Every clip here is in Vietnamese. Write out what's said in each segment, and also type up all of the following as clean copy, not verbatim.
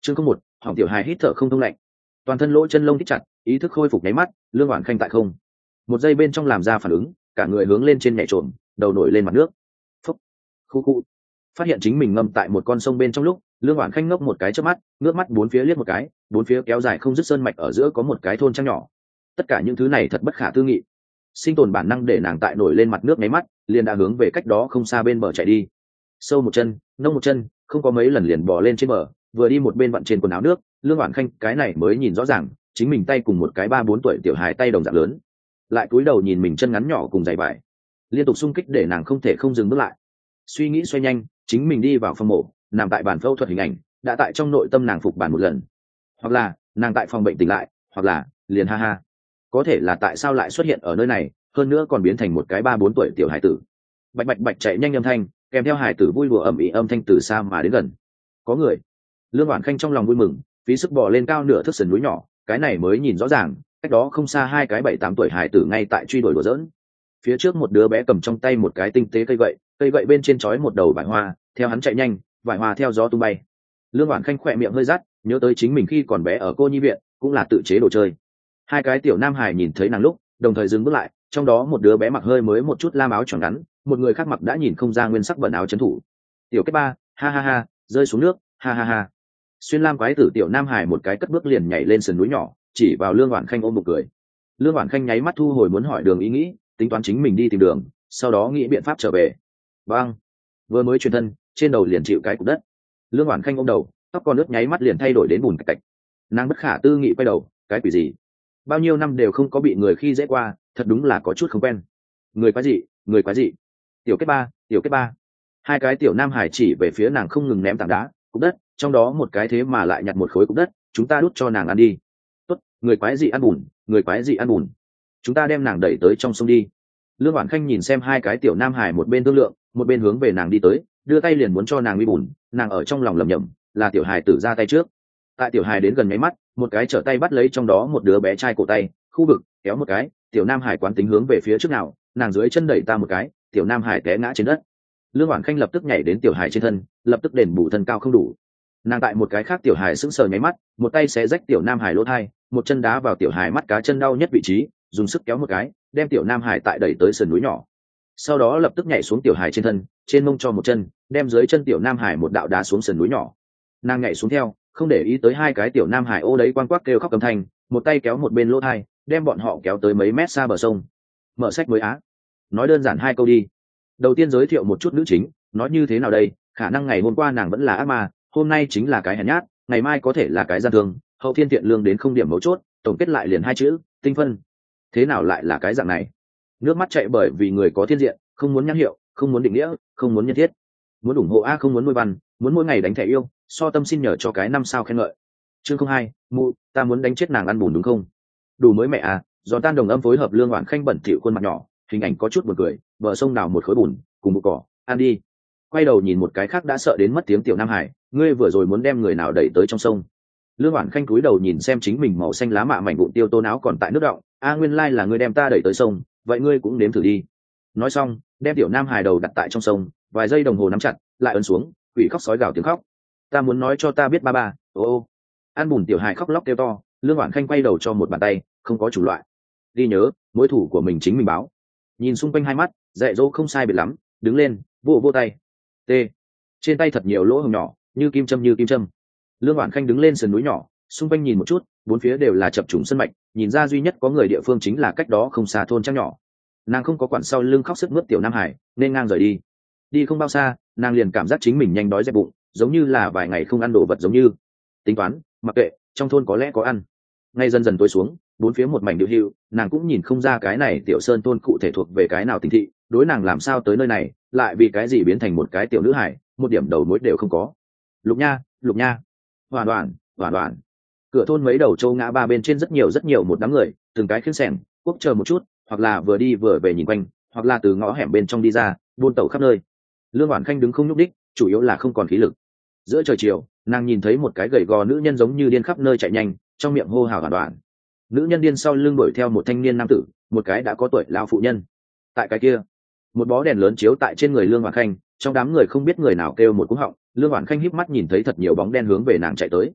chương không một hỏng tiểu hài hít thở không thông lạnh, toàn thân lỗ chân lông thích chặt, ý thức khôi phục nháy mắt, Lương Hoản Khanh tại không một giây bên trong làm ra phản ứng, cả người hướng lên trên nhảy trộm, đầu nổi lên mặt nước. Phúc, khu khu. Phát hiện chính mình ngâm tại một con sông bên trong lúc, Lương Hoản Khanh ngốc một cái chớp mắt, ngước mắt bốn phía liếc một cái, bốn phía kéo dài không dứt sơn mạch ở giữa có một cái thôn trang nhỏ. Tất cả những thứ này thật bất khả tư nghị. Sinh tồn bản năng để nàng tại nổi lên mặt nước nháy mắt, liền đã hướng về cách đó không xa bên bờ chạy đi. Sâu một chân, nông một chân, không có mấy lần liền bò lên trên bờ, vừa đi một bên vặn trên quần áo nước. Lương Hoản Khanh cái này mới nhìn rõ ràng, chính mình tay cùng một cái 3-4 tuổi tiểu hài tay đồng dạng lớn. Lại cúi đầu nhìn mình chân ngắn nhỏ cùng giày vải, liên tục xung kích để nàng không thể không dừng bước lại. Suy nghĩ xoay nhanh, chính mình đi vào phòng mổ, nằm tại bàn phẫu thuật hình ảnh đã tại trong nội tâm nàng phục bản một lần. Hoặc là nàng tại phòng bệnh tỉnh lại, hoặc là liền ha ha, có thể là tại sao lại xuất hiện ở nơi này, hơn nữa còn biến thành một cái 3-4 tuổi tiểu hải tử. Bạch bạch bạch chạy nhanh âm thanh kèm theo hải tử vui đùa ầm ĩ âm thanh từ xa mà đến gần. Có người. Lương Hoản Khanh trong lòng vui mừng, phí sức bò lên cao nửa thước sườn núi nhỏ, cái này mới nhìn rõ ràng, cách đó không xa hai cái 7-8 tuổi hải tử ngay tại truy đuổi đùa giỡn. Phía trước một đứa bé cầm trong tay một cái tinh tế cây gậy bên trên trói một đầu vải hoa, theo hắn chạy nhanh, vải hoa theo gió tung bay. Lương Hoản Khanh khỏe miệng hơi rát, nhớ tới chính mình khi còn bé ở cô nhi viện cũng là tự chế đồ chơi. Hai cái tiểu nam hải nhìn thấy nàng lúc đồng thời dừng bước lại, trong đó một đứa bé mặc hơi mới một chút lam áo tròn ngắn, một người khác mặc đã nhìn không ra nguyên sắc bẩn áo trấn thủ. Tiểu kết ba, ha ha ha, rơi xuống nước, ha ha ha. Xuyên lam quái tử tiểu nam hải một cái cất bước liền nhảy lên sườn núi nhỏ, chỉ vào Lương Hoản Khanh ôm bụng cười. Lương Hoản Khanh nháy mắt thu hồi muốn hỏi đường ý nghĩ, tính toán chính mình đi tìm đường, sau đó nghĩ biện pháp trở về. Bang, vừa mới chuyển thân, trên đầu liền chịu cái cục đất. Lương Hoản Khanh ôm đầu, tóc con nước nháy mắt liền thay đổi đến bùn cạch cạch. Nàng bất khả tư nghị quay đầu, cái quỷ gì? Bao nhiêu năm đều không có bị người khi dễ qua, thật đúng là có chút không quen. Người quái gì, người quái gì? Tiểu kết ba, tiểu kết ba. Hai cái tiểu nam hải chỉ về phía nàng không ngừng ném tảng đá, cục đất, trong đó một cái thế mà lại nhặt một khối cục đất, chúng ta đút cho nàng ăn đi. Tốt, người quái gì ăn bùn, người quái gì ăn bùn. Chúng ta đem nàng đẩy tới trong sông đi. Lương Hoản Khanh nhìn xem hai cái tiểu nam hải một bên thương lượng, một bên hướng về nàng đi tới, đưa tay liền muốn cho nàng uy bùn, nàng ở trong lòng lẩm nhẩm, là tiểu hài tử ra tay trước. Tại tiểu hài đến gần nháy mắt, một cái trở tay bắt lấy trong đó một đứa bé trai cổ tay, khu vực kéo một cái, tiểu nam hải quán tính hướng về phía trước nào, nàng dưới chân đẩy ta một cái, tiểu nam hải té ngã trên đất. Lương Hoản Khanh lập tức nhảy đến tiểu hài trên thân, lập tức đền bù thân cao không đủ. Nàng tại một cái khác tiểu hài sững sờ nháy mắt, một tay xé rách tiểu nam hải lỗ thai, một chân đá vào tiểu hài mắt cá chân đau nhất vị trí, dùng sức kéo một cái, đem tiểu nam hải tại đẩy tới sườn núi nhỏ. Sau đó lập tức nhảy xuống tiểu hài trên thân, trên mông cho một chân, đem dưới chân tiểu nam hải một đạo đá xuống sườn núi nhỏ. Nàng nhảy xuống theo, không để ý tới hai cái tiểu nam hải ô đấy quang quắc kêu khóc cầm thanh, một tay kéo một bên lỗ thai, đem bọn họ kéo tới mấy mét xa bờ sông. Mở sách mới á, nói đơn giản hai câu đi. Đầu tiên giới thiệu một chút nữ chính, nói như thế nào đây, khả năng ngày hôm qua nàng vẫn là ác ma, hôm nay chính là cái hèn nhát, ngày mai có thể là cái gian thương, hậu thiên thiện lương đến không điểm mấu chốt, tổng kết lại liền hai chữ, tinh phân. Thế nào lại là cái dạng này? Nước mắt chạy bởi vì người có thiên diện, không muốn nhãn hiệu, không muốn định nghĩa, không muốn nhân thiết, muốn ủng hộ a không muốn nuôi văn, muốn mỗi ngày đánh thẻ yêu, so tâm xin nhờ cho cái 5 sao khen ngợi. Chương 02, mụ, ta muốn đánh chết nàng ăn bùn đúng không? Đủ mới mẹ à, giòn tan đồng âm phối hợp Lương Hoản Khanh bẩn thỉu khuôn mặt nhỏ, hình ảnh có chút buồn cười, bờ sông đào một khối bùn, cùng bụi cỏ, ăn đi. Quay đầu nhìn một cái khác đã sợ đến mất tiếng tiểu nam hải, ngươi vừa rồi muốn đem người nào đẩy tới trong sông? Lương Hoản Khanh cúi đầu nhìn xem chính mình màu xanh lá mạ mảnh vụn tiêu tôn áo còn tại nước đọng, a nguyên lai là ngươi đem ta đẩy tới sông, vậy ngươi cũng nếm thử đi. Nói xong, đem tiểu nam hải đầu đặt tại trong sông, vài giây đồng hồ nắm chặt, lại ấn xuống, quỷ khóc sói gào tiếng khóc. Ta muốn nói cho ta biết ba ba, ô ô. Ăn bùn tiểu hài khóc lóc kêu to, Lương Hoản Khanh quay đầu cho một bàn tay, không có chủ loại. Ghi nhớ, mối thủ của mình chính mình báo. Nhìn xung quanh hai mắt, dạy dỗ không sai biệt lắm, đứng lên, vô tay. T. Trên tay thật nhiều lỗ hổng nhỏ, như kim châm. Lương Hoản Khanh đứng lên sườn núi nhỏ, xung quanh nhìn một chút, bốn phía đều là chập trùng sân mạch, nhìn ra duy nhất có người địa phương chính là cách đó không xa thôn trang nhỏ. Nàng không có quản sau lưng khóc sức mướt tiểu nam hải, nên ngang rời đi. Đi không bao xa, nàng liền cảm giác chính mình nhanh đói dẹp bụng, giống như là vài ngày không ăn đồ vật giống như. Tính toán, mặc kệ, trong thôn có lẽ có ăn. Ngay dần dần tối xuống, bốn phía một mảnh điều hưu, nàng cũng nhìn không ra cái này tiểu sơn thôn cụ thể thuộc về cái nào tỉnh thị, đối nàng làm sao tới nơi này, lại vì cái gì biến thành một cái tiểu nữ hải, một điểm đầu mối đều không có. Lục nha, Hoàn Đoàn. Cửa thôn mấy đầu châu ngã ba bên trên rất nhiều một đám người, từng cái khiêng xẻng, quốc chờ một chút, hoặc là vừa đi vừa về nhìn quanh, hoặc là từ ngõ hẻm bên trong đi ra, buôn tẩu khắp nơi. Lương Hoản Khanh đứng không nhúc đích, chủ yếu là không còn khí lực. Giữa trời chiều, nàng nhìn thấy một cái gầy gò nữ nhân giống như điên khắp nơi chạy nhanh, trong miệng hô hào Hoàn Đoàn. Nữ nhân điên sau lưng đuổi theo một thanh niên nam tử, một cái đã có tuổi lão phụ nhân. Tại cái kia, một bó đèn lớn chiếu tại trên người Lương Hoản Khanh, trong đám người không biết người nào kêu một cú họng, Lương Hoản Khanh híp mắt nhìn thấy thật nhiều bóng đen hướng về nàng chạy tới.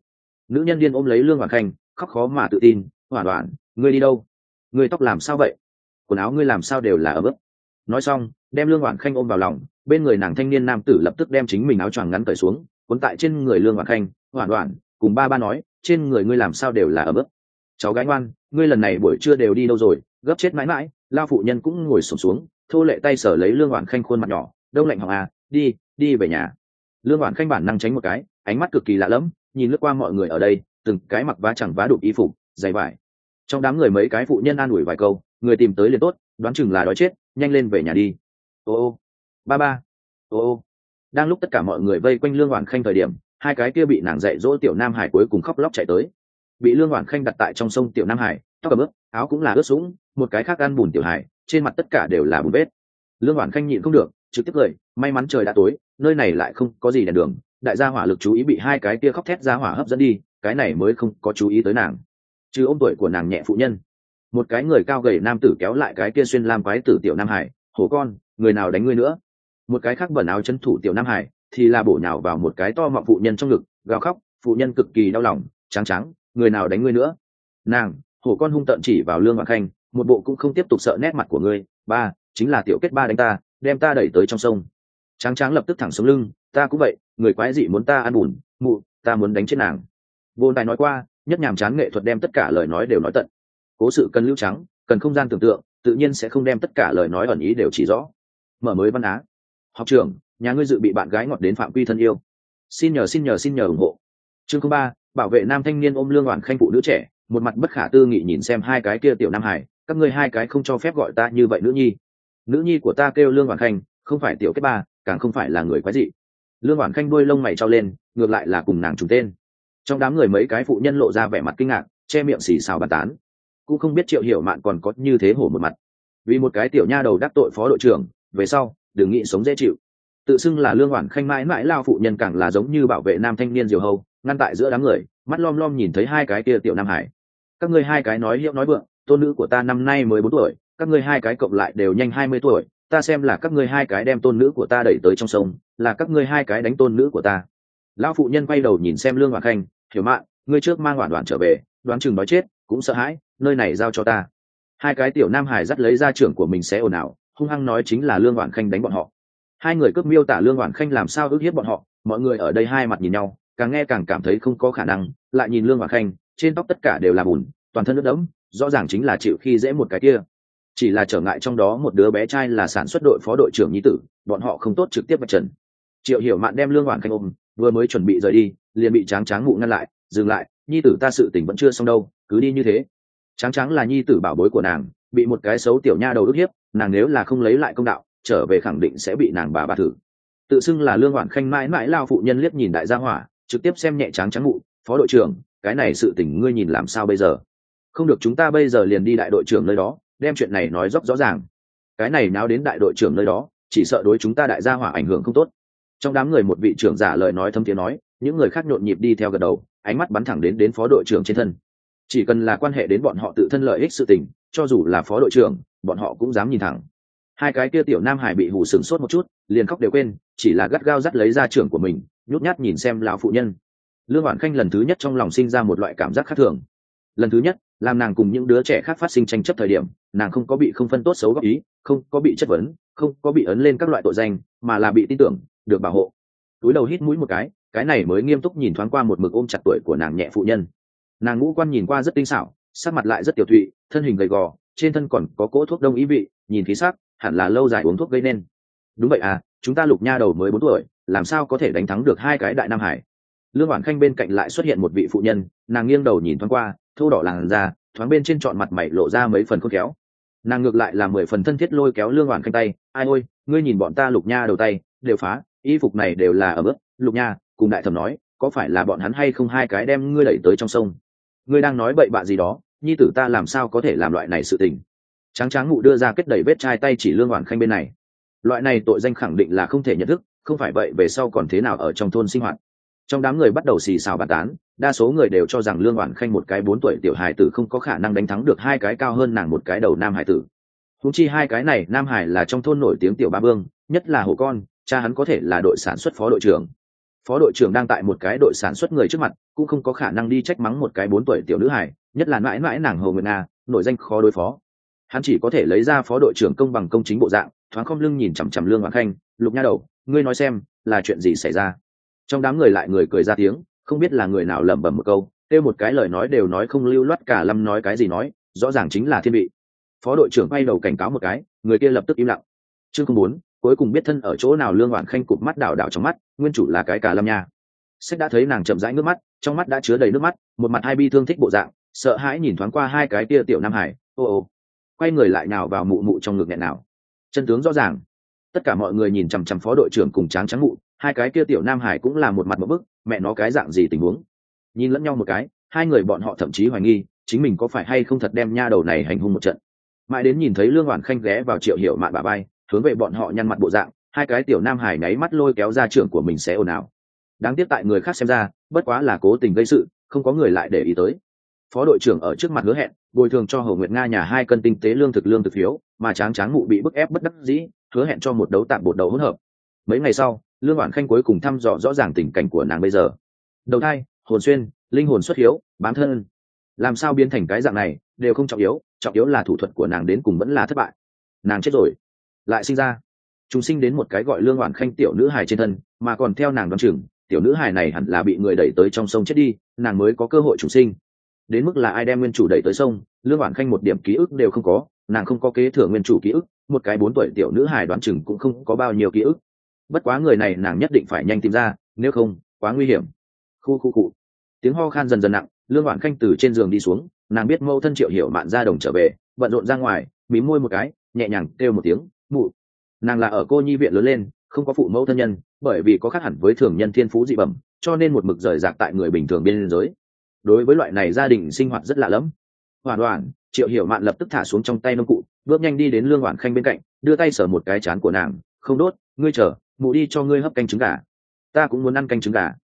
Nữ nhân điên ôm lấy Lương Hoàn Khanh, khóc khó mà tự tin. Hoàn Hoàn, ngươi đi đâu? Ngươi tóc làm sao vậy? Quần áo ngươi làm sao đều là ấm ướt? Nói xong, đem Lương Hoàn Khanh ôm vào lòng, bên người nàng thanh niên nam tử lập tức đem chính mình áo choàng ngắn cởi xuống, cuốn tại trên người Lương Hoàn Khanh. Hoàn Hoàn, cùng ba ba nói, trên người ngươi làm sao đều là ấm ướt? Cháu gái ngoan, ngươi lần này buổi trưa đều đi đâu rồi? Gấp chết mãi mãi. Lao phụ nhân cũng ngồi xổm xuống, thô lệ tay sở lấy Lương Hoàn Khanh khuôn mặt nhỏ. Đông lạnh họng à, đi về nhà. Lương Hoàn Khanh bản năng tránh một cái, ánh mắt cực kỳ lạ lẫm, nhìn lướt qua mọi người ở đây, từng cái mặc vá chẳng vá đục y phục, giày vải. Trong đám người mấy cái phụ nhân an ủi vài câu, người tìm tới liền tốt, đoán chừng là đói chết, nhanh lên về nhà đi. Ô ba ba, ô. Đang lúc tất cả mọi người vây quanh Lương Hoàn Khanh thời điểm, hai cái kia bị nàng dạy dỗ tiểu nam hải cuối cùng khóc lóc chạy tới. Bị Lương Hoàn Khanh đặt tại trong sông tiểu nam hải, tóc ướt, áo cũng là ướt sũng, một cái khác ăn bùn tiểu hải, trên mặt tất cả đều là bùn vết. Lương Hoàn Khanh nhịn không được, trực tiếp cười, may mắn trời đã tối, nơi này lại không có gì đèn đường, đại gia hỏa lực chú ý bị hai cái kia khóc thét ra hỏa hấp dẫn đi, cái này mới không có chú ý tới nàng. Trừ ôm tuổi của nàng nhẹ phụ nhân, một cái người cao gầy nam tử kéo lại cái kia xuyên lam quái tử tiểu nam hải, hổ con, người nào đánh ngươi nữa? Một cái khác bẩn áo chân thủ tiểu nam hải thì là bổ nhào vào một cái to mọng phụ nhân trong ngực, gào khóc, phụ nhân cực kỳ đau lòng, trắng trắng, người nào đánh ngươi nữa? Nàng, hổ con hung tợn chỉ vào Lương Hoàn Khanh, một bộ cũng không tiếp tục sợ nét mặt của ngươi, ba, chính là tiểu kết ba đánh ta, đem ta đẩy tới trong sông. Trắng trắng lập tức thẳng xuống lưng, ta cũng vậy, người quái dị muốn ta ăn bùn, mụ, ta muốn đánh chết nàng. Vô Tài nói qua, nhất nhàm chán nghệ thuật đem tất cả lời nói đều nói tận. Cố sự cần lưu trắng, cần không gian tưởng tượng, tự nhiên sẽ không đem tất cả lời nói ẩn ý đều chỉ rõ. Mở mới văn á. Học trưởng, nhà ngươi dự bị bạn gái ngọt đến phạm quy thân yêu. Xin nhờ ủng hộ. Chương 3, bảo vệ nam thanh niên ôm Lương Hoàn Khanh phụ nữ trẻ, một mặt bất khả tư nghị nhìn xem hai cái kia tiểu nam hải, các ngươi hai cái không cho phép gọi ta như vậy nữ nhi. Nữ nhi của ta kêu Lương Hoàn Khanh, không phải tiểu kết ba, càng không phải là người quái dị. Lương Hoàn Khanh đuôi lông mày trao lên, ngược lại là cùng nàng trùng tên. Trong đám người mấy cái phụ nhân lộ ra vẻ mặt kinh ngạc, che miệng xì xào bàn tán, cũng không biết Triệu Hiểu Mạn còn có như thế hổ một mặt. Vì một cái tiểu nha đầu đắc tội phó đội trưởng, về sau đừng nghĩ sống dễ chịu. Tự xưng là Lương Hoàn Khanh mãi mãi lao phụ nhân càng là giống như bảo vệ nam thanh niên diều hâu, ngăn tại giữa đám người, mắt lom lom nhìn thấy hai cái kia tiểu nam hải. Các ngươi hai cái nói hiệu nói vượng, tôn nữ của ta năm nay 14 tuổi, các ngươi hai cái cộng lại đều nhanh 20 tuổi, ta xem là các ngươi hai cái đem tôn nữ của ta đẩy tới trong sông, là các ngươi hai cái đánh tôn nữ của ta. Lão phụ nhân quay đầu nhìn xem Lương Hoàn Khanh, Hiểu Mạn, ngươi trước mang Hoàn Hoàn trở về, đoán chừng nói chết cũng sợ hãi, nơi này giao cho ta. Hai cái tiểu nam hải dắt lấy gia trưởng của mình sẽ ồn ào, hung hăng nói chính là Lương Hoàn Khanh đánh bọn họ. Hai người cướp miêu tả Lương Hoàn Khanh làm sao ức hiếp bọn họ, mọi người ở đây hai mặt nhìn nhau, càng nghe càng cảm thấy không có khả năng, lại nhìn Lương Hoàn Khanh, trên tóc tất cả đều là bùn, toàn thân nước đẫm, rõ ràng chính là chịu khi dễ một cái kia. Chỉ là trở ngại trong đó một đứa bé trai là sản xuất đội phó đội trưởng nhi tử, bọn họ không tốt trực tiếp vạch trần. Triệu Hiểu Mạn đem Lương Hoàn Khanh ôm, vừa mới chuẩn bị rời đi, liền bị Tráng Tráng mụ ngăn lại, dừng lại, nhi tử ta sự tình vẫn chưa xong đâu, cứ đi như thế. Tráng Tráng là nhi tử bảo bối của nàng, bị một cái xấu tiểu nha đầu ức hiếp, nàng nếu là không lấy lại công đạo, trở về khẳng định sẽ bị nàng bà thử. Tự xưng là Lương Hoàn Khanh mãi mãi lao phụ nhân liếc nhìn đại gia hỏa, trực tiếp xem nhẹ Tráng Tráng mụ, phó đội trưởng, cái này sự tình ngươi nhìn làm sao bây giờ? Không được, chúng ta bây giờ liền đi đại đội trưởng nơi đó, đem chuyện này nói rõ ràng. Cái này náo đến đại đội trưởng nơi đó, chỉ sợ đối chúng ta đại gia hỏa ảnh hưởng không tốt. Trong đám người một vị trưởng giả lời nói thâm tiếng nói, những người khác nhộn nhịp đi theo gật đầu, ánh mắt bắn thẳng đến phó đội trưởng trên thân. Chỉ cần là quan hệ đến bọn họ tự thân lợi ích sự tình, cho dù là phó đội trưởng, bọn họ cũng dám nhìn thẳng. Hai cái kia tiểu nam hải bị hù sừng sốt một chút, liền khóc đều quên, chỉ là gắt gao dắt lấy gia trưởng của mình, nhút nhát nhìn xem lão phụ nhân. Lương Hoàn Khanh lần thứ nhất trong lòng sinh ra một loại cảm giác khác thường. Lần thứ nhất, làm nàng cùng những đứa trẻ khác phát sinh tranh chấp thời điểm, nàng không có bị không phân tốt xấu góp ý, không có bị chất vấn, không có bị ấn lên các loại tội danh, mà là bị tin tưởng, được bảo hộ. Túi đầu hít mũi một cái này mới nghiêm túc nhìn thoáng qua một mực ôm chặt tuổi của nàng nhẹ phụ nhân. Nàng ngũ quan nhìn qua rất tinh xảo, sắc mặt lại rất tiểu thụy, thân hình gầy gò, trên thân còn có cỗ thuốc đông ý vị, nhìn khí sắc hẳn là lâu dài uống thuốc gây nên. Đúng vậy à, chúng ta Lục nha đầu mới 4 tuổi, làm sao có thể đánh thắng được hai cái đại nam hải. Lương Hoàn Khanh bên cạnh lại xuất hiện một vị phụ nhân, nàng nghiêng đầu nhìn thoáng qua, thô đỏ làn da, thoáng bên trên trọn mặt mày lộ ra mấy phần khôn khéo. Nàng ngược lại là 10 phần thân thiết lôi kéo Lương Hoàn Khanh tay, ai ôi, ngươi nhìn bọn ta Lục nha đầu tay đều phá, y phục này đều là ở bước. Lục nha cùng đại thẩm nói, có phải là bọn hắn hay không hai cái đem ngươi đẩy tới trong sông? Ngươi đang nói bậy bạ gì đó, nhi tử ta làm sao có thể làm loại này sự tình. Tráng Tráng mụ đưa ra kết đầy vết chai tay chỉ Lương Hoàn Khanh bên này. Loại này tội danh khẳng định là không thể nhận thức, không phải vậy về sau còn thế nào ở trong thôn sinh hoạt. Trong đám người bắt đầu xì xào bàn tán, đa số người đều cho rằng Lương Hoàn Khanh một cái 4 tuổi tiểu hài tử không có khả năng đánh thắng được hai cái cao hơn nàng một cái đầu nam hài tử. Huống chi hai cái này nam hải là trong thôn nổi tiếng tiểu ba vương, nhất là hổ con, cha hắn có thể là đội sản xuất phó đội trưởng. Phó đội trưởng đang tại một cái đội sản xuất người trước mặt, cũng không có khả năng đi trách mắng một cái 4 tuổi tiểu nữ hài, nhất là mãi mãi nàng Hồ Nguyệt Nga, nổi danh khó đối phó. Hắn chỉ có thể lấy ra phó đội trưởng công bằng công chính bộ dạng, thoáng khom lưng nhìn chằm chằm Lương Hoàng Khanh, "Lục nha đầu, ngươi nói xem, là chuyện gì xảy ra?" Trong đám người lại người cười ra tiếng, không biết là người nào lẩm bẩm một câu, kêu một cái lời nói đều nói không lưu loát, cả lâm nói cái gì nói, rõ ràng chính là thiên vị. Phó đội trưởng quay đầu cảnh cáo một cái, người kia lập tức im lặng. Chương 04, cuối cùng biết thân ở chỗ nào. Lương Hoản Khanh cụp mắt đảo đảo trong mắt, nguyên chủ là cái cả lâm nha. Sách đã thấy nàng chậm rãi nước mắt, trong mắt đã chứa đầy nước mắt, một mặt hai bi thương thích bộ dạng, sợ hãi nhìn thoáng qua hai cái kia tiểu nam hải, ô, quay người lại nào vào mụ mụ trong ngực nghẹn nào. Chân tướng rõ ràng, tất cả mọi người nhìn chằm chằm phó đội trưởng cùng tráng trắng mụ, hai cái kia tiểu nam hải cũng là một mặt một bức, mẹ nó cái dạng gì tình huống. Nhìn lẫn nhau một cái, hai người bọn họ thậm chí hoài nghi chính mình có phải hay không thật đem nha đầu này hành hung một trận. Mãi đến nhìn thấy Lương Hoản Khanh ghé vào Triệu Hiểu Mạn bả vai, hướng về bọn họ nhăn mặt bộ dạng, hai cái tiểu nam hải nháy mắt lôi kéo ra trưởng của mình sẽ ồn ào. Đáng tiếc tại người khác xem ra, bất quá là cố tình gây sự, không có người lại để ý tới. Phó đội trưởng ở trước mặt hứa hẹn bồi thường cho Hồ Nguyệt Nga nhà 2 cân tinh tế lương thực phiếu, mà tráng tráng mụ bị bức ép bất đắc dĩ, hứa hẹn cho một đấu tạp bột đầu hỗn hợp. Mấy ngày sau, Lương Hoản Khanh cuối cùng thăm dò rõ ràng tình cảnh của nàng bây giờ. Đầu thai, hồn xuyên, linh hồn xuất hiếu, bám thân. Làm sao biến thành cái dạng này, đều không trọng yếu là thủ thuật của nàng đến cùng vẫn là thất bại. Nàng chết rồi, lại sinh ra, trùng sinh đến một cái gọi Lương Hoản Khanh tiểu nữ hài trên thân, mà còn theo nàng đoán chừng, tiểu nữ hài này hẳn là bị người đẩy tới trong sông chết đi, nàng mới có cơ hội trùng sinh. Đến mức là ai đem nguyên chủ đẩy tới sông, Lương Hoản Khanh một điểm ký ức đều không có, nàng không có kế thừa nguyên chủ ký ức, một cái 4 tuổi tiểu nữ hài đoán chừng cũng không có bao nhiêu ký ức. Bất quá người này nàng nhất định phải nhanh tìm ra, nếu không quá nguy hiểm. Khu. Tiếng ho khan dần dần nặng, Lương Hoản Khanh từ trên giường đi xuống, nàng biết mâu thân Triệu Hiểu Mạn ra đồng trở về, bận rộn ra ngoài, mím môi một cái, nhẹ nhàng kêu một tiếng mụ. Nàng là ở cô nhi viện lớn lên, không có phụ mẫu thân nhân, bởi vì có khác hẳn với thường nhân thiên phú dị bẩm, cho nên một mực rời rạc tại người bình thường bên giới. Đối với loại này gia đình sinh hoạt rất lạ lẫm. Hoản, Triệu Hiểu Mạn lập tức thả xuống trong tay nông cụ, bước nhanh đi đến Lương Hoản Khanh bên cạnh, đưa tay sờ một cái trán của nàng, "Không đốt, ngươi chờ, mụ đi cho ngươi hấp canh trứng gà." Ta cũng muốn ăn canh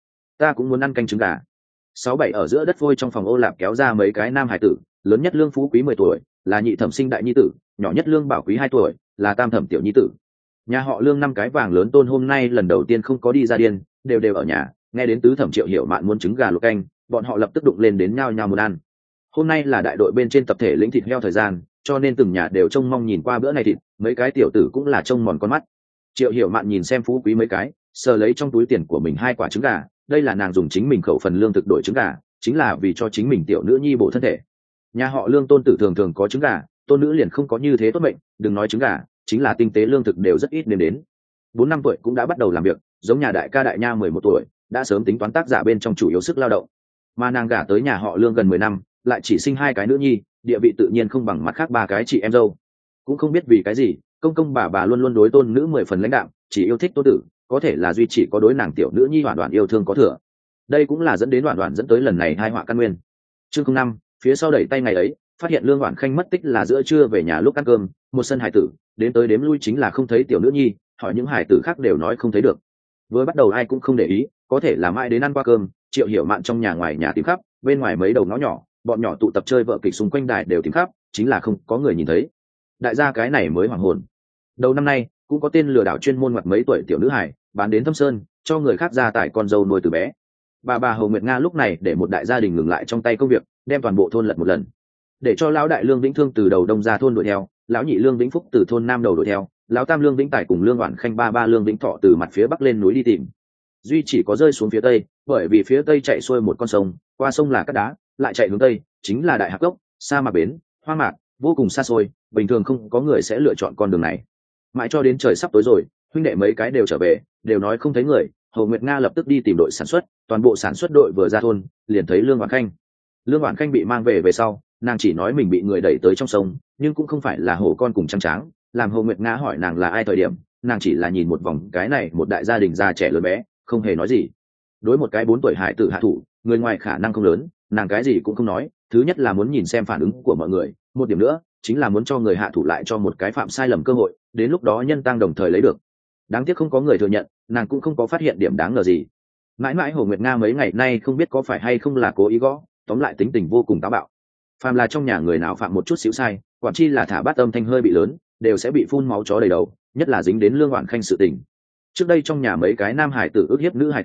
trứng gà. 6-7 ở giữa đất vôi trong phòng ô lạp kéo ra mấy cái nam hải tử, lớn nhất Lương Phú Quý 10 tuổi, là nhị thẩm sinh đại nhi tử, nhỏ nhất Lương Bảo Quý 2 tuổi, là tam thẩm tiểu nhi tử. Nhà họ Lương 5 cái vàng lớn tôn hôm nay lần đầu tiên không có đi ra điên, đều ở nhà, nghe đến tứ thẩm Triệu Hiểu Mạn muốn trứng gà luộc canh, bọn họ lập tức đụng lên đến nhao nhao muốn ăn. Hôm nay là đại đội bên trên tập thể lĩnh thịt heo thời gian, cho nên từng nhà đều trông mong nhìn qua bữa này thịt, mấy cái tiểu tử cũng là trông mòn con mắt. Triệu Hiểu Mạn nhìn xem Phú Quý mấy cái, sờ lấy trong túi tiền của mình 2 quả trứng gà, đây là nàng dùng chính mình khẩu phần lương thực đổi trứng gà, chính là vì cho chính mình tiểu nữ nhi bổ thân thể. Nhà họ Lương tôn tử thường có trứng gà, tôn nữ liền không có như thế tốt mệnh, đừng nói trứng gà, chính là tinh tế lương thực đều rất ít nên đến. 4-5 tuổi cũng đã bắt đầu làm việc, giống nhà đại ca đại nha 11 tuổi, đã sớm tính toán tác giả bên trong chủ yếu sức lao động. Mà nàng gả tới nhà họ Lương gần 10 năm, lại chỉ sinh 2 cái nữ nhi, địa vị tự nhiên không bằng mặt khác 3 cái chị em dâu. Cũng không biết vì cái gì, công bà luôn luôn đối tôn nữ 10 phần lãnh đạm, chỉ yêu thích tôn tử, có thể là duy chỉ có đối nàng tiểu nữ nhi Hoản Hoản yêu thương có thừa. Đây cũng là dẫn đến Hoản Hoản dẫn tới lần này tai họa căn nguyên. Chương 05, phía sau đẩy tay ngày ấy, phát hiện Lương Hoản Khanh mất tích là giữa trưa về nhà lúc ăn cơm, một sân hải tử, đến tới đếm lui chính là không thấy tiểu nữ nhi, hỏi những hải tử khác đều nói không thấy được. Vừa bắt đầu ai cũng không để ý, có thể là mãi đến ăn qua cơm, Triệu Hiểu Mạn trong nhà ngoài nhà tìm khắp, bên ngoài mấy đầu ngõ nhỏ, bọn nhỏ tụ tập chơi vợ kịch xung quanh đài đều tìm khắp, chính là không có người nhìn thấy. Đại gia cái này mới hoảng hồn. Đầu năm nay cũng có tên lừa đảo chuyên môn ngoặt mấy tuổi tiểu nữ hải, bán đến Thâm Sơn, cho người khác gia tải con dâu nuôi từ bé. Bà Hồ Nguyệt Nga lúc này để một đại gia đình ngừng lại trong tay công việc, đem toàn bộ thôn lật một lần, để cho lão đại Lương Vĩnh Thương từ đầu đông ra thôn đuổi theo, lão nhị Lương Vĩnh Phúc từ thôn nam đầu đuổi theo, lão tam Lương Vĩnh Tài cùng Lương Hoản Khanh ba Lương Vĩnh Thọ từ mặt phía bắc lên núi đi tìm. Duy chỉ có rơi xuống phía tây, bởi vì phía tây chạy xuôi một con sông, qua sông là cát đá, lại chạy hướng tây chính là đại hạp gốc, sa mạc bến, hoang mạc, vô cùng xa xôi, bình thường không có người sẽ lựa chọn con đường này. Mãi cho đến trời sắp tối rồi, huynh đệ mấy cái đều trở về, đều nói không thấy người. Hồ Nguyệt Nga lập tức đi tìm đội sản xuất, toàn bộ sản xuất đội vừa ra thôn, liền thấy Lương Hoản Khanh. Lương Hoản Khanh bị mang về sau, nàng chỉ nói mình bị người đẩy tới trong sông, nhưng cũng không phải là hổ con cùng trắng tráng. Làm Hồ Nguyệt Nga hỏi nàng là ai thời điểm, nàng chỉ là nhìn một vòng cái này một đại gia đình già trẻ lớn bé, không hề nói gì. Đối một cái 4 tuổi hải tử hạ thủ, người ngoài khả năng không lớn, nàng cái gì cũng không nói. Thứ nhất là muốn nhìn xem phản ứng của mọi người, một điểm nữa chính là muốn cho người hạ thủ lại cho một cái phạm sai lầm cơ hội, đến lúc đó nhân tăng đồng thời lấy được. Đáng tiếc không có người thừa nhận, nàng cũng không có phát hiện điểm đáng ngờ gì. Mãi Hồ Nguyệt Nga mấy ngày nay không biết có phải hay không là cố ý gõ, tóm lại tính tình vô cùng táo bạo. Phàm là trong nhà người nào phạm một chút xíu sai, quản chi là thả bát âm thanh hơi bị lớn, đều sẽ bị phun máu chó đầy đầu, nhất là dính đến Lương Hoản Khanh sự tình. Trước đây trong nhà mấy cái nam hải tử ức hiếp nữ hải tử,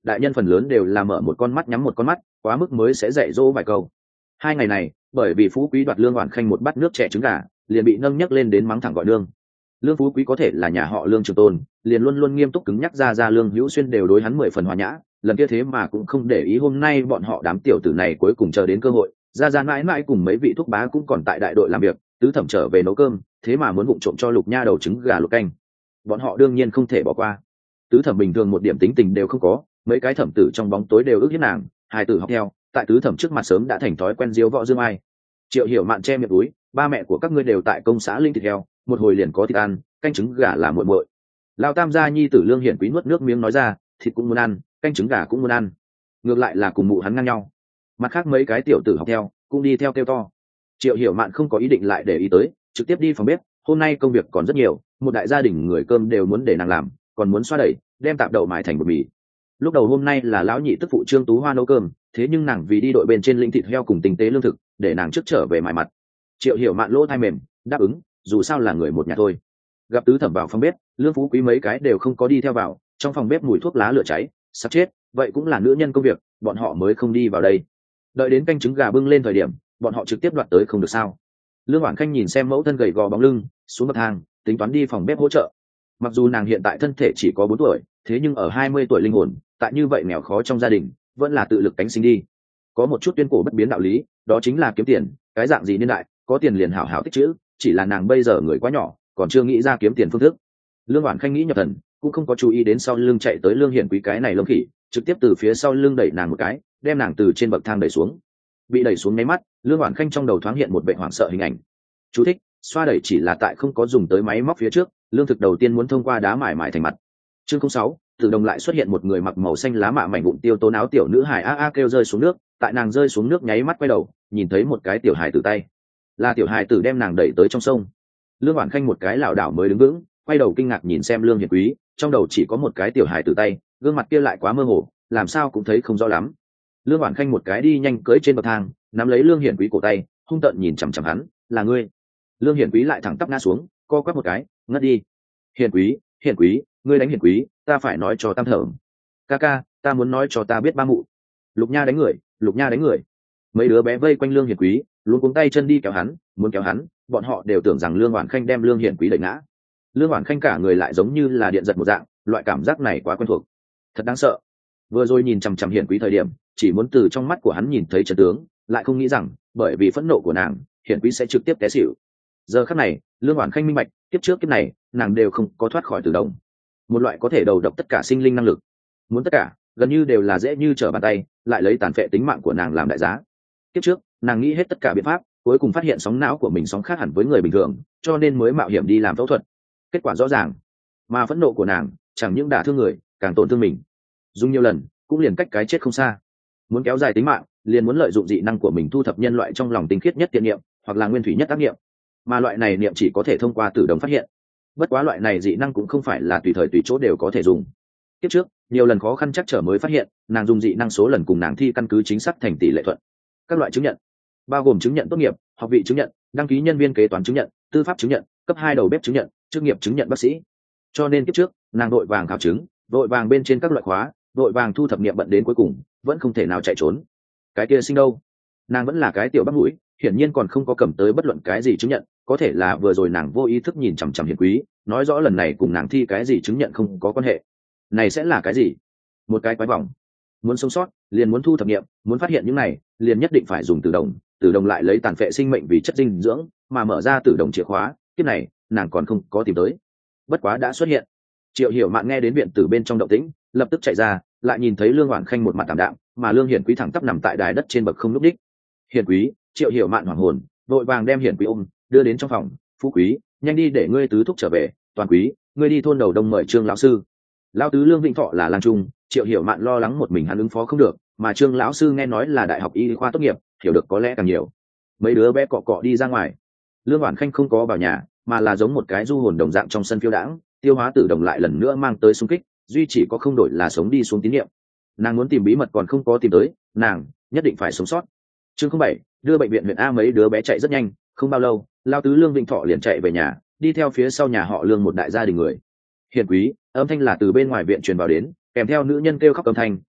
đại nhân phần lớn đều là mở một con mắt nhắm một con mắt, quá mức mới sẽ dạy dỗ vài câu. 2 ngày này bởi vì phú quý đoạt Lương Oản Khanh một bát nước trẻ trứng gà, liền bị nâng nhấc lên đến mắng thẳng gọi nương. Lương phú quý có thể là nhà họ Lương trường tôn, liền luôn luôn nghiêm túc cứng nhắc ra Lương Hữu Xuyên đều đối hắn 10 phần hòa nhã, lần kia thế mà cũng không để ý. Hôm nay bọn họ đám tiểu tử này cuối cùng chờ đến cơ hội, ra mãi mãi cùng mấy vị thúc bá cũng còn tại đại đội làm việc, tứ thẩm trở về nấu cơm, thế mà muốn vụng trộm cho Lục Nha đầu trứng gà luộc canh. Bọn họ đương nhiên không thể bỏ qua. Tứ thẩm bình thường một điểm tính tình đều không có, mấy cái thẩm tử trong bóng tối đều ước hiếp nàng, hai tử học theo, tại tứ thẩm trước mặt sớm đã thành thói quen diếu võ dương ai. Triệu Hiểu Mạn che miệng túi, ba mẹ của các ngươi đều tại công xã linh thịt heo, một hồi liền có thịt ăn, canh trứng gà là muội muội. Lão tam gia nhi tử Lương Hiển Quý nuốt nước miếng nói ra, thịt cũng muốn ăn, canh trứng gà cũng muốn ăn. Ngược lại là cùng mụ hắn ngang nhau. Mặt khác mấy cái tiểu tử học theo, cũng đi theo kêu to. Triệu Hiểu Mạn không có ý định lại để ý tới, trực tiếp đi phòng bếp. Hôm nay công việc còn rất nhiều, một đại gia đình người cơm đều muốn để nàng làm, còn muốn xoa đẩy, đem tạp đậu mài thành bột mì. Lúc đầu hôm nay là lão nhị tức phụ Trương Tú Hoa nấu cơm, thế nhưng nàng vì đi đội bên trên lĩnh thịt heo cùng tinh tế lương thực, để nàng trước trở về mài mặt. Triệu Hiểu Mạn lỗ tai mềm, đáp ứng, dù sao là người một nhà thôi. Gặp tứ thẩm vào phòng bếp, Lương phú quý mấy cái đều không có đi theo vào, trong phòng bếp mùi thuốc lá lửa cháy, sắp chết, vậy cũng là nữ nhân công việc, bọn họ mới không đi vào đây. Đợi đến canh trứng gà bưng lên thời điểm, bọn họ trực tiếp đoạt tới không được sao? Lương Oản Khanh nhìn xem mẫu thân gầy gò bóng lưng, xuống bậc thang, tính toán đi phòng bếp hỗ trợ. Mặc dù nàng hiện tại thân thể chỉ có 4 tuổi, thế nhưng ở 20 tuổi linh hồn, tại như vậy nghèo khó trong gia đình, vẫn là tự lực cánh sinh đi. Có một chút tuyên cổ bất biến đạo lý, đó chính là kiếm tiền, cái dạng gì niên đại, có tiền liền hảo hảo tích trữ, chỉ là nàng bây giờ người quá nhỏ, còn chưa nghĩ ra kiếm tiền phương thức. Lương Oản Khanh nghĩ nhập thần, cũng không có chú ý đến sau lưng chạy tới Lương Hiển Quý cái này lông khỉ, trực tiếp từ phía sau lưng đẩy nàng một cái, đem nàng từ trên bậc thang đẩy xuống. Bị đẩy xuống mấy mắt, Lương Oản Khanh trong đầu thoáng hiện một vẻ hoảng sợ hình ảnh. Chú thích: xoa đẩy chỉ là tại không có dùng tới máy móc phía trước, lương thực đầu tiên muốn thông qua đá mài thành mặt. Chương 06, tự động lại xuất hiện một người mặc màu xanh lá mạ mảnh vụn tiêu tố áo tiểu nữ hài a a kêu rơi xuống nước, tại nàng rơi xuống nước nháy mắt quay đầu, nhìn thấy một cái tiểu hài tử tay. Là tiểu hài tử đem nàng đẩy tới trong sông. Lương Oản Khanh một cái lảo đảo mới đứng vững, quay đầu kinh ngạc nhìn xem Lương Hiển Quý, trong đầu chỉ có một cái tiểu hài tử tay, gương mặt kia lại quá mơ hồ, làm sao cũng thấy không rõ lắm. Lương Oản Khanh một cái đi nhanh cưỡi trên bậc thang, nắm lấy Lương Hiển Quý cổ tay, hung tợn nhìn chằm chằm hắn, "Là ngươi?" Lương Hiển Quý lại thẳng tắp ngã xuống, co quắp một cái, ngất đi. Hiển Quý, ngươi đánh Hiển Quý, ta phải nói cho Tam Thẩm. Ca ca, ta muốn nói cho ta biết ba mụ. Lục Nha đánh người. Mấy đứa bé vây quanh Lương Hiển Quý, luống cuống tay chân đi kéo hắn, muốn kéo hắn, bọn họ đều tưởng rằng Lương Oản Khanh đem Lương Hiển Quý đẩy ngã. Lương Oản Khanh cả người lại giống như là điện giật một dạng, loại cảm giác này quá quen thuộc, thật đáng sợ. Vừa rồi nhìn chằm chằm Hiển Quý thời điểm, chỉ muốn từ trong mắt của hắn nhìn thấy chân tướng, lại không nghĩ rằng, bởi vì phẫn nộ của nàng, Hiển Quý sẽ trực tiếp té xỉu. Giờ khắc này, Lương Oản Khanh minh bạch, kiếp trước kiếp này, nàng đều không có thoát khỏi tử động. Một loại có thể đầu độc tất cả sinh linh năng lực. Muốn tất cả, gần như đều là dễ như trở bàn tay, lại lấy tàn phệ tính mạng của nàng làm đại giá. Kiếp trước, nàng nghĩ hết tất cả biện pháp, cuối cùng phát hiện sóng não của mình sóng khác hẳn với người bình thường, cho nên mới mạo hiểm đi làm phẫu thuật. Kết quả rõ ràng, mà phẫn nộ của nàng chẳng những đả thương người, càng tổn thương mình. Dùng nhiều lần, cũng liền cách cái chết không xa. Muốn kéo dài tính mạng, liền muốn lợi dụng dị năng của mình thu thập nhân loại trong lòng tinh khiết nhất thiện niệm, hoặc là nguyên thủy nhất ác niệm. Mà loại này niệm chỉ có thể thông qua tử đồng phát hiện. Bất quá loại này dị năng cũng không phải là tùy thời tùy chỗ đều có thể dùng. Tiếp trước, nhiều lần khó khăn chắc trở mới phát hiện, nàng dùng dị năng số lần cùng nàng thi căn cứ chính xác thành tỷ lệ thuận. Các loại chứng nhận, bao gồm chứng nhận tốt nghiệp, học vị chứng nhận, đăng ký nhân viên kế toán chứng nhận, tư pháp chứng nhận, cấp 2 đầu bếp chứng nhận, chức nghiệp chứng nhận bác sĩ. Cho nên kiếp trước, nàng đội vàng khảo chứng, đội vàng bên trên các loại khóa, đội vàng thu thập niệm bận đến cuối cùng, vẫn không thể nào chạy trốn. Cái kia sinh đâu? Nàng vẫn là cái tiểu bắp mũi, hiển nhiên còn không có cầm tới bất luận cái gì chứng nhận, có thể là vừa rồi nàng vô ý thức nhìn chằm chằm Hiển Quý, nói rõ lần này cùng nàng thi cái gì chứng nhận không có quan hệ. Này sẽ là cái gì? Một cái quái vòng. Muốn sống sót, liền muốn thu thập niệm, muốn phát hiện những này, liền nhất định phải dùng tử đồng lại lấy tàn phệ sinh mệnh vì chất dinh dưỡng, mà mở ra tử đồng chìa khóa, kiếp này, nàng còn không có tìm tới. Bất quá đã xuất hiện. Triệu Hiểu Mạn nghe đến viện tử bên trong động tĩnh, lập tức chạy ra, lại nhìn thấy Lương Oản Khanh một mặt tạm đạm, mà Lương Hiển Quý thẳng tắp nằm tại đài đất trên bậc không lúc đích. Hiển Quý, Triệu Hiểu Mạn hoảng hồn, vội vàng đem Hiển Quý ôm, đưa đến trong phòng. Phú Quý, nhanh đi để ngươi tứ thúc trở về. Toàn Quý, ngươi đi thôn đầu đông mời Trương lão sư. Lão tứ Lương Vĩnh Thọ là lang trung, Triệu Hiểu Mạn lo lắng một mình hắn ứng phó không được, mà Trương lão sư nghe nói là đại học y khoa tốt nghiệp, hiểu được có lẽ càng nhiều. Mấy đứa bé cọ cọ đi ra ngoài. Lương Oản Khanh không có vào nhà, mà là giống một cái du hồn đồng dạng trong sân phiêu đãng, tiêu hóa tử đồng lại lần nữa mang tới xung kích, duy chỉ có không đổi là sống đi xuống tín niệm. Nàng muốn tìm bí mật còn không có tìm tới, nàng nhất định phải sống sót. Chương 07, đưa bệnh viện huyện A. Mấy đứa bé chạy rất nhanh, không bao lâu, lão tứ Lương Vĩnh Thọ liền chạy về nhà, đi theo phía sau nhà họ Lương một đại gia đình người. Hiển Quý, âm thanh là từ bên ngoài viện truyền vào đến, kèm theo nữ nhân kêu khóc âm thanh,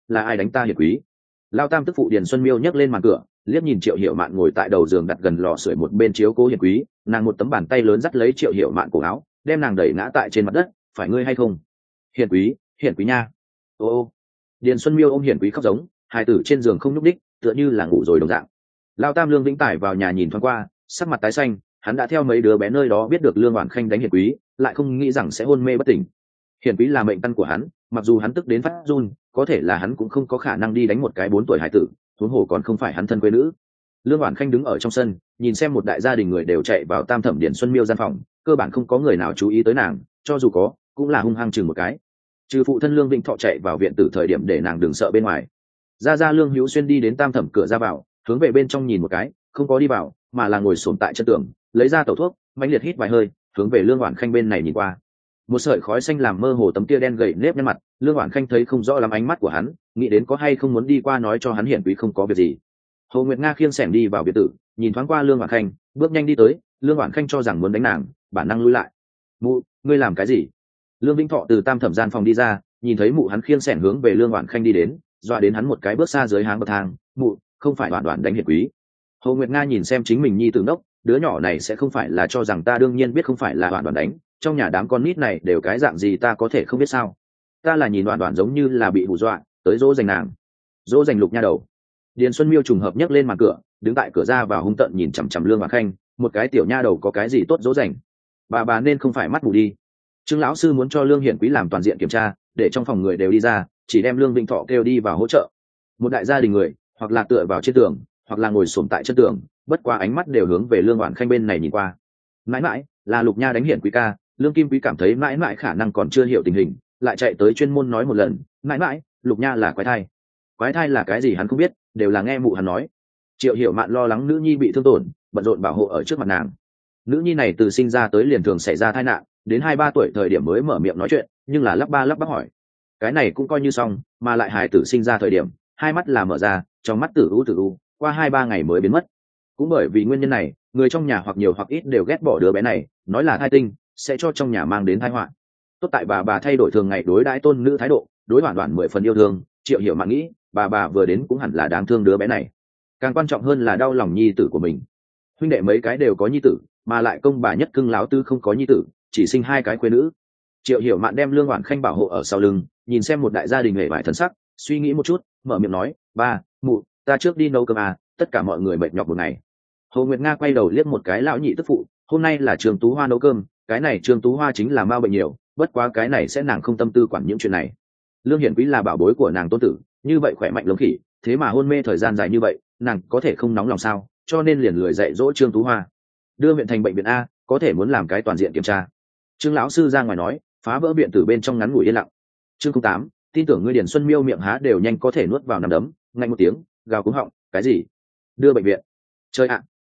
là ai đánh ta hiển quý? Lao tam tức phụ Điền Xuân Miêu nhấc lên màn cửa, liếc nhìn Triệu Hiểu Mạn ngồi tại đầu giường đặt gần lò sưởi một bên chiếu cố hiển quý, nàng một tấm bàn tay lớn dắt lấy Triệu Hiểu Mạn cổ áo, đem nàng đẩy ngã tại trên mặt đất. Phải ngươi hay không? Hiển quý nha. Ô. Điền Xuân Miêu ôm hiển quý khóc giống, hai tử trên giường không nhúc đích, tựa như là ngủ rồi đồng dạng. Lao tam Lương Vĩnh Tải vào nhà nhìn thoáng qua, sắc mặt tái xanh, hắn đã theo mấy đứa bé nơi đó biết được Lương Oản Khanh đánh hiển quý, lại không nghĩ rằng sẽ hôn mê bất tỉnh. Hiển quý là mệnh căn của hắn, mặc dù hắn tức đến phát run, có thể là hắn cũng không có khả năng đi đánh một cái 4 tuổi hải tử, huống hồ còn không phải hắn thân quê nữ. Lương Oản Khanh đứng ở trong sân, nhìn xem một đại gia đình người đều chạy vào Tam Thẩm Điền Xuân Miêu gian phòng, cơ bản không có người nào chú ý tới nàng, cho dù có, cũng là hung hăng chừng một cái. Trừ phụ thân Lương Vĩnh Thọ chạy vào viện tử thời điểm để nàng đừng sợ bên ngoài. Gia Lương Hữu Xuyên đi đến Tam Thẩm cửa ra vào, hướng về bên trong nhìn một cái, không có đi vào, mà là ngồi xổm tại chân tường, lấy ra tẩu thuốc, mãnh liệt hít vài hơi, hướng về Lương Oản Khanh bên này nhìn qua. Một sợi khói xanh làm mơ hồ tấm tia đen gầy nếp nhăn mặt, Lương Oản Khanh thấy không rõ lắm ánh mắt của hắn, nghĩ đến có hay không muốn đi qua nói cho hắn hiển quý không có việc gì. Hồ Nguyệt Nga khiêng xẻng đi vào biệt tử, nhìn thoáng qua Lương Oản Khanh, bước nhanh đi tới, Lương Oản Khanh cho rằng muốn đánh nàng, bản năng lùi lại. "Mụ, ngươi làm cái gì?" Lương Vĩnh Thọ từ Tam Thẩm gian phòng đi ra, nhìn thấy mụ hắn khiêng xẻng hướng về Lương Oản Khanh đi đến, dọa đến hắn một cái bước xa dưới háng bậc thang. "Mụ, không phải Oản Oản đánh hiển quý." Hồ Nguyệt Nga nhìn xem chính mình nhi tử nốc, đứa nhỏ này sẽ không phải là cho rằng ta đương nhiên biết không phải là Oản Oản đánh, trong nhà đám con nít này đều cái dạng gì ta có thể không biết sao? Ta là nhìn Oản Oản giống như là bị hù dọa, tới dỗ dành nàng. Dỗ dành Lục nha đầu. Điền Xuân Miêu trùng hợp nhấc lên màn cửa, đứng tại cửa ra vào hung tợn nhìn chằm chằm Lương Oản Khanh, một cái tiểu nha đầu có cái gì tốt dỗ dành? Bà nên không phải mắt mù đi. Trương lão sư muốn cho Lương Hiển Quý làm toàn diện kiểm tra, để trong phòng người đều đi ra, chỉ đem Lương Vĩnh Thọ kêu đi vào hỗ trợ. Một đại gia đình người, hoặc là tựa vào trên tường, hoặc là ngồi xổm tại chân tường, bất qua ánh mắt đều hướng về Lương Oản Khanh bên này nhìn qua. Mãi mãi, là Lục Nha đánh Hiển Quý ca. Lương Kim Quý cảm thấy mãi mãi khả năng còn chưa hiểu tình hình, lại chạy tới chuyên môn nói một lần, mãi mãi, Lục Nha là quái thai. Quái thai là cái gì hắn không biết, đều là nghe mụ hắn nói. Triệu Hiểu Mạn lo lắng nữ nhi bị thương tổn, bận rộn bảo hộ ở trước mặt nàng. Nữ nhi này từ sinh ra tới liền thường xảy ra tai nạn, đến 2-3 tuổi thời điểm mới mở miệng nói chuyện, nhưng là lắp ba lắp bắp hỏi. Cái này cũng coi như xong, mà lại hài tử sinh ra thời điểm, hai mắt là mở ra, trong mắt tử u, qua 2-3 ngày mới biến mất. Cũng bởi vì nguyên nhân này, người trong nhà hoặc nhiều hoặc ít đều ghét bỏ đứa bé này, nói là thai tinh, sẽ cho trong nhà mang đến tai họa. Tốt tại bà thay đổi thường ngày đối đãi tôn nữ thái độ, đối Oản Oản 10 phần yêu thương. Triệu Hiểu Mạn nghĩ, bà vừa đến cũng hẳn là đáng thương đứa bé này. Càng quan trọng hơn là đau lòng nhi tử của mình. Huynh đệ mấy cái đều có nhi tử, mà lại công bà nhất cưng láo tư không có nhi tử, chỉ sinh 2 cái khuê nữ. Triệu Hiểu Mạn đem Lương Oản Khanh bảo hộ ở sau lưng, nhìn xem một đại gia đình hề vải thần sắc, suy nghĩ một chút, mở miệng nói, "Ba, mụ, ta trước đi nấu cơm à, tất cả mọi người mệt nhọc một ngày." Hồ Nguyệt Nga quay đầu liếc một cái lão nhị tức phụ, hôm nay là Trương Tú Hoa nấu cơm, cái này Trương Tú Hoa chính là mao bệnh nhiều, bất quá cái này sẽ nàng không tâm tư quản những chuyện này. Lương Hiển Quý là bảo bối của nàng tôn tử, như vậy khỏe mạnh lống khỉ, thế mà hôn mê thời gian dài như vậy, nàng có thể không nóng lòng sao, cho nên liền lười dạy dỗ Trương Tú Hoa. Đưa huyện thành bệnh viện a, có thể muốn làm cái toàn diện kiểm tra. Trương lão sư ra ngoài nói, phá vỡ viện tử bên trong ngắn ngủi yên lặng. Chương 08, tin tưởng ngươi Điền Xuân Miêu miệng há đều nhanh có thể nuốt vào nắm đấm, ngạnh một tiếng, gào cúng họng, cái gì? Đưa bệnh viện? Chơi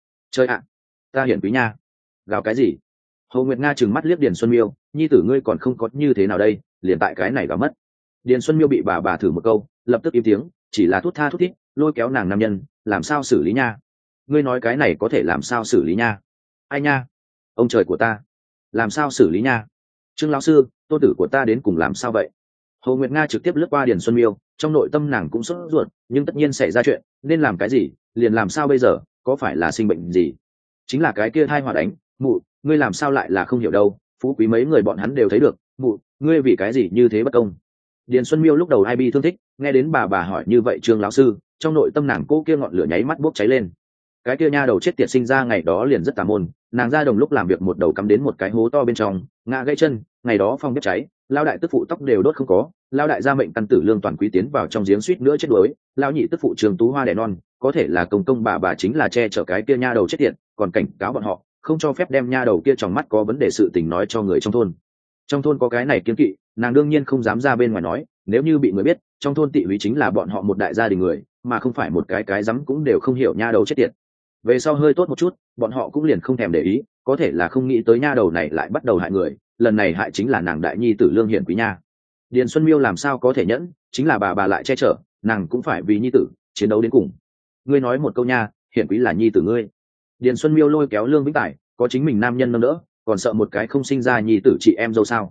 ạ, ta Hiển Quý nha. Gào cái gì? Hồ Nguyệt Nga trừng mắt liếc Điền Xuân Miêu, nhi tử ngươi còn không có như thế nào đây, liền tại cái này gào mất. Điền Xuân Miêu bị bà thử một câu, lập tức im tiếng, chỉ là thút tha thút thít, lôi kéo nàng nam nhân, làm sao xử lý nha? Ngươi nói cái này có thể làm sao xử lý nha? Ai nha? Ông trời của ta, làm sao xử lý nha? Trương lão sư, tôn tử của ta đến cùng làm sao vậy? Hồ Nguyệt Nga trực tiếp lướt qua Điền Xuân Miêu, trong nội tâm nàng cũng sốt ruột, nhưng tất nhiên xảy ra chuyện, nên làm cái gì, liền làm sao bây giờ, có phải là sinh bệnh gì? Chính là cái kia thai họa đánh, mụ, ngươi làm sao lại là không hiểu đâu, phú quý mấy người bọn hắn đều thấy được, mụ, ngươi vì cái gì như thế bất công? Điền Xuân Miêu lúc đầu ai bi thương thích, nghe đến bà hỏi như vậy Trương lão sư, trong nội tâm nàng cô kia ngọn lửa nháy mắt bốc cháy lên. Cái kia nha đầu chết tiệt sinh ra ngày đó liền rất tà môn, nàng ra đồng lúc làm việc một đầu cắm đến một cái hố to bên trong, ngã gãy chân, ngày đó phong bếp cháy, lao đại tức phụ tóc đều đốt không có, lao đại gia mệnh căn tử Lương Toàn Quý tiến vào trong giếng suýt nữa chết đuối, lao nhị tức phụ Trường Tú Hoa đẻ non, có thể là công bà chính là che chở cái kia nha đầu chết tiệt, còn cảnh cáo bọn họ không cho phép đem nha đầu kia trong mắt có vấn đề sự tình nói cho người trong thôn. Trong thôn có cái này kiêng kỵ, nàng đương nhiên không dám ra bên ngoài nói, nếu như bị người biết, trong thôn tị húy chính là bọn họ một đại gia đình người, mà không phải một cái rắm cũng đều không hiểu nha đầu chết tiệt. Về sau hơi tốt một chút, bọn họ cũng liền không thèm để ý, có thể là không nghĩ tới nha đầu này lại bắt đầu hại người, lần này hại chính là nàng đại nhi tử Lương Hiển Quý nha. Điền Xuân Miêu làm sao có thể nhẫn, chính là bà lại che chở, nàng cũng phải vì nhi tử chiến đấu đến cùng. Ngươi nói một câu nha, Hiển Quý là nhi tử ngươi. Điền Xuân Miêu lôi kéo Lương Vĩnh Tài, có chính mình nam nhân nâng đỡ, còn sợ một cái không sinh ra nhi tử chị em dâu sao?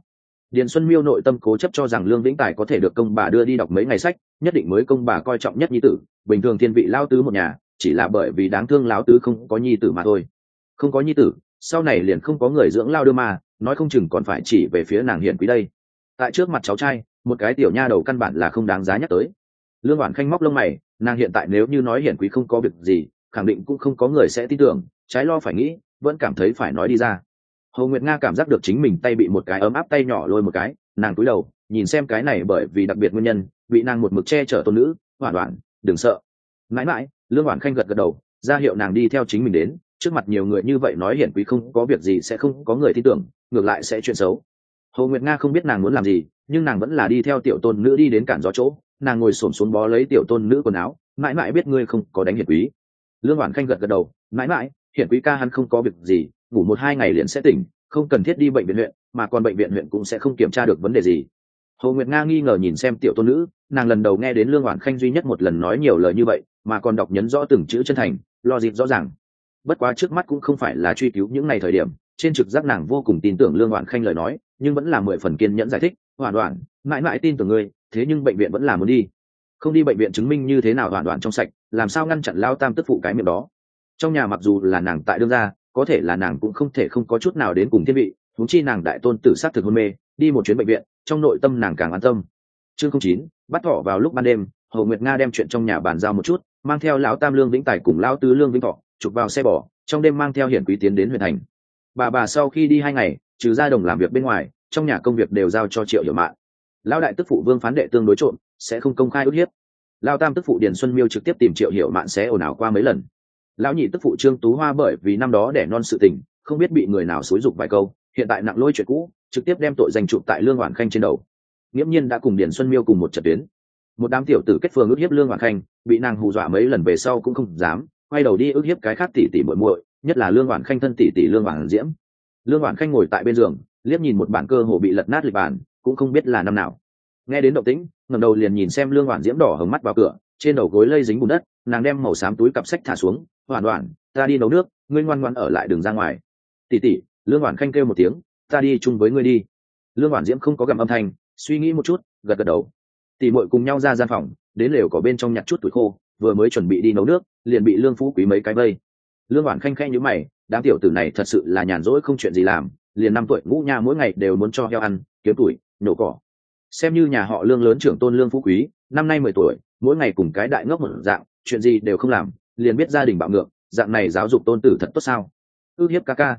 Điền Xuân Miêu nội tâm cố chấp cho rằng Lương Vĩnh Tài có thể được công bà đưa đi đọc mấy ngày sách, nhất định mới công bà coi trọng nhất nhi tử, bình thường thiên vị lao tứ một nhà, chỉ là bởi vì đáng thương lão tứ không có nhi tử mà thôi. Không có nhi tử, sau này liền không có người dưỡng lao đưa mà, nói không chừng còn phải chỉ về phía nàng Hiển Quý đây. Tại trước mặt cháu trai, một cái tiểu nha đầu căn bản là không đáng giá nhắc tới. Lương Hoản Khanh móc lông mày, nàng hiện tại nếu như nói Hiển Quý không có việc gì, khẳng định cũng không có người sẽ tin tưởng, trái lo phải nghĩ, vẫn cảm thấy phải nói đi ra. Hồ Nguyệt Nga cảm giác được chính mình tay bị một cái ấm áp tay nhỏ lôi một cái, nàng cúi đầu nhìn xem cái này bởi vì đặc biệt nguyên nhân bị nàng một mực che chở tôn nữ. Hoản Hoản, đừng sợ. Mãi mãi, Lương Hoản Khanh gật gật đầu, ra hiệu nàng đi theo chính mình đến, trước mặt nhiều người như vậy nói Hiển Quý không có việc gì sẽ không có người tin tưởng, ngược lại sẽ chuyện xấu. Hồ Nguyệt Nga không biết nàng muốn làm gì, nhưng nàng vẫn là đi theo tiểu tôn nữ đi đến cản gió chỗ, nàng ngồi xổm xuống bó lấy tiểu tôn nữ quần áo. Mãi mãi biết ngươi không có đánh Hiển Quý. Lương Hoản Khanh gật gật đầu, mãi mãi, Hiển Quý ca hắn không có việc gì, ngủ 1-2 ngày liền sẽ tỉnh, không cần thiết đi bệnh viện huyện, mà còn bệnh viện huyện cũng sẽ không kiểm tra được vấn đề gì. Hồ Nguyệt Nga nghi ngờ nhìn xem tiểu tôn nữ, nàng lần đầu nghe đến Lương Hoản Khanh duy nhất một lần nói nhiều lời như vậy, mà còn đọc nhấn rõ từng chữ chân thành, lo dịp rõ ràng. Bất quá trước mắt cũng không phải là truy cứu những ngày thời điểm, trên trực giác nàng vô cùng tin tưởng Lương Hoản Khanh lời nói, nhưng vẫn là 10 phần kiên nhẫn giải thích. Hoản Hoản, mãi mãi tin tưởng ngươi, thế nhưng bệnh viện vẫn là muốn đi. Không đi bệnh viện chứng minh như thế nào Hoản Hoản trong sạch, làm sao ngăn chặn lao tam tức phụ cái miệng đó. Trong nhà mặc dù là nàng tại đương gia, có thể là nàng cũng không thể không có chút nào đến cùng thiên vị, huống chi nàng đại tôn tử sát thực hôn mê, đi một chuyến bệnh viện, trong nội tâm nàng càng an tâm. Chương 09, bắt thọ vào lúc ban đêm, Hồ Nguyệt Nga đem chuyện trong nhà bàn giao một chút, mang theo lão tam Lương Vĩnh Tài cùng lão tứ Lương Vĩnh Thọ, chụp vào xe bò, trong đêm mang theo Hiển Quý tiến đến huyện thành. Bà sau khi đi 2 ngày, trừ ra đồng làm việc bên ngoài, trong nhà công việc đều giao cho Triệu Hiểu Mạn. Lão đại tức phụ Vương Phán Đệ tương đối trộm, sẽ không công khai ức hiếp. Lão tam tức phụ Điền Xuân Miêu trực tiếp tìm Triệu Hiểu Mạn sẽ ồn ào qua mấy lần. Lão nhị tức phụ Trương Tú Hoa bởi vì năm đó đẻ non sự tình, không biết bị người nào xúi giục vài câu, hiện tại nặng lôi chuyện cũ, trực tiếp đem tội danh chụp tại Lương Hoản Khanh trên đầu. Nghiễm nhiên đã cùng Điền Xuân Miêu cùng một trận tuyến. Một đám tiểu tử kết phường ức hiếp Lương Hoản Khanh, bị nàng hù dọa mấy lần về sau cũng không dám quay đầu đi ức hiếp cái khác tỷ tỷ muội muội, nhất là Lương Hoản Khanh thân tỷ tỷ Lương Hoản Diễm. Lương Hoản Khanh ngồi tại bên giường, liếc nhìn một bản cơ hồ bị lật nát lịch bản, cũng không biết là năm nào. Nghe đến động tĩnh, ngẩng đầu liền nhìn xem Lương Hoản Diễm đỏ hồng mắt vào cửa, trên đầu gối lây dính bùn đất, nàng đem màu xám túi cặp sách thả xuống. Hoản Hoản, ta đi nấu nước, ngươi ngoan ngoãn ở lại đừng ra ngoài. Tỷ tỷ, Lương Hoản Khanh kêu một tiếng, ta đi chung với ngươi đi. Lương Hoản Diễm không có gầm âm thanh, suy nghĩ một chút, gật gật đầu. Tỷ muội cùng nhau ra gian phòng, đến lều có bên trong nhặt chút tuổi khô, vừa mới chuẩn bị đi nấu nước, liền bị Lương Phú Quý mấy cái vây. Lương Hoản Khanh khẽ nhíu mày, đám tiểu tử này thật sự là nhàn rỗi không chuyện gì làm, liền 5 tuổi ngũ nha mỗi ngày đều muốn cho heo ăn, kiếm tuổi, nhổ cỏ. Xem như nhà họ Lương lớn trưởng tôn Lương Phú Quý, năm nay 10 tuổi, mỗi ngày cùng cái đại ngốc một dạng, chuyện gì đều không làm, liền biết gia đình bạo ngược, dạng này giáo dục tôn tử thật tốt sao? Ước hiếp ca,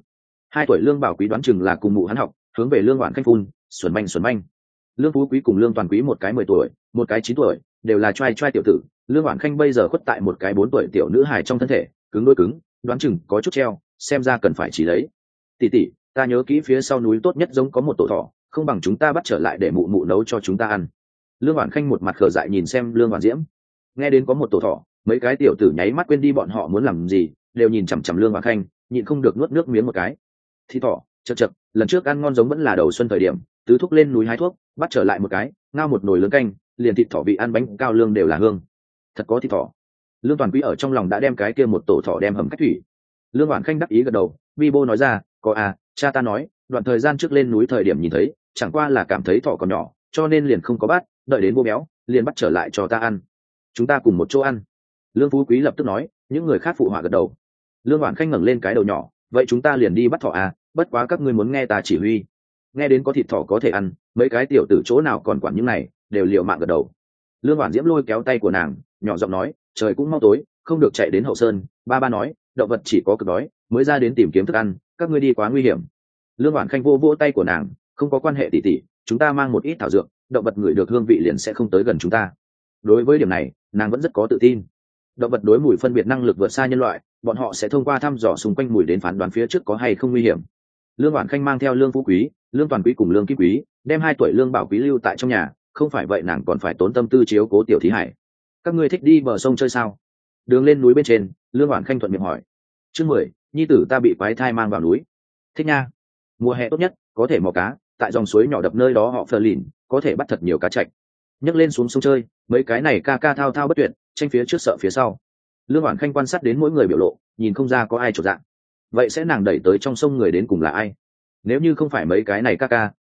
2 tuổi Lương Bảo Quý đoán chừng là cùng mụ hắn học, hướng về Lương Hoản Khanh phun, xuẩn manh. Lương Phú Quý cùng Lương Toàn Quý một cái 10 tuổi, một cái 9 tuổi, đều là trai tiểu tử. Lương Hoản Khanh bây giờ khuất tại một cái 4 tuổi tiểu nữ hài trong thân thể, cứng đôi cứng, đoán chừng có chút treo, xem ra cần phải chỉ lấy. Tỷ, ta nhớ kỹ phía sau núi tốt nhất giống có một tổ thỏ, không bằng chúng ta bắt trở lại để mụ nấu cho chúng ta ăn. Lương Hoản Khanh một mặt khờ dại nhìn xem Lương Hoản Diễm. Nghe đến có một tổ thỏ, mấy cái tiểu tử nháy mắt quên đi bọn họ muốn làm gì, đều nhìn chằm chằm Lương Hoản Khanh, nhịn không được nuốt nước miếng một cái. Thì thỏ, chậc, lần trước ăn ngon giống vẫn là đầu xuân thời điểm, tứ thúc lên núi hái thuốc, bắt trở lại một cái, ngao một nồi lớn canh, liền thịt thỏ vị ăn bánh cao lương đều là hương. Thật có thịt thỏ. Lương Toàn Quý ở trong lòng đã đem cái kia một tổ thỏ đem hầm cách thủy. Lương Hoản Khanh đắc ý gật đầu, vi bô nói ra, có à, cha ta nói, đoạn thời gian trước lên núi thời điểm nhìn thấy, chẳng qua là cảm thấy thỏ còn nhỏ, cho nên liền không có bắt, đợi đến bô béo, liền bắt trở lại cho ta ăn. Chúng ta cùng một chỗ ăn. Lương Phú Quý lập tức nói, những người khác phụ họa gật đầu. Lương Hoản Khanh ngẩng lên cái đầu nhỏ, vậy chúng ta liền đi bắt thỏ à, bất quá các ngươi muốn nghe ta chỉ huy. Nghe đến có thịt thỏ có thể ăn, mấy cái tiểu tử chỗ nào còn quản những này, đều liều mạng gật đầu. Lương Hoản Diễm lôi kéo tay của nàng, nhỏ giọng nói, trời cũng mau tối, không được chạy đến hậu sơn. Ba nói, động vật chỉ có cực đói mới ra đến tìm kiếm thức ăn, các ngươi đi quá nguy hiểm. Lương Hoản Khanh vô tay của nàng, không có quan hệ tỷ, chúng ta mang một ít thảo dược, động vật ngửi được hương vị liền sẽ không tới gần chúng ta. Đối với điểm này, nàng vẫn rất có tự tin. Động vật đối mùi phân biệt năng lực vượt xa nhân loại, bọn họ sẽ thông qua thăm dò xung quanh mùi đến phán đoán phía trước có hay không nguy hiểm. Lương Hoản Khanh mang theo Lương Phú Quý, Lương Toàn Quý cùng Lương Kim Quý, đem 2 tuổi Lương Bảo Quý lưu tại trong nhà, không phải vậy nàng còn phải tốn tâm tư chiếu cố tiểu thí hải. Các ngươi thích đi bờ sông chơi sao? Đường lên núi bên trên, Lương Hoản Khanh thuận miệng hỏi. Chương 10, nhi tử ta bị quái thai mang vào núi. Thích nha. Mùa hè tốt nhất, có thể mò cá, tại dòng suối nhỏ đập nơi đó họ phờ lìn, có thể bắt thật nhiều cá trạch. Nhấc lên xuống sông chơi, mấy cái này ca thao bất tuyệt, tranh phía trước sợ phía sau. Lương Hoản Khanh quan sát đến mỗi người biểu lộ, nhìn không ra có ai chột dạ. Vậy sẽ nàng đẩy tới trong sông người đến cùng là ai? Nếu như không phải mấy cái này ca,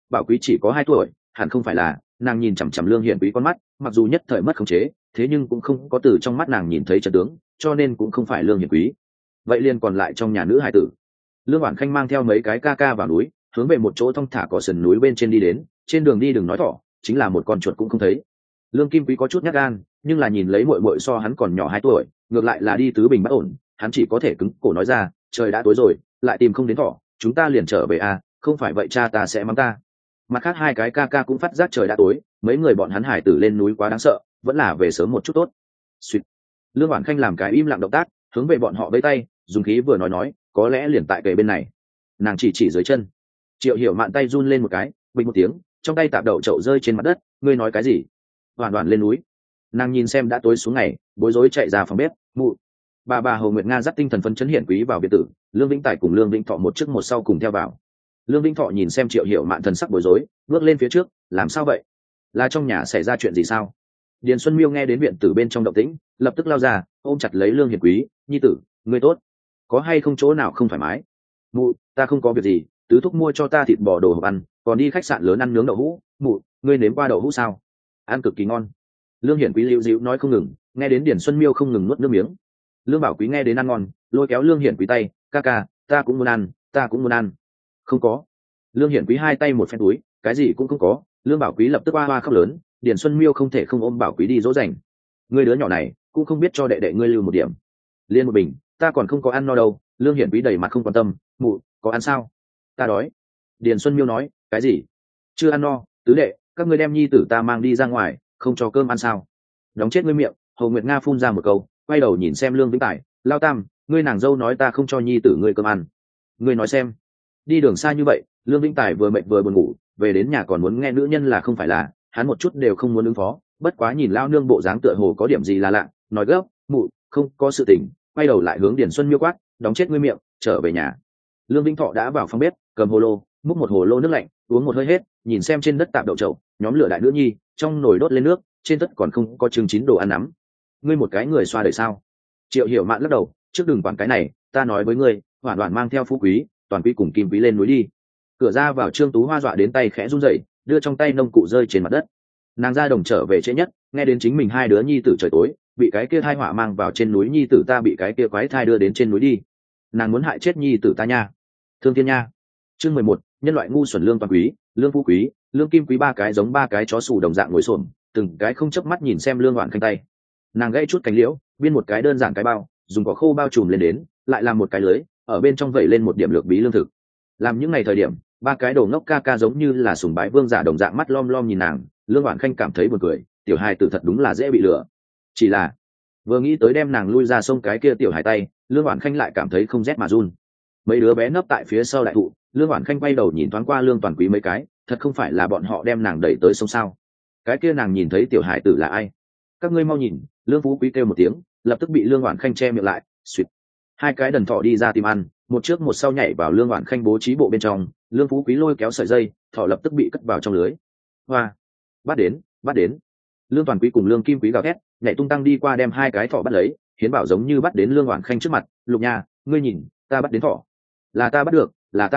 Bảo Quý chỉ có 2 tuổi, hẳn không phải là. Nàng nhìn chằm chằm Lương Hiển Quý con mắt, mặc dù nhất thời mất khống chế, thế nhưng cũng không có từ trong mắt nàng nhìn thấy trận tướng, cho nên cũng không phải Lương Hiển Quý. Vậy liền còn lại trong nhà nữ hải tử. Lương Hoản Khanh mang theo mấy cái ca ca vào núi, hướng về một chỗ thong thả có sườn núi bên trên đi đến. Trên đường đi đừng nói thỏ, chính là một con chuột cũng không thấy. Lương Kim Quý có chút nhát gan, nhưng là nhìn lấy muội muội so hắn còn nhỏ 2 tuổi, ngược lại là đi tứ bình bất ổn, hắn chỉ có thể cứng cổ nói ra, trời đã tối rồi, lại tìm không đến thỏ, chúng ta liền trở về à, không phải vậy cha ta sẽ mắng ta. Mặt khác 2 cái ca ca cũng phát giác trời đã tối, mấy người bọn hắn hải tử lên núi quá đáng sợ, vẫn là về sớm một chút tốt. Xuyệt. Lương Hoản Khanh làm cái im lặng động tác, hướng về bọn họ vẫy tay, dùng khí vừa nói, có lẽ liền tại kề bên này. Nàng chỉ dưới chân. Triệu Hiểu Mạn tay run lên một cái, bình một tiếng, trong tay tạp đậu chậu rơi trên mặt đất. Ngươi nói cái gì? Hoàn Hoàn lên núi. Nàng nhìn xem đã tối xuống ngày, bối rối chạy ra phòng bếp. Mụ. Bà Hồ Nguyệt Nga dắt tinh thần phấn chấn Hiển Quý vào biệt tử, Lương Vĩnh Tài cùng Lương Vĩnh Thọ một trước một sau cùng theo vào. Lương Vĩnh Thọ nhìn xem Triệu Hiểu Mạn thần sắc bối rối, bước lên phía trước. Làm sao vậy? Là trong nhà xảy ra chuyện gì sao? Điền Xuân Miêu nghe đến viện tử bên trong động tĩnh, lập tức lao ra, ôm chặt lấy Lương Hiển Quý. Nhi tử, ngươi tốt, có hay không chỗ nào không thoải mái? Mụ, ta không có việc gì, tứ thúc mua cho ta thịt bò đồ hộp ăn, còn đi khách sạn lớn ăn nướng đậu hũ. Mụ, ngươi nếm qua đậu hũ sao? Ăn cực kỳ ngon. Lương Hiển Quý liễu dĩu nói không ngừng, nghe đến Điền Xuân Miêu không ngừng nuốt nước miếng. Lương Bảo Quý nghe đến ăn ngon, lôi kéo Lương Hiển Quý tay, ca ca, ta cũng muốn ăn, ta cũng muốn ăn. Không có. Lương Hiển Quý 2 tay một phen túi, cái gì cũng không có. Lương Bảo Quý lập tức oa oa khóc lớn, Điền Xuân Miêu không thể không ôm Bảo Quý đi dỗ dành. Ngươi đứa nhỏ này cũng không biết cho đệ đệ ngươi lưu một điểm. Liên một bình, ta còn không có ăn no đâu. Lương Hiển Quý đầy mặt không quan tâm, mụ, có ăn sao? Ta đói. Điền Xuân Miêu nói, cái gì? Chưa ăn no, tứ đệ, các ngươi đem nhi tử ta mang đi ra ngoài, không cho cơm ăn sao? Đóng chết ngươi miệng. Hồ Nguyệt Nga phun ra một câu, quay đầu nhìn xem Lương Vĩnh Tài, lao tam, ngươi nàng dâu nói ta không cho nhi tử ngươi cơm ăn. Ngươi nói xem. Đi đường xa như vậy, Lương Vĩnh Tài vừa mệt vừa buồn ngủ, về đến nhà còn muốn nghe nữ nhân là không phải là, hắn một chút đều không muốn ứng phó, bất quá nhìn lao nương bộ dáng tựa hồ có điểm gì là lạ, nói gấp, mụ, không có sự tình, quay đầu lại hướng Điền Xuân Miêu quát, đóng chết ngươi miệng, trở về nhà. Lương Vĩnh Thọ đã vào phòng bếp, cầm hồ lô, múc một hồ lô nước lạnh, uống một hơi hết, nhìn xem trên đất tạp đậu chậu, nhóm lửa đại nữ nhi, trong nồi đốt lên nước, trên tất còn không có chừng chín đồ ăn nắm. Ngươi một cái người xoa đời sao? Triệu Hiểu Mạn lắc đầu, trước đừng quản cái này, ta nói với ngươi, Hoàn Hoàn mang theo Phú Quý, Toàn Quý cùng Kim Quý lên núi đi. Cửa ra vào Trương Tú Hoa dọa đến tay khẽ run rẩy, đưa trong tay nông cụ rơi trên mặt đất. Nàng ra đồng trở về trễ nhất, nghe đến chính mình 2 đứa nhi tử trời tối bị cái kia thai họa mang vào trên núi, nhi tử ta bị cái kia quái thai đưa đến trên núi đi, nàng muốn hại chết nhi tử ta nha. Thương thiên nha. Chương 11, nhân loại ngu xuẩn. Lương Toàn Quý, Lương Phú Quý, Lương Kim Quý 3 cái giống 3 cái chó sù đồng dạng ngồi xổm, từng cái không chớp mắt nhìn xem Lương Hoản Khanh tay. Nàng gãy chút cánh liễu, biên một cái đơn giản cái bao, dùng cỏ khô bao trùm lên đến, lại làm một cái lưới, ở bên trong vẩy lên một điểm lược bí lương thực. Làm những ngày thời điểm, 3 cái đồ ngốc ca ca giống như là sùng bái vương giả đồng dạng mắt lom lom nhìn nàng. Lương Hoản Khanh cảm thấy buồn cười, tiểu hài tử thật đúng là dễ bị lừa. Chỉ là vừa nghĩ tới đem nàng lui ra sông cái kia tiểu hài tay, Lương Hoản Khanh lại cảm thấy không rét mà run. Mấy đứa bé nấp tại phía sau đại thụ, Lương Hoản Khanh quay đầu nhìn thoáng qua Lương Toàn Quý mấy cái, thật không phải là bọn họ đem nàng đẩy tới sông sao? Cái kia nàng nhìn thấy tiểu hài tử là ai? Các ngươi mau nhìn. Lương Phú Quý kêu một tiếng, lập tức bị Lương Hoản Khanh che miệng lại. Xuyệt. 2 cái đần thỏ đi ra tìm ăn, một trước một sau nhảy vào Lương Hoản Khanh bố trí bộ bên trong. Lương Phú Quý lôi kéo sợi dây, thỏ lập tức bị cất vào trong lưới. Hoa. Bắt đến. Lương Toàn Quý cùng Lương Kim Quý gào thét, nhảy tung tăng đi qua đem 2 cái thỏ bắt lấy. Hiến Bảo giống như bắt đến Lương Hoản Khanh trước mặt, Lục Nha, ngươi nhìn, ta bắt đến thỏ. Là ta bắt được.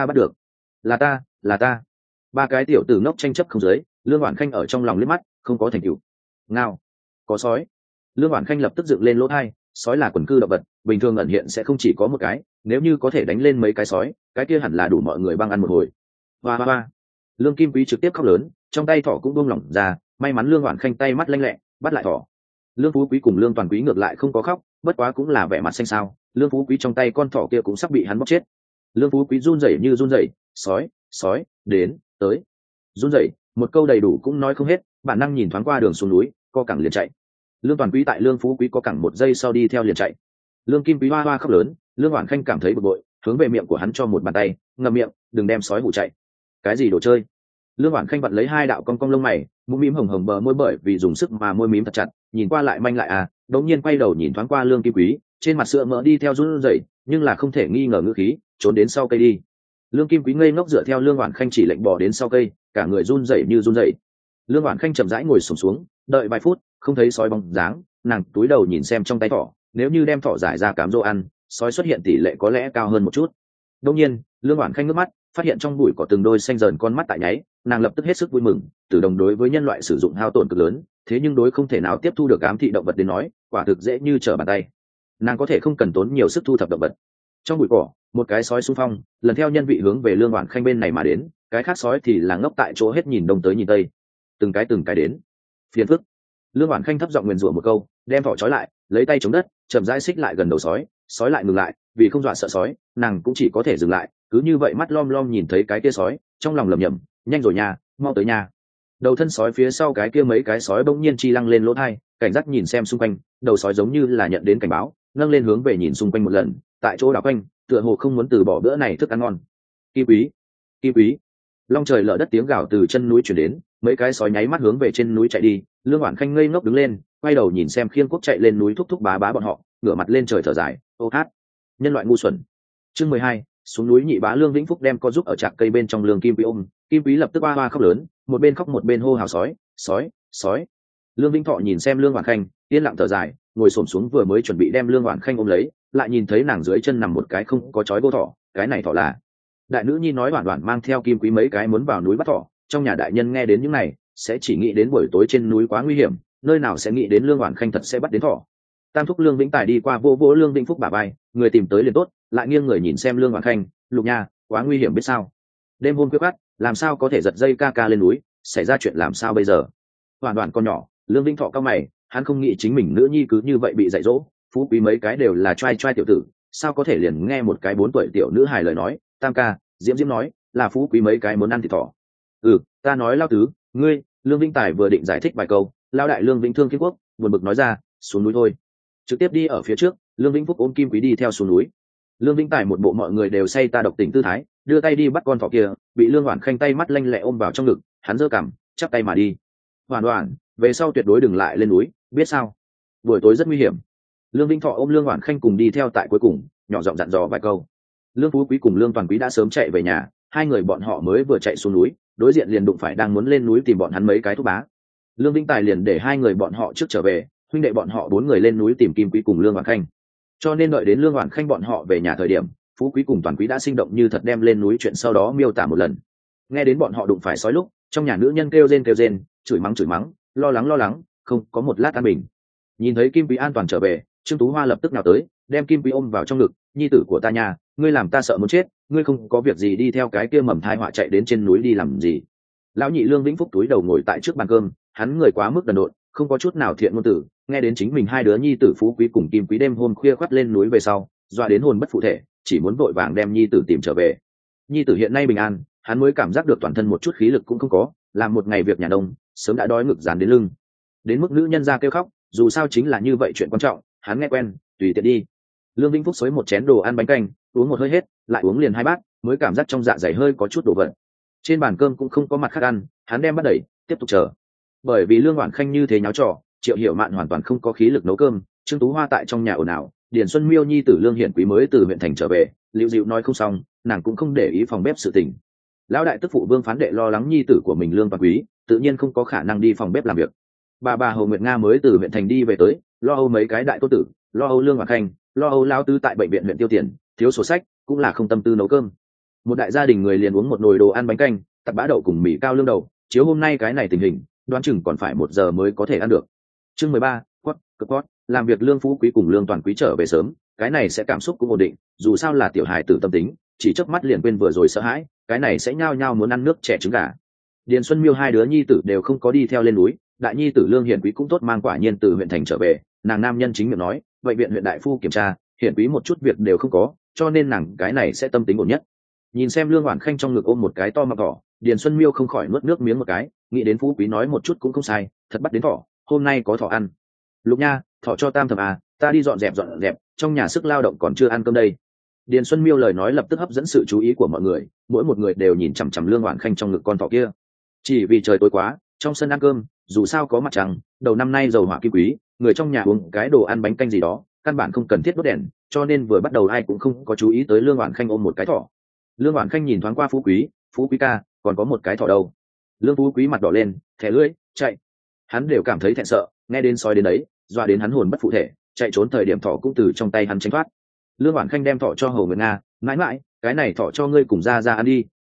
Là ta. 3 cái tiểu tử ngốc tranh chấp không dưới, Lương Hoản Khanh ở trong lòng liếc mắt, không có thành tựu. Ngao, có sói. Lương Hoản Khanh lập tức dựng lên lỗ tai, sói là quần cư động vật, bình thường ẩn hiện sẽ không chỉ có một cái, nếu như có thể đánh lên mấy cái sói, cái kia hẳn là đủ mọi người băng ăn một hồi. Hoa. Lương Kim Quý trực tiếp khóc lớn, trong tay thỏ cũng buông lỏng ra, may mắn Lương Hoản Khanh tay mắt lanh lẹ, bắt lại thỏ. Lương Phú Quý cùng Lương Toàn Quý ngược lại không có khóc, bất quá cũng là vẻ mặt xanh xao, Lương Phú Quý trong tay con thỏ kia cũng sắp bị hắn bóp chết. Lương Phú Quý run rẩy, sói, đến, tới. Run rẩy, một câu đầy đủ cũng nói không hết, bản năng nhìn thoáng qua đường xuống núi, co cẳng liền chạy. Lương Toàn Quý tại Lương Phú Quý có cẳng 1 giây sau đi theo liền chạy. Lương Kim Quý hoa khóc lớn, Lương Hoản Khanh cảm thấy bực bội, hướng về miệng của hắn cho một bàn tay, ngậm miệng, đừng đem sói hù chạy. Cái gì đồ chơi? Lương Hoản Khanh vặn lấy 2 đạo cong cong lông mày, mũm mĩm hồng hồng bờ môi bởi vì dùng sức mà môi mím thật chặt, nhìn qua lại manh lại à, đột nhiên quay đầu nhìn thoáng qua Lương Kim Quý, trên mặt sữa mỡ đi theo run rẩy, nhưng là không thể nghi ngờ ngữ khí, trốn đến sau cây đi. Lương Kim Quý ngây ngốc dựa theo Lương Hoản Khanh chỉ lệnh bò đến sau cây, cả người run rẩy như run rẩy. Lương Hoản Khanh chậm rãi ngồi xổm xuống, đợi vài phút, không thấy sói bóng dáng, nàng túi đầu nhìn xem trong tay thỏ, nếu như đem thỏ giải ra cám dỗ ăn, sói xuất hiện tỷ lệ có lẽ cao hơn một chút. Đương nhiên, Lương Hoản Khanh ngước mắt, phát hiện trong bụi có từng đôi xanh dờn con mắt tại nháy, nàng lập tức hết sức vui mừng. Tử đồng đối với nhân loại sử dụng hao tổn cực lớn, thế nhưng đối không thể nào tiếp thu được ám thị động vật đến nói, quả thực dễ như trở bàn tay. Nàng có thể không cần tốn nhiều sức thu thập động vật. Trong bụi cỏ, một cái sói xung phong lần theo nhân vị hướng về Lương Oản Khanh bên này mà đến, cái khác sói thì là ngốc tại chỗ hết nhìn đông tới nhìn tây, từng cái đến. Phiền phức. Lương Oản Khanh thấp giọng nguyền rủa một câu, đem thỏ trói lại, lấy tay chống đất, chậm rãi xích lại gần đầu sói. Sói lại ngừng lại, vì không dọa sợ sói, nàng cũng chỉ có thể dừng lại, cứ như vậy mắt lom lom nhìn thấy cái kia sói, trong lòng lẩm nhẩm, nhanh rồi nha, mau tới nha. Đầu thân sói phía sau cái kia mấy cái sói bỗng nhiên chi lăng lên lỗ tai, cảnh giác nhìn xem xung quanh, đầu sói giống như là nhận đến cảnh báo, nâng lên hướng về nhìn xung quanh một lần, tại chỗ đảo quanh, tựa hồ không muốn từ bỏ bữa này thức ăn ngon. Kim quý, kim quý. Long trời lở đất tiếng gào từ chân núi truyền đến, mấy cái sói nháy mắt hướng về trên núi chạy đi. Lương Oản Khanh ngây ngốc đứng lên, quay đầu nhìn xem Khiên Quốc chạy lên núi thúc thúc bá bá bọn họ, ngửa mặt lên trời thở dài, ô hát, nhân loại ngu xuẩn. Chương 12, xuống núi nhị bá Lương Vĩnh Phúc đem co giúp ở trạc cây bên trong Lương Kim Quý ôm, Kim Quý lập tức oa oa khóc lớn, một bên khóc một bên hô hào sói, sói, sói. Lương Vĩnh Thọ nhìn xem Lương Oản Khanh, yên lặng thở dài, ngồi xổm xuống vừa mới chuẩn bị đem Lương Oản Khanh ôm lấy, lại nhìn thấy nàng dưới chân nằm một cái không có chói vô thỏ, cái này thỏ là đại nữ nhi nói Oản Oản mang theo Kim Quý mấy cái muốn vào núi bắt thỏ, trong nhà đại nhân nghe đến những này sẽ chỉ nghĩ đến buổi tối trên núi quá nguy hiểm, nơi nào sẽ nghĩ đến Lương Oản Khanh thật sẽ bắt đến thỏ. Tam thúc Lương Vĩnh Tài đi qua vô vỗ Lương Vĩnh Phúc bả vai, người tìm tới liền tốt, lại nghiêng người nhìn xem Lương Oản Khanh, Lục nha, quá nguy hiểm biết sao? Đêm hôm khuya khoắt, làm sao có thể giật dây ca ca lên núi, xảy ra chuyện làm sao bây giờ? Oản Oản con nhỏ, Lương Vĩnh Thọ cao mày, hắn không nghĩ chính mình nữ nhi cứ như vậy bị dạy dỗ, phú quý mấy cái đều là trai trai tiểu tử, sao có thể liền nghe một cái 4 tuổi tiểu nữ hài lời nói. Tam ca, Diễm Diễm nói, là phú quý mấy cái muốn ăn thịt thỏ. Ta nói lao tứ, ngươi. Lương Vĩnh Tài vừa định giải thích vài câu, lao đại Lương Vĩnh Thương Kiến Quốc buồn bực nói ra, xuống núi thôi. Trực tiếp đi ở phía trước, Lương Vĩnh Phúc ôm Kim Quý đi theo xuống núi. Lương Vĩnh Tài một bộ mọi người đều say ta độc tình tư thái, đưa tay đi bắt con thỏ kia, bị Lương Oản Khanh tay mắt lanh lẹ ôm vào trong ngực, hắn giơ cằm, chắp tay mà đi. Oản Oản, về sau tuyệt đối đừng lại lên núi, biết sao? Buổi tối rất nguy hiểm. Lương Vĩnh Thọ ôm Lương Oản Khanh cùng đi theo tại cuối cùng, nhỏ giọng dặn dò vài câu. Lương Phú Quý cùng Lương Toàn Quý đã sớm chạy về nhà, hai người bọn họ mới vừa chạy xuống núi, đối diện liền đụng phải đang muốn lên núi tìm bọn hắn mấy cái thúc bá. Lương Vĩnh Tài liền để hai người bọn họ trước trở về, huynh đệ bọn họ 4 người lên núi tìm Kim Quý cùng Lương Oản Khanh. Cho nên đợi đến Lương Oản Khanh bọn họ về nhà thời điểm, Phú Quý cùng Toàn Quý đã sinh động như thật đem lên núi chuyện sau đó miêu tả một lần. Nghe đến bọn họ đụng phải sói lúc, trong nhà nữ nhân kêu rên, chửi mắng, lo lắng, không có một lát an bình. Nhìn thấy Kim Quý an toàn trở về, Trương Tú Hoa lập tức nào tới, đem Kim Quý ôm vào trong ngực, nhi tử của ta nhà, ngươi làm ta sợ muốn chết, ngươi không có việc gì đi theo cái kia mầm thai họa chạy đến trên núi đi làm gì? Lão nhị Lương Vĩnh Phúc túi đầu ngồi tại trước bàn cơm, hắn người quá mức đần độn, không có chút nào thiện ngôn tử, nghe đến chính mình hai đứa nhi tử Phú Quý cùng Kim Quý đêm hôm khuya khoắt lên núi về sau, dọa đến hồn bất phụ thể, chỉ muốn vội vàng đem nhi tử tìm trở về. Nhi tử hiện nay bình an, hắn mới cảm giác được toàn thân một chút khí lực cũng không có, làm một ngày việc nhà nông, sớm đã đói ngực dán đến lưng. Đến mức nữ nhân ra kêu khóc, dù sao chính là như vậy chuyện quan trọng, hắn nghe quen, tùy tiện đi. Lương Vĩnh Phúc xới một chén đồ ăn bánh canh, uống một hơi hết, lại uống liền 2 bát, mới cảm giác trong dạ dày hơi có chút đổ vật. Trên bàn cơm cũng không có mặt khác ăn, hắn đem bắt đẩy, tiếp tục chờ. Bởi vì Lương Oản Khanh như thế nháo trò, Triệu Hiểu Mạn hoàn toàn không có khí lực nấu cơm, Trương Tú Hoa tại trong nhà ồn ào, Điền Xuân Miêu nhi tử Lương Hiển Quý mới từ huyện thành trở về, Liễu Dịu nói không xong, nàng cũng không để ý phòng bếp sự tình. Lão đại tức phụ Vương Phán Đệ lo lắng nhi tử của mình Lương Toàn Quý, tự nhiên không có khả năng đi phòng bếp làm việc. Bà Hồ Nguyệt Nga mới từ huyện thành đi về tới, lo âu mấy cái đại tốt tử, lo âu Lương Oản Khanh, lo âu lão tư tại bệnh viện huyện tiêu tiền, thiếu sổ sách, cũng là không tâm tư nấu cơm. Một đại gia đình người liền uống một nồi đồ ăn bánh canh, tạt bã đậu cùng mì cao lương đầu, chiếu hôm nay cái này tình hình, đoán chừng còn phải 1 giờ mới có thể ăn được. Chương 13, quát, làm việc Lương Phú Quý cùng Lương Toàn Quý trở về sớm, cái này sẽ cảm xúc cũng ổn định, dù sao là tiểu hài tử tâm tính, chỉ chớp mắt liền quên vừa rồi sợ hãi, cái này sẽ nhao nhao muốn ăn nước trẻ trứng gà. Điền Xuân Miêu hai đứa nhi tử đều không có đi theo lên núi, đại nhi tử Lương Hiển Quý cũng tốt mang quả nhiên từ huyện thành trở về, nàng nam nhân chính miệng nói, bệnh viện huyện đại phu kiểm tra, Hiển Quý một chút việc đều không có, cho nên nàng cái này sẽ tâm tính ổn nhất. Nhìn xem Lương Oản Khanh trong ngực ôm một cái to mập thỏ, Điền Xuân Miêu không khỏi nuốt nước miếng một cái, nghĩ đến Phú Quý nói một chút cũng không sai, thật bắt đến thỏ, hôm nay có thỏ ăn. Lục nha, thỏ cho Tam thẩm à, ta đi dọn dẹp, trong nhà sức lao động còn chưa ăn cơm đây. Điền Xuân Miêu lời nói lập tức hấp dẫn sự chú ý của mọi người, mỗi một người đều nhìn chằm chằm Lương Oản Khanh trong ngực con thỏ kia. Chỉ vì trời tối quá, trong sân ăn cơm, dù sao có mặt trăng, đầu năm nay dầu hỏa kim quý, người trong nhà uống cái đồ ăn bánh canh gì đó, căn bản không cần thiết đốt đèn, cho nên vừa bắt đầu ai cũng không có chú ý tới Lương Oản Khanh ôm một cái thỏ. Lương Oản Khanh nhìn thoáng qua Phú Quý ca, còn có một cái thỏ đâu. Lương Phú Quý mặt đỏ lên, thẻ lưỡi, chạy. Hắn đều cảm thấy thẹn sợ, nghe đến sói đến đấy, dọa đến hắn hồn bất phụ thể, chạy trốn thời điểm thỏ cũng từ trong tay hắn tránh thoát. Lương Oản Khanh đem thỏ cho Hồ Nguyệt Nga, mãi mãi, cái này thỏ cho ngươi cùng ra ăn đi,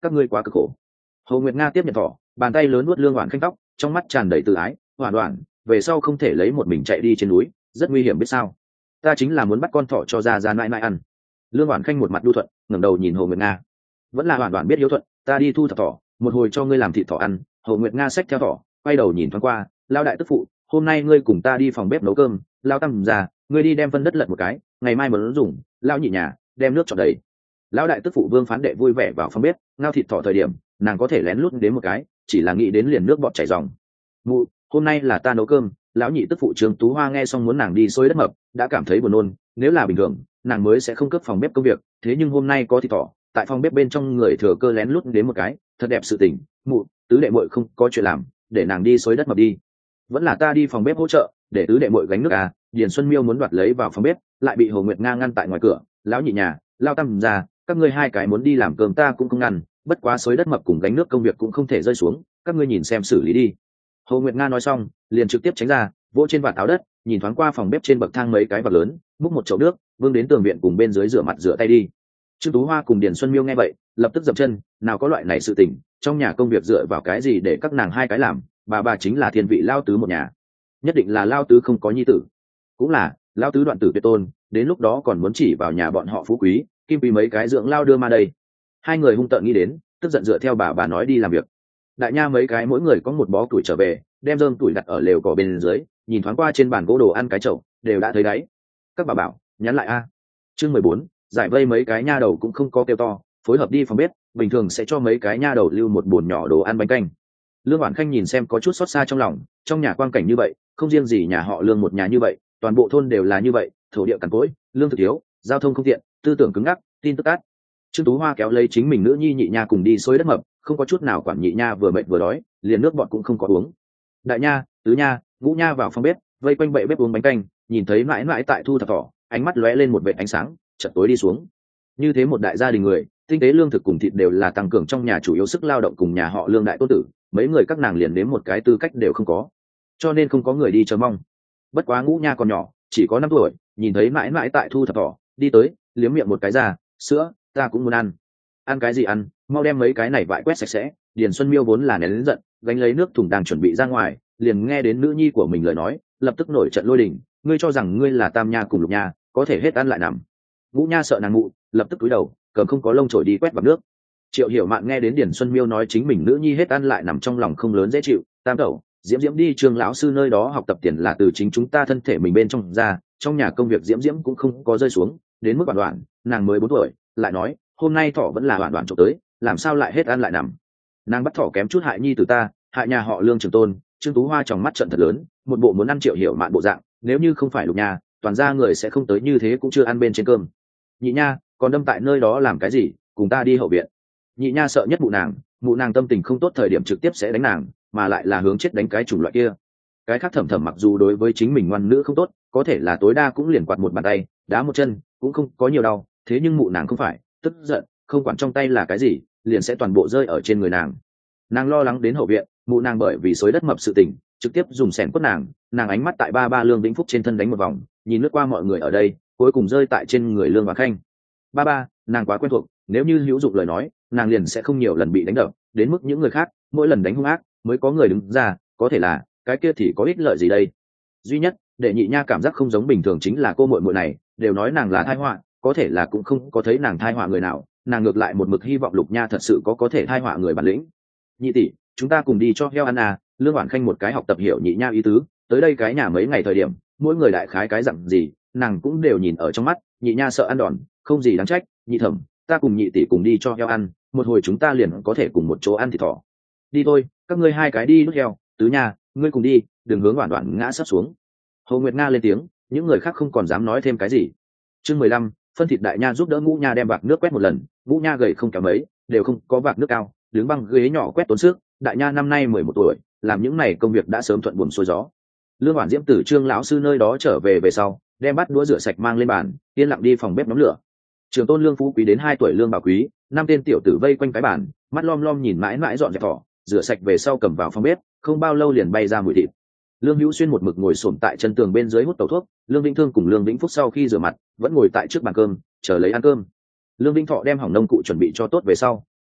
các ngươi quá cực khổ. Hồ Nguyệt Nga tiếp nhận thỏ, bàn tay lớn nuốt Lương Hoản Khanh tóc, trong mắt tràn đầy tự ái. Hoản Hoản, về sau không thể lấy một mình chạy đi trên núi, rất nguy hiểm biết sao? Ta chính là muốn bắt con thỏ cho ra mãi mãi ăn. Lương Hoản Khanh một mặt đu thuận, ngẩng đầu nhìn Hồ Nguyệt Nga. Vẫn là Hoản Hoản biết hiếu thuận, ta đi thu thập thỏ, một hồi cho ngươi làm thịt thỏ ăn. Hồ Nguyệt Nga xách theo thỏ, quay đầu nhìn thoáng qua, lao đại tức phụ, hôm nay ngươi cùng ta đi phòng bếp nấu cơm, lao tam già, ngươi đi đem phân đất lật một cái, ngày mai muốn dùng, lao nhị nhà, đem nước trọn đầy. Lão đại tức phụ Vương Phán Đệ vui vẻ vào phòng bếp ngao thịt thỏ thời điểm, nàng có thể lén lút đến một cái, chỉ là nghĩ đến liền nước bọt chảy ròng. Mụ, hôm nay là ta nấu cơm. Lão nhị tức phụ Trương Tú Hoa nghe xong muốn nàng đi xôi đất mập, đã cảm thấy buồn nôn. Nếu là bình thường, nàng mới sẽ không cướp phòng bếp công việc, thế nhưng hôm nay có thịt thỏ, tại phòng bếp bên trong người thừa cơ lén lút đến một cái, thật đẹp sự tình. Mụ, tứ đệ muội không có chuyện làm, để nàng đi xôi đất mập đi. Vẫn là ta đi phòng bếp hỗ trợ, để tứ đệ muội gánh nước à? Điền Xuân Miêu muốn đoạt lấy vào phòng bếp, lại bị Hồ Nguyệt Nga ngăn tại ngoài cửa. Lão nhị nhà, lao tam già, các ngươi hai cái muốn đi làm cơm ta cũng không ngăn, bất quá xới đất mập cùng gánh nước công việc cũng không thể rơi xuống, các ngươi nhìn xem xử lý đi. Hồ Nguyệt Nga nói xong liền trực tiếp tránh ra, vỗ trên vạt áo đất, nhìn thoáng qua phòng bếp trên bậc thang mấy cái vạc lớn, múc một chậu nước, vương đến tường viện cùng bên dưới rửa mặt rửa tay đi. Trương Tú Hoa cùng Điền Xuân Miêu nghe vậy lập tức dậm chân, nào có loại này sự tình, trong nhà công việc dựa vào cái gì để các nàng hai cái làm, bà chính là thiên vị lao tứ một nhà, nhất định là lao tứ không có nhi tử, cũng là lao tứ đoạn tử tuyệt tôn, đến lúc đó còn muốn chỉ vào nhà bọn họ phú quý kim quý mấy cái dưỡng lao đưa ma đây. Hai người hung tợn nghĩ đến, tức giận dựa theo bà nói đi làm việc. Đại nha mấy cái mỗi người có một bó tuổi trở về, đem rơm tuổi đặt ở lều cỏ bên dưới, nhìn thoáng qua trên bàn gỗ đồ ăn cái chậu, đều đã thấy đáy. Các bà bảo nhắn lại a. Chương 14, giải vây mấy cái nha đầu cũng không có kêu to, phối hợp đi phòng bếp, bình thường sẽ cho mấy cái nha đầu lưu một bồn nhỏ đồ ăn bánh canh. Lương Hoản Khanh nhìn xem có chút xót xa trong lòng, trong nhà quang cảnh như vậy, không riêng gì nhà họ Lương một nhà như vậy, toàn bộ thôn đều là như vậy, thổ địa cằn cỗi, lương thực thiếu, giao thông không tiện, tư tưởng cứng ngắc, tin tức cát. Trương Tú Hoa kéo lấy chính mình nữ nhi nhị nha cùng đi xôi đất mập, không có chút nào quản nhị nha vừa mệt vừa đói, liền nước bọn cũng không có uống. Đại nha, tứ nha, ngũ nha vào phòng bếp, vây quanh bệ bếp uống bánh canh, nhìn thấy mãi mãi tại thu thập thỏ, ánh mắt lóe lên một vệt ánh sáng, chợt tối đi xuống. Như thế một đại gia đình người, tinh tế lương thực cùng thịt đều là tăng cường trong nhà chủ yếu sức lao động cùng nhà họ Lương đại tôn tử, mấy người các nàng liền đến một cái tư cách đều không có, cho nên không có người đi chờ mong. Bất quá ngũ nha còn nhỏ, chỉ có 5 tuổi, nhìn thấy mãi mãi tại thu thập thỏ, đi tới, liếm miệng một cái ra, sữa, ta cũng muốn ăn. Ăn cái gì ăn, mau đem mấy cái này vải quét sạch sẽ. Điền Xuân Miêu vốn là nén lớn giận, gánh lấy nước thùng đang chuẩn bị ra ngoài, liền nghe đến nữ nhi của mình lời nói, lập tức nổi trận lôi đình, ngươi cho rằng ngươi là tam nha cùng lục nha, có thể hết ăn lại nằm. Ngũ nha sợ nàng mụ, lập tức cúi đầu, cầm không có lông chổi đi quét vào nước. Triệu Hiểu Mạn nghe đến Điền Xuân Miêu nói chính mình nữ nhi hết ăn lại nằm, trong lòng không lớn dễ chịu. Tam tẩu, Diễm Diễm đi trường lão sư nơi đó học tập tiền là từ chính chúng ta thân thể mình bên trong ra, trong nhà công việc Diễm Diễm cũng không có rơi xuống, đến mức đoạn, nàng mới 4 tuổi, lại nói, hôm nay thỏ vẫn là đoạn trộm tới, làm sao lại hết ăn lại nằm. Nàng bắt thỏ kém chút hại nhi tử ta, hại nhà họ Lương Trường Tôn. Trương Tú Hoa tròng mắt trận thật lớn, một bộ muốn ăn Triệu Hiểu Mạn bộ dạng, nếu như không phải lục nhà, toàn ra người sẽ không tới như thế cũng chưa ăn bên trên cơm. Nhị nha, còn đâm tại nơi đó làm cái gì, cùng ta đi hậu viện. Nhị nha sợ nhất mụ nàng tâm tình không tốt thời điểm trực tiếp sẽ đánh nàng, mà lại là hướng chết đánh cái chủng loại kia. Cái khác Thẩm Thẩm mặc dù đối với chính mình ngoan nữ không tốt, có thể là tối đa cũng liền quạt một bàn tay, đá một chân, cũng không có nhiều đau, thế nhưng mụ nàng không phải, tức giận, không quản trong tay là cái gì, liền sẽ toàn bộ rơi ở trên người nàng. Nàng lo lắng đến hậu viện, mụ nàng bởi vì xối đất mập sự tình, trực tiếp dùng xẻng quất nàng ánh mắt tại ba Lương Vĩnh Phúc trên thân đánh một vòng, nhìn lướt qua mọi người ở đây, cuối cùng rơi tại trên người Lương Hoản Khanh. Ba, nàng quá quen thuộc, nếu như hữu dụng lời nói, nàng liền sẽ không nhiều lần bị đánh đập, đến mức những người khác mỗi lần đánh hung ác mới có người đứng ra, có thể là cái kia thì có ích lợi gì đây. Duy nhất để nhị nha cảm giác không giống bình thường chính là cô muội muội này, đều nói nàng là tai họa, có thể là cũng không có thấy nàng tai họa người nào, nàng ngược lại một mực hy vọng lục nha thật sự có thể tai họa người bản lĩnh. Nhị tỷ, chúng ta cùng đi cho heo ăn à. Lương Hoản Khanh một cái học tập hiểu nhị nha ý tứ, tới đây cái nhà mấy ngày thời điểm, mỗi người đại khái cái dặn gì nàng cũng đều nhìn ở trong mắt. Nhị nha sợ ăn đòn, không gì đáng trách. Nhị thẩm, ta cùng nhị tỷ cùng đi cho heo ăn, một hồi chúng ta liền có thể cùng một chỗ ăn thịt thỏ. Đi thôi, các ngươi hai cái đi đút heo. Tứ nha, ngươi cùng đi, đừng hướng Đoạn ngã sắp xuống. Hồ Nguyệt Nga lên tiếng, những người khác không còn dám nói thêm cái gì. Chương 15, phân thịt. Đại nha giúp đỡ ngũ nha đem vạc nước quét một lần, ngũ nha gầy không kém mấy, đều không có vạc nước cao, đứng băng ghế nhỏ quét tốn sức. Đại nha năm nay 11 tuổi, làm những này công việc đã sớm thuận buồm xuôi gió. Lương Hoản Diễm từ Trương lão sư nơi đó trở về sau, đem bát đũa rửa sạch mang lên bàn, yên lặng đi phòng bếp nhóm lửa. Trường Tôn Lương Phú Quý đến 2 tuổi Lương Bảo Quý, 5 tên tiểu tử vây quanh cái bàn, mắt lom lom nhìn mãi mãi dọn dẹp thỏ, rửa sạch về sau cầm vào phòng bếp, không bao lâu liền bay ra mùi thịt. Lương Hữu Xuyên một mực ngồi xổm tại chân tường bên dưới hút tẩu thuốc, Lương Vĩnh Thương cùng Lương Vĩnh Phúc sau khi rửa mặt, vẫn ngồi tại trước bàn cơm, chờ lấy ăn cơm. Lương Vĩnh Thọ đem hỏng nông cụ chuẩn bị cho tốt về sau,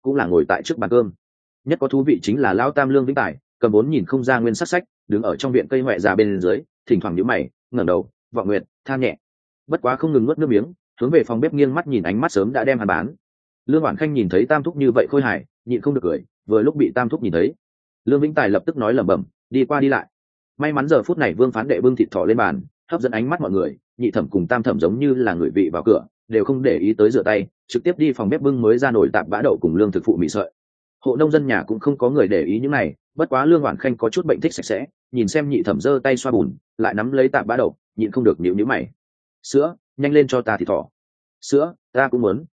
cũng là ngồi tại trước bàn cơm. Nhất có thú vị chính là lão tam Lương Vĩnh Tài, cầm vốn nhìn không ra nguyên sắc sách, đứng ở trong viện cây hoẹ già bên dưới, thỉnh thoảng nhíu mày, ngẩng đầu, vọng nguyện, than nhẹ. Bất quá không ngừng nuốt nước miếng, hướng về phòng bếp nghiêng mắt nhìn, ánh mắt sớm đã đem hắn bán. Lương Hoản Khanh nhìn thấy Tam Thúc như vậy khôi hài, nhịn không được cười, vừa lúc bị Tam Thúc nhìn thấy, Lương Vĩnh Tài lập tức nói lẩm bẩm, đi qua đi lại. May mắn giờ phút này Vương Phán Đệ bưng thịt thỏ lên bàn, hấp dẫn ánh mắt mọi người, Nhị Thẩm cùng Tam Thẩm giống như là người vị vào cửa, đều không để ý tới rửa tay, trực tiếp đi phòng bếp bưng mới ra nồi tạp bã đậu cùng lương thực phụ mì sợi. Hộ nông dân nhà cũng không có người để ý những này, bất quá Lương Hoản Khanh có chút bệnh thích sạch sẽ, nhìn xem Nhị Thẩm giơ tay xoa bùn, lại nắm lấy tạp bã đậu, nhịn không được nhíu mày. Sữa, nhanh lên cho ta thịt thỏ. Sữa, ta cũng muốn,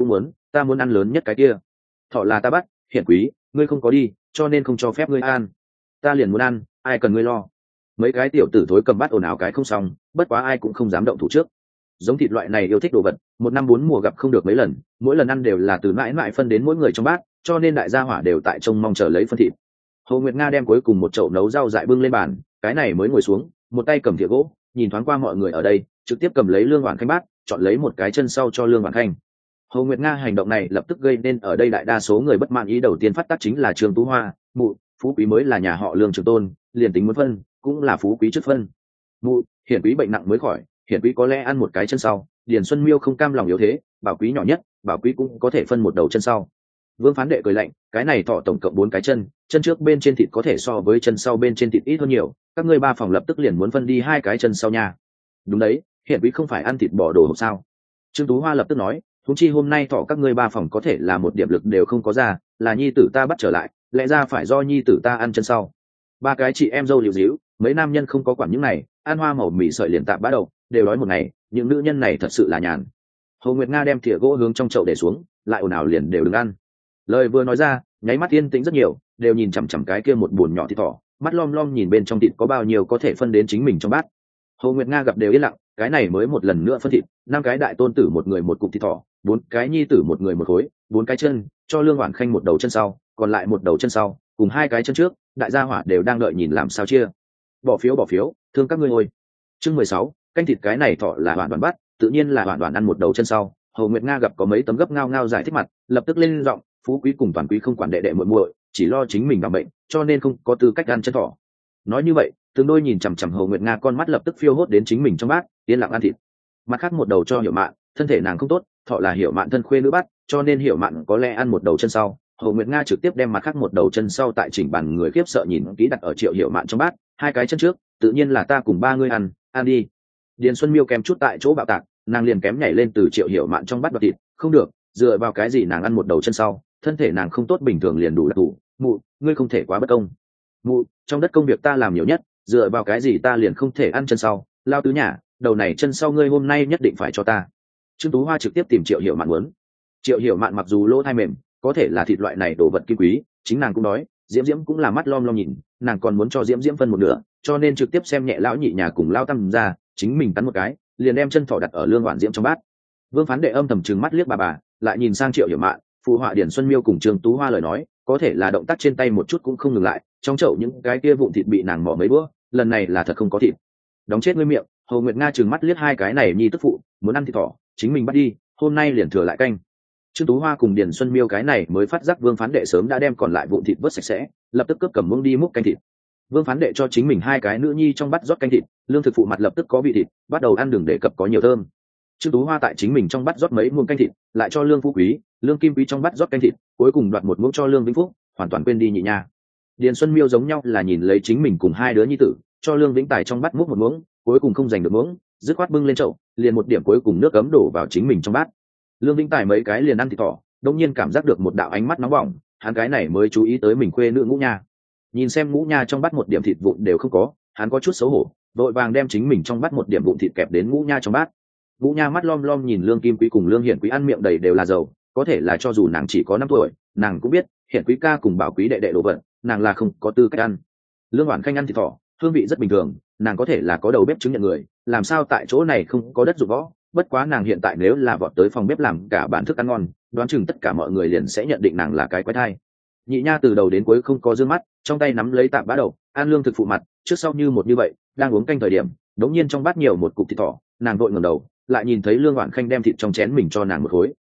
ta muốn ăn lớn nhất cái kia. Thỏ là ta bắt, Hiển Quý, ngươi không có đi, cho nên không cho phép ngươi ăn. Ta liền muốn ăn, ai cần ngươi lo. Mấy cái tiểu tử thối cầm bát ồn ào cái không xong, bất quá ai cũng không dám động thủ trước. Giống thịt loại này yêu thích đồ vật, một năm 4 mùa gặp không được mấy lần, mỗi lần ăn đều là từ mãi mãi phân đến mỗi người trong bát, cho nên đại gia hỏa đều tại trông mong chờ lấy phân thịt. Hồ Nguyệt Nga đem cuối cùng một chậu nấu rau dại bưng lên bàn, cái này mới ngồi xuống, một tay cầm thìa gỗ, nhìn thoáng qua mọi người ở đây, trực tiếp cầm lấy Lương Hoản Khanh bát, chọn lấy một cái chân sau cho Lương Hoản Khanh. Hồ Nguyệt Nga hành động này lập tức gây nên ở đây đại đa số người bất mãn, ý đầu tiên phát tác chính là Trương Tú Hoa, mụ, Phú Quý mới là nhà họ Lương Trường Tôn, liền tính muốn phân, cũng là Phú Quý trước phân. Mụ, Hiển Quý bệnh nặng mới khỏi, Hiển Quý có lẽ ăn một cái chân sau, Điền Xuân Miêu không cam lòng yếu thế, Bảo Quý nhỏ nhất, Bảo Quý cũng có thể phân một đầu chân sau. Vương Phán Đệ cười lạnh, cái này thọ tổng cộng 4 cái chân, chân trước bên trên thịt có thể so với chân sau bên trên thịt ít hơn nhiều, các ngươi 3 phòng lập tức liền muốn phân đi 2 cái chân sau nha. Đúng đấy, Hiển Quý không phải ăn thịt bò đồ hộp sao? Trương Tú Hoa lập tức nói, huống chi hôm nay thọ các ngươi 3 phòng có thể là một điểm lực đều không có ra, là nhi tử ta bắt trở lại, lẽ ra phải do nhi tử ta ăn chân sau. 3 cái chị em dâu liều díu, mấy nam nhân không có quản những này, ăn hoa màu mì sợi liền tạm bã đầu, đều đói một ngày, những nữ nhân này thật sự là nhàn. Hồ Nguyệt Nga đem thìa gỗ hướng trong chậu để xuống, lại ồn ào liền đều đừng ăn. Lời vừa nói ra, nháy mắt yên tĩnh rất nhiều, đều nhìn chằm chằm cái kia một buồn nhỏ thịt thỏ, mắt lom lom nhìn bên trong thịt có bao nhiêu có thể phân đến chính mình trong bát. Hồ Nguyệt Nga gặp đều yên lặng, cái này mới một lần nữa phân thịt, 5 cái đại tôn tử một người một cục thịt thỏ, 4 cái nhi tử một người một khối, 4 cái chân, cho Lương Hoản Khanh một đầu chân sau, còn lại một đầu chân sau, cùng 2 cái chân trước, đại gia hỏa đều đang đợi nhìn làm sao chia. Bỏ phiếu, thương các ngươi ơi. Chương 16, canh thịt cái này thỏ là hoàn toàn bắt, tự nhiên là hoàn toàn ăn một đầu chân sau. Hồ Nguyệt Nga gặp có mấy tấm gấp ngao ngao giải thích mặt, lập tức lên giọng, Phú Quý cùng Toàn Quý không quản đệ đệ muội muội, chỉ lo chính mình đảm bệnh, cho nên không có tư cách ăn chân thỏ. Nói như vậy, từng đôi nhìn chằm chằm Hồ Nguyệt Nga, con mắt lập tức phiêu hốt đến chính mình trong bát, yên lặng ăn thịt. Mặt khác một đầu cho Hiểu Mạn, thân thể nàng không tốt, thọ là Hiểu Mạn thân khuê nữ bắt, cho nên Hiểu Mạn có lẽ ăn một đầu chân sau. Hồ Nguyệt Nga trực tiếp đem mặt khác một đầu chân sau tại chỉnh bàn người khiếp sợ nhìn kỹ đặt ở Triệu Hiểu Mạn trong bát, 2 cái chân trước, tự nhiên là ta cùng 3 ngươi ăn, ăn đi. Điền Xuân Miêu kém chút tại chỗ bạo tạc, nàng liền kém nhảy lên từ Triệu Hiểu Mạn trong bát đoạt thịt, không được, dựa vào cái gì nàng ăn một đầu chân sau, thân thể nàng không tốt bình thường liền đủ là đủ, mụ, ngươi không thể quá bất công. Mụ, trong đất công việc ta làm nhiều nhất, dựa vào cái gì ta liền không thể ăn chân sau, lao tứ nhà, đầu này chân sau ngươi hôm nay nhất định phải cho ta. Trương Tú Hoa trực tiếp tìm Triệu Hiểu Mạn muốn. Triệu Hiểu Mạn mặc dù lỗ thai mềm, có thể là thịt loại này đồ vật kim quý, chính nàng cũng nói, Diễm Diễm cũng là mắt lom lom nhìn, nàng còn muốn cho Diễm Diễm phân một nửa, cho nên trực tiếp xem nhẹ lão nhị nhà cùng lao tam ra, chính mình cắn một cái, liền đem chân thỏ đặt ở Lương Hoản Diễm trong bát. Vương Phán Đệ âm thầm trừng mắt liếc bà, lại nhìn sang Triệu Hiểu Mạn, phụ họa Điền Xuân Miêu cùng Trương Tú Hoa lời nói, có thể là động tác trên tay một chút cũng không ngừng lại, trong chậu những cái kia vụn thịt bị nàng mỏ mấy bữa, lần này là thật không có thịt. Đóng chết ngươi miệng. Hồ Nguyệt Nga trừng mắt liếc 2 cái này nhi tức phụ, muốn ăn thịt thỏ, chính mình bắt đi, hôm nay liền thừa lại canh. Trương Tú Hoa cùng Điền Xuân Miêu cái này mới phát giác Vương Phán Đệ sớm đã đem còn lại vụn thịt vớt sạch sẽ, lập tức cướp cầm muỗng đi múc canh thịt. Vương Phán Đệ cho chính mình 2 cái nữ nhi trong bát rót canh thịt, lương thực phụ mặt lập tức có vị thịt, bắt đầu ăn, đừng để cập có nhiều thơm. Trương Tú Hoa tại chính mình trong bát rót mấy muỗng canh thịt, lại cho Lương Phú Quý, Lương Kim Quý trong bát rót canh thịt, cuối cùng đoạt một muỗng cho Lương Vĩnh Phúc, hoàn toàn quên đi nhị nha. Điền Xuân Miêu giống nhau là nhìn lấy chính mình cùng 2 đứa nhi tử, cho Lương Vĩnh Tài trong bát múc một muỗng, cuối cùng không giành được muỗng, dứt khoát bưng lên chậu, liền một điểm cuối cùng nước ấm đổ vào chính mình trong bát. Lương Vĩnh Tài mấy cái liền ăn thịt thỏ, đột nhiên cảm giác được một đạo ánh mắt nóng bỏng, hắn cái này mới chú ý tới mình khuê nữ Ngũ Nha. Nhìn xem Ngũ Nha trong bát một điểm thịt vụn đều không có, hắn có chút xấu hổ, vội vàng đem chính mình trong bát một điểm vụn thịt kẹp đến Ngũ Nha trong bát. Ngũ Nha mắt lom lom nhìn Lương Kim Quý cùng Lương Hiển Quý ăn miệng đầy đều là dầu, có thể là cho dù nàng chỉ có 5 tuổi, nàng cũng biết Hiển Quý ca cùng Bảo Quý đệ đệ đồ vật, nàng là không có tư cách ăn. Lương Hoản Khanh ăn thịt thỏ, hương vị rất bình thường, nàng có thể là có đầu bếp chứng nhận người, làm sao tại chỗ này không có đất dụng võ, bất quá nàng hiện tại nếu là vọt tới phòng bếp làm cả bản thức ăn ngon, đoán chừng tất cả mọi người liền sẽ nhận định nàng là cái quái thai. Nhị Nha từ đầu đến cuối không có dương mắt, trong tay nắm lấy tạm bã đầu, ăn lương thực phụ mặt, trước sau như một như vậy, đang uống canh thời điểm, đống nhiên trong bát nhiều một cục thịt thỏ, nàng vội ngẩng đầu, lại nhìn thấy Lương Hoản Khanh đem thịt trong chén mình cho nàng một khối.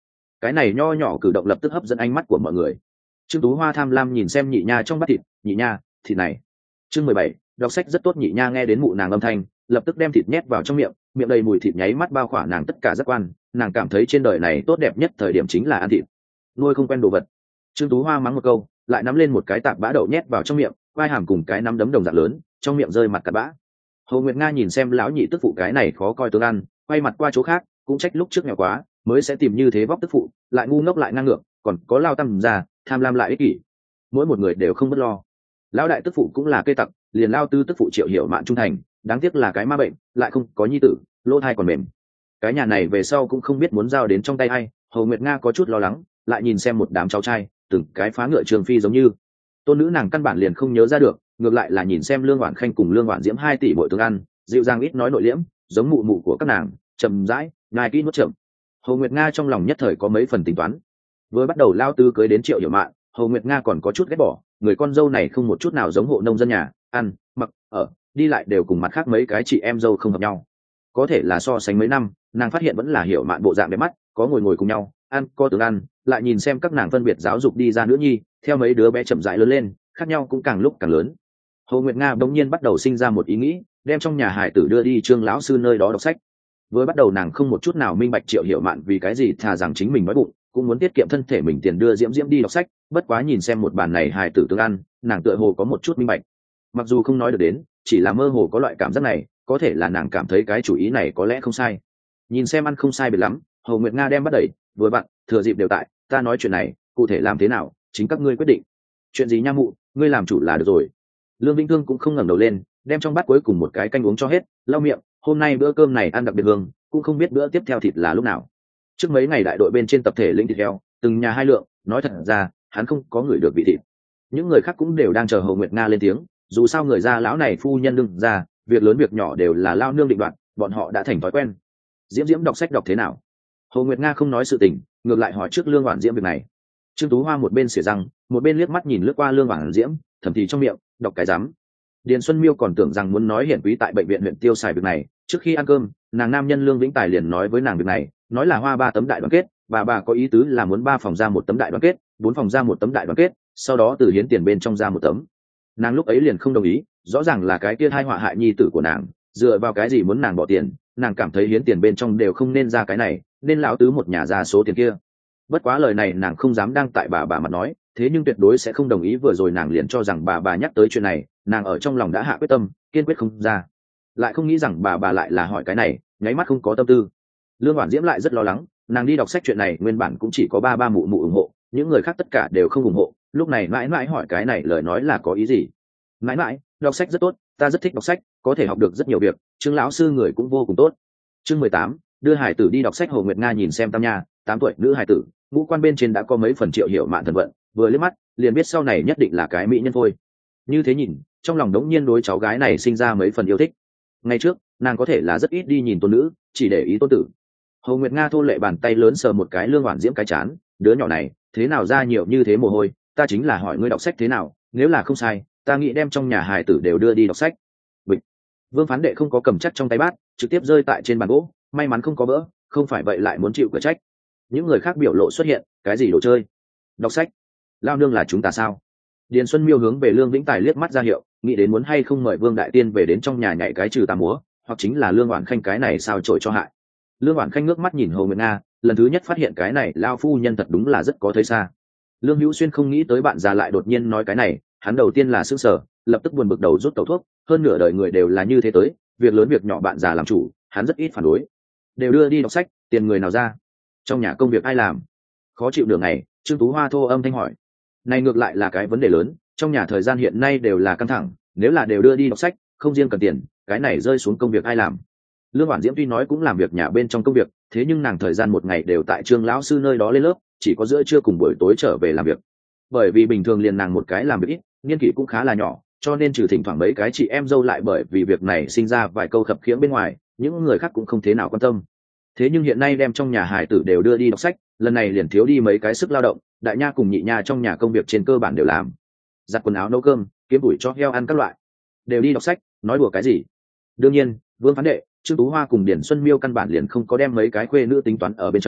cái này nho nhỏ cử động lập tức hấp dẫn ánh mắt của mọi người. Trương Tú Hoa tham lam nhìn xem nhị nha trong bát thịt, nhị nha, thịt này. Chương 17, đọc sách rất tốt. Nhị nha nghe đến mụ nàng âm thanh, lập tức đem thịt nhét vào trong miệng, miệng đầy mùi thịt nháy mắt bao khỏa nàng tất cả giác quan, nàng cảm thấy trên đời này tốt đẹp nhất thời điểm chính là ăn thịt. Nuôi không quen đồ vật. Trương Tú Hoa mắng một câu, lại nắm lên một cái tạp bã đậu nhét vào trong miệng, vai hàm cùng cái nắm đấm đồng dạng lớn, trong miệng rơi mặt cặn bã. Hồ Nguyệt Nga nhìn xem lão nhị tức phụ cái này khó coi tướng ăn, quay mặt qua chỗ khác, cũng trách lúc trước nghèo quá, mới sẽ tìm như thế vóc tức phụ, lại ngu ngốc lại ngang ngược, còn có lao tâm già, tham lam lại ích kỷ. Mỗi một người đều không bất lo. Lão đại tức phụ cũng là cây tặc, liền lao tư tức phụ Triệu Hiểu Mạn trung thành, đáng tiếc là cái ma bệnh, lại không có nhi tử, lỗ thai còn mềm. Cái nhà này về sau cũng không biết muốn giao đến trong tay ai. Hồ Nguyệt Nga có chút lo lắng, lại nhìn xem một đám cháu trai, từng cái phá ngựa Trường Phi giống như tôn nữ, nàng căn bản liền không nhớ ra được, ngược lại là nhìn xem Lương Hoản Khanh cùng Lương Hoản Diễm 2 tỷ bội tướng ăn, dịu dàng ít nói nội liễm, giống mụ mụ của các nàng, chậm rãi, ngài kỹ nuốt chậm. Hồ Nguyệt Nga trong lòng nhất thời có mấy phần tính toán. Vừa bắt đầu lao tư cưới đến Triệu Hiểu Mạn, Hồ Nguyệt Nga còn có chút ghét bỏ, người con dâu này không một chút nào giống hộ nông dân nhà, ăn, mặc, ở, đi lại đều cùng mặt khác mấy cái chị em dâu không hợp nhau. Có thể là so sánh mấy năm, nàng phát hiện vẫn là Hiểu Mạn bộ dạng đẹp mắt, có ngồi ngồi cùng nhau, ăn, có tướng ăn, lại nhìn xem các nàng phân biệt giáo dục đi ra nữ nhi, theo mấy đứa bé chậm rãi lớn lên, khác nhau cũng càng lúc càng lớn. Hồ Nguyệt Nga bỗng nhiên bắt đầu sinh ra một ý nghĩ, đem trong nhà hải tử đưa đi Trương lão sư nơi đó đọc sách. Vừa bắt đầu nàng không một chút nào minh bạch Triệu Hiểu Mạn vì cái gì thà rằng chính mình nói bụng, cũng muốn tiết kiệm thân thể mình tiền đưa Diễm Diễm đi đọc sách, bất quá nhìn xem một bàn này hài tử tương ăn, nàng tựa hồ có một chút minh bạch. Mặc dù không nói được đến, chỉ là mơ hồ có loại cảm giác này, có thể là nàng cảm thấy cái chủ ý này có lẽ không sai. Nhìn xem ăn không sai biệt lắm, Hồ Nguyệt Nga đem bắt đẩy, vừa vặn, thừa dịp đều tại, ta nói chuyện này, cụ thể làm thế nào, chính các ngươi quyết định. Chuyện gì nha mụ, ngươi làm chủ là được rồi. Lương Vĩnh Thương cũng không ngẩng đầu lên, đem trong bát cuối cùng một cái canh uống cho hết, lau miệng, hôm nay bữa cơm này ăn đặc biệt hương, cũng không biết bữa tiếp theo thịt là lúc nào. Trước mấy ngày đại đội bên trên tập thể lĩnh thịt heo, từng nhà 2 lượng, nói thật ra, hắn không có người được vị thịt. Những người khác cũng đều đang chờ Hồ Nguyệt Nga lên tiếng, dù sao người gia lão này phu nhân đương ra, việc lớn việc nhỏ đều là lao nương định đoạt, bọn họ đã thành thói quen. Diễm Diễm đọc sách đọc thế nào? Hồ Nguyệt Nga không nói sự tình, ngược lại hỏi trước Lương Hoản Diễm việc này. Trương Tú Hoa một bên xỉa răng, một bên liếc mắt nhìn lướt qua Lương Hoản Diễm, thầm thì trong miệng, đọc cái rắm. Điền Xuân Miêu còn tưởng rằng muốn nói hiển quý tại bệnh viện huyện tiêu xài việc này, trước khi ăn cơm, nàng nam nhân Lương Vĩnh Tài liền nói với nàng việc này, nói là hoa 3 tấm đại đoàn kết, bà có ý tứ là muốn 3 phòng ra 1 tấm đại đoàn kết, 4 phòng ra 1 tấm đại đoàn kết, sau đó từ hiến tiền bên trong ra 1 tấm. Nàng lúc ấy liền không đồng ý, rõ ràng là cái kia hai họa hại nhi tử của nàng, dựa vào cái gì muốn nàng bỏ tiền, nàng cảm thấy hiến tiền bên trong đều không nên ra cái này, nên lão tứ một nhà ra số tiền kia. Bất quá lời này nàng không dám đăng tại bà mặt nói, thế nhưng tuyệt đối sẽ không đồng ý. Vừa rồi nàng liền cho rằng bà nhắc tới chuyện này, nàng ở trong lòng đã hạ quyết tâm, kiên quyết không ra. Lại không nghĩ rằng bà lại là hỏi cái này, nháy mắt không có tâm tư. Lương Hoản Diễm lại rất lo lắng, nàng đi đọc sách chuyện này nguyên bản cũng chỉ có ba mụ ủng hộ, những người khác tất cả đều không ủng hộ. Lúc này mãi mãi hỏi cái này lời nói là có ý gì? Mãi mãi, đọc sách rất tốt, ta rất thích đọc sách, có thể học được rất nhiều việc, Trương lão sư người cũng vô cùng tốt. Chương 18, đưa hải tử đi đọc sách. Hồ Nguyệt Nga nhìn xem Tam Nha, 8 tuổi nữ hải tử, ngũ quan bên trên đã có mấy phần Triệu Hiểu Mạn thần vận, vừa liếc mắt liền biết sau này nhất định là cái mỹ nhân thôi. Như thế nhìn, trong lòng đống nhiên đối cháu gái này sinh ra mấy phần yêu thích. Ngày trước nàng có thể là rất ít đi nhìn tôn nữ, chỉ để ý tôn tử. Hồ Nguyệt Nga thô lệ bàn tay lớn sờ một cái Lương Hoản Diễm cái chán, đứa nhỏ này thế nào ra nhiều như thế mồ hôi, ta chính là hỏi ngươi đọc sách thế nào, nếu là không sai ta nghĩ đem trong nhà hài tử đều đưa đi đọc sách. Bịch. Vương Phán Đệ không có cầm chắc trong tay bát, trực tiếp rơi tại trên bàn gỗ, may mắn không có vỡ, không phải vậy lại muốn chịu cửa trách. Những người khác biểu lộ xuất hiện, cái gì đồ chơi? Đọc sách? Lao nương là chúng ta sao? Điền Xuân Miêu hướng về Lương Vĩnh Tài liếc mắt ra hiệu, nghĩ đến muốn hay không mời Vương Đại Tiên về đến trong nhà nhảy cái trừ tà múa, hoặc chính là Lương Hoản Khanh cái này sao trội cho hại. Lương Hoản Khanh ngước mắt nhìn Hồ Nguyệt Nga, lần thứ nhất phát hiện cái này lao phu nhân thật đúng là rất có thấy xa. Lương Hữu Xuyên không nghĩ tới bạn già lại đột nhiên nói cái này, hắn đầu tiên là sững sờ, lập tức buồn bực đầu rút tẩu thuốc, hơn nửa đời người đều là như thế tới, việc lớn việc nhỏ bạn già làm chủ, hắn rất ít phản đối. Đều đưa đi đọc sách, tiền người nào ra? Trong nhà công việc ai làm? Khó chịu đường này, Trương Tú Hoa thô âm thanh hỏi. Này ngược lại là cái vấn đề lớn, trong nhà thời gian hiện nay đều là căng thẳng, nếu là đều đưa đi đọc sách, không riêng cần tiền, cái này rơi xuống công việc ai làm? Lương Hoản Diễm tuy nói cũng làm việc nhà bên trong công việc, thế nhưng nàng thời gian một ngày đều tại Trương lão sư nơi đó lên lớp, chỉ có giữa trưa cùng buổi tối trở về làm việc. Bởi vì bình thường liền nàng một cái làm việc ít, niên kỷ cũng khá là nhỏ, cho nên trừ thỉnh thoảng mấy cái chị em dâu lại bởi vì việc này sinh ra vài câu khập khiễng bên ngoài, những người khác cũng không thế nào quan tâm. Thế nhưng hiện nay đem trong nhà hải tử đều đưa đi đọc sách, lần này liền thiếu đi mấy cái sức lao động, đại nha cùng nhị nha trong nhà công việc trên cơ bản đều làm, giặt quần áo nấu cơm, kiếm củi cho heo ăn các loại, đều đi đọc sách, nói đùa cái gì? Đương nhiên, Vương Phán Đệ, Trương Tú Hoa cùng Điển Xuân Miêu căn bản liền không có đem mấy cái khuê nữ tính toán ở bên trong,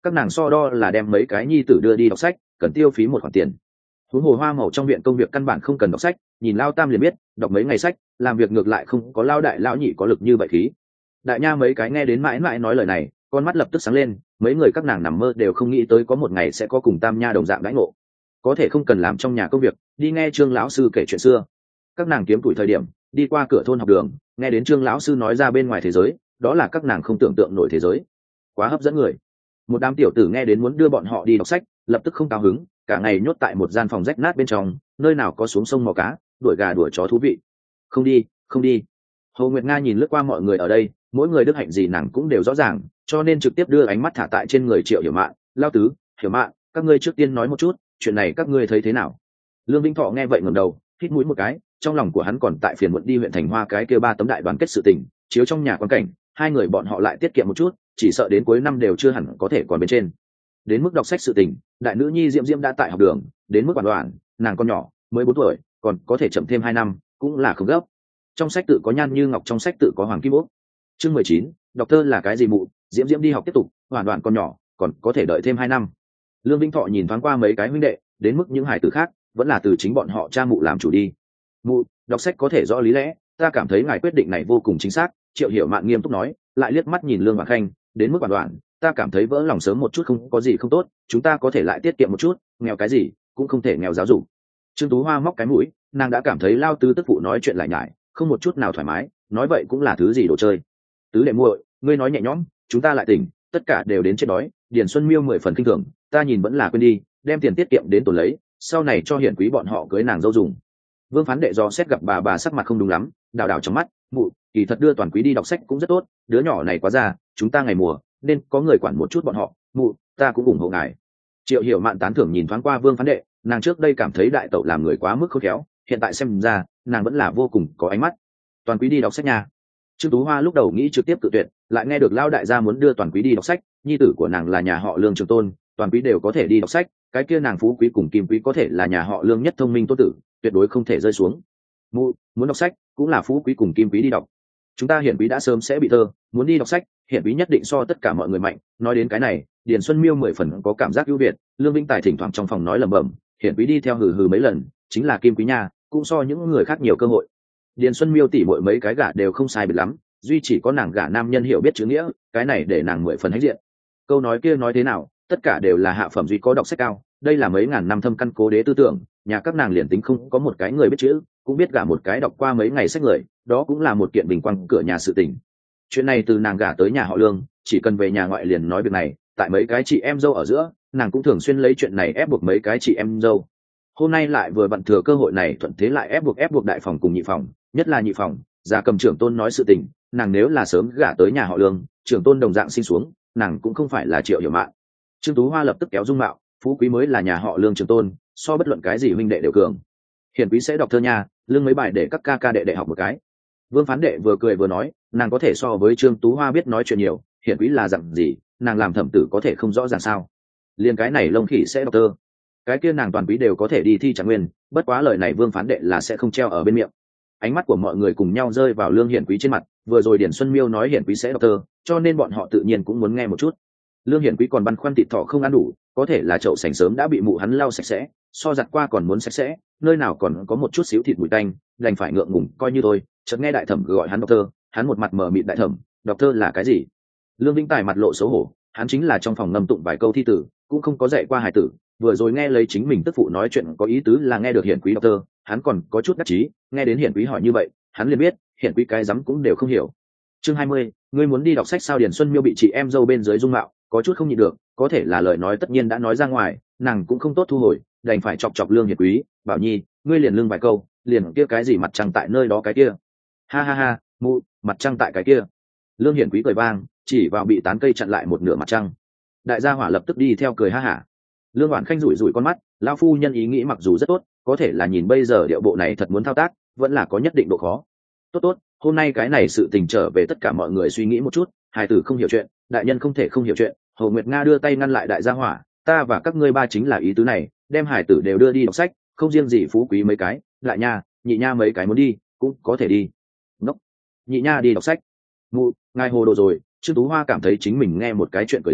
các nàng so đo là đem mấy cái nhi tử đưa đi đọc sách cần tiêu phí một khoản tiền. huống hồ hoa màu trong viện công việc căn bản không cần đọc sách, nhìn lao tam liền biết đọc mấy ngày sách làm việc ngược lại không có lao đại lão nhị có lực như vậy khí. Đại nha mấy cái nghe đến mãi mãi nói lời này con mắt lập tức sáng lên, mấy người các nàng nằm mơ đều không nghĩ tới có một ngày sẽ có cùng tam nha đồng dạng đãi ngộ, có thể không cần làm trong nhà công việc đi nghe trương lão sư kể chuyện xưa. Các nàng kiếm tuổi thời điểm đi qua cửa thôn học đường, nghe đến trương lão sư nói ra bên ngoài thế giới, đó là các nàng không tưởng tượng nổi thế giới, quá hấp dẫn người. Một đám tiểu tử nghe đến muốn đưa bọn họ đi đọc sách lập tức không cao hứng, cả ngày nhốt tại một gian phòng rách nát bên trong, nơi nào có xuống sông mò cá đuổi gà đuổi chó thú vị. Không đi, không đi. Hồ Nguyệt Nga nhìn lướt qua mọi người ở đây, mỗi người đức hạnh gì nàng cũng đều rõ ràng, cho nên trực tiếp đưa ánh mắt thả tại trên người Triệu Hiểu Mạn. Lao tứ, Hiểu Mạn, các ngươi trước tiên nói một chút chuyện này các ngươi thấy thế nào? Lương Vĩnh Thọ nghe vậy ngẩng đầu hít mũi một cái, trong lòng của hắn còn tại phiền muộn đi huyện Thành Hoa cái kia 3 tấm đại đoàn kết sự tình chiếu trong nhà quan cảnh, hai người bọn họ lại tiết kiệm một chút, chỉ sợ đến cuối năm đều chưa hẳn có thể còn bên trên. Đến mức đọc sách sự tình, đại nữ nhi Diễm Diễm đã tại học đường, đến mức Đoàn, nàng con nhỏ mới 4 tuổi, còn có thể chậm thêm 2 năm cũng là không gấp. Trong sách tự có Nhan Như Ngọc, trong sách tự có Hoàng Kim Ốc. Chương 19, đọc thơ là cái gì mụ? Diễm Diễm đi học tiếp tục, Đoàn con nhỏ còn có thể đợi thêm 2 năm. Lương Vĩnh Thọ nhìn thoáng qua mấy cái huynh đệ, đến mức những hải tử khác vẫn là từ chính bọn họ cha mụ làm chủ đi. Mụ, đọc sách có thể rõ lý lẽ, ta cảm thấy ngài quyết định này vô cùng chính xác. Triệu Hiểu Mạn nghiêm túc nói, lại liếc mắt nhìn Lương Vạn Khanh, đến mức Đoàn, ta cảm thấy vỡ lòng sớm một chút không có gì không tốt, chúng ta có thể lại tiết kiệm một chút, nghèo cái gì cũng không thể nghèo giáo dục. Trương Tú Hoa móc cái mũi, nàng đã cảm thấy lao tứ tức phụ nói chuyện lại nhải, không một chút nào thoải mái, nói vậy cũng là thứ gì đồ chơi. Tứ đệ muội, ngươi nói nhẹ nhõm, chúng ta lại tỉnh, tất cả đều đến chết đói. Điền Xuân Miêu 10 phần kinh thường, ta nhìn vẫn là quên đi, đem tiền tiết kiệm đến tồn lấy, sau này cho hiển quý bọn họ cưới nàng dâu dùng. Vương Phán Đệ do xét gặp bà sắc mặt không đúng lắm, đảo đảo trong mắt, mụ, kỳ thật đưa Toàn Quý đi đọc sách cũng rất tốt, đứa nhỏ này quá già, chúng ta ngày mùa nên có người quản một chút bọn họ, mụ, ta cũng ủng hộ ngài. Triệu Hiểu Mạn tán thưởng nhìn thoáng qua Vương Phán Đệ, nàng trước đây cảm thấy đại tẩu làm người quá mức khôn khéo, hiện tại xem ra nàng vẫn là vô cùng có ánh mắt. Toàn Quý đi đọc sách nha. Trương Tú Hoa lúc đầu nghĩ trực tiếp cự tuyệt, lại nghe được lao đại gia muốn đưa Toàn Quý đi đọc sách, nhi tử của nàng là nhà họ Lương Trường Tôn, Toàn Quý đều có thể đi đọc sách, cái kia nàng Phú Quý cùng Kim Quý có thể là nhà họ Lương nhất thông minh tốt tử, tuyệt đối không thể rơi xuống. Mụ, muốn đọc sách cũng là Phú Quý cùng Kim Quý đi đọc, chúng ta Hiển Quý đã sớm sẽ bị thơ, muốn đi đọc sách Hiển Quý nhất định so tất cả mọi người mạnh. Nói đến cái này, Điền Xuân Miêu 10 phần có cảm giác ưu việt, Lương Vĩnh Tài thỉnh thoảng trong phòng nói lẩm bẩm, Hiển Quý đi theo hừ hừ mấy lần, chính là Kim Quý nha, cũng so những người khác nhiều cơ hội. Điền Xuân Miêu tỉ mỗi mấy cái gả đều không sai biệt lắm, duy chỉ có nàng gả nam nhân hiểu biết chữ nghĩa, cái này để nàng 10 phần hãnh diện. Câu nói kia nói thế nào, tất cả đều là hạ phẩm duy có đọc sách cao, đây là mấy ngàn năm thâm căn cố đế tư tưởng, nhà các nàng liền tính không có một cái người biết chữ, cũng biết gả một cái đọc qua mấy ngày sách người, đó cũng là một kiện bình quang cửa nhà sự tình. Chuyện này từ nàng gả tới nhà họ Lương, chỉ cần về nhà ngoại liền nói việc này, tại mấy cái chị em dâu ở giữa, nàng cũng thường xuyên lấy chuyện này ép buộc mấy cái chị em dâu. Hôm nay lại vừa bận thừa cơ hội này thuận thế lại ép buộc đại phòng cùng nhị phòng, nhất là nhị phòng, già cầm trưởng tôn nói sự tình, nàng nếu là sớm gả tới nhà họ Lương, trưởng tôn đồng dạng sinh xuống, nàng cũng không phải là Triệu Hiểu Mạn. Trương Tú Hoa lập tức kéo dung mạo, Phú Quý mới là nhà họ Lương trưởng tôn, so bất luận cái gì huynh đệ đều cường. Hiển Quý sẽ đọc thơ nha, Lương mấy bài để các ca ca đệ đệ học một cái. Vương Phán Đệ vừa cười vừa nói, nàng có thể so với Trương Tú Hoa biết nói chuyện nhiều, Hiển Quý là dặn gì, nàng làm thẩm tử có thể không rõ ràng sao? Liên cái này lông khỉ sẽ đọc thơ, cái kia nàng Toàn Quý đều có thể đi thi trạng nguyên, bất quá lời này Vương Phán Đệ là sẽ không treo ở bên miệng. Ánh mắt của mọi người cùng nhau rơi vào Lương Hiển Quý trên mặt, vừa rồi Điển Xuân Miêu nói Hiển Quý sẽ đọc thơ, cho nên bọn họ tự nhiên cũng muốn nghe một chút. Lương Hiển Quý còn băn khoăn thịt thỏ không ăn đủ, có thể là chậu sành sớm đã bị mụ hắn lau sạch sẽ, so giặt qua còn muốn sạch sẽ, nơi nào còn có một chút xíu thịt mùi tanh, đành phải ngượng ngùng coi như thôi. Chợt nghe đại thẩm gọi hắn đọc thơ, hắn một mặt mờ mịt, đại thẩm, đọc thơ là cái gì? Lương Vĩnh Tài mặt lộ xấu hổ, hắn chính là trong phòng ngâm tụng vài câu thi tử, cũng không có dạy qua hài tử, vừa rồi nghe lấy chính mình tức phụ nói chuyện có ý tứ là nghe được Hiển Quý đọc thơ, hắn còn có chút đắc chí, nghe đến Hiển Quý hỏi như vậy, hắn liền biết, Hiển Quý cái rắm cũng đều không hiểu. Chương 20, ngươi muốn đi đọc sách sao? Điền Xuân Miêu bị chị em dâu bên dưới dung mạo, có chút không nhịn được, có thể là lời nói tất nhiên đã nói ra ngoài, nàng cũng không tốt thu hồi, đành phải chọc chọc Lương Hiển Quý, bảo nhi, ngươi liền lương vài câu, liền kia cái gì mặt trăng tại nơi đó cái kia. Ha ha ha, mụ, mặt trăng tại cái kia. Lương Hiển Quý cười vang, chỉ vào bị tán cây chặn lại một nửa mặt trăng. Đại gia hỏa lập tức đi theo cười ha hả. Lương Hoản Khanh rủi rủi con mắt, lão phu nhân ý nghĩ mặc dù rất tốt, có thể là nhìn bây giờ điệu bộ này thật muốn thao tác, vẫn là có nhất định độ khó. Tốt, hôm nay cái này sự tình trở về tất cả mọi người suy nghĩ một chút, hài tử không hiểu chuyện, đại nhân không thể không hiểu chuyện. Hồ Nguyệt Nga đưa tay ngăn lại đại gia hỏa, ta và các ngươi ba chính là ý tứ này, đem hài tử đều đưa đi đọc sách, không riêng gì Phú Quý mấy cái, lại nha, nhị nha mấy cái muốn đi, cũng có thể đi. Ngốc, nhị nha đi đọc sách. Ngài hồ đồ rồi. Trương Tú Hoa cảm thấy chính mình nghe một cái chuyện cười lớn,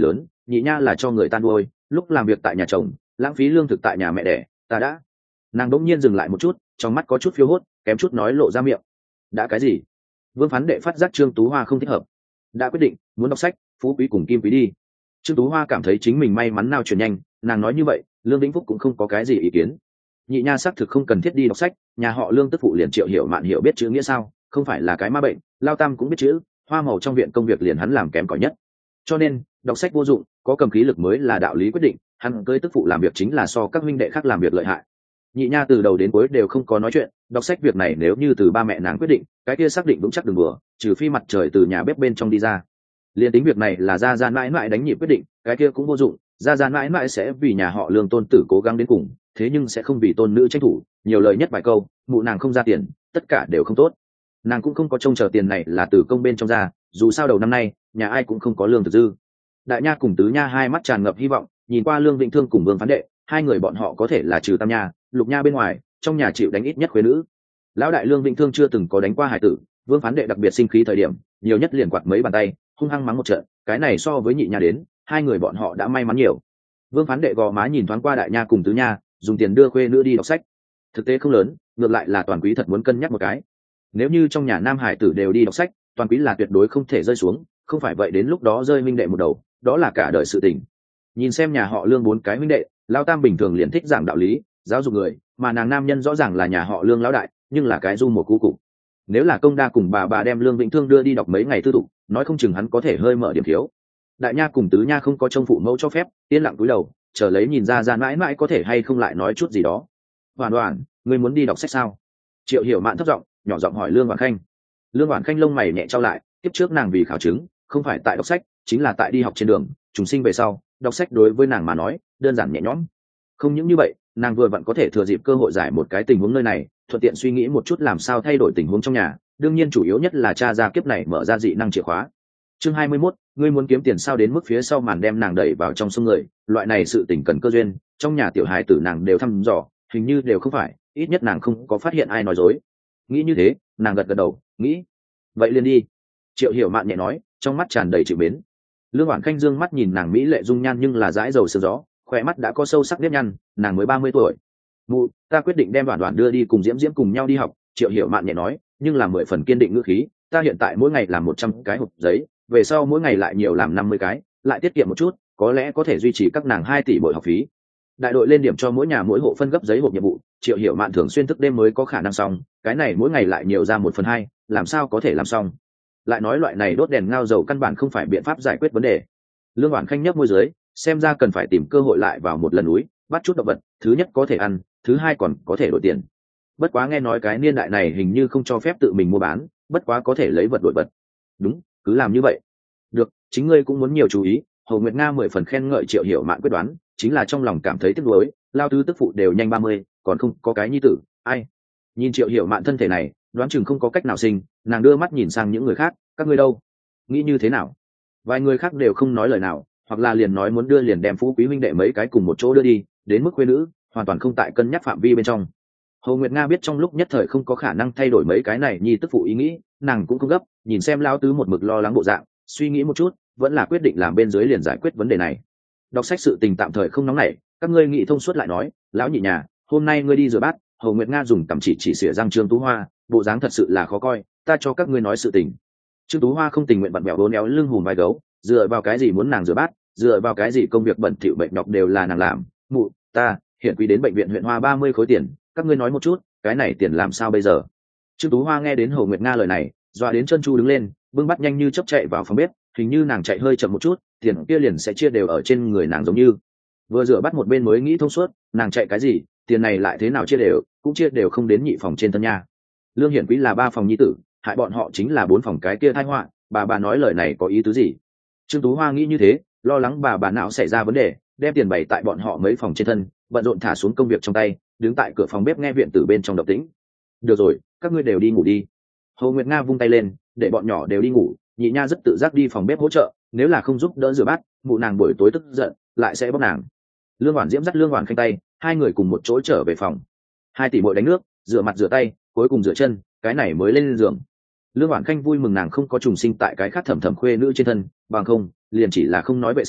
nhị nha là cho người tan nuôi, lúc làm việc tại nhà chồng lãng phí lương thực tại nhà mẹ đẻ, ta đã. Nàng đỗng nhiên dừng lại một chút, trong mắt có chút phiêu hốt, kém chút nói lộ ra miệng. Đã cái gì? Vương Phán Đệ phát giác Trương Tú Hoa không thích hợp, đã quyết định muốn đọc sách, phú quý cùng kim quý đi. Trương Tú Hoa cảm thấy chính mình may mắn nào chuyển nhanh, nàng nói như vậy Lương Vĩnh Phúc cũng không có cái gì ý kiến. Nhị nha xác thực không cần thiết đi đọc sách, nhà họ Lương tức phụ liền Triệu Hiểu Mạn hiểu biết chữ nghĩa sao, không phải là cái ma bệnh, Lao Tam cũng biết chữ, hoa màu trong viện công việc liền hắn làm kém cỏi nhất, cho nên đọc sách vô dụng, có cầm khí lực mới là đạo lý quyết định, hắn cưới tức phụ làm việc chính là so các huynh đệ khác làm việc lợi hại. Nhị nha từ đầu đến cuối đều không có nói chuyện, đọc sách việc này nếu như từ ba mẹ nàng quyết định, cái kia xác định vững chắc đừng bừa, trừ phi mặt trời từ nhà bếp bên trong đi ra. Liên tính việc này là gia gia mãi mãi đánh nhịp quyết định, cái kia cũng vô dụng, gia gia mãi mãi sẽ vì nhà họ Lương tôn tử cố gắng đến cùng, thế nhưng sẽ không vì tôn nữ tranh thủ, nhiều lời nhất vài câu, mụ nàng không ra tiền, tất cả đều không tốt. Nàng cũng không có trông chờ tiền này là từ công bên trong ra, dù sao đầu năm nay nhà ai cũng không có lương thực dư. Đại nha cùng tứ nha hai mắt tràn ngập hy vọng, nhìn qua Lương Vĩnh Thương cùng Vương Phán Đệ, hai người bọn họ có thể là trừ tam nha, lục nha bên ngoài, trong nhà chịu đánh ít nhất khuê nữ. Lão đại Lương Vĩnh Thương chưa từng có đánh qua hải tử, Vương Phán Đệ đặc biệt sinh khí thời điểm, nhiều nhất liền quạt mấy bàn tay, hung hăng mắng một trận, cái này so với nhị nha đến, hai người bọn họ đã may mắn nhiều. Vương Phán Đệ gò má nhìn thoáng qua đại nha cùng tứ nha, dùng tiền đưa khuê nữ đi đọc sách. Thực tế không lớn, ngược lại là Toàn Quý thật muốn cân nhắc một cái. Nếu như trong nhà nam hải tử đều đi đọc sách, Toàn Quý là tuyệt đối không thể rơi xuống, không phải vậy đến lúc đó rơi minh đệ một đầu, đó là cả đời sự tình. Nhìn xem nhà họ Lương 4 cái huynh đệ, Lão Tam bình thường liền thích giảng đạo lý, giáo dục người, mà nàng nam nhân rõ ràng là nhà họ Lương lão đại, nhưng là cái du một cú cục. Nếu là công đa cùng bà đem Lương Vĩnh Thương đưa đi đọc mấy ngày tư thục, nói không chừng hắn có thể hơi mở điểm thiếu. Đại nha cùng tứ nha không có trông phụ mẫu cho phép, yên lặng cúi đầu, chờ lấy nhìn ra mãi mãi có thể hay không lại nói chút gì đó. Hoàn Hoàn, ngươi muốn đi đọc sách sao? Triệu Hiểu Mạn thấp giọng, nhỏ giọng hỏi Lương Hoàn Khanh. Lương Hoàn Khanh lông mày nhẹ trao lại, tiếp trước nàng vì khảo chứng, không phải tại đọc sách, chính là tại đi học trên đường, trùng sinh về sau, đọc sách đối với nàng mà nói đơn giản nhẹ nhõm. Không những như vậy, nàng vừa vặn có thể thừa dịp cơ hội giải một cái tình huống nơi này, thuận tiện suy nghĩ một chút làm sao thay đổi tình huống trong nhà, đương nhiên chủ yếu nhất là tra ra kiếp này mở ra dị năng chìa khóa. Chương 21, ngươi muốn kiếm tiền sao đến mức phía sau màn đem nàng đẩy vào trong sông người, loại này sự tình cần cơ duyên, trong nhà tiểu hài tử nàng đều thăm dò, hình như đều không phải, ít nhất nàng không có phát hiện ai nói dối. Nghĩ như thế, nàng gật gật đầu, nghĩ, vậy liền đi. Triệu Hiểu Mạn nhẹ nói, trong mắt tràn đầy chịu mến. Lương Hoản Khanh dương mắt nhìn nàng mỹ lệ dung nhan nhưng là dãi dầu sương gió, khỏe mắt đã có sâu sắc nếp nhăn, nàng mới 30 tuổi. Mụ, ta quyết định đem Đoản Đoản đưa đi cùng Diễm Diễm cùng nhau đi học. Triệu Hiểu Mạn nhẹ nói, nhưng là 10 phần kiên định ngữ khí, ta hiện tại mỗi ngày làm 100 cái hộp giấy, về sau mỗi ngày lại nhiều làm 50 cái, lại tiết kiệm một chút, có lẽ có thể duy trì các nàng 2 tỷ mỗi học phí. Đại đội lên điểm cho mỗi nhà mỗi hộ phân gấp giấy hộp nhiệm vụ, Triệu Hiểu Mạn thường xuyên thức đêm mới có khả năng xong, cái này mỗi ngày lại nhiều ra 1/2, làm sao có thể làm xong? Lại nói loại này đốt đèn ngao dầu căn bản không phải biện pháp giải quyết vấn đề. Lương Hoản Khanh nhấp môi dưới, xem ra cần phải tìm cơ hội lại vào một lần núi, bắt chút động vật, thứ nhất có thể ăn, thứ hai còn có thể đổi tiền. Bất quá nghe nói cái niên đại này hình như không cho phép tự mình mua bán, bất quá có thể lấy vật đổi vật. Đúng, cứ làm như vậy. Được, chính ngươi cũng muốn nhiều chú ý. Hồ Nguyệt Nga 10 phần khen ngợi Triệu Hiểu Mạn quyết đoán, chính là trong lòng cảm thấy tiếc nuối, lao tứ tức phụ đều nhanh 30, còn không có cái nhi tử, ai. Nhìn Triệu Hiểu Mạn thân thể này, đoán chừng không có cách nào sinh, nàng đưa mắt nhìn sang những người khác, các ngươi đâu? Nghĩ như thế nào? Vài người khác đều không nói lời nào, hoặc là liền nói muốn đưa liền đem Phú Quý huynh đệ mấy cái cùng một chỗ đưa đi, đến mức khuê nữ, hoàn toàn không tại cân nhắc phạm vi bên trong. Hồ Nguyệt Nga biết trong lúc nhất thời không có khả năng thay đổi mấy cái này nhi tức phụ ý nghĩ, nàng cũng không gấp, nhìn xem lao tứ một mực lo lắng bộ dạng, suy nghĩ một chút, vẫn là quyết định làm bên dưới liền giải quyết vấn đề này. Đọc sách sự tình tạm thời không nóng nảy, các ngươi nghĩ thông suốt lại nói, lão nhị nhà, hôm nay ngươi đi rửa bát. Hồ Nguyệt Nga dùng cằm chỉ xỉa răng Trương Tú Hoa, bộ dáng thật sự là khó coi, ta cho các ngươi nói sự tình. Trương Tú Hoa không tình nguyện bặn bẹo bốn éo lưng hùm vai gấu, dựa vào cái gì muốn nàng rửa bát, dựa vào cái gì công việc bẩn thỉu bệnh nhọc đều là nàng làm. Mụ, ta hiện quý đến bệnh viện huyện Hoa 30 khối tiền, các ngươi nói một chút, cái này tiền làm sao bây giờ? Trương Tú Hoa nghe đến Hồ Nguyệt Nga lời này, dọa đến chân chu đứng lên, bưng bắt nhanh như chớp chạy vào phòng bếp, hình như nàng chạy hơi chậm một chút, tiền kia liền sẽ chia đều ở trên người nàng giống như. Vừa rửa bắt một bên mới nghĩ thông suốt, nàng chạy cái gì, tiền này lại thế nào chia đều, cũng chia đều không đến nhị phòng trên thân nha. Lương Hiển Quý là 3 phòng nhi tử, hại bọn họ chính là 4 phòng cái kia tai họa, bà nói lời này có ý tứ gì? Trương Tú Hoa nghĩ như thế, lo lắng bà não xảy ra vấn đề, đem tiền bày tại bọn họ mấy phòng trên thân, bận rộn thả xuống công việc trong tay, đứng tại cửa phòng bếp nghe viện tử bên trong động tĩnh. Được rồi, các ngươi đều đi ngủ đi. Hồ Nguyệt Nga vung tay lên, để bọn nhỏ đều đi ngủ, nhị nha rất tự giác đi phòng bếp hỗ trợ, nếu là không giúp đỡ rửa bát, mụ nàng buổi tối tức giận, lại sẽ bóc nàng. Lương Hoản Diễm dắt Lương Hoản Khanh tay, hai người cùng một chỗ trở về phòng. 2 tỷ muội đánh nước, rửa mặt rửa tay, cuối cùng rửa chân, cái này mới lên giường. Lương Hoản Khanh vui mừng nàng không có trùng sinh tại cái khác thầm thầm khuê nữ trên thân, bằng không, liền chỉ là không nói vệ sinh,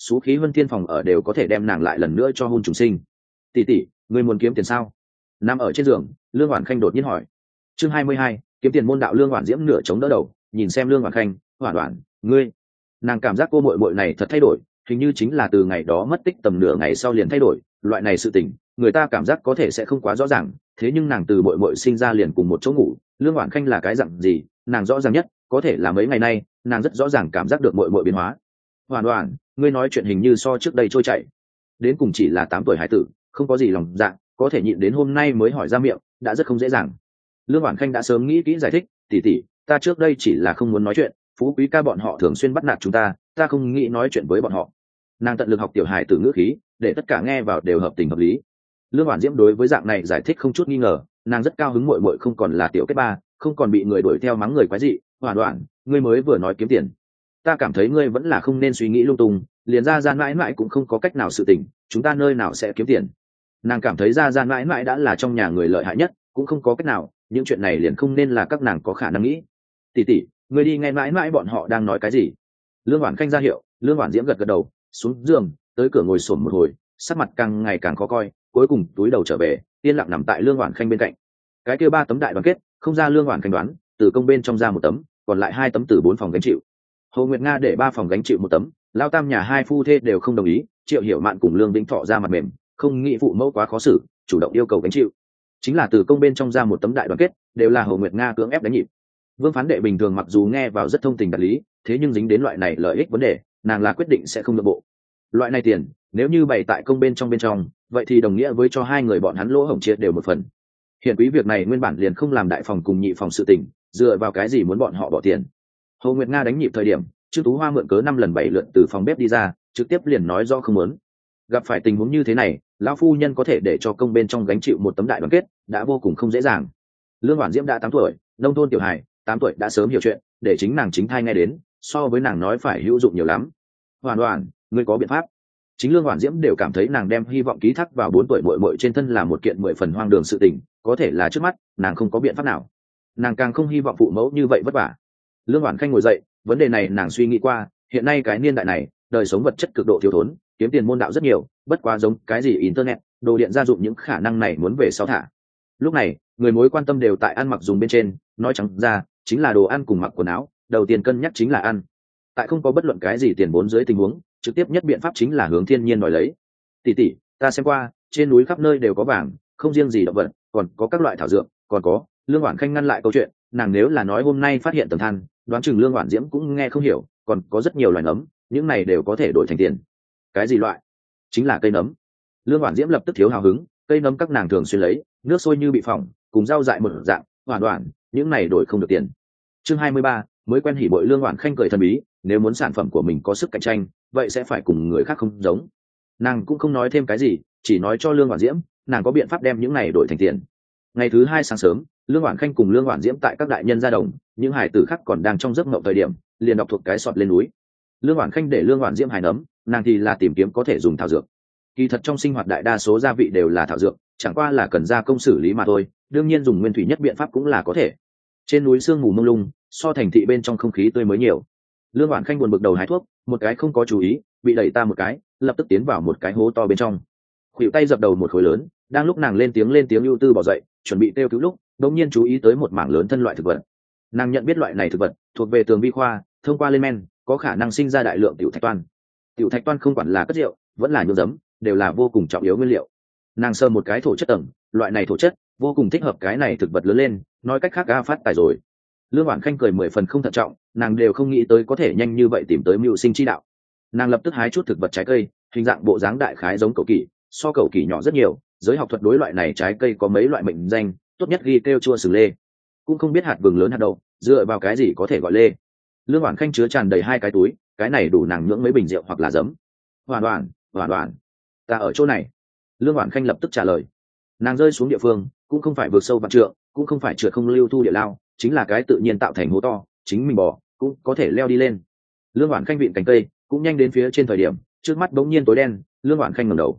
số khí huân thiên phòng ở đều có thể đem nàng lại lần nữa cho hôn trùng sinh. Tỷ tỷ, ngươi muốn kiếm tiền sao? Nằm ở trên giường, Lương Hoản Khanh đột nhiên hỏi. Chương 22, kiếm tiền môn đạo. Lương Hoản Diễm nửa chống đỡ đầu, nhìn xem Lương Hoản Khanh. Hoản Hoản, ngươi. Nàng cảm giác cô muội muội này thật thay đổi, hình như chính là từ ngày đó mất tích tầm nửa ngày sau liền thay đổi. Loại này sự tình, người ta cảm giác có thể sẽ không quá rõ ràng, thế nhưng nàng từ muội muội sinh ra liền cùng một chỗ ngủ. Lương Hoản Khanh là cái dạng gì, nàng rõ ràng nhất, có thể là mấy ngày nay, nàng rất rõ ràng cảm giác được muội muội biến hóa. Hoản Hoản, ngươi nói chuyện hình như so trước đây trôi chảy, đến cùng chỉ là 8 tuổi hải tử, không có gì lòng dạ, có thể nhịn đến hôm nay mới hỏi ra miệng, đã rất không dễ dàng. Lương Hoản Khanh đã sớm nghĩ kỹ giải thích, tỷ tỷ, ta trước đây chỉ là không muốn nói chuyện, Phú Quý ca bọn họ thường xuyên bắt nạt chúng ta không nghĩ nói chuyện với bọn họ. Nàng tận lực học tiểu hài tử ngữ khí, để tất cả nghe vào đều hợp tình hợp lý. Lương Hoản Diễm đối với dạng này giải thích không chút nghi ngờ, nàng rất cao hứng, muội muội không còn là tiểu kết ba, không còn bị người đuổi theo mắng người quái dị. Hoản Hoản, ngươi mới vừa nói kiếm tiền, ta cảm thấy ngươi vẫn là không nên suy nghĩ lung tung, liền ra gian mãi mãi cũng không có cách nào sự tình, chúng ta nơi nào sẽ kiếm tiền. Nàng cảm thấy ra gian mãi mãi đã là trong nhà người lợi hại nhất, cũng không có cách nào, những chuyện này liền không nên là các nàng có khả năng nghĩ. Tỷ tỷ, ngươi đi nghe mãi mãi bọn họ đang nói cái gì? Lương Hoản Khanh ra hiệu, Lương Hoản Diễm gật gật đầu, xuống giường, tới cửa ngồi xổm một hồi, sắc mặt càng ngày càng khó coi, cuối cùng túi đầu trở về, yên lặng nằm tại Lương Hoản Khanh bên cạnh. Cái kia 3 tấm đại đoàn kết, không ra Lương Hoản Khanh đoán, từ công bên trong ra 1 tấm, còn lại 2 tấm từ 4 phòng gánh chịu. Hồ Nguyệt Nga để 3 phòng gánh chịu 1 tấm, lao tam nhà 2 phu thê đều không đồng ý, Triệu Hiểu Mạn cùng Lương Vĩnh Thọ ra mặt mềm, không nghĩ phụ mẫu quá khó xử, chủ động yêu cầu gánh chịu. Chính là từ công bên trong ra 1 tấm đại đoàn kết, đều là Hồ Nguyệt Nga cưỡng ép đánh nhịp. Vương Phán Đệ bình thường mặc dù nghe vào rất thông tình đạt lý, thế nhưng dính đến loại này lợi ích vấn đề, nàng là quyết định sẽ không nhượng bộ. Loại này tiền, nếu như bày tại công bên trong, vậy thì đồng nghĩa với cho 2 người bọn hắn lỗ hổng chia đều 1 phần. Hiện quý việc này nguyên bản liền không làm đại phòng cùng nhị phòng sự tình, dựa vào cái gì muốn bọn họ bỏ tiền? Hồ Nguyệt Nga đánh nhịp thời điểm, Trương Tú Hoa mượn cớ 5 lần 7 lượt từ phòng bếp đi ra, trực tiếp liền nói do không muốn. Gặp phải tình huống như thế này, lão phu nhân có thể để cho công bên trong gánh chịu 1 tấm đại đoàn kết, đã vô cùng không dễ dàng. Lương Hoản Diễm đã 8 tuổi, nông thôn tiểu hài, 8 tuổi đã sớm hiểu chuyện, để chính nàng chính thai nghe đến, so với nàng nói phải hữu dụng nhiều lắm. Hoàn Hoàn, ngươi có biện pháp? Chính Lương Hoản Diễm đều cảm thấy nàng đem hy vọng ký thác vào 4 tuổi muội muội trên thân là một kiện 10 phần hoang đường sự tình, có thể là trước mắt, nàng không có biện pháp nào. Nàng càng không hy vọng phụ mẫu như vậy vất vả. Lương Hoản Khanh ngồi dậy, vấn đề này nàng suy nghĩ qua, hiện nay cái niên đại này, đời sống vật chất cực độ thiếu thốn, kiếm tiền môn đạo rất nhiều, bất quá giống cái gì internet, đồ điện gia dụng những khả năng này muốn về sau thả. Lúc này, người mối quan tâm đều tại ăn mặc dùng bên trên, nói trắng ra, chính là đồ ăn cùng mặc quần áo, đầu tiên cân nhắc chính là ăn. Tại không có bất luận cái gì tiền vốn dưới tình huống, trực tiếp nhất biện pháp chính là hướng thiên nhiên đòi lấy. Tỷ tỷ, ta xem qua, trên núi khắp nơi đều có vàng, không riêng gì động vật, còn có các loại thảo dược, còn có. Lương Hoản Khanh ngăn lại câu chuyện, nàng nếu là nói hôm nay phát hiện tầng than, đoán chừng Lương Hoản Diễm cũng nghe không hiểu, còn có rất nhiều loài nấm, những này đều có thể đổi thành tiền. Cái gì loại? Chính là cây nấm. Lương Hoản Diễm lập tức thiếu hào hứng, cây nấm các nàng thường xuyên lấy, nước sôi như bị phỏng, cùng rau dại một dạng, hoàn toàn, những này đổi không được tiền. Chương 23, mới quen hỉ bội. Lương Hoản Khanh cười thần bí, nếu muốn sản phẩm của mình có sức cạnh tranh, vậy sẽ phải cùng người khác không giống. Nàng cũng không nói thêm cái gì, chỉ nói cho Lương Hoản Diễm, nàng có biện pháp đem những này đổi thành tiền. Ngày thứ 2 sáng sớm, Lương Hoản Khanh cùng Lương Hoản Diễm tại các đại nhân gia đồng, những hải tử khác còn đang trong giấc mộng thời điểm, liền đọc thuộc cái sọt lên núi. Lương Hoản Khanh để Lương Hoản Diễm hái nấm, nàng thì là tìm kiếm có thể dùng thảo dược. Kỳ thật trong sinh hoạt đại đa số gia vị đều là thảo dược, chẳng qua là cần gia công xử lý mà thôi, đương nhiên dùng nguyên thủy nhất biện pháp cũng là có thể. Trên núi sương mù mông lung, so thành thị bên trong không khí tươi mới nhiều. Lương Hoản Khanh buồn bực đầu hái thuốc, một cái không có chú ý, bị đẩy ta một cái, lập tức tiến vào một cái hố to bên trong. Khuỷu tay dập đầu một khối lớn, đang lúc nàng lên tiếng ưu tư bỏ dậy, chuẩn bị kêu cứu lúc, đột nhiên chú ý tới một mảng lớn thân loại thực vật. Nàng nhận biết loại này thực vật thuộc về tường vi khoa, thông qua lên men, có khả năng sinh ra đại lượng tiểu thạch toan. Tiểu thạch toan không quản là cất rượu, vẫn là nhôm giấm, đều là vô cùng trọng yếu nguyên liệu. Nàng sờ một cái thổ chất tầng, loại này thổ chất vô cùng thích hợp cái này thực vật lớn lên, nói cách khác phát tài rồi. Lương Hoản Khanh cười 10 phần không thận trọng, nàng đều không nghĩ tới có thể nhanh như vậy tìm tới mưu sinh chi đạo. Nàng lập tức hái chút thực vật trái cây, hình dạng bộ dáng đại khái giống cẩu kỳ, so cẩu kỳ nhỏ rất nhiều, giới học thuật đối loại này trái cây có mấy loại mệnh danh, tốt nhất ghi kêu chua sừng lê. Cũng không biết hạt vừng lớn hạt đậu, dựa vào cái gì có thể gọi lê. Lương Hoản Khanh chứa tràn đầy 2 cái túi, cái này đủ nàng nhưỡng mấy bình rượu hoặc là giấm. Hoàn toàn, ta ở chỗ này. Lương Hoản Khanh lập tức trả lời. Nàng rơi xuống địa phương, cũng không phải vượt sâu vạn trượng, cũng không phải trượt không lưu thu địa lao, chính là cái tự nhiên tạo thành hố to, chính mình bò cũng có thể leo đi lên. Lương Hoản Khanh vịn cành cây, cũng nhanh đến phía trên thời điểm, trước mắt bỗng nhiên tối đen. Lương Hoản Khanh ngẩng đầu,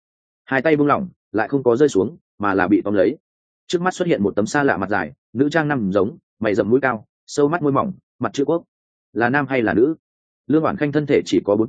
2 tay buông lỏng, lại không có rơi xuống, mà là bị tóm lấy. Trước mắt xuất hiện một tấm xa lạ mặt dài, nữ trang nằm giống, mày rậm mũi cao, sâu mắt môi mỏng, mặt chữ quốc. Là nam hay là nữ? Lương Hoản Khanh thân thể chỉ có 4 tuổi,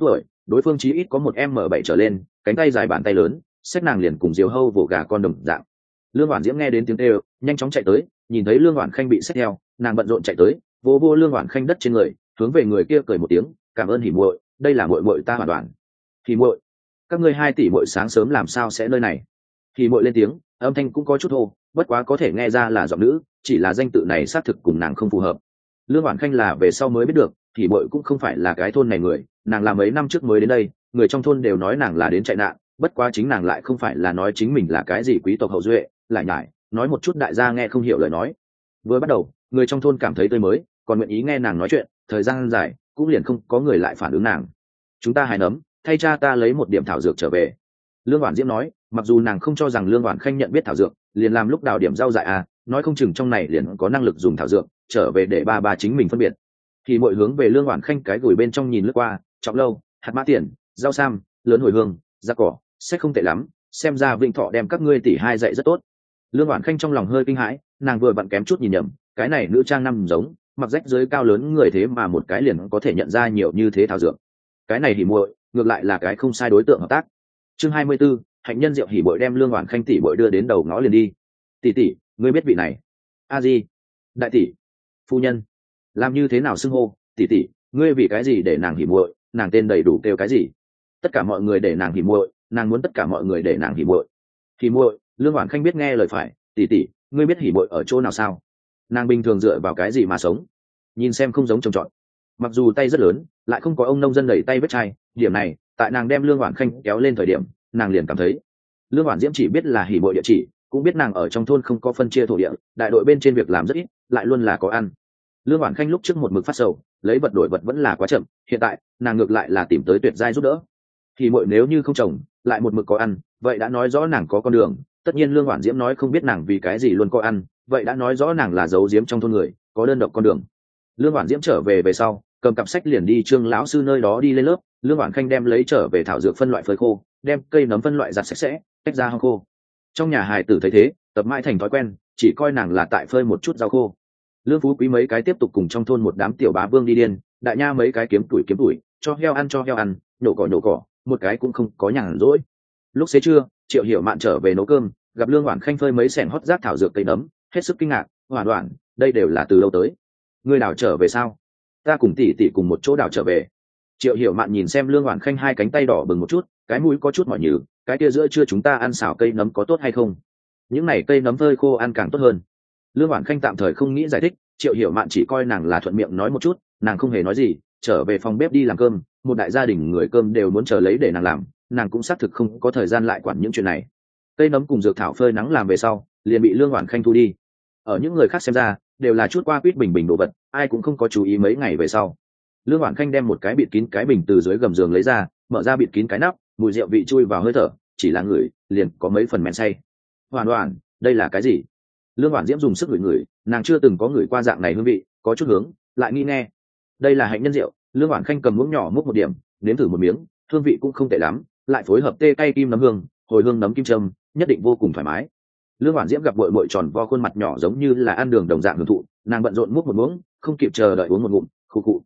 đối phương chí ít có một m 7 trở lên, cánh tay dài bàn tay lớn, xách nàng liền cùng diều hâu vồ gà con đồng dạng. Lương Hoản Diễm nghe đến tiếng kêu, nhanh chóng chạy tới, nhìn thấy Lương Hoản Khanh bị xách theo, nàng bận rộn chạy tới, vô Lương Hoản Khanh đất trên người, hướng về người kia cười một tiếng, cảm ơn Hỉ muội, đây là muội muội ta Hoàn Hoàn. Hỉ muội, các ngươi 2 tỷ muội sáng sớm làm sao sẽ nơi này? Hỉ muội lên tiếng, âm thanh cũng có chút thô, bất quá có thể nghe ra là giọng nữ, chỉ là danh tự này xác thực cùng nàng không phù hợp. Lương Hoản Khanh là về sau mới biết được, Hỉ muội cũng không phải là cái thôn này người, nàng là mấy năm trước mới đến đây, người trong thôn đều nói nàng là đến chạy nạn, bất quá chính nàng lại không phải là nói chính mình là cái gì quý tộc hậu duệ, lại nhải nói một chút đại gia nghe không hiểu lời nói. Vừa bắt đầu người trong thôn cảm thấy tươi mới, còn nguyện ý nghe nàng nói chuyện, thời gian dài cũng liền không có người lại phản ứng nàng. Chúng ta hái nấm, thay cha ta lấy một điểm thảo dược trở về. Lương Hoản Diễm nói, mặc dù nàng không cho rằng Lương Hoản Khanh nhận biết thảo dược, liền làm lúc đào điểm rau dại nói không chừng trong này liền có năng lực dùng thảo dược trở về để ba chính mình phân biệt. Thì mọi hướng về Lương Hoản Khanh cái gửi bên trong nhìn lướt qua, trọng lâu, hạt mã tiền, rau sam, lớn hồi hương, da cỏ, sẽ không tệ lắm, xem ra Vinh Thọ đem các ngươi tỷ hai dạy rất tốt. Lương Hoản Khanh trong lòng hơi kinh hãi, nàng vừa vặn kém chút nhìn nhầm, cái này nữ trang năm giống, mặc rách dưới cao lớn người thế mà một cái liền có thể nhận ra nhiều như thế thảo dược. Cái này Hỉ muội, ngược lại là cái không sai đối tượng hợp tác. Chương 24, hạnh nhân rượu Hỉ muội đem Lương Hoản Khanh tỷ muội đưa đến đầu ngõ liền đi. Tỷ, ngươi biết vị này? A Di, đại tỷ, phu nhân, làm như thế nào xưng hô? Tỷ, ngươi vì cái gì để nàng Hỉ muội, nàng tên đầy đủ kêu cái gì? Tất cả mọi người để nàng Hỉ muội, nàng muốn tất cả mọi người để nàng Hỉ muội. Hỉ muội, Lương Hoản Khanh biết nghe lời phải, tỷ, ngươi biết Hỉ muội ở chỗ nào sao? Nàng bình thường dựa vào cái gì mà sống? Nhìn xem không giống trồng trọt, mặc dù tay rất lớn, lại không có ông nông dân đẩy tay vết chai, điểm này, tại nàng đem Lương Hoản Khanh kéo lên thời điểm, nàng liền cảm thấy, Lương Hoản Diễm chỉ biết là Hỉ muội địa chỉ, cũng biết nàng ở trong thôn không có phân chia thổ địa, đại đội bên trên việc làm rất ít, lại luôn là có ăn. Lương Hoản Khanh lúc trước một mực phát sầu, lấy vật đổi vật vẫn là quá chậm, hiện tại, nàng ngược lại là tìm tới tuyệt giai giúp đỡ. Hỉ muội nếu như không trồng, lại một mực có ăn, vậy đã nói rõ nàng có con đường. Tất nhiên Lương Hoản Diễm nói không biết nàng vì cái gì luôn có ăn, vậy đã nói rõ nàng là giấu giếm trong thôn người, có đơn độc con đường. Lương Hoản Diễm trở về sau, cầm cặp sách liền đi Trương lão sư nơi đó đi lên lớp. Lương Hoản Khanh đem lấy trở về thảo dược phân loại phơi khô, đem cây nấm phân loại giặt sạch sẽ, tách ra hong khô. Trong nhà hài tử thấy thế, tập mãi thành thói quen, chỉ coi nàng là tại phơi một chút rau khô. Lương Phú Quý mấy cái tiếp tục cùng trong thôn một đám tiểu bá vương đi điên, đại nha mấy cái kiếm tuổi, cho heo ăn, nhổ cỏ, một cái cũng không có nhàn rỗi. Lúc xế trưa, Triệu Hiểu Mạn trở về nấu cơm, gặp Lương Hoản Khanh phơi mấy xẻng hót rác thảo dược cây nấm, hết sức kinh ngạc, Hoản, đây đều là từ lâu tới. Ngươi đào trở về sao? Ta cùng tỷ cùng một chỗ đào trở về. Triệu Hiểu Mạn nhìn xem Lương Hoản Khanh hai cánh tay đỏ bừng một chút, cái mũi có chút mỏi nhừ, cái kia giữa trưa chúng ta ăn xào cây nấm có tốt hay không? Những này cây nấm phơi khô ăn càng tốt hơn. Lương Hoản Khanh tạm thời không nghĩ giải thích, Triệu Hiểu Mạn chỉ coi nàng là thuận miệng nói một chút, nàng không hề nói gì, trở về phòng bếp đi làm cơm, một đại gia đình người cơm đều muốn chờ lấy để nàng làm, nàng cũng xác thực không có thời gian lại quản những chuyện này. Cây nấm cùng dược thảo phơi nắng làm về sau, liền bị Lương Hoản Khanh thu đi. Ở những người khác xem ra, đều là chút qua quýt bình đồ vật, ai cũng không có chú ý. Mấy ngày về sau, Lương Hoản Khanh đem một cái bịt kín cái bình từ dưới gầm giường lấy ra, mở ra bịt kín cái nắp, mùi rượu vị chui vào hơi thở, chỉ là ngửi, liền có mấy phần men say. Hoản, đây là cái gì? Lương Hoản Diễm dùng sức ngửi, nàng chưa từng có ngửi qua dạng này hương vị, có chút hướng, lại nghi nghe. Đây là hạnh nhân rượu. Lương Hoản Khanh cầm muỗng nhỏ múc một điểm, nếm thử một miếng, hương vị cũng không tệ lắm, lại phối hợp tê cay kim nấm hương, hồi hương nấm kim châm, nhất định vô cùng thoải mái. Lương Hoản Diễm gặp bội tròn vo khuôn mặt nhỏ giống như là ăn đường đồng dạng hưởng thụ, nàng bận rộn múc một muỗng, không kịp chờ đợi uống một ngụm, khu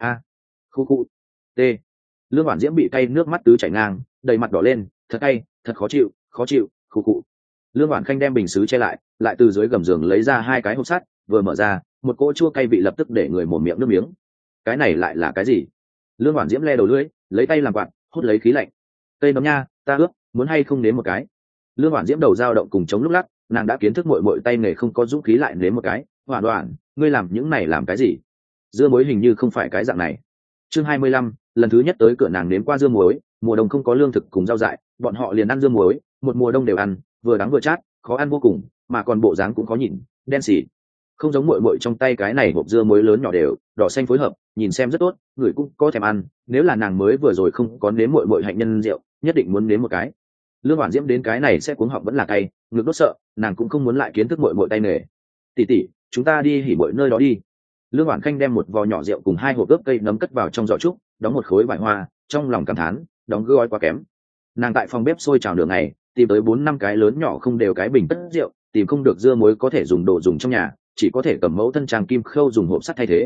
t. Lương Hoản Diễm bị cay nước mắt tứ chảy ngang, đầy mặt đỏ lên, thật cay, thật khó chịu, khu. Lương Hoản Khanh đem bình sứ che lại từ dưới gầm giường lấy ra hai cái hộp sắt, vừa mở ra, một cỗ chua cay vị lập tức để người mồm miệng nước miếng. Cái này lại là cái gì? Lương Hoản Diễm le đầu lưỡi, lấy tay làm quạt, hút lấy khí lạnh. Cây nấm nha, ta ướp, muốn hay không nếm một cái? Lương Hoản Diễm đầu dao động cùng chống lúc lắc, nàng đã kiến thức muội tay nghề không có dũng khí lại nếm một cái. Hoản, ngươi làm những này làm cái gì? Dưa muối hình như không phải cái dạng này. Chương 25, lần thứ nhất tới cửa nàng nếm qua dưa muối, mùa đông không có lương thực cùng rau dại, bọn họ liền ăn dưa muối, một mùa đông đều ăn, vừa đắng vừa chát, khó ăn vô cùng, mà còn bộ dáng cũng khó nhìn, đen xỉ. Không giống muội trong tay cái này hộp dưa muối lớn nhỏ đều, đỏ xanh phối hợp, nhìn xem rất tốt, người cũng có thèm ăn, nếu là nàng mới vừa rồi không có nếm muội hạnh nhân rượu, nhất định muốn nếm một cái. Lương Hoản Diễm đến cái này sẽ cuống họng vẫn là cay, ngực đốt sợ, nàng cũng không muốn lại kiến thức muội tay nghề. Tỷ, chúng ta đi Hỉ muội nơi đó đi. Lương Hoản Khanh đem một vò nhỏ rượu cùng hai hộp ướp cây nấm cất vào trong giỏ trúc, đóng một khối vải hoa, trong lòng cảm thán, đóng gói quá kém. Nàng tại phòng bếp sôi trào nửa ngày, tìm tới 4-5 cái lớn nhỏ không đều cái bình cất rượu, tìm không được dưa muối có thể dùng đồ dùng trong nhà, chỉ có thể cầm mẫu thân trang kim khâu dùng hộp sắt thay thế.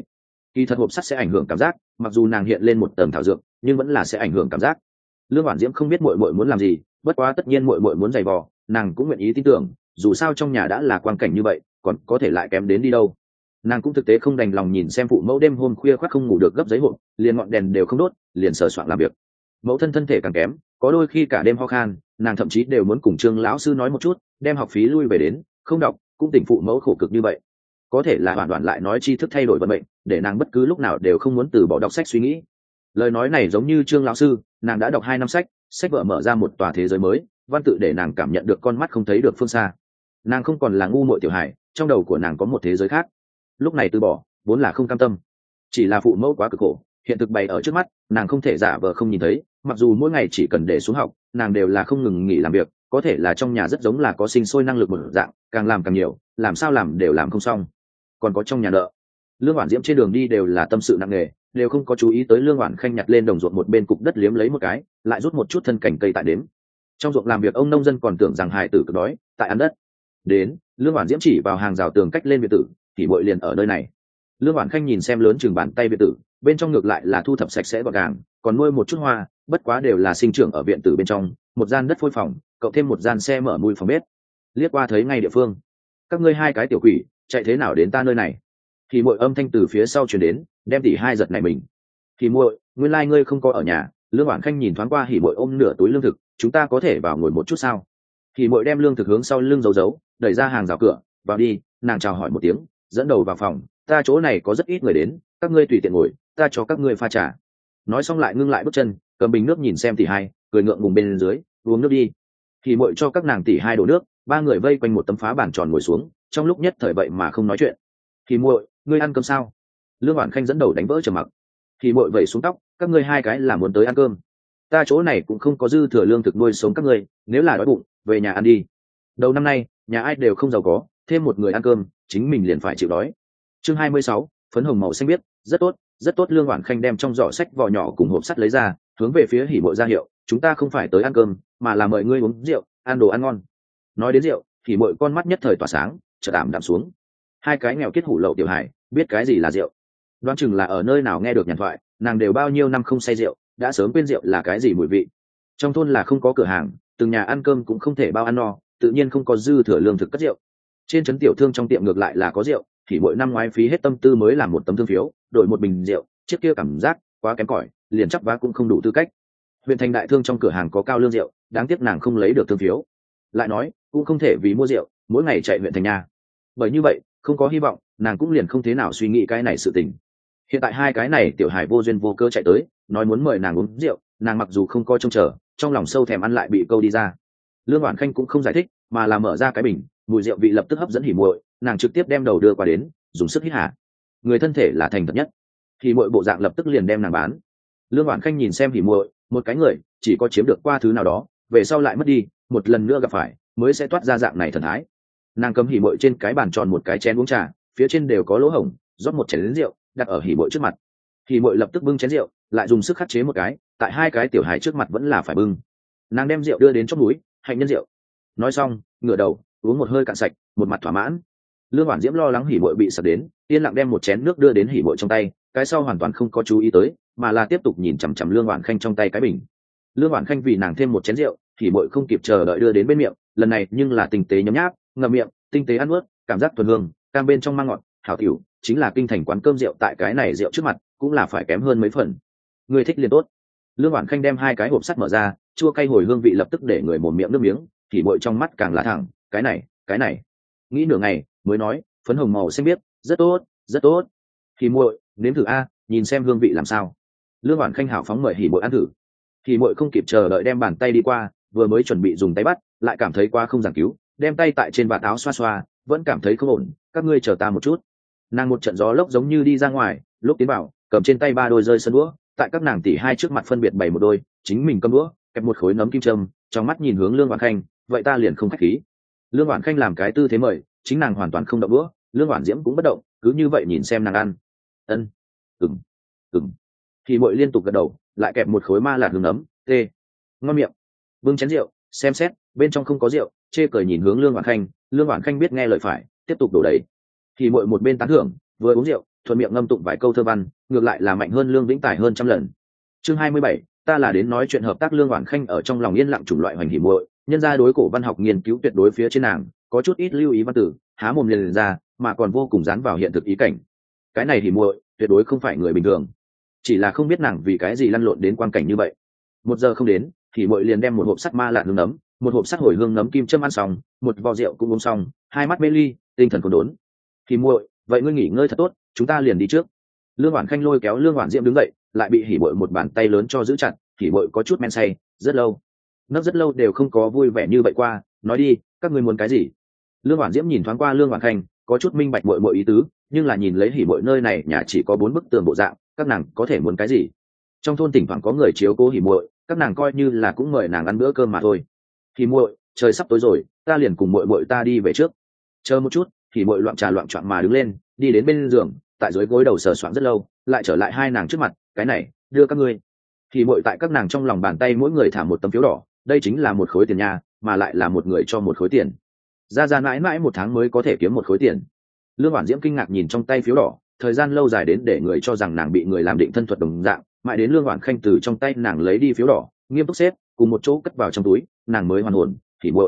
Kỳ thật hộp sắt sẽ ảnh hưởng cảm giác, mặc dù nàng hiện lên một tầng thảo dược nhưng vẫn là sẽ ảnh hưởng cảm giác. Lương Hoản Diễm không biết muội muội muốn làm gì, bất quá tất nhiên muội muội muốn giày vò, nàng cũng nguyện ý tin tưởng, dù sao trong nhà đã là quang cảnh như vậy, còn có thể lại kém đến đi đâu. Nàng cũng thực tế không đành lòng nhìn xem phụ mẫu đêm hôm khuya khoắt không ngủ được gấp giấy hộp, liền ngọn đèn đều không đốt, liền sờ soạn làm việc. Mẫu thân thân thể càng kém, có đôi khi cả đêm ho khan, nàng thậm chí đều muốn cùng Trương lão sư nói một chút, đem học phí lui về đến, không đọc, cũng tỉnh phụ mẫu khổ cực như vậy. Có thể là hoàn toàn lại nói tri thức thay đổi vận mệnh, để nàng bất cứ lúc nào đều không muốn từ bỏ đọc sách suy nghĩ. Lời nói này giống như Trương lão sư, nàng đã đọc 2 năm sách, sách vở mở ra một tòa thế giới mới, văn tự để nàng cảm nhận được con mắt không thấy được phương xa. Nàng không còn là ngu muội tiểu hải, trong đầu của nàng có một thế giới khác. Lúc này từ bỏ vốn là không cam tâm, chỉ là phụ mẫu quá cực khổ, hiện thực bày ở trước mắt, nàng không thể giả vờ không nhìn thấy. Mặc dù mỗi ngày chỉ cần để xuống học, nàng đều là không ngừng nghỉ làm việc, có thể là trong nhà rất giống là có sinh sôi năng lực một dạng, càng làm càng nhiều, làm sao làm đều làm không xong. Còn có trong nhà nợ. Lương Hoản Diễm trên đường đi đều là tâm sự nặng nề, đều không có chú ý tới Lương Hoản Khanh nhặt lên đồng ruộng một bên cục đất liếm lấy một cái, lại rút một chút thân cảnh cây tại đếm. Trong ruộng làm việc ông nông dân còn tưởng rằng hài tử cực đói, tại ăn đất. Đến, Lương Hoản Diễm chỉ vào hàng rào tường cách lên biệt tử, thì muội liền ở nơi này. Lương Hoản Khanh nhìn xem lớn chừng bàn tay biệt tử, bên trong ngược lại là thu thập sạch sẽ gọn gàng, còn nuôi một chút hoa, bất quá đều là sinh trưởng ở viện tử bên trong, một gian đất phôi phòng, cộng thêm một gian xe mở mùi phòng bếp. Liếc qua thấy ngay địa phương. Các ngươi 2 cái tiểu quỷ, chạy thế nào đến ta nơi này? Thì muội âm thanh từ phía sau truyền đến, đem tỷ hai giật này mình. Thì muội, nguyên lai ngươi không có ở nhà. Lương Hoản Khanh nhìn thoáng qua Hỉ muội ôm nửa túi lương thực, chúng ta có thể vào ngồi một chút sao? Thì muội đem lương thực hướng sau lưng giấu, đẩy ra hàng rào cửa, vào đi. Nàng chào hỏi một tiếng, dẫn đầu vào phòng. Ta chỗ này có rất ít người đến, các ngươi tùy tiện ngồi, ta cho các ngươi pha trà. Nói xong lại ngưng lại bước chân, cầm bình nước nhìn xem tỷ hai, cười ngượng ngùng bên dưới, uống nước đi. Thì muội cho các nàng tỷ hai đổ nước, 3 người vây quanh một tấm phá bàn tròn ngồi xuống, trong lúc nhất thời vậy mà không nói chuyện. Thì muội, ngươi ăn cơm sao? Lương Hoản Khanh dẫn đầu đánh vỡ trầm mặc. Thì muội vẩy xuống tóc, các ngươi 2 cái là muốn tới ăn cơm. Ta chỗ này cũng không có dư thừa lương thực nuôi sống các ngươi, nếu là đói bụng, về nhà ăn đi. Đầu năm nay, nhà ai đều không giàu có, thêm một người ăn cơm, chính mình liền phải chịu đói. Chương 26, phấn hồng màu xanh biếc, rất tốt, rất tốt. Lương Hoản Khanh đem trong giỏ sách vỏ nhỏ cùng hộp sắt lấy ra, hướng về phía Hỉ muội ra hiệu, chúng ta không phải tới ăn cơm, mà là mời ngươi uống rượu, ăn đồ ăn ngon. Nói đến rượu, Hỉ muội con mắt nhất thời tỏa sáng, chợt ảm đạm xuống. 2 cái nghèo kiết hủ lậu tiểu hải, biết cái gì là rượu? Đoán chừng là ở nơi nào nghe được nhàn thoại, nàng đều bao nhiêu năm không say rượu, đã sớm quên rượu là cái gì mùi vị. Trong thôn là không có cửa hàng, từng nhà ăn cơm cũng không thể bao ăn no, tự nhiên không có dư thừa lương thực cất rượu. Trên trấn tiểu thương trong tiệm ngược lại là có rượu, thì mỗi năm ngoái phí hết tâm tư mới làm một tấm thương phiếu, đổi một bình rượu, chiếc kia cảm giác quá kém cỏi, liền chắp vá cũng không đủ tư cách. Huyện thành đại thương trong cửa hàng có cao lương rượu, đáng tiếc nàng không lấy được thương phiếu. Lại nói, cũng không thể vì mua rượu, mỗi ngày chạy huyện thành nhà. Bởi như vậy, không có hy vọng, nàng cũng liền không thế nào suy nghĩ cái này sự tình. Hiện tại 2 cái này tiểu hải vô duyên vô cớ chạy tới, nói muốn mời nàng uống rượu, nàng mặc dù không coi trông chờ, trong lòng sâu thèm ăn lại bị câu đi ra. Lương Hoản Khanh cũng không giải thích, mà là mở ra cái bình, mùi rượu vị lập tức hấp dẫn Hỉ muội, nàng trực tiếp đem đầu đưa qua đến, dùng sức hít hà. Người thân thể là thành thật nhất. Hỉ muội bộ dạng lập tức liền đem nàng bán. Lương Hoản Khanh nhìn xem Hỉ muội, một cái người chỉ có chiếm được qua thứ nào đó, về sau lại mất đi, một lần nữa gặp phải, mới sẽ toát ra dạng này thần thái. Nàng cầm Hỉ muội trên cái bàn tròn một cái chén uống trà, phía trên đều có lỗ hổng, rót một chén rượu, đặt ở Hỉ muội trước mặt. Hỉ muội lập tức bưng chén rượu, lại dùng sức khắc chế một cái, tại 2 cái tiểu hài trước mặt vẫn là phải bưng. Nàng đem rượu đưa đến chóp núi, hạnh nhân rượu. Nói xong, ngửa đầu uống một hơi cạn sạch, một mặt thỏa mãn. Lương Hoản Diễm lo lắng Hỉ muội bị sặc đến, yên lặng đem một chén nước đưa đến Hỉ muội trong tay, cái sau hoàn toàn không có chú ý tới, mà là tiếp tục nhìn chằm chằm Lương Hoản Khanh trong tay cái bình. Lương Hoản Khanh vì nàng thêm một chén rượu, Hỉ muội không kịp chờ đợi đưa đến bên miệng, lần này nhưng là tinh tế nhấm nháp, ngậm miệng, tinh tế ăn nuốt, cảm giác thuần hương, cam bên trong mang ngọt, hảo tiểu, chính là kinh thành quán cơm rượu tại cái này rượu trước mặt, cũng là phải kém hơn mấy phần. Người thích liền tốt. Lương Hoản Khanh đem 2 cái hộp sắt mở ra, chua cay hồi hương vị lập tức để người mồm miệng nước miếng, Hỉ muội trong mắt càng là thẳng, cái này. Nghĩ nửa ngày, mới nói, phấn hồng màu xanh biếc, rất tốt, rất tốt. Hỉ muội, nếm thử a, nhìn xem hương vị làm sao. Lương Hoản Khanh hảo phóng mời Hỉ muội ăn thử. Hỉ muội không kịp chờ đợi đem bàn tay đi qua, vừa mới chuẩn bị dùng tay bắt, lại cảm thấy quá không giảng cứu, đem tay tại trên vạt áo xoa xoa, vẫn cảm thấy không ổn, các ngươi chờ ta một chút. Nàng một trận gió lốc giống như đi ra ngoài, lúc tiến vào, cầm trên tay 3 đôi rơi sân đũa, tại các nàng tỷ hai trước mặt phân biệt bày một đôi, chính mình cầm đũa, kẹp một khối nấm kim châm, trong mắt nhìn hướng Lương Hoản Khanh, vậy ta liền không khách khí. Lương Hoản Khanh làm cái tư thế mời, chính nàng hoàn toàn không động đũa, Lương Hoản Diễm cũng bất động, cứ như vậy nhìn xem nàng ăn. Ân, ừm. Thì muội liên tục gật đầu, lại kẹp một khối ma lạt hương nấm, tê, ngon miệng. Bưng chén rượu, xem xét, bên trong không có rượu, chê cười nhìn hướng Lương Hoản Khanh, Lương Hoản Khanh biết nghe lời phải, tiếp tục đổ đầy. Thì muội một bên tán thưởng, vừa uống rượu, thuận miệng ngâm tụng vài câu thơ văn, ngược lại là mạnh hơn Lương Vĩnh Tài hơn trăm lần. Chương 27, ta là đến nói chuyện hợp tác. Lương Hoản Khanh ở trong lòng yên lặng chủng loại hoành hỉ muội, nhân ra đối cổ văn học nghiên cứu tuyệt đối phía trên nàng, có chút ít lưu ý văn tử, há mồm liền ra, mà còn vô cùng dán vào hiện thực ý cảnh. Cái này hỉ muội tuyệt đối không phải người bình thường, chỉ là không biết nàng vì cái gì lăn lộn đến quan cảnh như vậy. 1 giờ không đến, hỉ muội liền đem một hộp sắt ma lạn hương nấm, một hộp sắt hồi hương nấm kim châm ăn xong, một vò rượu cũng uống xong, hai mắt mê ly, tinh thần khốn đốn. Hỉ muội, vậy ngươi nghỉ ngơi thật tốt, chúng ta liền đi trước. Lương Hoản Khanh lôi kéo Lương Hoản Diễm đứng dậy, lại bị hỉ muội một bàn tay lớn cho giữ chặt. Hỉ muội có chút men say, rất lâu, nấc rất lâu đều không có vui vẻ như vậy qua. Nói đi, các ngươi muốn cái gì? Lương Hoản Diễm nhìn thoáng qua Lương Hoản Khanh, có chút minh bạch muội ý tứ, nhưng là nhìn lấy hỉ muội nơi này nhà chỉ có 4 bức tường bộ dạng, các nàng có thể muốn cái gì? Trong thôn thỉnh thoảng có người chiếu cố hỉ muội, các nàng coi như là cũng mời nàng ăn bữa cơm mà thôi. Hỉ muội, trời sắp tối rồi, ta liền cùng muội ta đi về trước. Chờ một chút. Hỉ muội loạn choạng mà đứng lên, đi đến bên giường, tại dưới gối đầu sờ soạng rất lâu, lại trở lại hai nàng trước mặt. Cái này, đưa các ngươi. Hỉ muội tại các nàng trong lòng bàn tay mỗi người thả một tấm phiếu đỏ, đây chính là 1 khối tiền nha, mà lại là một người cho 1 khối tiền. Ra mãi mãi 1 tháng mới có thể kiếm 1 khối tiền. Lương Hoản Diễm kinh ngạc nhìn trong tay phiếu đỏ, thời gian lâu dài đến để người cho rằng nàng bị người làm định thân thuật đồng dạng, mãi đến Lương Hoản Khanh từ trong tay nàng lấy đi phiếu đỏ, nghiêm túc xếp cùng một chỗ cất vào trong túi, nàng mới hoàn hồn.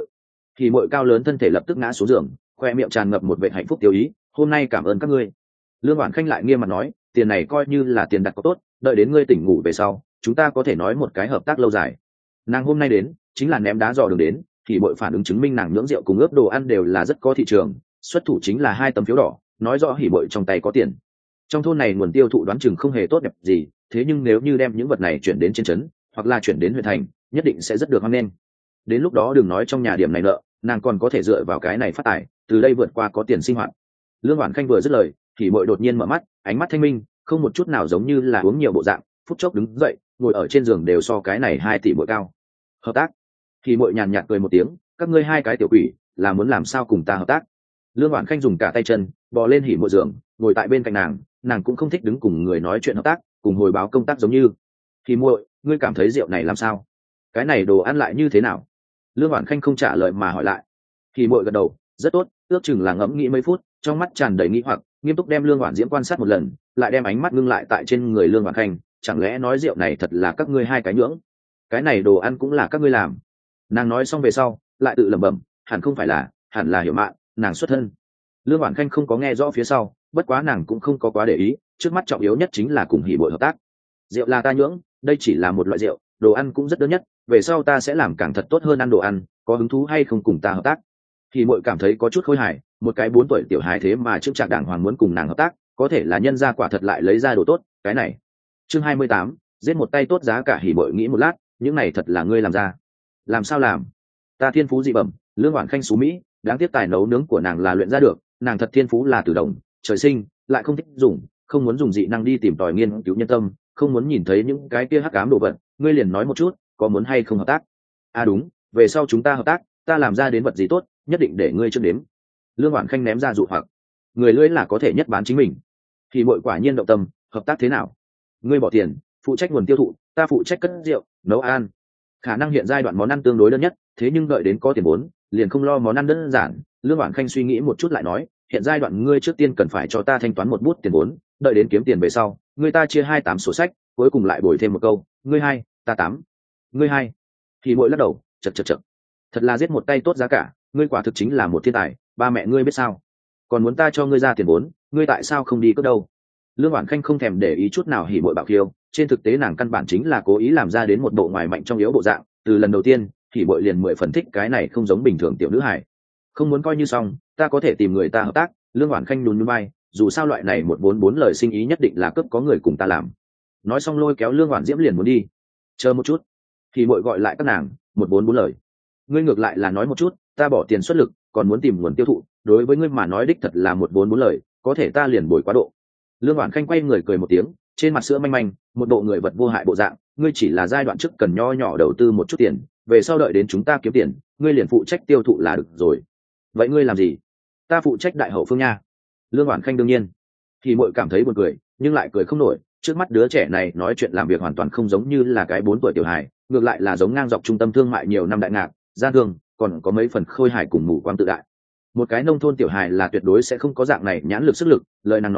Hỉ muội cao lớn thân thể lập tức ngã xuống giường, khoe miệng tràn ngập một vẻ hạnh phúc tiêu ý. Hôm nay cảm ơn các ngươi. Lương Hoản Khanh lại nghiêm mặt nói, tiền này coi như là tiền đặt cọc tốt, đợi đến ngươi tỉnh ngủ về sau, chúng ta có thể nói một cái hợp tác lâu dài. Nàng hôm nay đến chính là ném đá dò đường đến, thì mọi phản ứng chứng minh nàng nhưỡng rượu cùng ướp đồ ăn đều là rất có thị trường, xuất thủ chính là 2 tấm phiếu đỏ, nói rõ hỉ muội trong tay có tiền. Trong thôn này nguồn tiêu thụ đoán chừng không hề tốt đẹp gì, thế nhưng nếu như đem những vật này chuyển đến trên trấn, hoặc là chuyển đến huyện thành, nhất định sẽ rất được hoan nghênh. Đến lúc đó đừng nói trong nhà điểm này nợ, nàng còn có thể dựa vào cái này phát tài, từ đây vượt qua có tiền sinh hoạt. Lương Hoản Khanh vừa dứt lời, thì muội đột nhiên mở mắt, ánh mắt thanh minh, không một chút nào giống như là uống nhiều bộ dạng, phút chốc đứng dậy, ngồi ở trên giường đều so cái này 2 tỷ muội cao. Hợp tác? Thì muội nhàn nhạt cười một tiếng, các ngươi 2 cái tiểu quỷ, là muốn làm sao cùng ta hợp tác? Lương Hoản Khanh dùng cả tay chân bò lên hỉ muội giường, ngồi tại bên cạnh nàng cũng không thích đứng cùng người nói chuyện hợp tác, cùng hồi báo công tác giống như. Thì muội, ngươi cảm thấy rượu này làm sao? Cái này đồ ăn lại như thế nào? Lương Hoản Khanh không trả lời mà hỏi lại. Thì muội gật đầu, rất tốt, ước chừng là ngẫm nghĩ mấy phút, trong mắt tràn đầy nghi hoặc, nghiêm túc đem Lương Hoản Diễm quan sát một lần, lại đem ánh mắt ngưng lại tại trên người Lương Hoản Khanh, chẳng lẽ nói rượu này thật là các ngươi 2 cái nhưỡng? Cái này đồ ăn cũng là các ngươi làm? Nàng nói xong về sau, lại tự lẩm bẩm, hẳn không phải là, hẳn là Hiểu Mạn, nàng xuất thân. Lương Hoản Khanh không có nghe rõ phía sau, bất quá nàng cũng không có quá để ý, trước mắt trọng yếu nhất chính là cùng hỉ muội hợp tác. Rượu là ta nhưỡng, đây chỉ là một loại rượu, đồ ăn cũng rất đơn nhất, về sau ta sẽ làm càng thật tốt hơn ăn đồ ăn, có hứng thú hay không cùng ta hợp tác? Hỉ muội cảm thấy có chút khôi hài, một cái 4 tuổi tiểu hài thế mà trước trạc đàng hoàng muốn cùng nàng hợp tác, có thể là nhân gia quả thật lại lấy ra đồ tốt, cái này. Chương 28, giết một tay tốt giá cả. Hỉ muội nghĩ một lát, những này thật là ngươi làm ra? Làm sao làm? Ta thiên phú dị bẩm, Lương Hoản Khanh xú mỹ, đáng tiếc tài nấu nướng của nàng là luyện ra được, nàng thật thiên phú là từ đồng, trời sinh, lại không thích dùng, không muốn dùng dị năng đi tìm tòi nghiên cứu nhân tâm, không muốn nhìn thấy những cái kia hắc ám đồ vật, ngươi liền nói một chút, có muốn hay không hợp tác? À đúng, về sau chúng ta hợp tác, ta làm ra đến vật gì tốt, nhất định để ngươi trước đếm. Lương Hoản Khanh ném ra dụ hoặc, người lưỡi là có thể nhất bán chính mình. Thì muội quả nhiên động tâm, hợp tác thế nào? Ngươi bỏ tiền, phụ trách nguồn tiêu thụ, ta phụ trách cất rượu, nấu ăn. Khả năng hiện giai đoạn món ăn tương đối đơn nhất, thế nhưng đợi đến có tiền vốn, liền không lo món ăn đơn giản. Lương Hoản Khanh suy nghĩ một chút lại nói, hiện giai đoạn ngươi trước tiên cần phải cho ta thanh toán một bút tiền vốn, đợi đến kiếm tiền về sau, ngươi ta chia 28 sổ sách, cuối cùng lại bồi thêm một câu, ngươi 2, ta 8. Ngươi 2. Thì muội lắc đầu, chậc, thật là giết một tay tốt giá cả, ngươi quả thực chính là một thiên tài, ba mẹ ngươi biết sao? Còn muốn ta cho ngươi ra tiền vốn, ngươi tại sao không đi cướp đâu? Lương Hoản Khanh không thèm để ý chút nào hỉ muội bạo khiêu, trên thực tế nàng căn bản chính là cố ý làm ra đến một bộ ngoài mạnh trong yếu bộ dạng, từ lần đầu tiên hỉ muội liền 10 phần thích cái này không giống bình thường tiểu nữ hài. Không muốn coi như xong, ta có thể tìm người ta hợp tác. Lương Hoản Khanh nhún nhún vai, dù sao loại này 144 lời sinh ý nhất định là cướp có người cùng ta làm. Nói xong lôi kéo Lương Hoản Diễm liền muốn đi. Chờ một chút, thì muội gọi lại các nàng, 144 lời. Ngươi ngược lại là nói một chút, ta bỏ tiền xuất lực, còn muốn tìm nguồn tiêu thụ, đối với ngươi mà nói đích thật là 144 lời, có thể ta liền bồi quá độ. Lương Hoản Khanh quay người cười một tiếng, trên mặt sữa manh manh, một bộ người vật vô hại bộ dạng, ngươi chỉ là giai đoạn trước cần nho nhỏ đầu tư một chút tiền, về sau đợi đến chúng ta kiếm tiền, ngươi liền phụ trách tiêu thụ là được rồi. Vậy ngươi làm gì? Ta phụ trách đại hậu phương nha. Lương Hoản Khanh đương nhiên. Thì muội cảm thấy buồn cười, nhưng lại cười không nổi, trước mắt đứa trẻ này nói chuyện làm việc hoàn toàn không giống như là cái 4 tuổi tiểu hài, ngược lại là giống ngang dọc trung tâm thương mại nhiều năm đại ngạc, gian thương, còn có mấy phần khôi hài cùng mù quáng tự đại. Một cái nông thôn tiểu hài là tuyệt đối sẽ không có dạng này nhãn lực sức lực, lời nàng nói,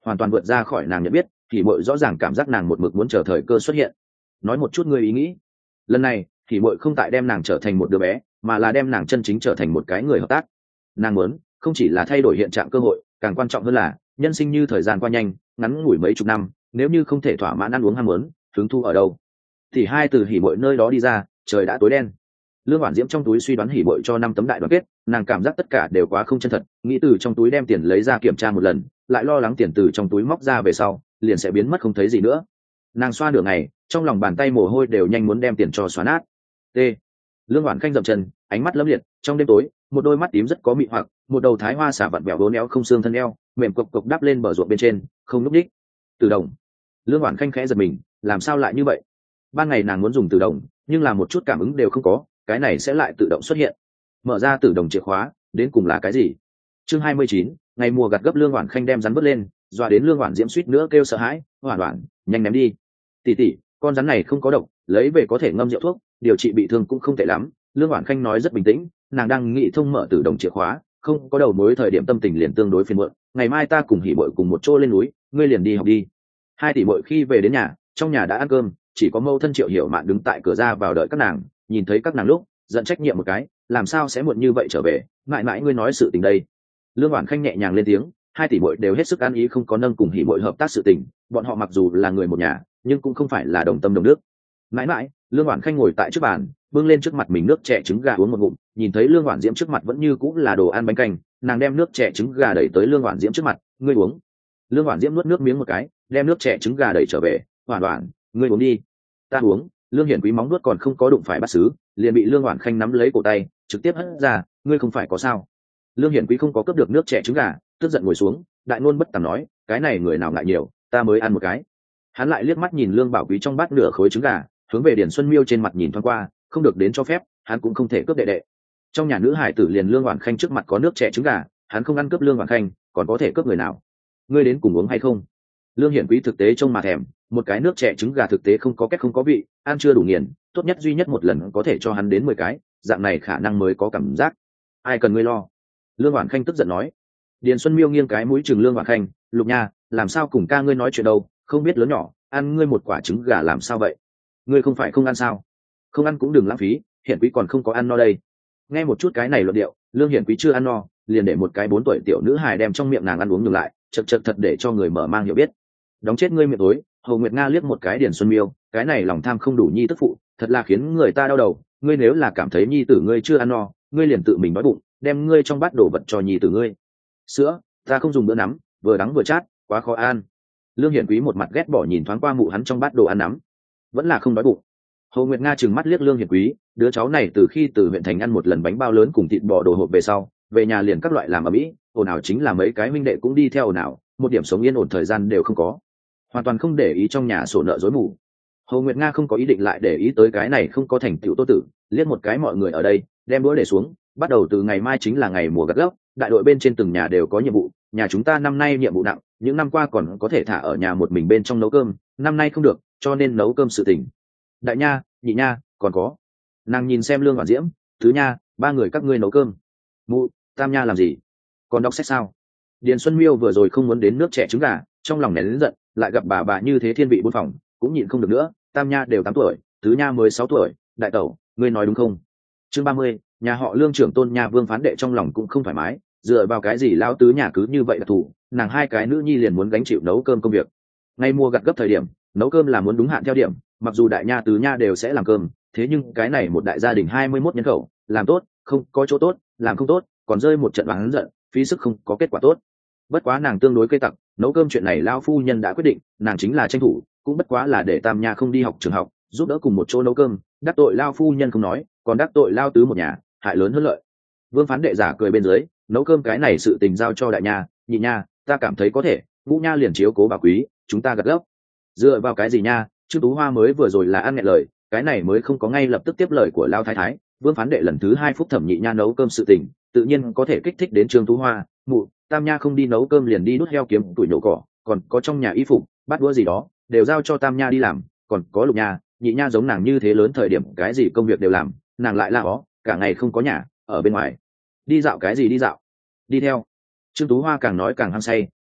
hoàn toàn vượt ra khỏi nàng nhận biết. Thì Mội rõ ràng cảm giác nàng một mực muốn chờ thời cơ xuất hiện. Nói một chút ngươi ý nghĩ. Lần này Thì Mội không tại đem nàng trở thành một đứa bé, mà là đem nàng chân chính trở thành một cái người hợp tác. Nàng muốn không chỉ là thay đổi hiện trạng cơ hội, càng quan trọng hơn là nhân sinh như thời gian qua nhanh, ngắn ngủi mấy chục năm, nếu như không thể thỏa mãn ăn uống ham muốn, hứng thu ở đâu? Thì hai từ Hỉ Mội nơi đó đi ra, trời đã tối đen. Lương Hoản Diễm trong túi suy đoán Hỉ Mội cho 5 tấm đại đoàn kết, nàng cảm giác tất cả đều quá không chân thật, nghĩ từ trong túi đem tiền lấy ra kiểm tra một lần, lại lo lắng tiền từ trong túi móc ra về sau liền sẽ biến mất không thấy gì nữa. Nàng xoa nửa ngày, trong lòng bàn tay mồ hôi đều nhanh muốn đem tiền cho xóa nát. T. Lương Hoản Khanh dậm chân, ánh mắt lấm liệt, trong đêm tối, một đôi mắt tím rất có mị hoặc, một đầu thái hoa xả vặn vẹo vốn éo không xương thân eo, mềm cộc cộc đắp lên bờ ruộng bên trên, không lúc đích. Từ đồng. Lương Hoản Khanh khẽ giật mình, làm sao lại như vậy? Ban ngày nàng muốn dùng từ đồng, nhưng là một chút cảm ứng đều không có, cái này sẽ lại tự động xuất hiện. Mở ra từ đồng chìa khóa, đến cùng là cái gì? Chương 29, ngày mùa gặt gấp. Lương Hoản Khanh đem rắn vớt lên, dọa đến Lương Hoản Diễm suýt nữa kêu sợ hãi. Hoản Hoản, nhanh ném đi. Tỷ tỷ, con rắn này không có độc, lấy về có thể ngâm rượu thuốc, điều trị bị thương cũng không tệ lắm. Lương Hoản Khanh nói rất bình tĩnh, nàng đang nghĩ thông mở từ đồng chìa khóa, không có đầu mối thời điểm tâm tình liền tương đối phiền muộn. Ngày mai ta cùng Hỉ Mội cùng một chỗ lên núi, ngươi liền đi học đi. Hai tỷ muội khi về đến nhà, trong nhà đã ăn cơm, chỉ có mâu thân Triệu Hiểu Mạn đứng tại cửa ra vào đợi các nàng. Nhìn thấy các nàng lúc, giận trách nhiệm một cái, làm sao sẽ muộn như vậy trở về? Mãi mãi ngươi nói sự tình đây. Lương Hoản Khanh nhẹ nhàng lên tiếng, hai tỷ muội đều hết sức ăn ý không có nâng cùng Hỉ Mội hợp tác sự tình, bọn họ mặc dù là người một nhà, nhưng cũng không phải là đồng tâm đồng đức. Mãi mãi, Lương Hoản Khanh ngồi tại trước bàn, bưng lên trước mặt mình nước chè trứng gà uống một ngụm, nhìn thấy Lương Hoản Diễm trước mặt vẫn như cũng là đồ ăn bánh canh, nàng đem nước chè trứng gà đẩy tới Lương Hoản Diễm trước mặt, ngươi uống. Lương Hoản Diễm nuốt nước miếng một cái, đem nước chè trứng gà đẩy trở về, Hoản Hoản, ngươi uống đi. Ta uống. Lương Hiển Quý móng nuốt còn không có đụng phải bát sứ, liền bị Lương Hoản Khanh nắm lấy cổ tay, trực tiếp hất ra, ngươi không phải có sao? Lương Hiển Quý không có cướp được nước chè trứng gà, tức giận ngồi xuống, đại ngôn bất tàm nói, cái này người nào ngại nhiều, ta mới ăn một cái. Hắn lại liếc mắt nhìn Lương Bảo Quý trong bát nửa khối trứng gà, hướng về Điền Xuân Miêu trên mặt nhìn thoáng qua, không được đến cho phép, hắn cũng không thể cướp đệ đệ. Trong nhà nữ hải tử liền Lương Hoản Khanh trước mặt có nước chè trứng gà, hắn không ăn cướp Lương Hoản Khanh, còn có thể cướp người nào? Ngươi đến cùng uống hay không? Lương Hiển Quý thực tế trông mà thèm, một cái nước chè trứng gà thực tế không có cách không có vị, ăn chưa đủ nghiền, tốt nhất duy nhất một lần có thể cho hắn đến 10 cái, dạng này khả năng mới có cảm giác. Ai cần ngươi lo? Lương Hoản Khanh tức giận nói. Điền Xuân Miêu nghiêng cái mũi chừng Lương Hoản Khanh, Lục Nha, làm sao cùng ca ngươi nói chuyện đâu, không biết lớn nhỏ, ăn ngươi một quả trứng gà làm sao vậy? Ngươi không phải không ăn sao? Không ăn cũng đừng lãng phí, Hiển Quý còn không có ăn no đây. Nghe một chút cái này luận điệu, Lương Hiển Quý chưa ăn no, liền để một cái 4 tuổi tiểu nữ hài đem trong miệng nàng ăn uống ngừng lại, chật chật thật để cho người mở mang hiểu biết. Đóng chết ngươi miệng tối. Hồ Nguyệt Nga liếc một cái Điền Xuân Miêu, cái này lòng tham không đủ nhi tức phụ, thật là khiến người ta đau đầu. Ngươi nếu là cảm thấy nhi tử ngươi chưa ăn no, ngươi liền tự mình đói bụng, đem ngươi trong bát đồ vật cho nhi tử ngươi. Sữa, ta không dùng bữa nắm, vừa đắng vừa chát, quá khó ăn. Lương Hiển Quý một mặt ghét bỏ nhìn thoáng qua mụ hắn trong bát đồ ăn nắm, vẫn là không đói bụng. Hồ Nguyệt Nga trừng mắt liếc Lương Hiển Quý, đứa cháu này từ khi từ huyện thành ăn một lần bánh bao lớn cùng thịt bò đồ hộp về sau, về nhà liền các loại làm ở mỹ, ồn ào chính là mấy cái minh đệ cũng đi theo ồn ào, một điểm sống yên ổn thời gian đều không có, hoàn toàn không để ý trong nhà sổ nợ rối mù. Hồ Nguyệt Nga không có ý định lại để ý tới cái này không có thành tựu Tô Tử, liếc một cái mọi người ở đây, đem đũa để xuống, bắt đầu từ ngày mai chính là ngày mùa gặt gốc, đại đội bên trên từng nhà đều có nhiệm vụ, nhà chúng ta năm nay nhiệm vụ nặng, những năm qua còn có thể thả ở nhà một mình bên trong nấu cơm, năm nay không được, cho nên nấu cơm sự tình. Đại nha, nhị nha, còn có. Nàng nhìn xem Lương Hoản Diễm, thứ nha, 3 người các ngươi nấu cơm. Mụ, tam nha làm gì? Còn đọc sách sao? Điền Xuân Miêu vừa rồi không muốn đến nước chè trứng gà, trong lòng nén lớn giận, lại gặp bà như thế thiên vị bốn phòng, cũng nhịn không được nữa. Tam nha đều 8 tuổi, tứ nha mới 6 tuổi, đại tẩu, ngươi nói đúng không? Chương 30, nhà họ Lương trưởng tôn nha Vương Phán Đệ trong lòng cũng không thoải mái, dựa vào cái gì lão tứ nhà cứ như vậy đặc thù, nàng 2 cái nữ nhi liền muốn gánh chịu nấu cơm công việc. Ngay mùa gặt gấp thời điểm, nấu cơm là muốn đúng hạn theo điểm, mặc dù đại nha tứ nha đều sẽ làm cơm, thế nhưng cái này một đại gia đình 21 nhân khẩu, làm tốt, không có chỗ tốt, làm không tốt, còn rơi một trận oán giận, phí sức không có kết quả tốt. Bất quá nàng tương đối cây tặc, nấu cơm chuyện này lão phu nhân đã quyết định, nàng chính là tranh thủ, cũng bất quá là để tam nha không đi học trường học, giúp đỡ cùng một chỗ nấu cơm, đắc tội lão phu nhân không nói, còn đắc tội lão tứ một nhà, hại lớn hơn lợi. Vương Phán Đệ giả cười bên dưới, nấu cơm cái này sự tình giao cho đại nha, nhị nha, ta cảm thấy có thể, ngũ nha liền chiếu cố bà quý, chúng ta gật gốc. Dựa vào cái gì nha? Trương Tú Hoa mới vừa rồi là ăn nghẹn lời, cái này mới không có ngay lập tức tiếp lời của Lao Thái Thái. Vương Phán Đệ lần thứ 2 phúc thẩm nhị nha nấu cơm sự tình, tự nhiên có thể kích thích đến Trương Tú Hoa. Mụ, tam nha không đi nấu cơm liền đi đút heo kiếm tuổi nhổ cỏ, còn có trong nhà y phục, bát đũa gì đó, đều giao cho tam nha đi làm, còn có Lục nha, nhị nha giống nàng như thế lớn thời điểm cái gì công việc đều làm, nàng lại la ó, cả ngày không có nhà, ở bên ngoài. Đi dạo cái gì đi dạo? Đi theo. Trương Tú Hoa càng nói càng hăng say,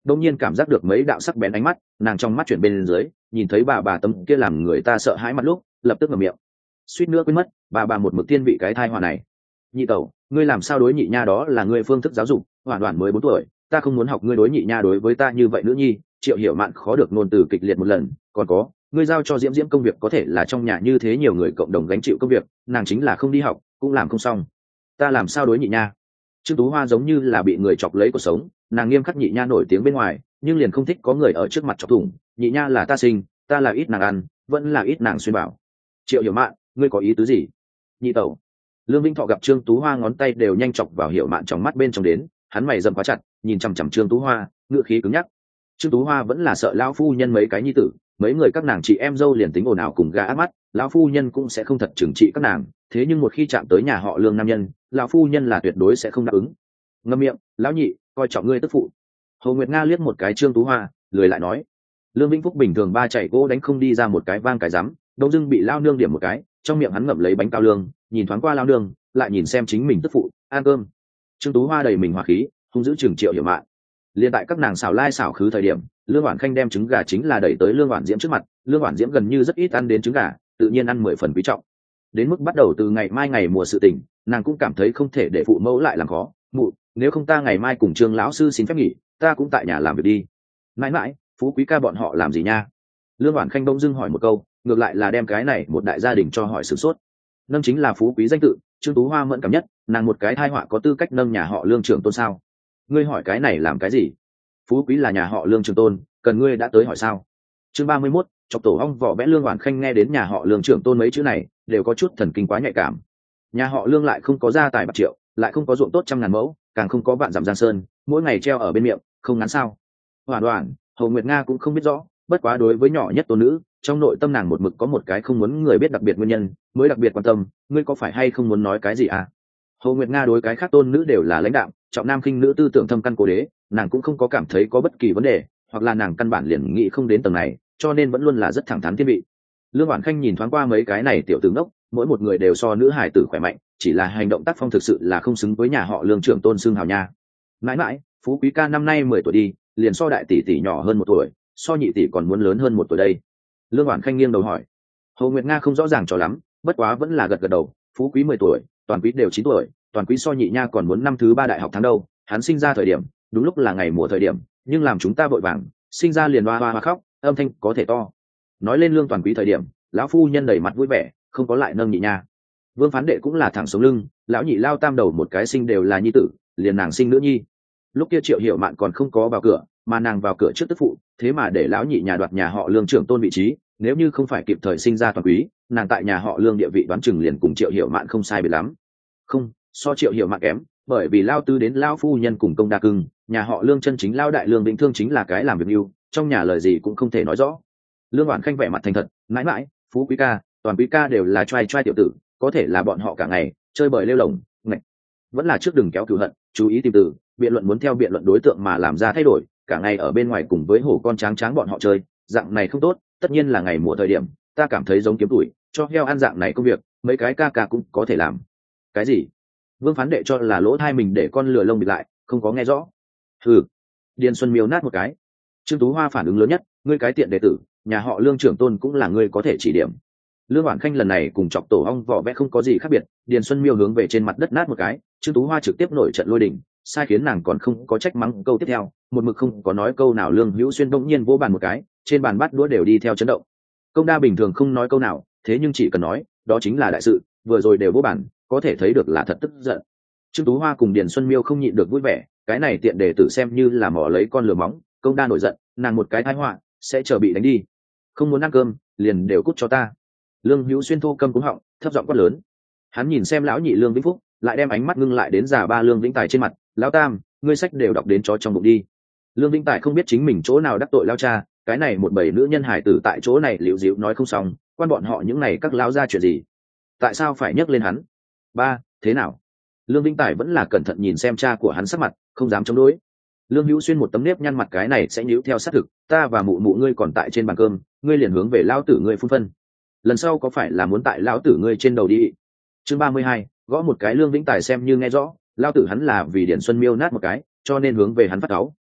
đông nhiên cảm giác được mấy đạo sắc bén ánh mắt, nàng trong mắt chuyển bên dưới, nhìn thấy bà tấm kia làm người ta sợ hãi mặt lúc, lập tức ngậm miệng, suýt nữa quên mất bà một mực tiên bị cái thai họa này. Nhị tẩu, ngươi làm sao đối nhị nha, đó là ngươi phương thức giáo dục, hoàn toàn mới 4 tuổi, ta không muốn học ngươi đối nhị nha đối với ta như vậy nữ nhi. Triệu Hiểu Mạn khó được nôn từ kịch liệt một lần. Còn có, ngươi giao cho Diễm Diễm công việc có thể là trong nhà như thế nhiều người cộng đồng gánh chịu công việc, nàng chính là không đi học cũng làm không xong. Ta làm sao đối nhị nha? Trương Tú Hoa giống như là bị người chọc lấy cuộc sống, nàng nghiêm khắc nhị nha nổi tiếng bên ngoài, nhưng liền không thích có người ở trước mặt chọc thủng. Nhị nha là ta sinh, ta là ít nàng ăn, vẫn là ít nàng xuyên bảo. Triệu Hiểu Mạn, ngươi có ý tứ gì? Nhị tẩu. Lương Vĩnh Thọ gặp Trương Tú Hoa ngón tay đều nhanh chọc vào Hiểu Mạn trong mắt bên trong đến, hắn mày rậm quá chặt, nhìn chằm chằm Trương Tú Hoa, ngựa khí cứng nhắc. Trương Tú Hoa vẫn là sợ lão phu nhân mấy cái nhi tử, mấy người các nàng chị em dâu liền tính ồn ào cùng gã áp mắt, lão phu nhân cũng sẽ không thật trừng trị các nàng, thế nhưng một khi chạm tới nhà họ Lương nam nhân, lão phu nhân là tuyệt đối sẽ không đáp ứng. Ngậm miệng, lão nhị, coi trọng ngươi tức phụ. Hồ Nguyệt Nga liếc một cái Trương Tú Hoa, lười lại nói. Lương Vĩnh Phúc bình thường ba chạy gỗ đánh không đi ra một cái vang cái rắm, đông dưng bị lao nương điểm một cái, trong miệng hắn ngậm lấy bánh cao lương, nhìn thoáng qua lao nương, lại nhìn xem chính mình tức phụ, ăn cơm. Trương Tú Hoa đầy mình hỏa khí, hung dữ chừng Triệu Hiểu Mạn. Liên tại các nàng xảo lai xảo khứ thời điểm, Lương Oản Khanh đem trứng gà chính là đẩy tới Lương Oản Diễm trước mặt. Lương Oản Diễm gần như rất ít ăn đến trứng gà, tự nhiên ăn 10 phần quý trọng. Đến mức bắt đầu từ ngày mai ngày mùa sự tình, nàng cũng cảm thấy không thể để phụ mẫu lại làm khó. Mụ, nếu không ta ngày mai cùng Trương lão sư xin phép nghỉ, ta cũng tại nhà làm việc đi. Mãi mãi, Phú Quý ca bọn họ làm gì nha? Lương Oản Khanh bỗng dưng hỏi một câu, ngược lại là đem cái này một đại gia đình cho hỏi sửng sốt. Nâng chính là Phú Quý danh tự, Trương Tú Hoa mẫn cảm nhất, nàng một cái thai họa có tư cách nâng nhà họ Lương trưởng tôn sao? Ngươi hỏi cái này làm cái gì? Phú Quý là nhà họ Lương trưởng tôn, cần ngươi đã tới hỏi sao? Chương 31, chọc tổ ong vỏ vẽ. Lương Oản Khanh nghe đến nhà họ Lương trưởng tôn mấy chữ này, đều có chút thần kinh quá nhạy cảm. Nhà họ Lương lại không có gia tài bạc triệu, lại không có ruộng tốt trăm ngàn mẫu, càng không có vạn dặm giang sơn, mỗi ngày treo ở bên miệng, không ngắn sao? Hoàn Hoàn, Hồ Nguyệt Nga cũng không biết rõ, bất quá đối với nhỏ nhất tôn nữ, trong nội tâm nàng một mực có một cái không muốn người biết đặc biệt nguyên nhân, mới đặc biệt quan tâm, ngươi có phải hay không muốn nói cái gì à? Hồ Nguyệt Nga đối cái khác tôn nữ đều là lãnh đạm, trọng nam khinh nữ tư tưởng thâm căn cố đế, nàng cũng không có cảm thấy có bất kỳ vấn đề, hoặc là nàng căn bản liền nghĩ không đến tầng này, cho nên vẫn luôn là rất thẳng thắn thiên vị. Lương Oản Khanh nhìn thoáng qua mấy cái này tiểu tử ngốc, mỗi một người đều so nữ hài tử khỏe mạnh, chỉ là hành động tác phong thực sự là không xứng với nhà họ Lương trưởng tôn xưng hào nha. Mãi mãi, Phú Quý ca năm nay 10 tuổi đi, liền so đại tỷ tỷ nhỏ hơn 1 tuổi, so nhị tỷ còn muốn lớn hơn 1 tuổi đây. Lương Oản Khanh nghiêng đầu hỏi. Hồ Nguyệt Nga không rõ ràng cho lắm, bất quá vẫn là gật gật đầu. Phú Quý 10 tuổi, Toàn Quý đều 9 tuổi, Toàn Quý so nhị nha còn muốn năm thứ 3 đại học tháng đâu. Hắn sinh ra thời điểm, đúng lúc là ngày mùa thời điểm, nhưng làm chúng ta vội vàng, sinh ra liền hoa khóc, âm thanh có thể to. Nói lên Lương Toàn Quý thời điểm, lão phu nhân đầy mặt vui vẻ, không có lại nâng nhị nha. Vương Phán Đệ cũng là thẳng sống lưng, lão nhị lao tam đầu một cái sinh đều là nhi tử, liền nàng sinh nữ nhi. Lúc kia Triệu Hiểu Mạn còn không có vào cửa, mà nàng vào cửa trước tức phụ, thế mà để lão nhị nhà đoạt nhà họ Lương trưởng tôn vị trí, nếu như không phải kịp thời sinh ra Toàn Quý, nàng tại nhà họ Lương địa vị đoán chừng liền cùng Triệu Hiểu Mạn không sai biệt lắm. Không, so Triệu Hiểu Mạn kém, bởi vì lao tư đến lao phu nhân cùng công đa cưng, nhà họ Lương chân chính lao đại Lương Vĩnh Thương chính là cái làm việc yêu, trong nhà lời gì cũng không thể nói rõ. Lương Oản Khanh vẻ mặt thành thật, mãi mãi, Phú Quý ca, Toàn Quý ca đều là trai tiểu tử, có thể là bọn họ cả ngày chơi bời lêu lổng, ngạch. Vẫn là trước đừng kéo cừu hận, chú ý tìm từ, biện luận muốn theo biện luận đối tượng mà làm ra thay đổi, cả ngày ở bên ngoài cùng với hổ con tráng tráng bọn họ chơi, dạng này không tốt, tất nhiên là ngày mùa thời điểm, ta cảm thấy giống kiếm tuổi, cho heo ăn dạng này công việc, mấy cái ca ca cũng có thể làm. Cái gì? Vương Phán Đệ cho là lỗ tai mình để con lừa lông bịt lại, không có nghe rõ. Hừ. Điền Xuân Miêu nát một cái. Trương Tú Hoa phản ứng lớn nhất, ngươi cái tiện đệ tử, nhà họ Lương trưởng tôn cũng là ngươi có thể chỉ điểm. Lương Oản Khanh lần này cùng chọc tổ ong vỏ vẽ không có gì khác biệt, Điền Xuân Miêu hướng về trên mặt đất nát một cái, Trương Tú Hoa trực tiếp nổi trận lôi đình, sai khiến nàng còn không có trách mắng câu tiếp theo, một mực không có nói câu nào. Lương Hữu Xuyên bỗng nhiên vỗ bàn một cái, trên bàn bát đũa đều đi theo chấn động. Công đa bình thường không nói câu nào, thế nhưng chỉ cần nói, đó chính là đại sự, vừa rồi đều vỗ bàn, có thể thấy được là thật tức giận. Trương Tú Hoa cùng Điền Xuân Miêu không nhịn được vui vẻ, cái này tiện đệ tử xem như là mò lấy con lừa móng, công đa nổi giận, nàng một cái tai họa, sẽ chờ bị đánh đi. Không muốn ăn cơm, liền đều cút cho ta. Lương Hữu Xuyên thô câm cúng họng, thấp giọng quát lớn. Hắn nhìn xem lão nhị Lương Vĩnh Phúc, lại đem ánh mắt ngưng lại đến già ba Lương Vĩnh Tài trên mặt. Lão tam, ngươi sách đều đọc đến chó trong bụng đi. Lương Vĩnh Tài không biết chính mình chỗ nào đắc tội lao cha, cái này một bầy nữ nhân hải tử tại chỗ này liễu díu nói không xong, quan bọn họ những này các lão ra chuyện gì? Tại sao phải nhắc lên hắn? Ba, thế nào? Lương Vĩnh Tài vẫn là cẩn thận nhìn xem cha của hắn sắc mặt, không dám chống đối. Lương Hữu Xuyên một tấm nếp nhăn mặt, cái này sẽ nhíu theo sát thực, ta và mụ mụ ngươi còn tại trên bàn cơm, ngươi liền hướng về lao tử ngươi phun phân. Lần sau có phải là muốn tại lão tử ngươi trên đầu đi? Chương 32, gõ một cái. Lương Vĩnh Tài xem như nghe rõ, lao tử hắn là vì Điển Xuân Miêu nát một cái, cho nên hướng về hắn phát cáu,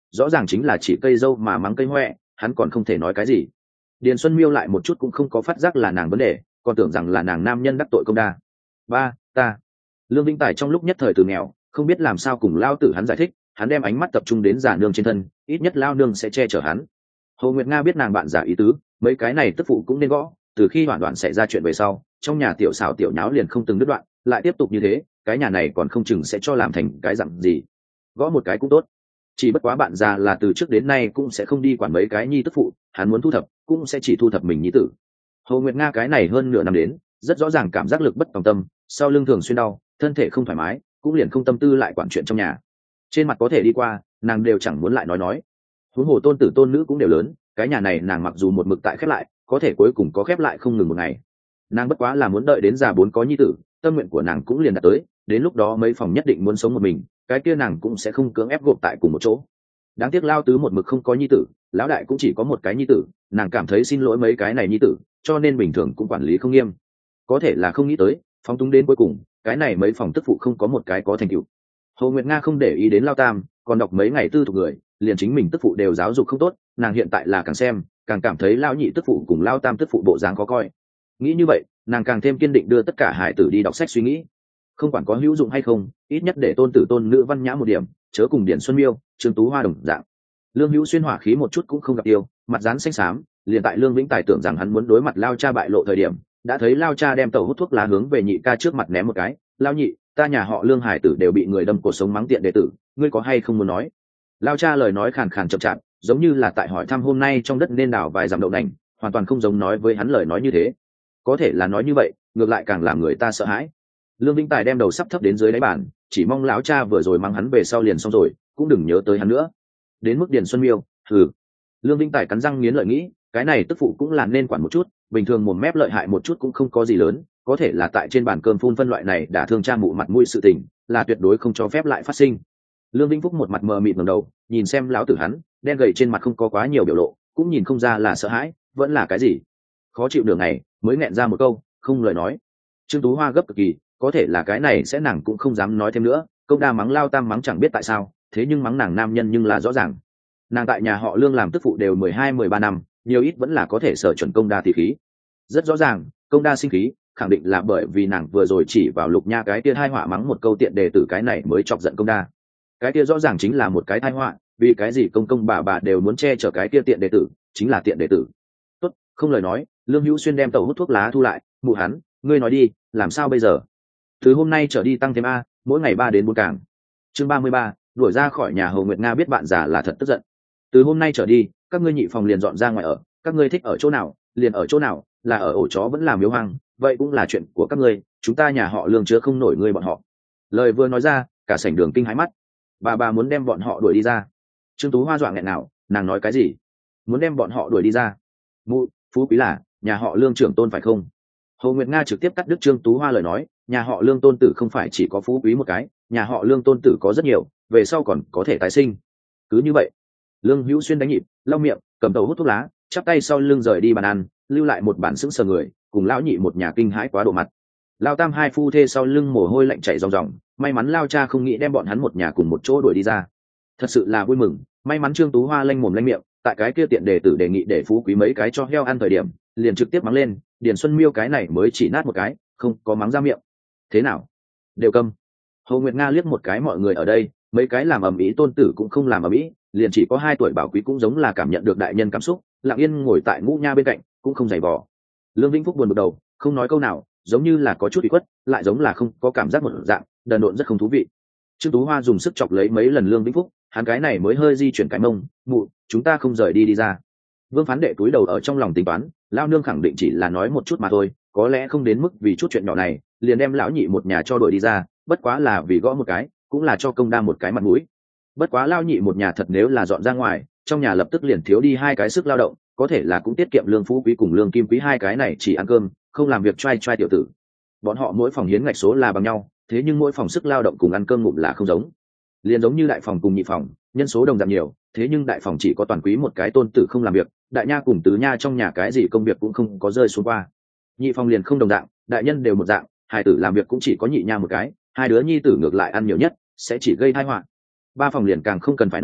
rõ ràng chính là chỉ cây dâu mà mắng cây hoẹ, hắn còn không thể nói cái gì. Điền Xuân Miêu lại một chút cũng không có phát giác là nàng vấn đề, còn tưởng rằng là nàng nam nhân đắc tội công đa. Ba, ta. Lương Vĩnh Tài trong lúc nhất thời từ nghèo, không biết làm sao cùng lao tử hắn giải thích, hắn đem ánh mắt tập trung đến giả nương trên thân, ít nhất lao nương sẽ che chở hắn. Hồ Nguyệt Nga biết nàng bạn giả ý tứ, mấy cái này tức phụ cũng nên gõ, từ khi Hoản Đoạn xảy ra chuyện về sau, trong nhà tiểu xảo tiểu nháo liền không từng đứt đoạn, lại tiếp tục như thế, cái nhà này còn không chừng sẽ cho làm thành cái dặn gì. Gõ một cái cũng tốt. Chỉ bất quá bạn già là từ trước đến nay cũng sẽ không đi quản mấy cái nhi tức phụ, hắn muốn thu thập cũng sẽ chỉ thu thập mình nhi tử. Hồ Nguyệt Nga cái này hơn nửa năm đến, rất rõ ràng cảm giác lực bất tòng tâm, sau lưng thường xuyên đau, thân thể không thoải mái, cũng liền không tâm tư lại quản chuyện trong nhà. Trên mặt có thể đi qua, nàng đều chẳng muốn lại nói. Huống hồ tôn tử tôn nữ cũng đều lớn, cái nhà này nàng mặc dù một mực tại khép lại, có thể cuối cùng có khép lại không ngừng một ngày. Nàng bất quá là muốn đợi đến già 4 có nhi tử, tâm nguyện của nàng cũng liền đạt tới, đến lúc đó mấy phòng nhất định muốn sống một mình, cái kia nàng cũng sẽ không cưỡng ép gộp tại cùng một chỗ. Đáng tiếc lao tứ một mực không có nhi tử, lão đại cũng chỉ có một cái nhi tử, nàng cảm thấy xin lỗi mấy cái này nhi tử, cho nên bình thường cũng quản lý không nghiêm. Có thể là không nghĩ tới, phóng túng đến cuối cùng, cái này mấy phòng tức phụ không có một cái có thành tựu. Hồ Nguyệt Nga không để ý đến lao tam, còn đọc mấy ngày tư thuộc người, liền chính mình tức phụ đều giáo dục không tốt, nàng hiện tại là càng xem càng cảm thấy lao nhị tức phụ cùng lao tam tức phụ bộ dáng khó coi. Nghĩ như vậy, nàng càng thêm kiên định đưa tất cả hải tử đi đọc sách suy nghĩ. Không quản có hữu dụng hay không, ít nhất để tôn tử tôn nữ văn nhã một điểm, chớ cùng Điển Xuân Miêu, Trương Tú Hoa đồng dạng. Lương Hữu Xuyên hỏa khí một chút cũng không gặp yêu, mặt dán xanh xám, liền tại Lương Vĩnh Tài tưởng rằng hắn muốn đối mặt lao cha bại lộ thời điểm, đã thấy lao cha đem tàu hút thuốc lá hướng về nhị ca trước mặt ném một cái. Lao nhị, ta nhà họ Lương hải tử đều bị người đâm cổ sống mắng tiện đệ tử, ngươi có hay không muốn nói? Lao cha lời nói khàn khàn chậm chạp, giống như là tại hỏi thăm hôm nay trong đất nên đào vài dặm đậu nành, hoàn toàn không giống nói với hắn lời nói như thế. Có thể là nói như vậy, ngược lại càng làm người ta sợ hãi. Lương Vĩnh Tài đem đầu sắp thấp đến dưới đáy bàn, chỉ mong lão cha vừa rồi mắng hắn về sau liền xong rồi, cũng đừng nhớ tới hắn nữa. Đến mức Điền Xuân Miêu, Lương Vĩnh Tài cắn răng nghiến lợi nghĩ, cái này tức phụ cũng là nên quản một chút, bình thường mồm mép lợi hại một chút cũng không có gì lớn, có thể là tại trên bàn cơm phun phân loại này đã thương cha mụ mặt mũi sự tình, là tuyệt đối không cho phép lại phát sinh. Lương Vĩnh Phúc một mặt mờ mịt ngẩng đầu, nhìn xem lão tử hắn, đen gầy trên mặt không có quá nhiều biểu lộ, cũng nhìn không ra là sợ hãi, vẫn là cái gì. Khó chịu đường này, mới nghẹn ra một câu, không lời nói. Trương Tú Hoa gấp cực kỳ, có thể là cái này sẽ nàng cũng không dám nói thêm nữa, công đa mắng lao tam mắng chẳng biết tại sao, thế nhưng mắng nàng nam nhân nhưng là rõ ràng. Nàng tại nhà họ Lương làm tức phụ đều 12-13 năm, nhiều ít vẫn là có thể sở chuẩn công đa tỷ khí. Rất rõ ràng, công đa sinh khí, khẳng định là bởi vì nàng vừa rồi chỉ vào Lục Nha cái kia tai họa mắng một câu tiện đề tử cái này mới chọc giận công đa. Cái kia rõ ràng chính là một cái tai họa, vì cái gì công công bà đều muốn che chở cái kia tiện đề tử, chính là tiện đề tử. Tốt, không lời nói, Lương Hữu Xuyên đem tàu hút thuốc lá thu lại, mụ hắn, ngươi nói đi, làm sao bây giờ? Từ hôm nay trở đi tăng thêm a, mỗi ngày 3 đến 4 càng. Chương 33, đuổi ra khỏi nhà. Hồ Nguyệt Nga biết bạn già là thật tức giận. Từ hôm nay trở đi, các ngươi nhị phòng liền dọn ra ngoài ở, các ngươi thích ở chỗ nào, liền ở chỗ nào, là ở ổ chó vẫn là miếu hoang, vậy cũng là chuyện của các ngươi, chúng ta nhà họ Lương chứa không nổi ngươi bọn họ. Lời vừa nói ra, cả sảnh đường kinh hãi mắt. Bà muốn đem bọn họ đuổi đi ra. Trương Tú Hoa dọa nghẹn nào, nàng nói cái gì? Muốn đem bọn họ đuổi đi ra? Mụ, phú quý là nhà họ Lương trưởng tôn phải không? Hồ Nguyệt Nga trực tiếp cắt đứt Trương Tú Hoa lời nói, nhà họ Lương tôn tử không phải chỉ có phú quý một cái, nhà họ Lương tôn tử có rất nhiều, về sau còn có thể tái sinh. Cứ như vậy, Lương Hữu Xuyên đánh nhịp, lau miệng, cầm tàu hút thuốc lá, chắp tay sau lưng rời đi bàn ăn, lưu lại một bản sững sờ người, cùng lão nhị một nhà kinh hãi quá độ mặt. Lao tam hai phu thê sau lưng mồ hôi lạnh chảy ròng ròng, may mắn lao cha không nghĩ đem bọn hắn một nhà cùng một chỗ đuổi đi ra. Thật sự là vui mừng, may mắn Trương Tú Hoa lanh mồm lanh miệng, tại cái kia tiện đề tử đề nghị để phú quý mấy cái cho heo ăn thời điểm, liền trực tiếp mắng lên, Điền Xuân Miêu cái này mới chỉ nát một cái, không có mắng ra miệng. Thế nào? Đều câm. Hồ Nguyệt Nga liếc một cái mọi người ở đây, mấy cái làm ầm ĩ tôn tử cũng không làm ầm ĩ, liền chỉ có 2 tuổi Bảo Quý cũng giống là cảm nhận được đại nhân cảm xúc, lặng yên ngồi tại Ngũ Nha bên cạnh, cũng không giày vò. Lương Vĩnh Phúc buồn bực đầu, không nói câu nào, giống như là có chút ủy khuất, lại giống là không có cảm giác một dạng, đần độn rất không thú vị. Trương Tú Hoa dùng sức chọc lấy mấy lần Lương Vĩnh Phúc, hắn cái này mới hơi di chuyển cái mông, mụ, chúng ta không rời đi ra. Vương Phán Đệ cúi đầu ở trong lòng tính toán, lao nương khẳng định chỉ là nói một chút mà thôi, có lẽ không đến mức vì chút chuyện nhỏ này liền đem lão nhị một nhà cho đuổi đi ra, bất quá là vì gõ một cái, cũng là cho công đa một cái mặt mũi. Bất quá lao nhị một nhà thật nếu là dọn ra ngoài, trong nhà lập tức liền thiếu đi 2 cái sức lao động, có thể là cũng tiết kiệm Lương Phú Quý cùng Lương Kim Quý 2 cái này chỉ ăn cơm, không làm việc trai tiểu tử. Bọn họ mỗi phòng hiến ngạch số là bằng nhau, thế nhưng mỗi phòng sức lao động cùng ăn cơm ngụm là không giống. Liền giống như đại phòng cùng nhị phòng, nhân số đồng dạng nhiều, thế nhưng đại phòng chỉ có toàn quý một cái tôn tử không làm việc, đại nha cùng tứ nha trong nhà cái gì công việc cũng không có rơi xuống qua. Nhị phòng liền không đồng dạng, đại nhân đều một dạng, hài tử làm việc cũng chỉ có nhị nha một cái, 2 đứa nhi tử ngược lại ăn nhiều nhất, sẽ chỉ gây tai họa. 3 phòng liền càng không cần phải nói,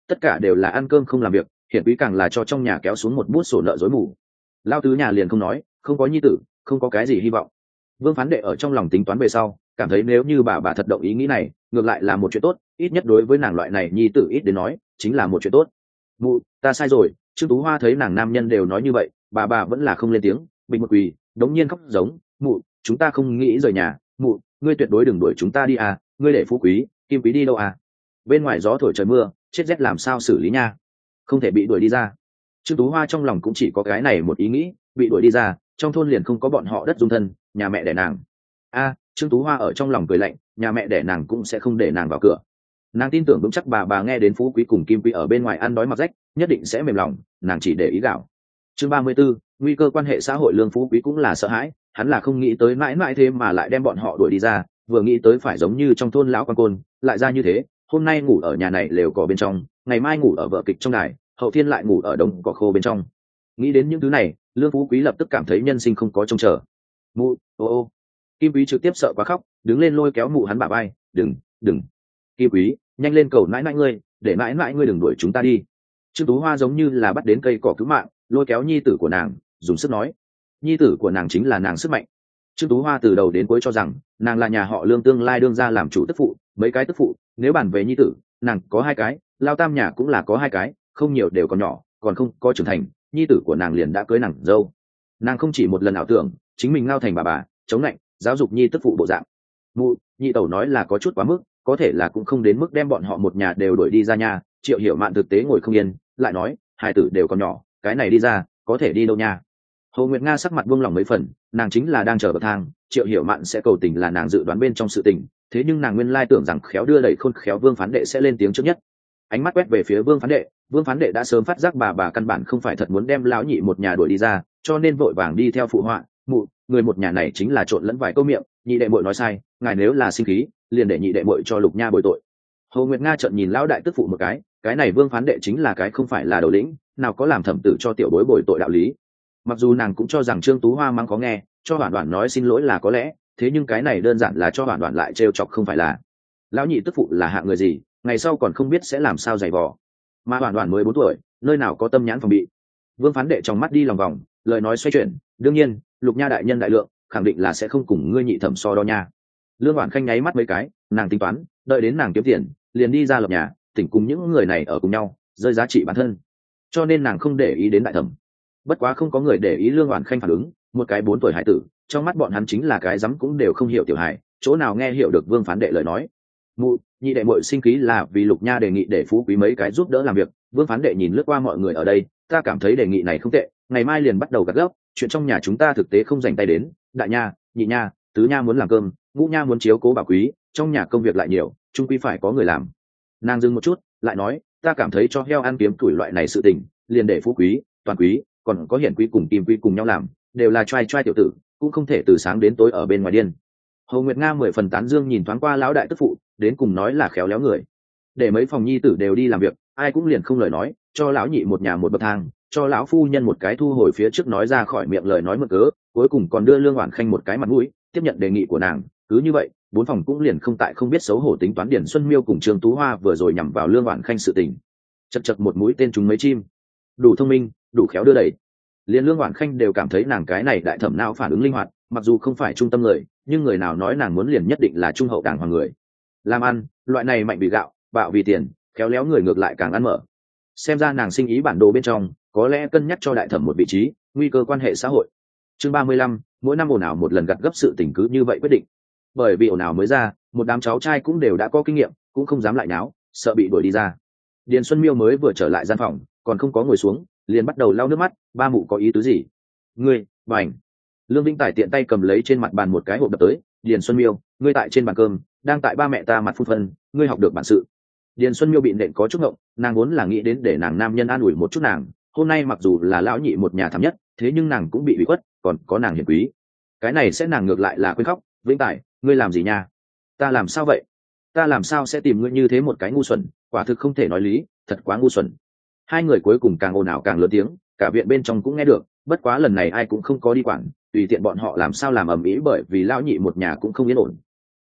tất cả đều là ăn cơm không làm việc, hiển quý càng là cho trong nhà kéo xuống một bút sổ nợ rối mù. Lao tứ nhà liền không nói, không có nhi tử, không có cái gì hy vọng. Vương Phán Đệ ở trong lòng tính toán về sau, cảm thấy nếu như bà thật động ý nghĩ này, ngược lại là một chuyện tốt, ít nhất đối với nàng loại này nhi tử ít đến nói, chính là một chuyện tốt. Mụ, ta sai rồi. Trương Tú Hoa thấy nàng nam nhân đều nói như vậy, bà vẫn là không lên tiếng, bình một quỳ, đống nhiên khóc giống, mụ, chúng ta không nghĩ rời nhà, mụ, ngươi tuyệt đối đừng đuổi chúng ta đi à, ngươi để Phú Quý, Kim Quý đi đâu à? Bên ngoài gió thổi trời mưa, chết rét làm sao xử lý nha? Không thể bị đuổi đi ra. Trương Tú Hoa trong lòng cũng chỉ có cái này một ý nghĩ, bị đuổi đi ra, trong thôn liền không có bọn họ đất dung thân, nhà mẹ đẻ nàng. Trương Tú Hoa ở trong lòng cười lạnh, nhà mẹ đẻ nàng cũng sẽ không để nàng vào cửa. Nàng tin tưởng vững chắc bà nghe đến Phú Quý cùng Kim Quý ở bên ngoài ăn đói mặc rách, nhất định sẽ mềm lòng, nàng chỉ để ý gạo. Chương 34, nguy cơ quan hệ xã hội. Lương Phú Quý cũng là sợ hãi, hắn là không nghĩ tới mãi mãi thế mà lại đem bọn họ đuổi đi ra, vừa nghĩ tới phải giống như trong thôn lão quan côn, lại ra như thế, hôm nay ngủ ở nhà này lều cỏ bên trong, ngày mai ngủ ở vở kịch trong đài, hậu thiên lại ngủ ở đống cỏ khô bên trong. Nghĩ đến những thứ này, Lương Phú Quý lập tức cảm thấy nhân sinh không có trông chờ. Mụ, ô. Kim Quý trực tiếp sợ quá khóc, đứng lên lôi kéo mụ hắn bả vai, đừng. Kim Quý, nhanh lên cầu nãi nãi ngươi, để nãi nãi ngươi đừng đuổi chúng ta đi. Trương Tú Hoa giống như là bắt đến cây cỏ cứu mạng, lôi kéo nhi tử của nàng, dùng sức nói. Nhi tử của nàng chính là nàng sức mạnh. Trương Tú Hoa từ đầu đến cuối cho rằng nàng là nhà họ Lương tương lai đương ra làm chủ tức phụ, mấy cái tức phụ, nếu bàn về nhi tử, nàng có 2 cái, lao tam nhà cũng là có 2 cái, không nhiều đều còn nhỏ, còn không có trưởng thành, nhi tử của nàng liền đã cưới nàng dâu. Nàng không chỉ một lần ảo tưởng chính mình ngao thành bà chống lạnh giáo dục nhi tức phụ bộ dạng. Mụ, nhị tẩu nói là có chút quá mức, có thể là cũng không đến mức đem bọn họ một nhà đều đuổi đi ra nhà. Triệu Hiểu Mạn thực tế ngồi không yên, lại nói, hai tử đều còn nhỏ, cái này đi ra có thể đi đâu nha. Hồ Nguyệt Nga sắc mặt buông lỏng mấy phần, nàng chính là đang chờ bậc thang, Triệu Hiểu Mạn sẽ cầu tình là nàng dự đoán bên trong sự tình, thế nhưng nàng nguyên lai tưởng rằng khéo đưa đẩy khôn khéo Vương Phán Đệ sẽ lên tiếng trước nhất. Ánh mắt quét về phía Vương Phán Đệ, Vương Phán Đệ đã sớm phát giác bà căn bản không phải thật muốn đem lão nhị một nhà đuổi đi ra, cho nên vội vàng đi theo phụ họa. Mụ, người một nhà này chính là trộn lẫn vài câu miệng, nhị đệ muội nói sai, ngài nếu là sinh khí, liền để nhị đệ muội cho Lục Nha bồi tội. Hồ Nguyệt Nga trợn nhìn lão đại tức phụ một cái này Vương Phán Đệ chính là cái không phải là đầu lĩnh, nào có làm thẩm tử cho tiểu bối bồi tội đạo lý. Mặc dù nàng cũng cho rằng Trương Tú Hoa mang có nghe, cho Hoản Hoản nói xin lỗi là có lẽ, thế nhưng cái này đơn giản là cho Hoản Hoản lại trêu chọc không phải là. Lão nhị tức phụ là hạng người gì, ngày sau còn không biết sẽ làm sao giày vò. Mà Hoản Hoản mới 4 tuổi, nơi nào có tâm nhãn phòng bị. Vương Phán Đệ trong mắt đi lòng vòng, lời nói xoay chuyển, đương nhiên, Lục Nha đại nhân đại lượng, khẳng định là sẽ không cùng ngươi nhị thẩm so đo nha. Lương Hoản Khanh nháy mắt mấy cái, nàng tính toán, đợi đến nàng kiếm tiền, liền đi ra lập nhà, tỉnh cùng những người này ở cùng nhau, rơi giá trị bản thân. Cho nên nàng không để ý đến đại thẩm. Bất quá không có người để ý Lương Hoản Khanh phản ứng, một cái 4 tuổi hải tử, trong mắt bọn hắn chính là cái rắm cũng đều không hiểu tiểu hài, chỗ nào nghe hiểu được Vương Phán Đệ lời nói. Mụ, nhị đệ muội sinh khí là vì Lục Nha đề nghị để Phú Quý mấy cái giúp đỡ làm việc. Vương Phán Đệ nhìn lướt qua mọi người ở đây, ta cảm thấy đề nghị này không tệ, ngày mai liền bắt đầu gặt gốc, chuyện trong nhà chúng ta thực tế không dành tay đến, đại nha, nhị nha, tứ nha muốn làm cơm, ngũ nha muốn chiếu cố bà quý, trong nhà công việc lại nhiều, chung quy phải có người làm. Nàng dừng một chút, lại nói, ta cảm thấy cho heo ăn kiếm tuổi loại này sự tình, liền để Phú Quý, Toàn Quý, còn có Hiển Quý cùng Kim Quý cùng nhau làm, đều là trai tiểu tử, cũng không thể từ sáng đến tối ở bên ngoài điên. Hồ Nguyệt Nga 10 phần tán dương nhìn thoáng qua lão đại tức phụ, đến cùng nói là khéo léo người. Để mấy phòng nhi tử đều đi làm việc, ai cũng liền không lời nói, cho lão nhị một nhà một bậc thang, cho lão phu nhân một cái thu hồi phía trước nói ra khỏi miệng lời nói mượn cớ, cuối cùng còn đưa Lương Hoản Khanh một cái mặt mũi, tiếp nhận đề nghị của nàng. Cứ như vậy, 4 phòng cũng liền không tại không biết xấu hổ tính toán Điển Xuân Miêu cùng Trương Tú Hoa vừa rồi nhằm vào Lương Hoản Khanh sự tình. Chật một mũi tên trúng mấy chim, đủ thông minh, đủ khéo đưa đẩy. Liên Lương Hoản Khanh đều cảm thấy nàng cái này đại thẩm não phản ứng linh hoạt, mặc dù không phải trung tâm người, nhưng người nào nói nàng muốn liền nhất định là trung hậu đảng hoàng người. Làm ăn, loại này mạnh vì gạo, bạo vì tiền, khéo léo người ngược lại càng ăn mở. Xem ra nàng sinh ý bản đồ bên trong, có lẽ cân nhắc cho đại thẩm một vị trí, nguy cơ quan hệ xã hội. Chương 35, mỗi năm ồn ào một lần gặt gấp sự tình cứ như vậy quyết định. Bởi vì ồn ào mới ra, một đám cháu trai cũng đều đã có kinh nghiệm, cũng không dám lại náo, sợ bị đuổi đi ra. Điền Xuân Miêu mới vừa trở lại gian phòng, còn không có ngồi xuống, liền bắt đầu lau nước mắt, ba mụ có ý tứ gì? Ngươi, bảnh. Lương Vĩnh Tài tiện tay cầm lấy trên mặt bàn một cái hộp đập tới, Điền Xuân Miêu, ngươi tại trên bàn cơm, đang tại ba mẹ ta mặt phun phân, ngươi học được bản sự. Điền Xuân Miêu bị nện có chút ngộng, nàng vốn là nghĩ đến để nàng nam nhân an ủi một chút nàng, hôm nay mặc dù là lão nhị một nhà thảm nhất, thế nhưng nàng cũng bị ủy khuất, còn có nàng hiền quý. Cái này sẽ nàng ngược lại là quên khóc, Vĩnh Tài, ngươi làm gì nha? Ta làm sao vậy? Ta làm sao sẽ tìm ngươi như thế một cái ngu xuẩn, quả thực không thể nói lý, thật quá ngu xuẩn. Hai người cuối cùng càng ồn ào càng lớn tiếng, cả viện bên trong cũng nghe được, bất quá lần này ai cũng không có đi quản, tùy tiện bọn họ làm sao làm ầm ĩ, bởi vì lão nhị một nhà cũng không yên ổn.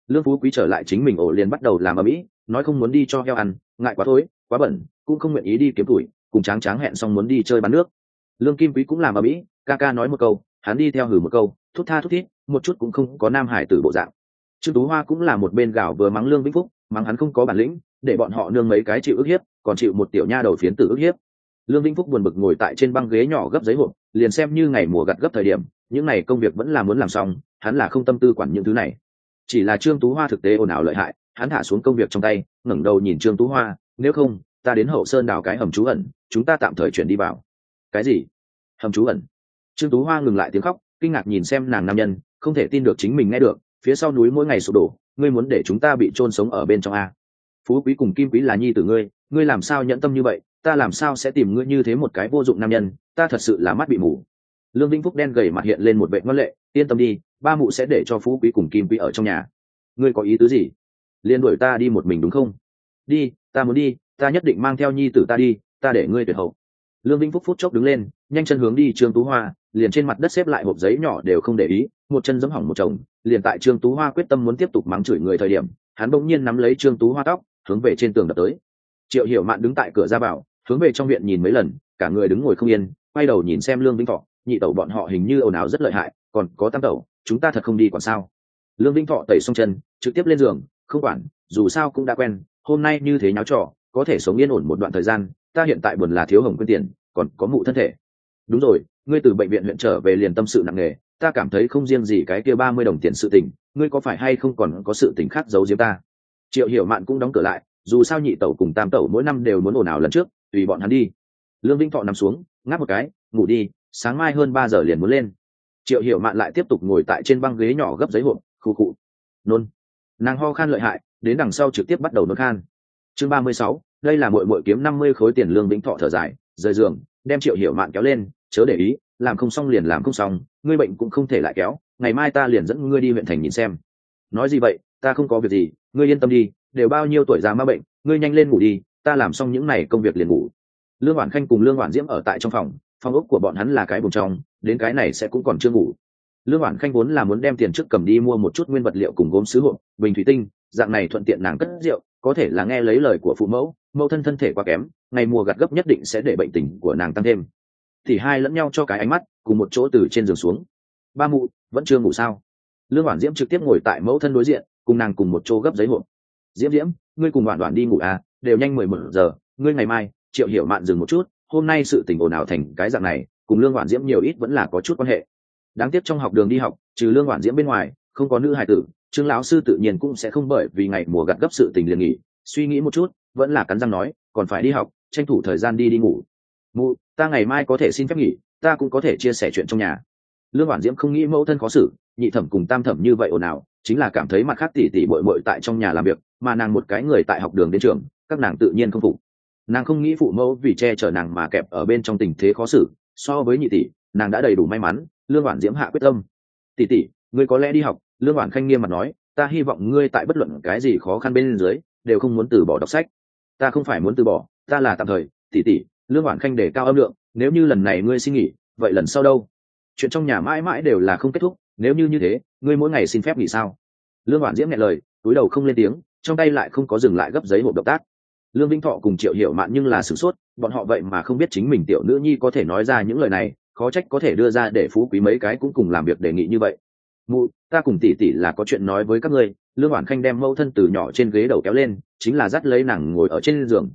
Lương Phú Quý trở lại chính mình ổ liền bắt đầu làm ở mỹ, nói không muốn đi cho heo ăn, ngại quá thối quá bẩn, cũng không nguyện ý đi kiếm tuổi, cùng Tráng Tráng hẹn xong muốn đi chơi bán nước. Lương Kim Quý cũng làm ở mỹ, ca ca nói một câu hắn đi theo hử một câu, thút tha thút thít, một chút cũng không có nam hải tử bộ dạng. Trương Tú Hoa cũng là một bên gạo vừa mắng Lương Vĩnh Phúc, mắng hắn không có bản lĩnh, để bọn họ nương mấy cái chịu ức hiếp, còn chịu một tiểu nha đầu phiến tử ức hiếp. Lương Vĩnh Phúc buồn bực ngồi tại trên băng ghế nhỏ gấp giấy hộp, liền xem như ngày mùa gặt gấp thời điểm, những này công việc vẫn là muốn làm xong, hắn là không tâm tư quản những thứ này. Chỉ là Trương Tú Hoa thực tế ồn ào lợi hại, hắn thả xuống công việc trong tay, ngẩng đầu nhìn Trương Tú Hoa, nếu không, ta đến Hậu Sơn đào cái hầm trú ẩn, chúng ta tạm thời chuyển đi vào. Cái gì? Hầm trú ẩn? Trương Tú Hoa ngừng lại tiếng khóc, kinh ngạc nhìn xem nàng nam nhân, không thể tin được chính mình nghe được, phía sau núi mỗi ngày sụp đổ, ngươi muốn để chúng ta bị chôn sống ở bên trong a? Phú Quý cùng Kim Quý là nhi tử ngươi làm sao nhẫn tâm như vậy, ta làm sao sẽ tìm ngươi như thế một cái vô dụng nam nhân, ta thật sự là mắt bị mù. Lương Vĩnh Phúc đen gầy mặt hiện lên một vẻ ngoan lệ, yên tâm đi, ba mụ sẽ để cho Phú Quý cùng Kim Quý ở trong nhà. Ngươi có ý tứ gì? Liên đuổi ta đi một mình đúng không? Đi, ta muốn đi, ta nhất định mang theo nhi tử ta đi, ta để ngươi tuyệt hậu. Lương Vĩnh Phúc phút chốc đứng lên, nhanh chân hướng đi Trương Tú Hoa, liền trên mặt đất xếp lại hộp giấy nhỏ đều không để ý, một chân giẫm hỏng một chồng, liền tại Trương Tú Hoa quyết tâm muốn tiếp tục mắng chửi người thời điểm, hắn bỗng nhiên nắm lấy Trương Tú Hoa tóc, hướng về trên tường đập tới. Triệu Hiểu Mạn đứng tại cửa ra vào, hướng về trong viện nhìn mấy lần, cả người đứng ngồi không yên, quay đầu nhìn xem Lương Vĩnh Thọ, nhị tẩu bọn họ hình như ồn ào rất lợi hại, còn có tam tẩu, chúng ta thật không đi còn sao? Lương Vĩnh Thọ tẩy xong chân, trực tiếp lên giường, không quản, dù sao cũng đã quen, hôm nay như thế nháo trò, có thể sống yên ổn một đoạn thời gian, ta hiện tại buồn là thiếu hồng quyên tiền, còn có mụ thân thể. Đúng rồi, ngươi từ bệnh viện huyện trở về liền tâm sự nặng nề, ta cảm thấy không riêng gì cái kia 30 đồng tiền sự tình, ngươi có phải hay không còn có sự tình khác giấu giếm ta? Triệu Hiểu Mạn cũng đóng cửa lại, dù sao nhị tẩu cùng tam tẩu mỗi năm đều muốn ồn ào lần trước, tùy bọn hắn đi. Lương Vĩnh Thọ nằm xuống, ngáp một cái, ngủ đi, sáng mai hơn 3 giờ liền muốn lên. Triệu Hiểu Mạn lại tiếp tục ngồi tại trên băng ghế nhỏ gấp giấy hộp, khụ khụ nôn, nàng ho khan lợi hại, đến đằng sau trực tiếp bắt đầu nôn khan. Chương 36, đây là muội muội kiếm 50 khối tiền. Lương Vĩnh Thọ thở dài, rời giường, đem Triệu Hiểu Mạn kéo lên, chớ để ý, làm không xong liền làm không xong, ngươi bệnh cũng không thể lại kéo, ngày mai ta liền dẫn ngươi đi huyện thành nhìn xem. Nói gì vậy, ta không có việc gì, ngươi yên tâm đi, đều bao nhiêu tuổi già ma bệnh, ngươi nhanh lên ngủ đi, ta làm xong những này công việc liền ngủ. Lương Hoản Khanh cùng Lương Hoản Diễm ở tại trong phòng ốc của bọn hắn là cái buồng trong, đến cái này sẽ cũng còn chưa ngủ. Lương Hoản Khanh vốn là muốn đem tiền trước cầm đi mua một chút nguyên vật liệu cùng gốm sứ hộp, bình thủy tinh, dạng này thuận tiện nàng cất rượu, có thể là nghe lấy lời của phụ mẫu, mẫu thân thể quá kém, ngày mùa gặt gấp nhất định sẽ để bệnh tình của nàng tăng thêm. Thì hai lẫn nhau cho cái ánh mắt, cùng một chỗ từ trên giường xuống. Ba mụ vẫn chưa ngủ sao? Lương Hoản Diễm trực tiếp ngồi tại mẫu thân đối diện, cùng nàng cùng một chỗ gấp giấy hộp. Diễm Diễm, ngươi cùng Đoản Đoản đi ngủ à, đều nhanh 11 giờ, ngươi ngày mai. Triệu Hiểu Mạn dừng một chút, hôm nay sự tình ồn ào thành cái dạng này, cùng Lương Hoản Diễm nhiều ít vẫn là có chút quan hệ. Đáng tiếc trong học đường đi học, trừ Lương Hoản Diễm bên ngoài, không có nữ hài tử, Trương lão sư tự nhiên cũng sẽ không bởi vì ngày mùa gặt gấp sự tình liền nghỉ. Suy nghĩ một chút, vẫn là cắn răng nói, còn phải đi học, tranh thủ thời gian đi ngủ. Mụ, ta ngày mai có thể xin phép nghỉ, ta cũng có thể chia sẻ chuyện trong nhà. Lương Hoản Diễm không nghĩ mẫu thân khó xử, nhị thẩm cùng tam thẩm như vậy ồn ào, chính là cảm thấy mặt khác tỉ tỉ muội muội tại trong nhà làm việc, mà nàng một cái người tại học đường đến trường, các nàng tự nhiên không phục. Nàng không nghĩ phụ mẫu vì che chở nàng mà kẹp ở bên trong tình thế khó xử, so với nhị tỷ, nàng đã đầy đủ may mắn. Lương Hoản Diễm hạ quyết tâm. Tỷ tỷ, ngươi có lẽ đi học. Lương Hoản Khanh nghiêm mặt nói, ta hy vọng ngươi tại bất luận cái gì khó khăn bên dưới đều không muốn từ bỏ đọc sách. Ta không phải muốn từ bỏ, ta là tạm thời. Tỷ tỷ, Lương Hoản Khanh đề cao âm lượng, nếu như lần này ngươi xin nghỉ, vậy lần sau đâu? Chuyện trong nhà mãi mãi đều là không kết thúc, nếu như thế, ngươi mỗi ngày xin phép nghỉ sao? Lương Hoản Diễm nghe lời, cúi đầu không lên tiếng, trong tay lại không có dừng lại gấp giấy hộp động tác. Lương Vĩnh Thọ cùng Triệu Hiểu Mạn nhưng là sửng sốt, bọn họ vậy mà không biết chính mình tiểu nữ nhi có thể nói ra những lời này, khó trách có thể đưa ra để Phú Quý mấy cái cũng cùng làm việc đề nghị như vậy. Mụ, ta cùng tỷ tỷ là có chuyện nói với các ngươi. Lương Hoản Khanh đem mẫu thân từ nhỏ trên ghế đầu kéo lên, chính là dắt lấy nàng ngồi ở trên giường.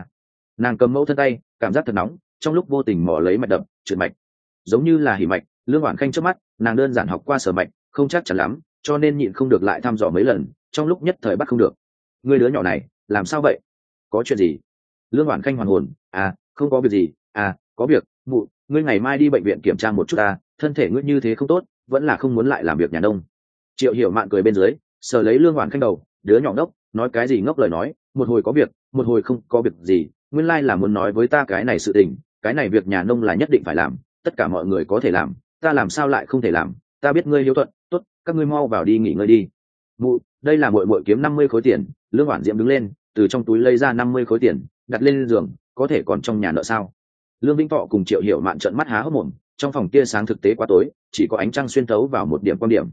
Nàng cầm mẫu thân tay, cảm giác thật nóng, trong lúc vô tình mò lấy mạch đập, trượt mạch, giống như là hỉ mạch. Lương Hoản Khanh trước mắt, nàng đơn giản học qua sở mạch, không chắc chắn lắm, cho nên nhịn không được lại thăm dò mấy lần, trong lúc nhất thời bắt không được. Ngươi đứa nhỏ này, làm sao vậy? Có chuyện gì? Lương Hoản Khanh hoàn hồn, không có việc gì, có việc, mụ, ngươi ngày mai đi bệnh viện kiểm tra một chút thân thể ngươi như thế không tốt, vẫn là không muốn lại làm việc nhà nông. Triệu Hiểu Mạn cười bên dưới, sờ lấy Lương Hoản Khanh đầu, đứa nhỏ ngốc, nói cái gì ngốc lời nói, một hồi có việc, một hồi không có việc gì, nguyên lai là muốn nói với ta cái này sự tình, cái này việc nhà nông là nhất định phải làm, tất cả mọi người có thể làm, ta làm sao lại không thể làm, ta biết ngươi hiếu thuận, tốt, các ngươi mau vào đi nghỉ ngơi đi. Mụ, đây là muội muội kiếm 50 khối tiền. Lương Hoản Diễm đứng lên, từ trong túi lấy ra 50 khối tiền, đặt lên giường, có thể còn trong nhà nợ sao? Lương Vĩnh Thọ cùng Triệu Hiểu Mạn trợn mắt há hốc mồm, trong phòng tia sáng thực tế quá tối, chỉ có ánh trăng xuyên thấu vào một điểm quan điểm.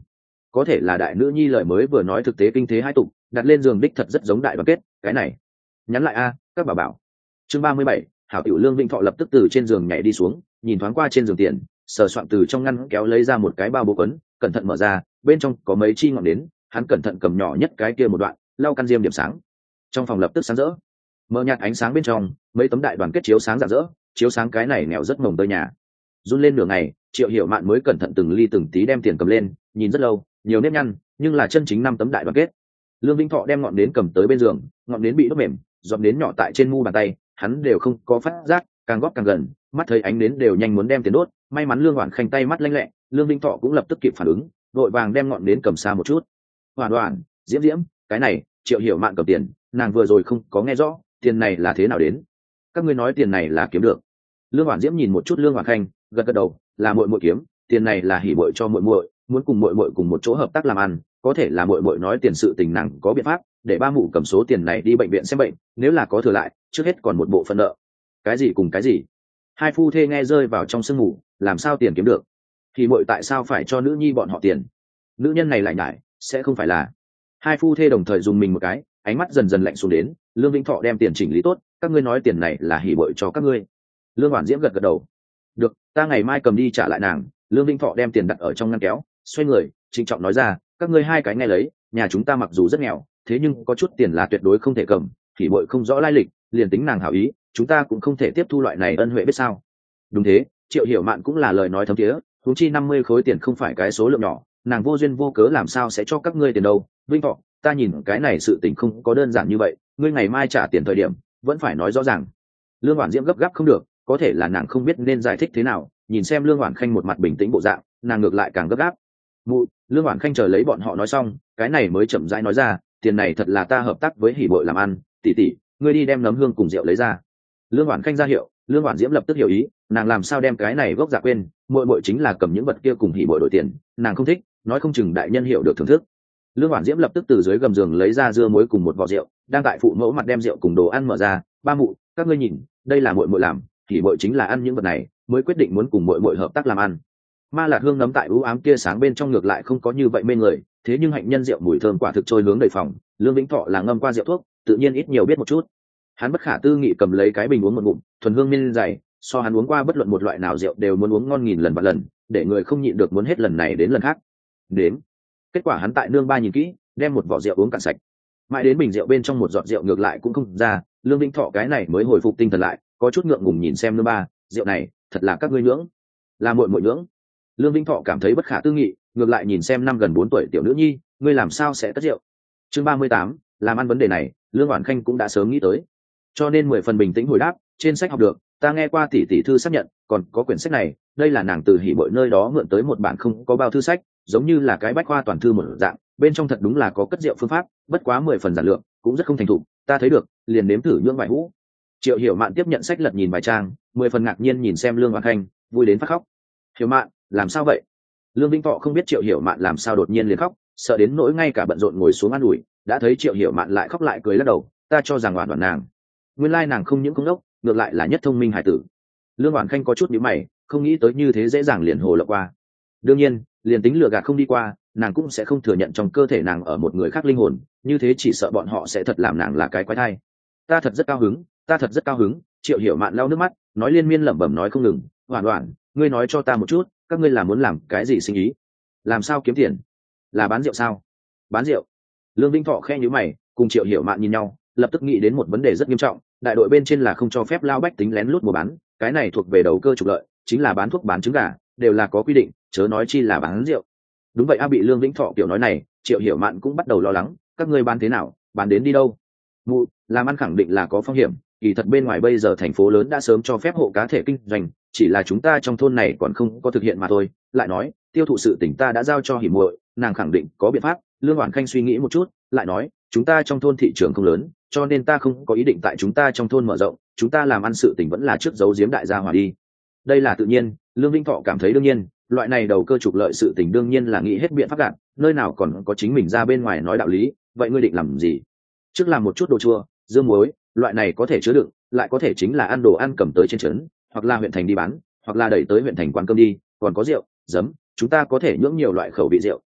có thể là đại nữ nhi lời mới vừa nói thực tế kinh thế hai tục, đặt lên giường đích thật rất giống đại đoàn kết, cái này nhắn lại a các bà bảo. Chương 37, hảo tiểu Lương Vĩnh Thọ lập tức từ trên giường nhảy đi xuống, nhìn thoáng qua trên giường tiền, sờ soạn từ trong ngăn kéo lấy ra một cái bao bố quấn, cẩn thận mở ra, bên trong có mấy chi ngọn nến, hắn cẩn thận cầm nhỏ nhất cái kia một đoạn, lau căn diêm điểm sáng. Trong phòng lập tức sáng rỡ, mờ nhạt ánh sáng bên trong, mấy tấm đại đoàn kết chiếu sáng rạng rỡ, chiếu sáng cái này nghèo rất mồng tơi nhà. Run lên nửa ngày, Triệu Hiểu Mạn mới cẩn thận từng ly từng tí đem tiền cầm lên, nhìn rất lâu, nhiều nếp nhăn, nhưng là chân chính 5 tấm đại đoàn kết. Lương Vĩnh Thọ đem ngọn nến cầm tới bên giường, ngọn nến bị đốt mềm, giọt nến nhỏ tại trên mu bàn tay, hắn đều không có phát giác, càng góp càng gần, mắt thấy ánh nến đều nhanh muốn đem tiền đốt, may mắn Lương Hoản Khanh tay mắt lanh lẹ, Lương Vĩnh Thọ cũng lập tức kịp phản ứng, vội vàng đem ngọn nến cầm xa một chút. Hoàn Hoàn, Diễm Diễm, cái này, Triệu Hiểu Mạn cầm tiền, nàng vừa rồi không có nghe rõ, tiền này là thế nào đến? Các ngươi nói tiền này là kiếm được? Lương Hoản Diễm nhìn một chút Lương Hoản Khanh, gật gật đầu, là muội muội kiếm, tiền này là hỉ muội cho muội muội, muốn cùng muội muội cùng một chỗ hợp tác làm ăn, có thể là muội muội nói tiền sự tình nàng có biện pháp, để ba mụ cầm số tiền này đi bệnh viện xem bệnh, nếu là có thừa lại, trước hết còn một bộ phận nợ. Cái gì cùng cái gì? Hai phu thê nghe rơi vào trong sương mù, làm sao tiền kiếm được? Thì muội tại sao phải cho nữ nhi bọn họ tiền? Nữ nhân này lại nhải, sẽ không phải là. Hai phu thê đồng thời dùng mình một cái, ánh mắt dần dần lạnh xuống đến, Lương Vĩnh Thọ đem tiền chỉnh lý tốt, các ngươi nói tiền này là hỉ muội cho các ngươi. Lương Hoản Diễm gật gật đầu. Được, ta ngày mai cầm đi trả lại nàng. Lương Vĩnh Thọ đem tiền đặt ở trong ngăn kéo, xoay người trịnh trọng nói ra, các ngươi hai cái nghe lấy, nhà chúng ta mặc dù rất nghèo, thế nhưng có chút tiền là tuyệt đối không thể cầm, thì muội không rõ lai lịch, liền tính nàng hảo ý, chúng ta cũng không thể tiếp thu loại này ân huệ biết sao? Đúng thế, Triệu Hiểu Mạn cũng là lời nói thấm thiế, huống chi 50 khối tiền không phải cái số lượng nhỏ, nàng vô duyên vô cớ làm sao sẽ cho các ngươi tiền đâu? Vĩnh Thọ, ta nhìn cái này sự tình không có đơn giản như vậy, ngươi ngày mai trả tiền thời điểm vẫn phải nói rõ ràng. Lương Hoản Diễm gấp gáp không được, có thể là nàng không biết nên giải thích thế nào, nhìn xem Lương Hoản Khanh một mặt bình tĩnh bộ dạng, nàng ngược lại càng gấp gáp. Mụ, Lương Hoản Khanh chờ lấy bọn họ nói xong, cái này mới chậm rãi nói ra, tiền này thật là ta hợp tác với hỉ muội làm ăn, tỷ tỷ, ngươi đi đem nấm hương cùng rượu lấy ra. Lương Hoản Khanh ra hiệu, Lương Hoản Diễm lập tức hiểu ý, nàng làm sao đem cái này gốc dạ quên, muội muội chính là cầm những vật kia cùng hỉ muội đổi tiền, nàng không thích, nói không chừng đại nhân hiểu được thưởng thức. Lương Hoản Diễm lập tức từ dưới gầm giường lấy ra dưa muối cùng một vò rượu, đang tại phụ mẫu mặt đem rượu cùng đồ ăn mở ra, ba mụ, các ngươi nhìn, đây là muội muội làm, hỉ muội chính là ăn những vật này, mới quyết định muốn cùng muội muội hợp tác làm ăn. Ma Lạc hương nấm tại u ám kia sáng bên trong ngược lại không có như vậy mê người, thế nhưng hạnh nhân rượu mùi thơm quả thực trôi hướng đầy phòng. Lương Vĩnh Thọ là ngâm qua rượu thuốc, tự nhiên ít nhiều biết một chút. Hắn bất khả tư nghị cầm lấy cái bình uống một ngụm, thuần hương miên dày, so hắn uống qua bất luận một loại nào rượu đều muốn uống ngon nghìn lần vạn lần, để người không nhịn được muốn hết lần này đến lần khác. Đến, kết quả hắn tại nương ba nhìn kỹ, đem một vỏ rượu uống cạn sạch. Mãi đến bình rượu bên trong một giọt rượu ngược lại cũng không ra, Lương Vĩnh Thọ cái này mới hồi phục tinh thần lại, có chút ngượng ngùng nhìn xem nương ba, rượu này thật là các ngươi nhưỡng, là muội muội nhưỡng. Lương Vĩnh Thọ cảm thấy bất khả tư nghị, ngược lại nhìn xem năm gần 4 tuổi tiểu nữ nhi, ngươi làm sao sẽ cất rượu? Chương 38, làm ăn vấn đề này, Lương Hoản Khanh cũng đã sớm nghĩ tới, cho nên 10 phần bình tĩnh hồi đáp, trên sách học được, ta nghe qua tỷ tỷ thư xác nhận, còn có quyển sách này, đây là nàng từ hỉ muội nơi đó mượn tới một bản không có bao thư sách, giống như là cái bách khoa toàn thư một dạng, bên trong thật đúng là có cất rượu phương pháp, bất quá 10 phần giản lược, cũng rất không thành thục, ta thấy được, liền nếm thử nhưỡng vài hũ. Triệu Hiểu Mạn tiếp nhận sách lật nhìn vài trang, 10 phần ngạc nhiên nhìn xem Lương Hoản Khanh, vui đến phát khóc. Hiểu Mạn, làm sao vậy? Lương Vĩnh Thọ không biết Triệu Hiểu Mạn làm sao đột nhiên liền khóc, sợ đến nỗi ngay cả bận rộn ngồi xuống ăn ủi, đã thấy Triệu Hiểu Mạn lại khóc lại cười lắc đầu, ta cho rằng hoàn toàn nàng, nguyên lai nàng không những không đốc, ngược lại là nhất thông minh hải tử. Lương Hoản Khanh có chút nhíu mày, không nghĩ tới như thế dễ dàng liền hồ lộ qua. Đương nhiên, liền tính lừa gạt không đi qua, nàng cũng sẽ không thừa nhận trong cơ thể nàng ở một người khác linh hồn, như thế chỉ sợ bọn họ sẽ thật làm nàng là cái quái thai. Ta thật rất cao hứng, ta thật rất cao hứng. Triệu Hiểu Mạn lau nước mắt, nói liên miên lẩm bẩm nói không ngừng, Hoản Hoản, ngươi nói cho ta một chút, các ngươi là muốn làm cái gì sinh ý? Làm sao kiếm tiền? Là bán rượu sao? Bán rượu? Lương Vĩnh Thọ khẽ nhíu mày, cùng Triệu Hiểu Mạn nhìn nhau, lập tức nghĩ đến một vấn đề rất nghiêm trọng, đại đội bên trên là không cho phép lao bách tính lén lút mua bán, cái này thuộc về đầu cơ trục lợi, chính là bán thuốc bán trứng gà, đều là có quy định, chớ nói chi là bán rượu. Đúng vậy a, bị Lương Vĩnh Thọ kiểu nói này, Triệu Hiểu Mạn cũng bắt đầu lo lắng, các ngươi bán thế nào, bán đến đi đâu? Mụ, làm ăn khẳng định là có phong hiểm, kỳ thật bên ngoài bây giờ thành phố lớn đã sớm cho phép hộ cá thể kinh doanh, chỉ là chúng ta trong thôn này còn không có thực hiện mà thôi. Lại nói, tiêu thụ sự tỉnh ta đã giao cho Hỉ muội, nàng khẳng định có biện pháp. Lương Hoản Khanh suy nghĩ một chút, lại nói, chúng ta trong thôn thị trường không lớn, cho nên ta không có ý định tại chúng ta trong thôn mở rộng, chúng ta làm ăn sự tình vẫn là trước giấu giếm đại gia hòa đi. Đây là tự nhiên, Lương Vĩnh Thọ cảm thấy đương nhiên, loại này đầu cơ trục lợi sự tình đương nhiên là nghĩ hết biện pháp gạt, nơi nào còn có chính mình ra bên ngoài nói đạo lý, vậy ngươi định làm gì? Trước làm một chút đồ chua, dưa muối, loại này có thể chứa đựng, lại có thể chính là ăn đồ ăn cầm tới trên trấn, hoặc là huyện thành đi bán, hoặc là đẩy tới huyện thành quán cơm đi, còn có rượu, giấm, chúng ta có thể nhưỡng nhiều loại khẩu vị rượu,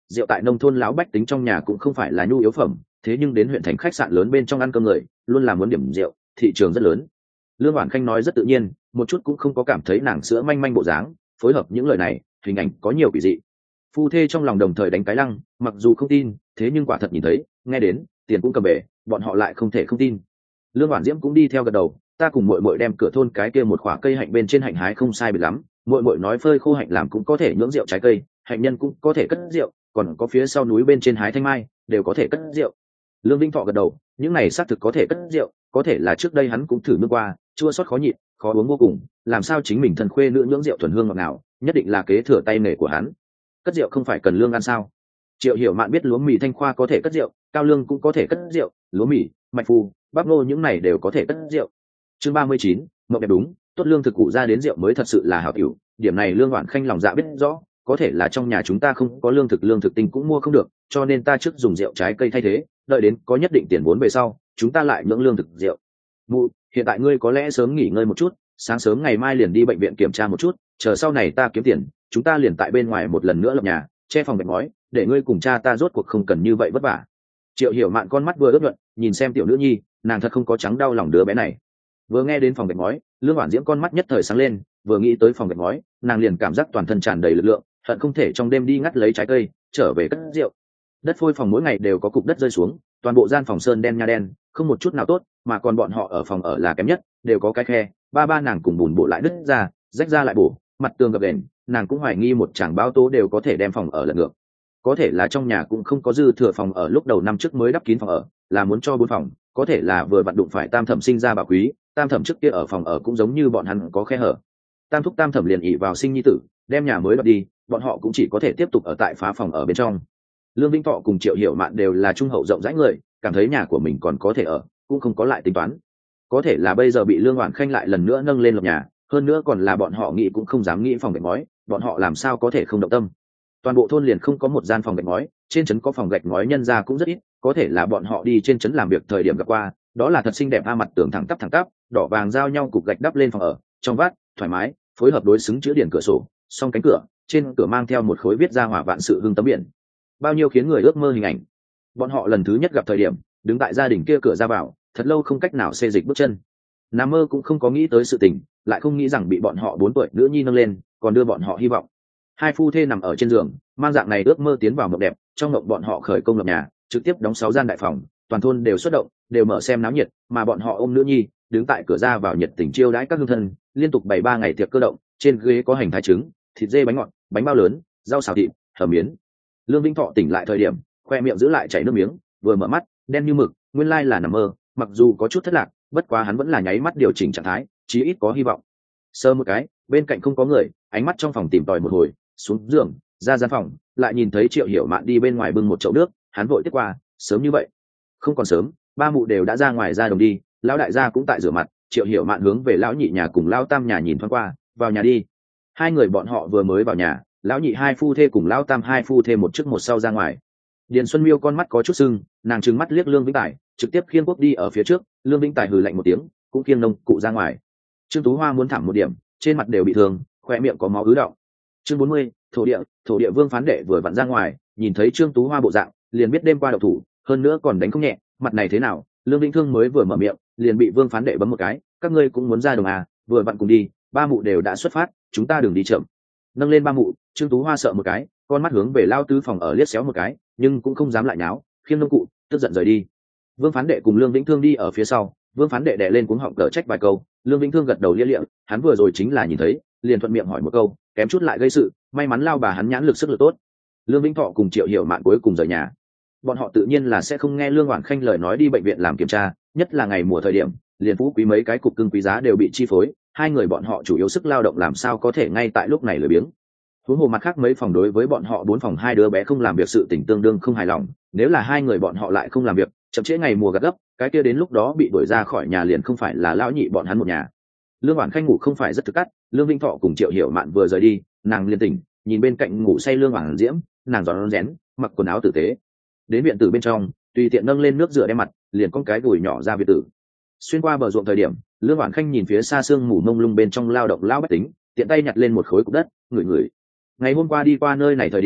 rượu tại nông thôn lão bách tính trong nhà cũng không phải là nhu yếu phẩm, thế nhưng đến huyện thành khách sạn lớn bên trong ăn cơm người luôn là muốn điểm rượu, thị trường rất lớn. Lương Hoản Khanh nói rất tự nhiên, một chút cũng không có cảm thấy nàng sữa manh manh bộ dáng, phối hợp những lời này hình ảnh có nhiều quỷ dị. Phu thê trong lòng đồng thời đánh cái lăng, mặc dù không tin, thế nhưng quả thật nhìn thấy nghe đến tiền cũng cầm bể, bọn họ lại không thể không tin. Lương Hoản Diễm cũng đi theo gật đầu, ta cùng muội muội đem cửa thôn cái kia một khoả cây hạnh bên trên hạnh hái không sai biệt lắm, muội muội nói phơi khô hạnh làm cũng có thể nhưỡng rượu trái cây, hạnh nhân cũng có thể cất rượu, còn có phía sau núi bên trên hái thanh mai đều có thể cất rượu. Lương Vinh Thọ gật đầu, những này xác thực có thể cất rượu, có thể là trước đây hắn cũng thử nước qua, chua xót khó nhịn, khó uống vô cùng, làm sao chính mình thần khuê nữ nhưỡng rượu thuần hương ngọt ngào, nhất định là kế thừa tay nghề của hắn. Cất rượu không phải cần lương ăn sao? Triệu Hiểu Mạn biết lúa mì Thanh Khoa có thể cất rượu, cao lương cũng có thể cất rượu, lúa mì, mạch phu, bắp ngô những này đều có thể cất rượu. Chương 39, mộng đẹp đúng, tốt lương thực cụ ra đến rượu mới thật sự là hảo tiểu, điểm này Lương Hoản Khanh lòng dạ biết rõ, có thể là trong nhà chúng ta không có lương thực tinh cũng mua không được, cho nên ta trước dùng rượu trái cây thay thế, đợi đến có nhất định tiền vốn về sau, chúng ta lại nhưỡng lương thực rượu. Mụ, hiện tại ngươi có lẽ sớm nghỉ ngơi một chút, sáng sớm ngày mai liền đi bệnh viện kiểm tra một chút, chờ sau này ta kiếm tiền, chúng ta liền tại bên ngoài một lần nữa lập nhà, che phòng gạch ngói, để ngươi cùng cha ta rốt cuộc không cần như vậy vất vả. Triệu Hiểu Mạn con mắt vừa ướt nhuận, nhìn xem tiểu nữ nhi, nàng thật không có trắng đau lòng đứa bé này. Vừa nghe đến phòng gạch ngói, Lương Hoản Diễm con mắt nhất thời sáng lên, vừa nghĩ tới phòng gạch ngói, nàng liền cảm giác toàn thân tràn đầy lực lượng, hận không thể trong đêm đi ngắt lấy trái cây, trở về cất rượu. Đất phôi phòng mỗi ngày đều có cục đất rơi xuống, toàn bộ gian phòng sơn đen nha đen, không một chút nào tốt, mà còn bọn họ ở phòng ở là kém nhất, đều có cái khe, ba nàng cùng bùn bộ lại đứt ra, rách ra lại bổ, mặt tường gập ghềnh, nàng cũng hoài nghi một chàng báo tố đều có thể đem phòng ở lật ngược. Có thể là trong nhà cũng không có dư thừa phòng ở, lúc đầu năm trước mới đắp kín phòng ở, là muốn cho 4 phòng, có thể là vừa vặn đụng phải Tam Thẩm sinh ra bà quý, Tam Thẩm trước kia ở phòng ở cũng giống như bọn hắn có khe hở. Tam thúc Tam Thẩm liền ỷ vào sinh nhi tử, đem nhà mới đập đi, bọn họ cũng chỉ có thể tiếp tục ở tại phá phòng ở bên trong. Lương Vinh Thọ cùng Triệu Hiểu Mạn đều là trung hậu rộng rãi người, cảm thấy nhà của mình còn có thể ở, cũng không có lại tính toán. Có thể là bây giờ bị Lương Hoản Khanh lại lần nữa nâng lên lập nhà, hơn nữa còn là bọn họ nghĩ cũng không dám nghĩ phòng gạch ngói, bọn họ làm sao có thể không động tâm. Toàn bộ thôn liền không có một gian phòng gạch ngói, trên trấn có phòng gạch ngói nhân ra cũng rất ít, có thể là bọn họ đi trên trấn làm việc thời điểm gặp qua, đó là thật xinh đẹp, mặt tường thẳng tắp, đỏ vàng giao nhau cục gạch đắp lên phòng ở, trong vát, thoải mái, phối hợp đối xứng chữ điển cửa sổ, song cánh cửa, trên cửa mang theo một khối viết ra hỏa vạn sự hưng tấm biển. Bao nhiêu khiến người ước mơ hình ảnh. Bọn họ lần thứ nhất gặp thời điểm, đứng tại gia đình kia cửa ra vào, thật lâu không cách nào xê dịch bước chân. Nằm mơ cũng không có nghĩ tới sự tình, lại không nghĩ rằng bị bọn họ 4 tuổi nữ nhi nâng lên, còn đưa bọn họ hy vọng. Hai phu thê nằm ở trên giường, mang dạng này ước mơ tiến vào mộng đẹp, trong mộng bọn họ khởi công lập nhà, trực tiếp đóng 6 gian đại phòng, toàn thôn đều xuất động, đều mở xem náo nhiệt, mà bọn họ ôm nữ nhi, đứng tại cửa ra vào nhiệt tình chiêu đãi các hương thân, liên tục bày 3 ngày tiệc cơ động, trên ghế có hành thái trứng, thịt dê bánh ngọt, bánh bao lớn, rau xào thịt, hầm miến. Lương Vinh Thọ tỉnh lại thời điểm, khoe miệng giữ lại chảy nước miếng, vừa mở mắt, đen như mực, nguyên lai là nằm mơ, mặc dù có chút thất lạc, bất quá hắn vẫn là nháy mắt điều chỉnh trạng thái, chí ít có hy vọng. Sơ một cái, bên cạnh không có người, ánh mắt trong phòng tìm tòi một hồi, xuống giường, ra gian phòng, lại nhìn thấy Triệu Hiểu Mạn đi bên ngoài bưng một chậu nước, hắn vội tiếp qua, sớm như vậy? Không còn sớm, ba mụ đều đã ra ngoài ra đồng đi, lão đại gia cũng tại rửa mặt. Triệu Hiểu Mạn hướng về lão nhị nhà cùng lão tam nhà nhìn thoáng qua, vào nhà đi. Hai người bọn họ vừa mới vào nhà, lão nhị hai phu thê cùng lão tam hai phu thê một trước một sau ra ngoài. Điền Xuân Miêu con mắt có chút sưng, nàng trừng mắt liếc Lương Vĩnh Tài, trực tiếp khiêng quốc đi ở phía trước. Lương Vĩnh Tài hừ lạnh một tiếng, cũng khiêng nông cụ ra ngoài. Trương Tú Hoa muốn thẳng một điểm, trên mặt đều bị thương, khoe miệng có máu ứ đọng. Chương 40, thổ địa Vương phán đệ vừa vặn ra ngoài, nhìn thấy Trương Tú Hoa bộ dạng, liền biết đêm qua độc thủ, hơn nữa còn đánh không nhẹ, mặt này thế nào? Lương Vĩnh Thương mới vừa mở miệng, liền bị Vương phán đệ bấm một cái, các ngươi cũng muốn ra đồng à? Vừa vặn cùng đi, ba mụ đều đã xuất phát, chúng ta đừng đi chậm. Nâng lên ba mụ, Trương Tú Hoa sợ một cái, con mắt hướng về lao tứ phòng ở liếc xéo một cái, nhưng cũng không dám lại náo, khiêng nông cụ, tức giận rời đi. Vương phán đệ cùng Lương Vĩnh Thương đi ở phía sau, Vương phán đệ đè lên cuống họng cỡ trách vài câu, Lương Vĩnh Thương gật đầu lia lịa, hắn vừa rồi chính là nhìn thấy, liền thuận miệng hỏi một câu, kém chút lại gây sự, may mắn lao bà hắn nhãn lực sức lực tốt. Lương Vĩnh Thọ cùng Triệu Hiểu Mạn cuối cùng rời nhà. Bọn họ tự nhiên là sẽ không nghe Lương Hoản Khanh lời nói đi bệnh viện làm kiểm tra, nhất là ngày mùa thời điểm, liền phú quý mấy cái cục cưng quý giá đều bị chi phối, hai người bọn họ chủ yếu sức lao động làm sao có thể ngay tại lúc này lười biếng. Huống hồ mặt khác mấy phòng đối với bọn họ 4 phòng 2 đứa bé không làm việc sự tình tương đương không hài lòng, nếu là hai người bọn họ lại không làm việc, chậm trễ ngày mùa gặt gấp, cái kia đến lúc đó bị đuổi ra khỏi nhà liền không phải là lão nhị bọn hắn một nhà. Lương Hoản Khanh ngủ không phải rất thực cắt, Lương Vinh Thọ cùng Triệu Hiểu Mạn vừa rời đi, nàng liền tỉnh, nhìn bên cạnh ngủ say Lương Hoản Diễm, nàng rón rén, mặc quần áo tử tế. Đến viện tử bên trong, tùy tiện nâng lên nước rửa đem mặt, liền con cái gùi nhỏ ra viện tử. Xuyên qua bờ ruộng thời điểm, Lương Hoản Khanh nhìn phía xa sương mù mông lung bên trong lao động lão bách tính, tiện tay nhặt lên một khối cục đất, ngửi ngửi. Ngày hôm qua đi qua nơi này thời điểm,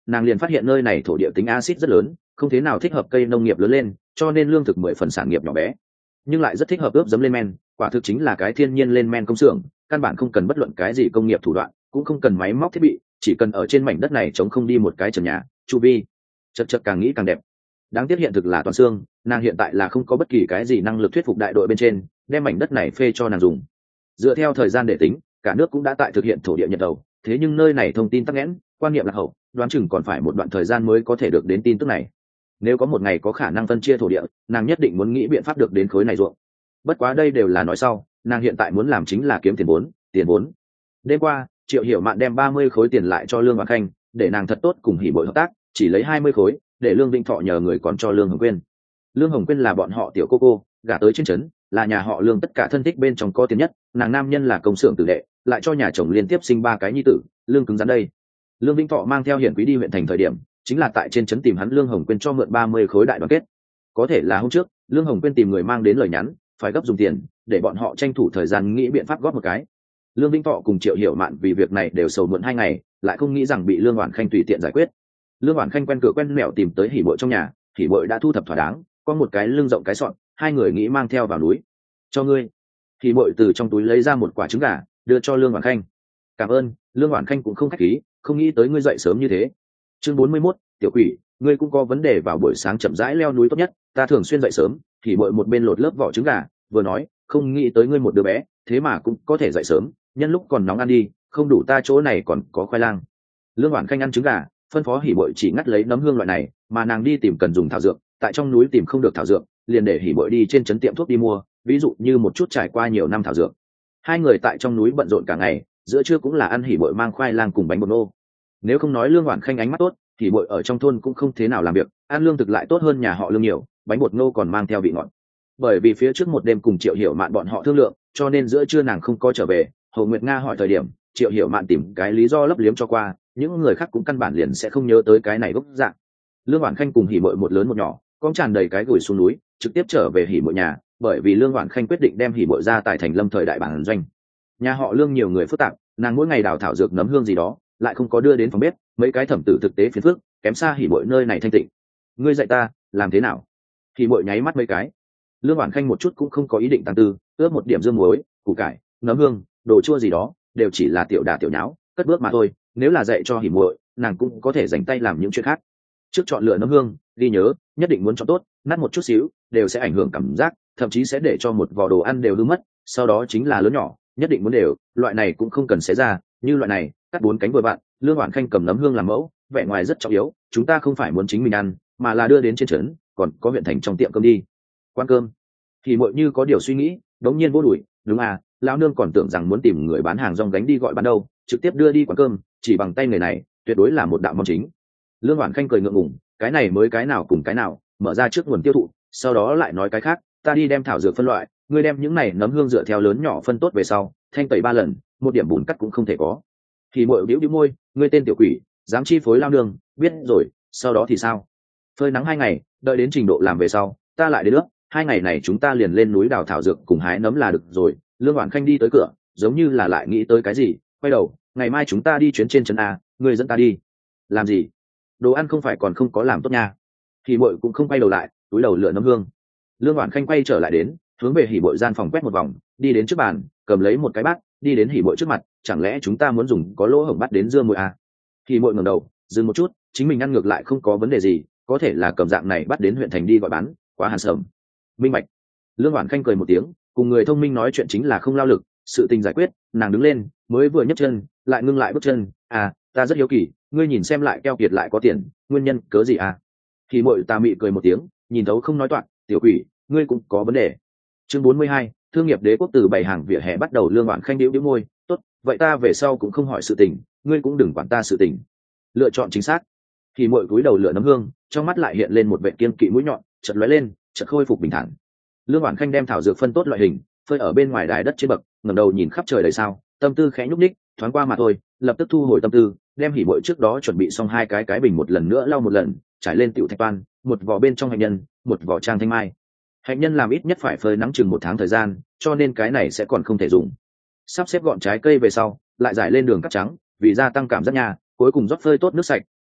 nàng liền phát hiện nơi này thổ địa tính axit rất lớn, không thế nào thích hợp cây nông nghiệp lớn lên, cho nên lương thực 10 phần sản nghiệp nhỏ bé, nhưng lại rất thích hợp ướp giấm lên men, quả thực chính là cái thiên nhiên lên men công xưởng, căn bản không cần bất luận cái gì công nghiệp thủ đoạn, cũng không cần máy móc thiết bị, chỉ cần ở trên mảnh đất này chống không đi một cái trần nhà, chu vi chật chật càng nghĩ càng đẹp. Đáng tiếc hiện thực là toàn xương, nàng hiện tại là không có bất kỳ cái gì năng lực thuyết phục đại đội bên trên đem mảnh đất này phê cho nàng dùng. Dựa theo thời gian để tính, cả nước cũng đã tại thực hiện thổ địa nhận đầu, thế nhưng nơi này thông tin tắc nghẽn, quan niệm lạc hậu, đoán chừng còn phải một đoạn thời gian mới có thể được đến tin tức này. Nếu có một ngày có khả năng phân chia thổ địa, nàng nhất định muốn nghĩ biện pháp được đến khối này ruộng. Bất quá đây đều là nói sau, nàng hiện tại muốn làm chính là kiếm tiền vốn. Đêm qua Triệu Hiểu Mạn đem 30 khối tiền lại cho Lương Hoàng Khanh, để nàng thật tốt cùng Hỉ Bội hợp tác, chỉ lấy 20 khối để Lương Vĩnh Thọ nhờ người còn cho Lương Hồng Quyên. Lương Hồng Quyên là bọn họ tiểu cô gả tới trên trấn, là nhà họ Lương tất cả thân thích bên trong có tiền nhất, nàng nam nhân là công xưởng tử đệ, lại cho nhà chồng liên tiếp sinh 3 cái nhi tử, lương cứng rắn đây. Lương Vĩnh Thọ mang theo Hiển Quý đi huyện thành thời điểm, chính là tại trên trấn tìm hắn Lương Hồng Quyên cho mượn 30 khối đại đoàn kết. Có thể là hôm trước Lương Hồng Quyên tìm người mang đến lời nhắn, phải gấp dùng tiền, để bọn họ tranh thủ thời gian nghĩ biện pháp góp một cái. Lương Vĩnh Thọ cùng Triệu Hiểu Mạn vì việc này đều sầu muộn 2 ngày, lại không nghĩ rằng bị Lương Hoản Khanh tùy tiện giải quyết. Lương Hoản Khanh quen cửa quen mẹo tìm tới Hỉ Bội trong nhà, Hỉ Bội đã thu thập thỏa đáng, có một cái lưng rộng cái sọn, hai người nghĩ mang theo vào núi. Cho ngươi. Hỉ Bội từ trong túi lấy ra một quả trứng gà, đưa cho Lương Hoản Khanh. Cảm ơn. Lương Hoản Khanh cũng không khách khí, không nghĩ tới ngươi dậy sớm như thế. Chương 41, tiểu quỷ, ngươi cũng có vấn đề vào buổi sáng chậm rãi leo núi tốt nhất, ta thường xuyên dậy sớm. Hỉ Bội một bên lột lớp vỏ trứng gà, vừa nói, không nghĩ tới ngươi một đứa bé, thế mà cũng có thể dậy sớm, nhân lúc còn nóng ăn đi, không đủ ta chỗ này còn có khoai lang. Lương Hoản Khanh ăn trứng gà, phân phó Hỉ Bội chỉ ngắt lấy nấm hương loại này, mà nàng đi tìm cần dùng thảo dược, tại trong núi tìm không được thảo dược, liền để Hỉ Bội đi trên trấn tiệm thuốc đi mua, ví dụ như một chút trải qua nhiều năm thảo dược. Hai người tại trong núi bận rộn cả ngày, giữa trưa cũng là ăn Hỉ Bội mang khoai lang cùng bánh bột nô. Nếu không nói Lương Hoản Khanh ánh mắt tốt, Hỉ Bội ở trong thôn cũng không thế nào làm việc, ăn lương thực lại tốt hơn nhà họ Lương nhiều, bánh bột nô còn mang theo vị ngọt. Bởi vì phía trước một đêm cùng Triệu Hiểu Mạn bọn họ thương lượng, cho nên giữa trưa nàng không có trở về. Hồ Nguyệt Nga hỏi thời điểm, Triệu Hiểu Mạn tìm cái lý do lấp liếm cho qua, những người khác cũng căn bản liền sẽ không nhớ tới cái này gốc dạng. Lương Hoản Khanh cùng Hỉ Bội một lớn một nhỏ, con tràn đầy cái gửi xuống núi, trực tiếp trở về Hỉ Bội nhà, bởi vì Lương Hoản Khanh quyết định đem Hỉ Bội ra tại thành Lâm thời đại bản doanh. Nhà họ Lương nhiều người phức tạp, nàng mỗi ngày đào thảo dược nấm hương gì đó, lại không có đưa đến phòng bếp, mấy cái thẩm tử thực tế phiền phức, kém xa Hỉ Bội nơi này thanh tịnh. Ngươi dạy ta làm thế nào? Hỉ Bội nháy mắt mấy cái. Lương Hoản Khanh một chút cũng không có ý định tăng tư, ướp một điểm dương muối, củ cải, nấm hương, đồ chua gì đó, đều chỉ là tiểu đả tiểu nháo, cất bước mà thôi. Nếu là dạy cho Hỉ Bội, nàng cũng có thể dành tay làm những chuyện khác. Trước chọn lựa nấm hương, ghi nhớ, nhất định muốn chọn tốt, nát một chút xíu, đều sẽ ảnh hưởng cảm giác, thậm chí sẽ để cho một vò đồ ăn đều hư mất. Sau đó chính là lớn nhỏ, nhất định muốn đều, loại này cũng không cần xé ra, như loại này, cắt 4 cánh vừa vặn. Lương Hoản Khanh cầm nấm hương làm mẫu, vẻ ngoài rất trọng yếu, chúng ta không phải muốn chính mình ăn, mà là đưa đến trên trấn, còn có huyện thành trong tiệm cơm đi. Quan cơm. Thì Mội như có điều suy nghĩ, đống nhiên vô đuổi, đúng à, lão nương còn tưởng rằng muốn tìm người bán hàng rong gánh đi gọi bán đâu, trực tiếp đưa đi quán cơm, chỉ bằng tay người này, tuyệt đối là một đạo món chính. Lương Hoản Khanh cười ngượng ngùng, cái này mới cái nào cùng cái nào, mở ra trước nguồn tiêu thụ, sau đó lại nói cái khác, ta đi đem thảo dược phân loại, ngươi đem những này nấm hương dựa theo lớn nhỏ phân tốt về sau, thanh tẩy 3 lần, một điểm bùn cắt cũng không thể có. Thì Mội bĩu bĩu môi, ngươi tên tiểu quỷ, dám chi phối lao nương, biết rồi, sau đó thì sao? Phơi nắng 2 ngày, đợi đến trình độ làm về sau, ta lại đến nước, 2 ngày này chúng ta liền lên núi đào thảo dược cùng hái nấm là được rồi. Lương Hoản Khanh đi tới cửa, giống như là lại nghĩ tới cái gì, quay đầu, ngày mai chúng ta đi chuyến trên trấn a, ngươi dẫn ta đi. Làm gì? Đồ ăn không phải còn không có làm tốt nha. Thì Mội cũng không quay đầu lại, túi đầu lựa nấm hương. Lương Hoản Khanh quay trở lại đến, hướng về Hỉ Bội gian phòng quét một vòng, đi đến trước bàn, cầm lấy một cái bát, đi đến Hỉ Bội trước mặt, chẳng lẽ chúng ta muốn dùng có lỗ hổng bắt đến dưa muối à? Hỉ Bội ngẩng đầu, dừng một chút, chính mình ăn ngược lại không có vấn đề gì, có thể là cầm dạng này bắt đến huyện thành đi gọi bán, quá hàn sầm. Minh bạch. Lương Hoản Khanh cười một tiếng, cùng người thông minh nói chuyện chính là không lao lực, sự tình giải quyết. Nàng đứng lên, mới vừa nhấc chân, lại ngưng lại bước chân. À, ta rất hiếu kỳ, ngươi nhìn xem lại keo kiệt lại có tiền, nguyên nhân cớ gì à? Thì Mội tà mị cười một tiếng, nhìn thấu không nói toạc, tiểu quỷ, ngươi cũng có vấn đề. Chương 42, thương nghiệp đế quốc từ 7 hàng vỉa hè bắt đầu. Lương Hoản Khanh điếu điếu môi, tốt, vậy ta về sau cũng không hỏi sự tình, ngươi cũng đừng quản ta sự tình. Lựa chọn chính xác. Thì Mội cúi đầu lửa nấm hương, trong mắt lại hiện lên một vẻ kiên kỵ mũi nhọn, chợt lóe lên, chợt khôi phục bình thản. Lương Hoản Khanh đem thảo dược phân tốt loại hình, phơi ở bên ngoài đài đất trên bậc, ngẩng đầu nhìn khắp trời đầy sao, tâm tư khẽ nhúc nhích, thoáng qua mà thôi, lập tức thu hồi tâm tư, đem Hỉ Bội trước đó chuẩn bị xong 2 cái bình một lần nữa lau một lần, trải lên tiểu thạch toan, một vỏ bên trong hạnh nhân, một vỏ trang thanh mai. Hạnh nhân làm ít nhất phải phơi nắng chừng 1 tháng thời gian, cho nên cái này sẽ còn không thể dùng. Sắp xếp gọn trái cây về sau, lại rải lên đường cắt trắng, vì gia tăng cảm giác nha, cuối cùng rót phơi tốt nước sạch,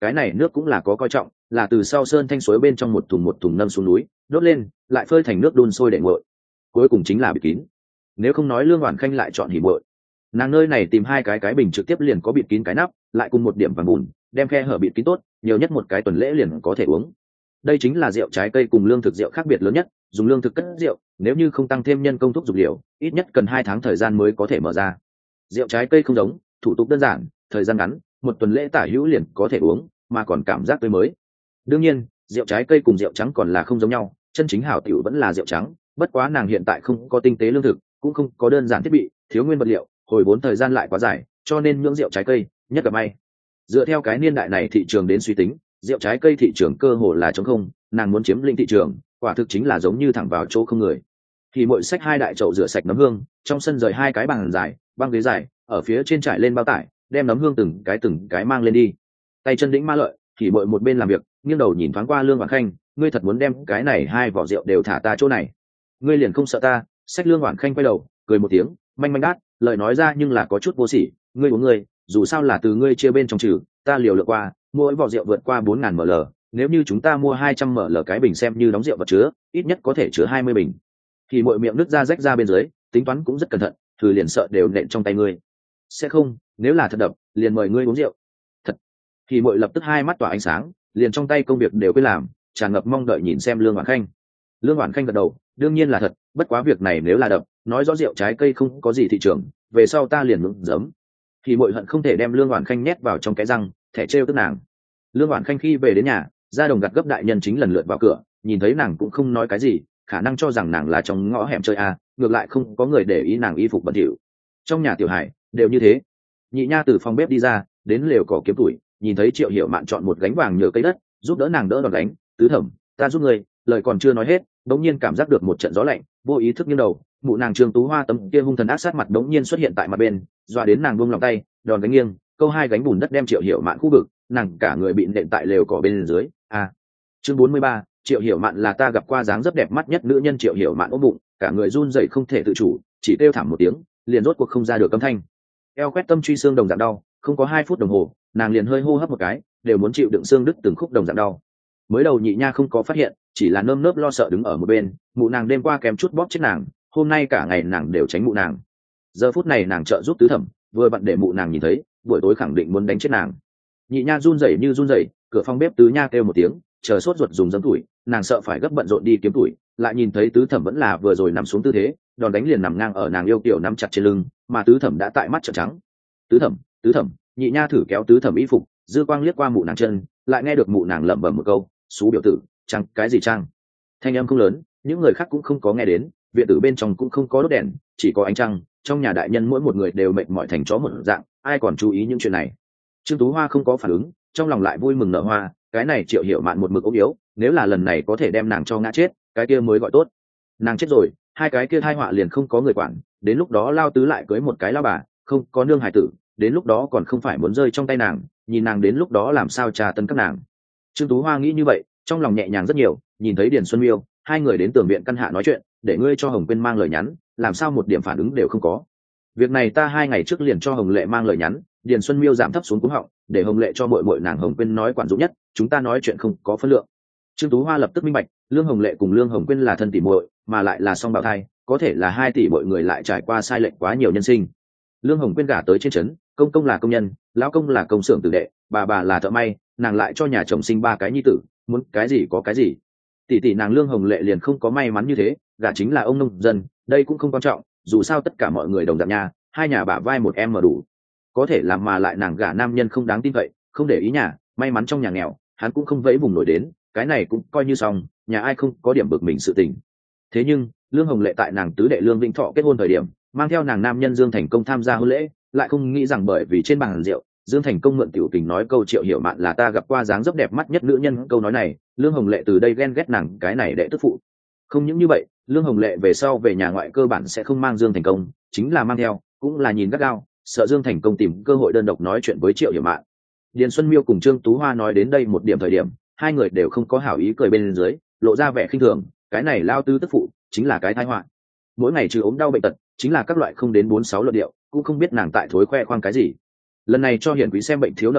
cái này nước cũng là có coi trọng, là từ sau sơn thanh suối bên trong một thùng nâng xuống núi đốt lên, lại phơi thành nước đun sôi để nguội, cuối cùng chính là bịt kín. Nếu không nói Lương Oản Khanh lại chọn hỉ muội, nàng nơi này tìm hai cái bình trực tiếp liền có bịt kín cái nắp, lại cùng một điểm vàng bùn đem khe hở bịt kín tốt, nhiều nhất một cái tuần lễ liền có thể uống. Đây chính là rượu trái cây cùng lương thực rượu khác biệt lớn nhất, dùng lương thực cất rượu, nếu như không tăng thêm nhân công thuốc dục liệu, ít nhất cần 2 tháng thời gian mới có thể mở ra. Rượu trái cây không giống, thủ tục đơn giản, thời gian ngắn, một tuần lễ tả hữu liền có thể uống, mà còn cảm giác tươi mới. Đương nhiên, rượu trái cây cùng rượu trắng còn là không giống nhau, chân chính hảo tiểu vẫn là rượu trắng, bất quá nàng hiện tại không có tinh tế lương thực, cũng không có đơn giản thiết bị, thiếu nguyên vật liệu, hồi vốn thời gian lại quá dài, cho nên nhưỡng rượu trái cây nhất là may. Dựa theo cái niên đại này thị trường đến suy tính, rượu trái cây thị trường cơ hồ là trống không, nàng muốn chiếm lĩnh thị trường, quả thực chính là giống như thẳng vào chỗ không người. Thì mỗi xách 2 đại chậu rửa sạch nấm hương, trong sân rời 2 cái bàn dài, băng ghế dài, ở phía trên trải lên bao tải, đem nấm hương từng cái mang lên đi. Tay chân đĩnh ma lợi, thì mỗi một bên làm việc, nghiêng đầu nhìn thoáng qua Lương Oản Khanh, ngươi thật muốn đem cái này 2 vỏ rượu đều thả ta chỗ này, ngươi liền không sợ ta? Xách Lương Oản Khanh quay đầu, cười một tiếng, manh manh đát, lời nói ra nhưng là có chút vô sỉ, ngươi uống ngươi, dù sao là từ ngươi chia bên trong trừ, ta liều lượng qua, mỗi vỏ rượu vượt qua 4000 ml, nếu như chúng ta mua 200 ml cái bình xem như đóng rượu vật chứa, ít nhất có thể chứa 20 bình. Thì mỗi miệng nứt ra rách ra bên dưới, tính toán cũng rất cẩn thận, thử liền sợ đều nện trong tay ngươi. Sẽ không, nếu là thật đập, liền mời ngươi uống rượu. Thật. Thì mỗi lập tức 2 mắt tỏa ánh sáng, liền trong tay công việc đều quên làm, tràn ngập mong đợi nhìn xem Lương Oản Khanh. Lương Oản Khanh gật đầu, đương nhiên là thật, bất quá việc này nếu là đập, nói rõ rượu trái cây không có gì thị trường, về sau ta liền ngưỡng giấm. Thì muội hận không thể đem Lương Oản Khanh nhét vào trong cái răng, thẻ trêu tức nàng. Lương Oản Khanh khi về đến nhà, gia đồng gặt gấp đại nhân chính lần lượt vào cửa, nhìn thấy nàng cũng không nói cái gì, khả năng cho rằng nàng là trong ngõ hẻm chơi a, ngược lại không có người để ý nàng y phục bẩn thỉu. Trong nhà Tiểu Hải đều như thế. Nhị nha từ phòng bếp đi ra, đến lều cỏ kiếm tuổi, nhìn thấy Triệu Hiểu Mạn chọn một gánh vàng nhờ cây đất, giúp đỡ nàng đỡ đòn gánh, tứ thẩm, ta giúp người, lời còn chưa nói hết, đống nhiên cảm giác được một trận gió lạnh, vô ý thức nghiêng đầu, mụ nàng Trương Tú Hoa tấm kia hung thần ác sát mặt đống nhiên xuất hiện tại mặt bên, dọa đến nàng buông lòng tay, đòn gánh nghiêng, câu 2 gánh bùn đất đem Triệu Hiểu Mạn khu vực, nàng cả người bị nện tại lều cỏ bên dưới. Chương 43, Triệu Hiểu Mạn là ta gặp qua dáng dấp đẹp mắt nhất nữ nhân. Triệu Hiểu Mạn ôm bụng, cả người run rẩy không thể tự chủ, chỉ kêu thảm một tiếng, liền rốt cuộc không ra được âm thanh. Eo quét tâm truy xương đồng dạng đau, không có 2 phút đồng hồ, nàng liền hơi hô hấp một cái, đều muốn chịu đựng xương đứt từng khúc đồng dạng đau. Mới đầu nhị nha không có phát hiện, chỉ là nơm nớp lo sợ đứng ở một bên, mụ nàng đêm qua kém chút bóp chết nàng, hôm nay cả ngày nàng đều tránh mụ nàng. Giờ phút này nàng trợ giúp tứ thẩm, vừa bận để mụ nàng nhìn thấy, buổi tối khẳng định muốn đánh chết nàng. Nhị nha run rẩy như run rẩy, cửa phòng bếp tứ nha kêu một tiếng, chờ sốt ruột dùng giấm tuổi, nàng sợ phải gấp bận rộn đi kiếm tuổi, lại nhìn thấy tứ thẩm vẫn là vừa rồi nằm xuống tư thế, đòn đánh liền nằm ngang ở nàng yêu kiều nắm chặt trên lưng, mà tứ thẩm đã tại mắt trợn trắng. Tứ thẩm, nhị nha thử kéo tứ thẩm y phục, dư quang liếc qua mụ nàng chân, lại nghe được mụ nàng lẩm bẩm một câu, xú biểu tử, chăng cái gì chăng? Thanh âm không lớn, những người khác cũng không có nghe đến, viện tử bên trong cũng không có đốt đèn, chỉ có ánh trăng, trong nhà đại nhân mỗi một người đều mệt mỏi thành chó một dạng, ai còn chú ý những chuyện này. Trương Tú Hoa không có phản ứng, trong lòng lại vui mừng nở hoa, cái này Triệu Hiểu Mạn một mực ốm yếu, nếu là lần này có thể đem nàng cho ngã chết, cái kia mới gọi tốt. Nàng chết rồi, 2 cái kia tai họa liền không có người quản, đến lúc đó lao tứ lại cưới một cái lao bà, không có nương hài tử, đến lúc đó còn không phải muốn rơi trong tay nàng, nhìn nàng đến lúc đó làm sao trà tấn các nàng. Trương Tú Hoa nghĩ như vậy, trong lòng nhẹ nhàng rất nhiều, nhìn thấy Điền Xuân Miêu, 2 người đến tường viện căn hạ nói chuyện, để ngươi cho Hồng Quyên mang lời nhắn, làm sao một điểm phản ứng đều không có. Việc này ta 2 ngày trước liền cho Hồng Lệ mang lời nhắn, Điền Xuân Miêu giảm thấp xuống cuống họng, để Hồng Lệ cho muội muội nàng Hồng Quyên nói quản dụng nhất, chúng ta nói chuyện không có phân lượng. Trương Tú Hoa lập tức minh bạch, Lương Hồng Lệ cùng Lương Hồng Quyên là thân tỷ muội, mà lại là song bào thai, có thể là 2 tỷ muội người lại trải qua sai lệch quá nhiều nhân sinh. Lương Hồng Quyên gả tới trên trấn, công công là công nhân, lão công là công xưởng tử đệ, bà là thợ may, nàng lại cho nhà chồng sinh 3 cái nhi tử, muốn cái gì có cái gì. Tỷ nàng Lương Hồng Lệ liền không có may mắn như thế, gả chính là ông nông dân, đây cũng không quan trọng, dù sao tất cả mọi người đồng dạng nhà, 2 nhà bả vai một em mà đủ. Có thể làm mà lại nàng gả nam nhân không đáng tin cậy, không để ý nhà, may mắn trong nhà nghèo, hắn cũng không vẫy vùng nổi đến, cái này cũng coi như xong, nhà ai không có điểm bực mình sự tình. Thế nhưng Lương Hồng Lệ tại nàng tứ đệ Lương Vĩnh Thọ kết hôn thời điểm, mang theo nàng nam nhân Dương Thành Công tham gia hôn lễ, lại không nghĩ rằng bởi vì trên bàn rượu, Dương Thành Công mượn tiểu tình nói câu Triệu Hiểu Mạn là ta gặp qua dáng dấp đẹp mắt nhất nữ nhân, câu nói này, Lương Hồng Lệ từ đây ghen ghét nàng cái này đệ tức phụ. Không những như vậy, Lương Hồng Lệ về sau về nhà ngoại cơ bản sẽ không mang Dương Thành Công, chính là mang theo, cũng là nhìn gắt gao, sợ Dương Thành Công tìm cơ hội đơn độc nói chuyện với Triệu Hiểu Mạn. Điền Xuân Miêu cùng Trương Tú Hoa nói đến đây một điểm thời điểm, 2 người đều không có hảo ý cười bên dưới, lộ ra vẻ khinh thường, cái này lao tư tức phụ chính là cái tai họa. Mỗi ngày trừ ốm đau bệnh tật, chính là các loại không đến 4-6 luận điệu, cũng không biết nàng tại thối khoe khoang cái gì. Lần này cho Hiển Quý xem bệnh thiếu nợ,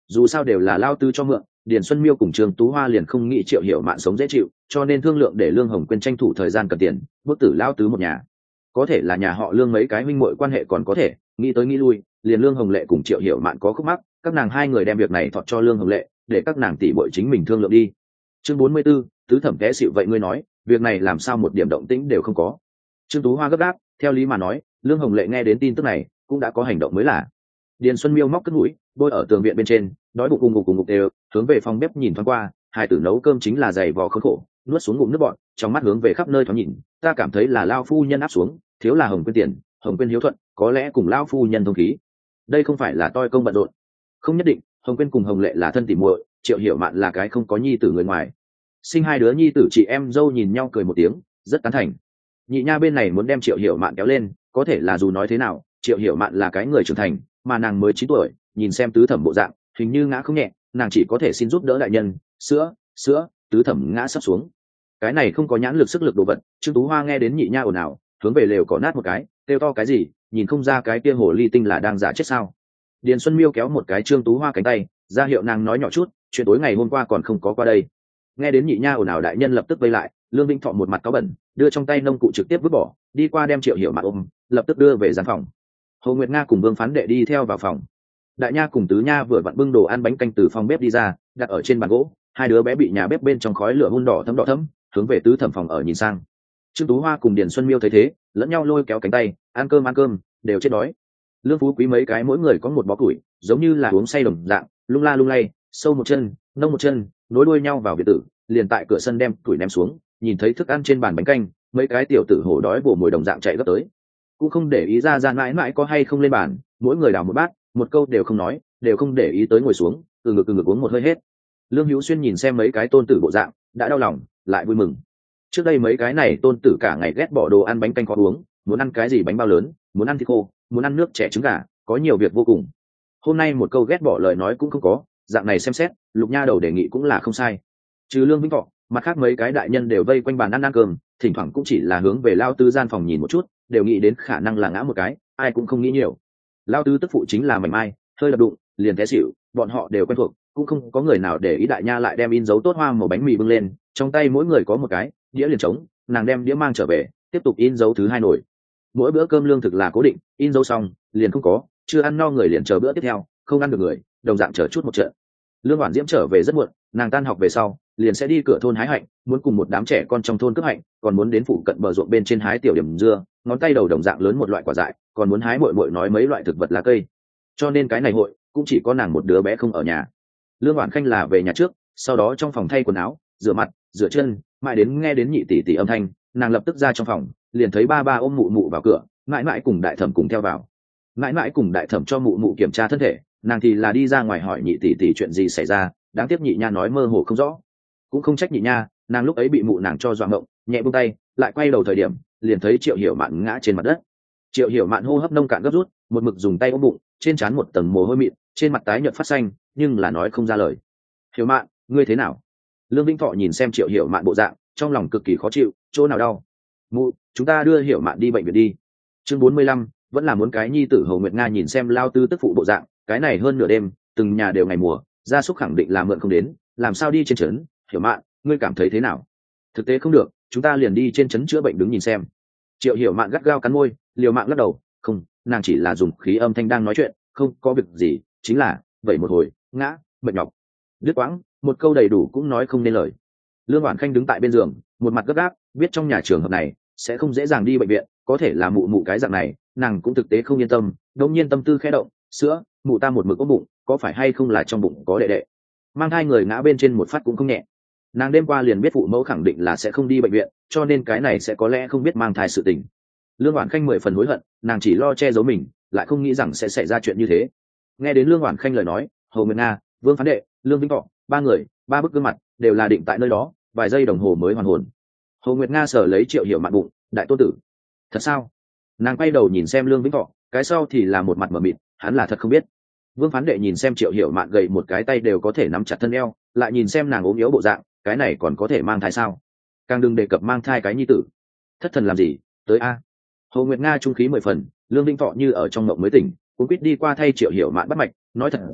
dù sao đều là lao tư cho mượn, Điền Xuân Miêu cùng Trương Tú Hoa liền không nghĩ Triệu Hiểu Mạn sống dễ chịu, cho nên thương lượng để Lương Hồng Quyên tranh thủ thời gian cần tiền, bức tử lao tứ một nhà. Có thể là nhà họ Lương mấy cái huynh muội quan hệ còn có thể, nghĩ tới nghĩ lui, liền Lương Hồng Lệ cùng Triệu Hiểu Mạn có khúc mắc, các nàng hai người đem việc này thọt cho Lương Hồng Lệ, để các nàng tỷ muội chính mình thương lượng đi. Chương 44, tứ thẩm té xỉu vậy ngươi nói, việc này làm sao một điểm động tĩnh đều không có. Trương Tú Hoa gấp gáp, theo lý mà nói, Lương Hồng Lệ nghe đến tin tức này, cũng đã có hành động mới là. Điền Xuân Miêu móc cất mũi, bôi ở tường viện bên trên, đói bụng cùng ngục đều, hướng về phòng bếp nhìn thoáng qua, hai tử nấu cơm chính là dày vò khốn khổ, nuốt xuống ngụm nước bọt, trong mắt hướng về khắp nơi thoáng nhìn, ta cảm thấy là lao phu nhân áp xuống, thiếu là Hồng Quyên tiền, Hồng Quyên hiếu thuận, có lẽ cùng lao phu nhân thông khí. Đây không phải là toi công bận rộn. Không nhất định, Hồng Quyên cùng Hồng Lệ là thân tỉ muội, Triệu Hiểu Mạn là cái không có nhi tử người ngoài. Sinh hai đứa nhi tử chị em dâu nhìn nhau cười một tiếng, rất tán thành. Nhị nha bên này muốn đem Triệu Hiểu Mạn kéo lên, có thể là dù nói thế nào, Triệu Hiểu Mạn là cái người trưởng thành, mà nàng mới 9 tuổi, nhìn xem tứ thẩm bộ dạng, hình như ngã không nhẹ, nàng chỉ có thể xin giúp đỡ đại nhân, sữa, tứ thẩm ngã sắp xuống. Cái này không có nhãn lực sức lực đồ vật, Trương Tú Hoa nghe đến nhị nha ồn ào, hướng về lều cỏ nát một cái, kêu to cái gì, nhìn không ra cái kia hồ ly tinh là đang giả chết sao? Điền Xuân Miêu kéo một cái Trương Tú Hoa cánh tay, ra hiệu nàng nói nhỏ chút, chuyện tối ngày hôm qua còn không có qua đây. Nghe đến nhị nha ồn ào, đại nhân lập tức vây lại, Lương Vĩnh Thọ một mặt cáu bẩn, đưa trong tay nông cụ trực tiếp vứt bỏ, đi qua đem Triệu Hiểu Mạn ôm, lập tức đưa về gian phòng. Hồ Nguyệt Nga cùng Vương Phán Đệ đi theo vào phòng. Đại nha cùng tứ nha vừa vặn bưng đồ ăn bánh canh từ phòng bếp đi ra, đặt ở trên bàn gỗ, hai đứa bé bị nhà bếp bên trong khói lửa hun đỏ thấm, hướng về tứ thẩm phòng ở nhìn sang. Trương Tú Hoa cùng Điền Xuân Miêu thấy thế, lẫn nhau lôi kéo cánh tay, ăn cơm, đều chết đói. Lương Phú Quý mấy cái mỗi người có một bó củi, giống như là uống say đồng dạng, lung la lung lay, sâu một chân, nông một chân, nối đuôi nhau vào biệt tử, liền tại cửa sân đem củi ném xuống, nhìn thấy thức ăn trên bàn bánh canh, mấy cái tiểu tử hổ đói bổ mồi đồng dạng chạy gấp tới, cũng không để ý ra mãi mãi có hay không lên bàn, mỗi người đào một bát, một câu đều không nói, đều không để ý tới ngồi xuống, từ ngực uống một hơi hết. Lương Hữu Xuyên nhìn xem mấy cái tôn tử bộ dạng, đã đau lòng, lại vui mừng. Trước đây mấy cái này tôn tử cả ngày ghét bỏ đồ ăn bánh canh khó uống, muốn ăn cái gì bánh bao lớn, muốn ăn thịt khô, muốn ăn nước chè trứng gà, có nhiều việc vô cùng. Hôm nay một câu ghét bỏ lời nói cũng không có, dạng này xem xét, Lục Nha đầu đề nghị cũng là không sai. Trừ Lương Vĩnh Thọ, mặt khác mấy cái đại nhân đều vây quanh bàn ăn cơm, thỉnh thoảng cũng chỉ là hướng về lao tư gian phòng nhìn một chút, đều nghĩ đến khả năng là ngã một cái, ai cũng không nghĩ nhiều. Lao tư tức phụ chính là Mảnh Mai, hơi đập đụng, liền té xỉu, bọn họ đều quen thuộc, cũng không có người nào để ý. Đại nha lại đem in dấu tốt hoa màu bánh mì bưng lên, trong tay mỗi người có một cái đĩa liền trống, nàng đem đĩa mang trở về, tiếp tục in dấu thứ hai nồi. Mỗi bữa cơm lương thực là cố định, in dấu xong liền không có, chưa ăn no người liền chờ bữa tiếp theo, không ăn được người đồng dạng chờ chút một trận. Lương Hoản Diễm trở về rất muộn, nàng tan học về sau liền sẽ đi cửa thôn hái hạnh, muốn cùng một đám trẻ con trong thôn cướp hạnh, còn muốn đến phụ cận bờ ruộng bên trên hái tiểu điểm dưa, ngón tay đầu đồng dạng lớn một loại quả dại, còn muốn hái muội nói mấy loại thực vật lá cây. Cho nên cái này hội cũng chỉ có nàng một đứa bé không ở nhà. Lương Hoản Khanh là về nhà trước, sau đó trong phòng thay quần áo, rửa mặt, rửa chân, mãi đến nghe đến nhị tỷ tỷ âm thanh, nàng lập tức ra trong phòng, liền thấy ba ôm mụ mụ vào cửa, mãi mãi cùng đại thẩm cùng theo vào. Mãi mãi cùng đại thẩm cho mụ mụ kiểm tra thân thể, nàng thì là đi ra ngoài hỏi nhị tỷ tỷ chuyện gì xảy ra, đáng tiếc nhị nha nói mơ hồ không rõ, cũng không trách nhị nha, nàng lúc ấy bị mụ nàng cho dọa ngộng, nhẹ buông tay, lại quay đầu thời điểm, liền thấy Triệu Hiểu Mạn ngã trên mặt đất. Triệu Hiểu Mạn hô hấp nông cạn gấp rút, một mực dùng tay ôm bụng, trên trán một tầng mồ hôi mịn, trên mặt tái nhợt phát xanh, nhưng là nói không ra lời. Hiểu Mạn, ngươi thế nào? Lương Vĩnh Thọ nhìn xem Triệu Hiểu Mạn bộ dạng, trong lòng cực kỳ khó chịu, chỗ nào đau? Mụ, chúng ta đưa Hiểu Mạn đi bệnh viện đi. Chương 45, vẫn là muốn cái nhi tử. Hồ Nguyệt Nga nhìn xem lao tư tức phụ bộ dạng, cái này hơn nửa đêm, từng nhà đều ngày mùa, gia súc khẳng định là mượn không đến, làm sao đi trên trấn? Hiểu Mạn, ngươi cảm thấy thế nào? Thực tế không được, chúng ta liền đi trên trấn chữa bệnh đứng nhìn xem. Triệu Hiểu Mạn gắt gao cắn môi, liều mạng lắc đầu, không, nàng chỉ là dùng khí âm thanh đang nói chuyện, không có việc gì, chính là vậy một hồi ngã, mệt nhọc. Đứt quãng, một câu đầy đủ cũng nói không nên lời. Lương Hoản Khanh đứng tại bên giường, một mặt gấp gáp, biết trong nhà trường hợp này sẽ không dễ dàng đi bệnh viện, có thể là mụ cái dạng này, nàng cũng thực tế không yên tâm. Đột nhiên tâm tư khẽ động, sữa, mụ ta một mực ốm bụng, có phải hay không là trong bụng có đệ đệ? Mang thai người ngã bên trên một phát cũng không nhẹ. Nàng đêm qua liền biết phụ mẫu khẳng định là sẽ không đi bệnh viện, cho nên cái này sẽ có lẽ không biết mang thai sự tình. Lương Hoản Khanh 10 phần hối hận, nàng chỉ lo che giấu mình, lại không nghĩ rằng sẽ xảy ra chuyện như thế. Nghe đến Lương Hoản Khanh lời nói, Hồ Nguyệt Nga, Vương Phán Đệ, Lương Vĩnh Thọ, ba người, ba bức gương mặt đều là định tại nơi đó, vài giây đồng hồ mới hoàn hồn. Hồ Nguyệt Nga sờ lấy Triệu Hiểu Mạn bụng, đại tôn tử, thật sao? Nàng quay đầu nhìn xem Lương Vĩnh Thọ, cái sau thì là một mặt mờ mịt, hắn là thật không biết. Vương Phán Đệ nhìn xem Triệu Hiểu Mạn gầy một cái tay đều có thể nắm chặt thân eo, lại nhìn xem nàng ốm yếu bộ dạng, cái này còn có thể mang thai sao? Càng đừng đề cập mang thai cái nhi tử. Thất thần làm gì, tới a. Hồ Nguyệt Nga trung khí 10 phần, Lương Vĩnh Thọ như ở trong mộng mới tỉnh, cũng quyết đi qua thay Triệu Hiểu Mạn bắt mạch, nói thật ra,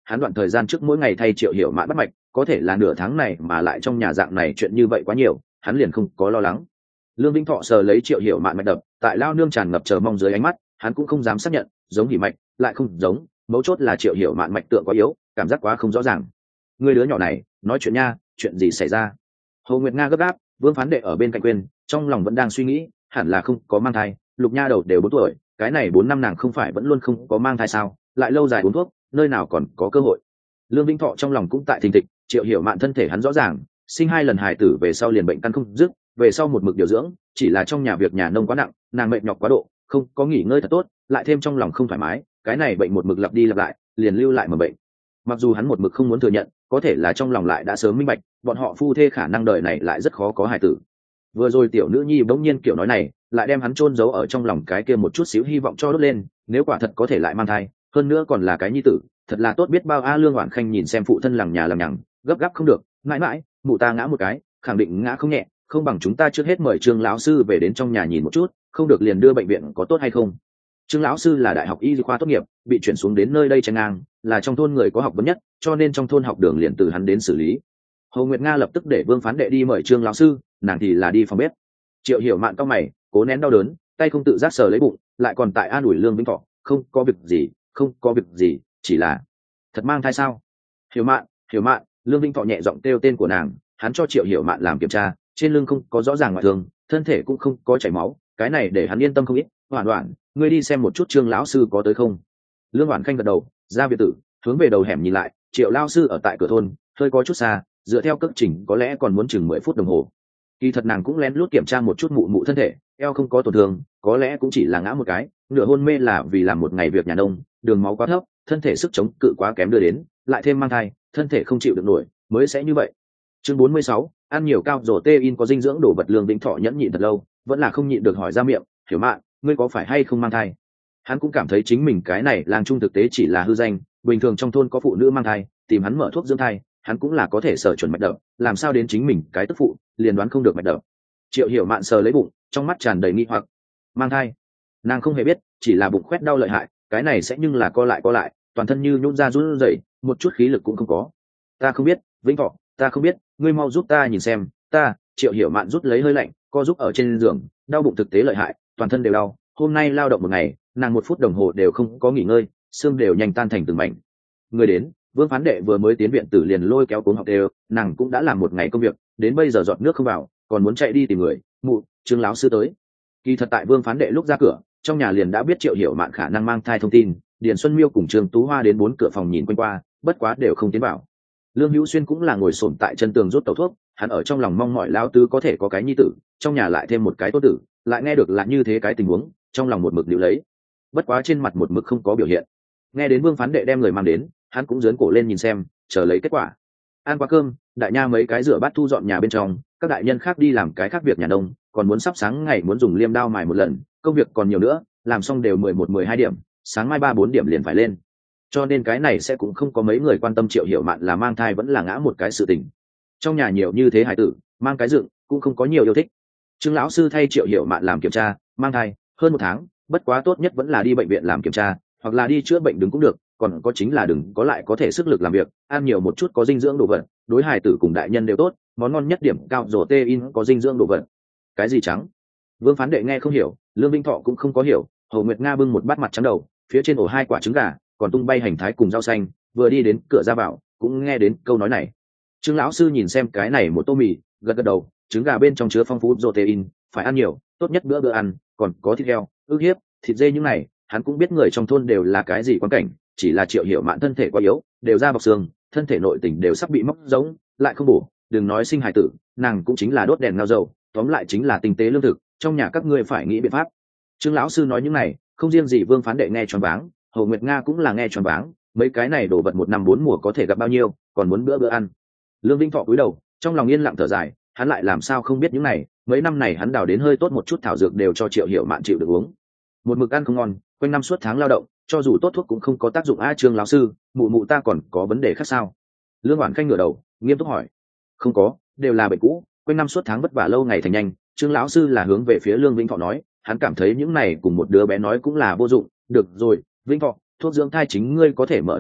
hắn đoạn thời gian trước mỗi ngày thay Triệu Hiểu Mạn bắt mạch, có thể là nửa tháng này mà lại trong nhà dạng này chuyện như vậy quá nhiều, hắn liền không có lo lắng. Lương Vĩnh Thọ sờ lấy Triệu Hiểu Mạn mạch đập, tại lao nương tràn ngập chờ mong dưới ánh mắt, hắn cũng không dám xác nhận, giống hỉ mạch, lại không giống, mấu chốt là Triệu Hiểu Mạn mạch tượng quá yếu, cảm giác quá không rõ ràng. Người đứa nhỏ này, nói chuyện nha, chuyện gì xảy ra? Hồ Nguyệt Nga gấp gáp, Vương Phán Đệ ở bên cạnh quên, trong lòng vẫn đang suy nghĩ, hẳn là không có mang thai, Lục Nha đầu đều 4 tuổi, cái này 4 năm nàng không phải vẫn luôn không có mang thai sao, lại lâu dài uống thuốc, nơi nào còn có cơ hội. Lương Vĩnh Thọ trong lòng cũng tại thình thịch, Triệu Hiểu Mạn thân thể hắn rõ ràng, sinh 2 lần hài tử về sau liền bệnh căn không dứt, về sau một mực điều dưỡng, chỉ là trong nhà việc nhà nông quá nặng, nàng mệt nhọc quá độ, không có nghỉ ngơi thật tốt, lại thêm trong lòng không thoải mái, cái này bệnh một mực lặp đi lặp lại, liền lưu lại mà bệnh. Mặc dù hắn một mực không muốn thừa nhận, có thể là trong lòng lại đã sớm minh bạch, bọn họ phu thê khả năng đời này lại rất khó có hài tử. Vừa rồi tiểu nữ nhi bỗng nhiên kiểu nói này, lại đem hắn chôn giấu ở trong lòng cái kia một chút xíu hy vọng cho đốt lên, nếu quả thật có thể lại mang thai, hơn nữa còn là cái nhi tử, thật là tốt biết bao a. Lương Hoản Khanh nhìn xem phụ thân lằng nhà lằng nhằng, gấp gáp không được, mãi mãi, mụ ta ngã một cái, khẳng định ngã không nhẹ, không bằng chúng ta trước hết mời Trương lão sư về đến trong nhà nhìn một chút, không được liền đưa bệnh viện có tốt hay không? Trương lão sư là đại học y khoa tốt nghiệp, bị chuyển xuống đến nơi đây tranh ngang, là trong thôn người có học vấn nhất, cho nên trong thôn học đường liền từ hắn đến xử lý. Hồ Nguyệt Nga lập tức để Vương Phán Đệ đi mời Trương lão sư, nàng thì là đi phòng bếp. Triệu Hiểu Mạn cau mày, cố nén đau đớn, tay không tự giác sờ lấy bụng, lại còn tại an ủi Lương Vĩnh Thọ, không có việc gì, không có việc gì, chỉ là thật mang thai sao? Hiểu Mạn, Hiểu Mạn, Lương Vĩnh Thọ nhẹ giọng kêu tên của nàng, hắn cho Triệu Hiểu Mạn làm kiểm tra, trên lưng không có rõ ràng ngoại thương, thân thể cũng không có chảy máu, cái này để hắn yên tâm không ít. Hoản Hoản, ngươi đi xem một chút Trương lão sư có tới không? Lương Hoản Khanh gật đầu, ra biệt tử, hướng về đầu hẻm nhìn lại, Triệu lão sư ở tại cửa thôn, hơi có chút xa, dựa theo cước trình có lẽ còn muốn chừng 10 phút đồng hồ. Kỳ thật nàng cũng lén lút kiểm tra một chút mụ mụ thân thể, eo không có tổn thương, có lẽ cũng chỉ là ngã một cái, nửa hôn mê là vì làm một ngày việc nhà nông, đường máu quá thấp, thân thể sức chống cự quá kém đưa đến, lại thêm mang thai, thân thể không chịu được nổi, mới sẽ như vậy. Chương 46, ăn nhiều cao protein có dinh dưỡng đồ vật. Lương Vĩnh Thọ nhẫn nhịn thật lâu, vẫn là không nhịn được hỏi ra miệng, Hiểu Mạn, ngươi có phải hay không mang thai? Hắn cũng cảm thấy chính mình cái này lang trung thực tế chỉ là hư danh, bình thường trong thôn có phụ nữ mang thai, tìm hắn mở thuốc dưỡng thai, hắn cũng là có thể sở chuẩn mạch đập, làm sao đến chính mình cái tức phụ, liền đoán không được mạch đập. Triệu Hiểu Mạn sờ lấy bụng, trong mắt tràn đầy nghi hoặc. Mang thai? Nàng không hề biết, chỉ là bụng khoét đau lợi hại, cái này sẽ nhưng là co lại, toàn thân như nhũn ra run rẩy, một chút khí lực cũng không có. Ta không biết, Vĩnh Thọ, ta không biết, ngươi mau giúp ta nhìn xem. Ta, Triệu Hiểu Mạn rút lấy hơi lạnh, co giúp ở trên giường, đau bụng thực tế lợi hại, toàn thân đều đau, hôm nay lao động một ngày, nàng 1 phút đồng hồ đều không có nghỉ ngơi, xương đều nhanh tan thành từng mảnh. Người đến, Vương Phán Đệ vừa mới tiến viện tử liền lôi kéo cuống học đều, nàng cũng đã làm một ngày công việc, đến bây giờ giọt nước không vào, còn muốn chạy đi tìm người. Mụ, Trương lão sư tới. Kỳ thật tại Vương Phán Đệ lúc ra cửa, trong nhà liền đã biết Triệu Hiểu Mạn khả năng mang thai thông tin, Điền Xuân Miêu cùng Trương Tú Hoa đến 4 cửa phòng nhìn quanh qua, bất quá đều không tiến vào. Lương Hữu Xuyên cũng là ngồi xổm tại chân tường rút tẩu thuốc, hắn ở trong lòng mong mọi lão tứ có thể có cái nhi tử, trong nhà lại thêm một cái tốt tử, lại nghe được là như thế cái tình huống, trong lòng một mực níu lấy. Bất quá trên mặt một mực không có biểu hiện. Nghe đến Vương Phán Đệ đem người mang đến, hắn cũng giớn cổ lên nhìn xem, chờ lấy kết quả. Ăn qua cơm, đại nha mấy cái rửa bát thu dọn nhà bên trong, các đại nhân khác đi làm cái khác việc nhà nông, còn muốn sắp sáng ngày muốn dùng liêm đao mài một lần, công việc còn nhiều nữa, làm xong đều 11-12 điểm, sáng mai 3-4 điểm liền phải lên. Cho nên cái này sẽ cũng không có mấy người quan tâm Triệu Hiểu Mạn là mang thai vẫn là ngã một cái sự tình. Trong nhà nhiều như thế hải tử, mang cái dựng cũng không có nhiều yêu thích. Trương lão sư thay Triệu Hiểu Mạn làm kiểm tra, mang thai hơn 1 tháng, bất quá tốt nhất vẫn là đi bệnh viện làm kiểm tra, hoặc là đi chữa bệnh đứng cũng được, còn có chính là đừng có lại có thể sức lực làm việc, ăn nhiều một chút có dinh dưỡng đồ vật, đối hài tử cùng đại nhân đều tốt, món ngon nhất điểm cao protein có dinh dưỡng đồ vật. Cái gì trắng? Vương Phán Đệ nghe không hiểu, Lương Vĩnh Thọ cũng không có hiểu. Hồ Nguyệt Nga bưng một bát mặt trắng đầu, phía trên ổ 2 quả trứng gà, còn tung bay hành thái cùng rau xanh, vừa đi đến cửa ra vào, cũng nghe đến câu nói này. Trương lão sư nhìn xem cái này một tô mì, gật gật đầu, trứng gà bên trong chứa phong phú protein, phải ăn nhiều, tốt nhất bữa ăn, còn có thịt heo, ức hiếp, thịt dê những này, hắn cũng biết người trong thôn đều là cái gì quan cảnh, chỉ là Triệu Hiểu Mạn thân thể quá yếu, đều da bọc xương, thân thể nội tình đều sắp bị móc giống, lại không bổ, đừng nói sinh hài tử, nàng cũng chính là đốt đèn ngao dầu, tóm lại chính là tinh tế lương thực, trong nhà các ngươi phải nghĩ biện pháp. Trương lão sư nói những này, không riêng gì Vương Phán Đệ nghe choáng váng, Hồ Nguyệt Nga cũng là nghe choáng váng, mấy cái này đồ vật 1 năm 4 mùa có thể gặp bao nhiêu, còn muốn bữa ăn. Lương Vĩnh Thọ cúi đầu, trong lòng yên lặng thở dài, hắn lại làm sao không biết những này, mấy năm này hắn đào đến hơi tốt một chút thảo dược đều cho Triệu Hiểu Mạn chịu được uống. Một mực ăn không ngon, quanh năm suốt tháng lao động, cho dù tốt thuốc cũng không có tác dụng. Trương lão sư, mụ ta còn có vấn đề khác sao? Lương Hoản Khanh ngửa đầu, nghiêm túc hỏi. Không có, đều là bệnh cũ, quanh năm suốt tháng vất vả lâu ngày thành nhanh. Trương lão sư là hướng về phía Lương Vĩnh Thọ nói, hắn cảm thấy những này cùng một đứa bé nói cũng là vô dụng. Được rồi, Vĩnh Thọ, thuốc dưỡng thai chính ngươi có thể mở đúng không?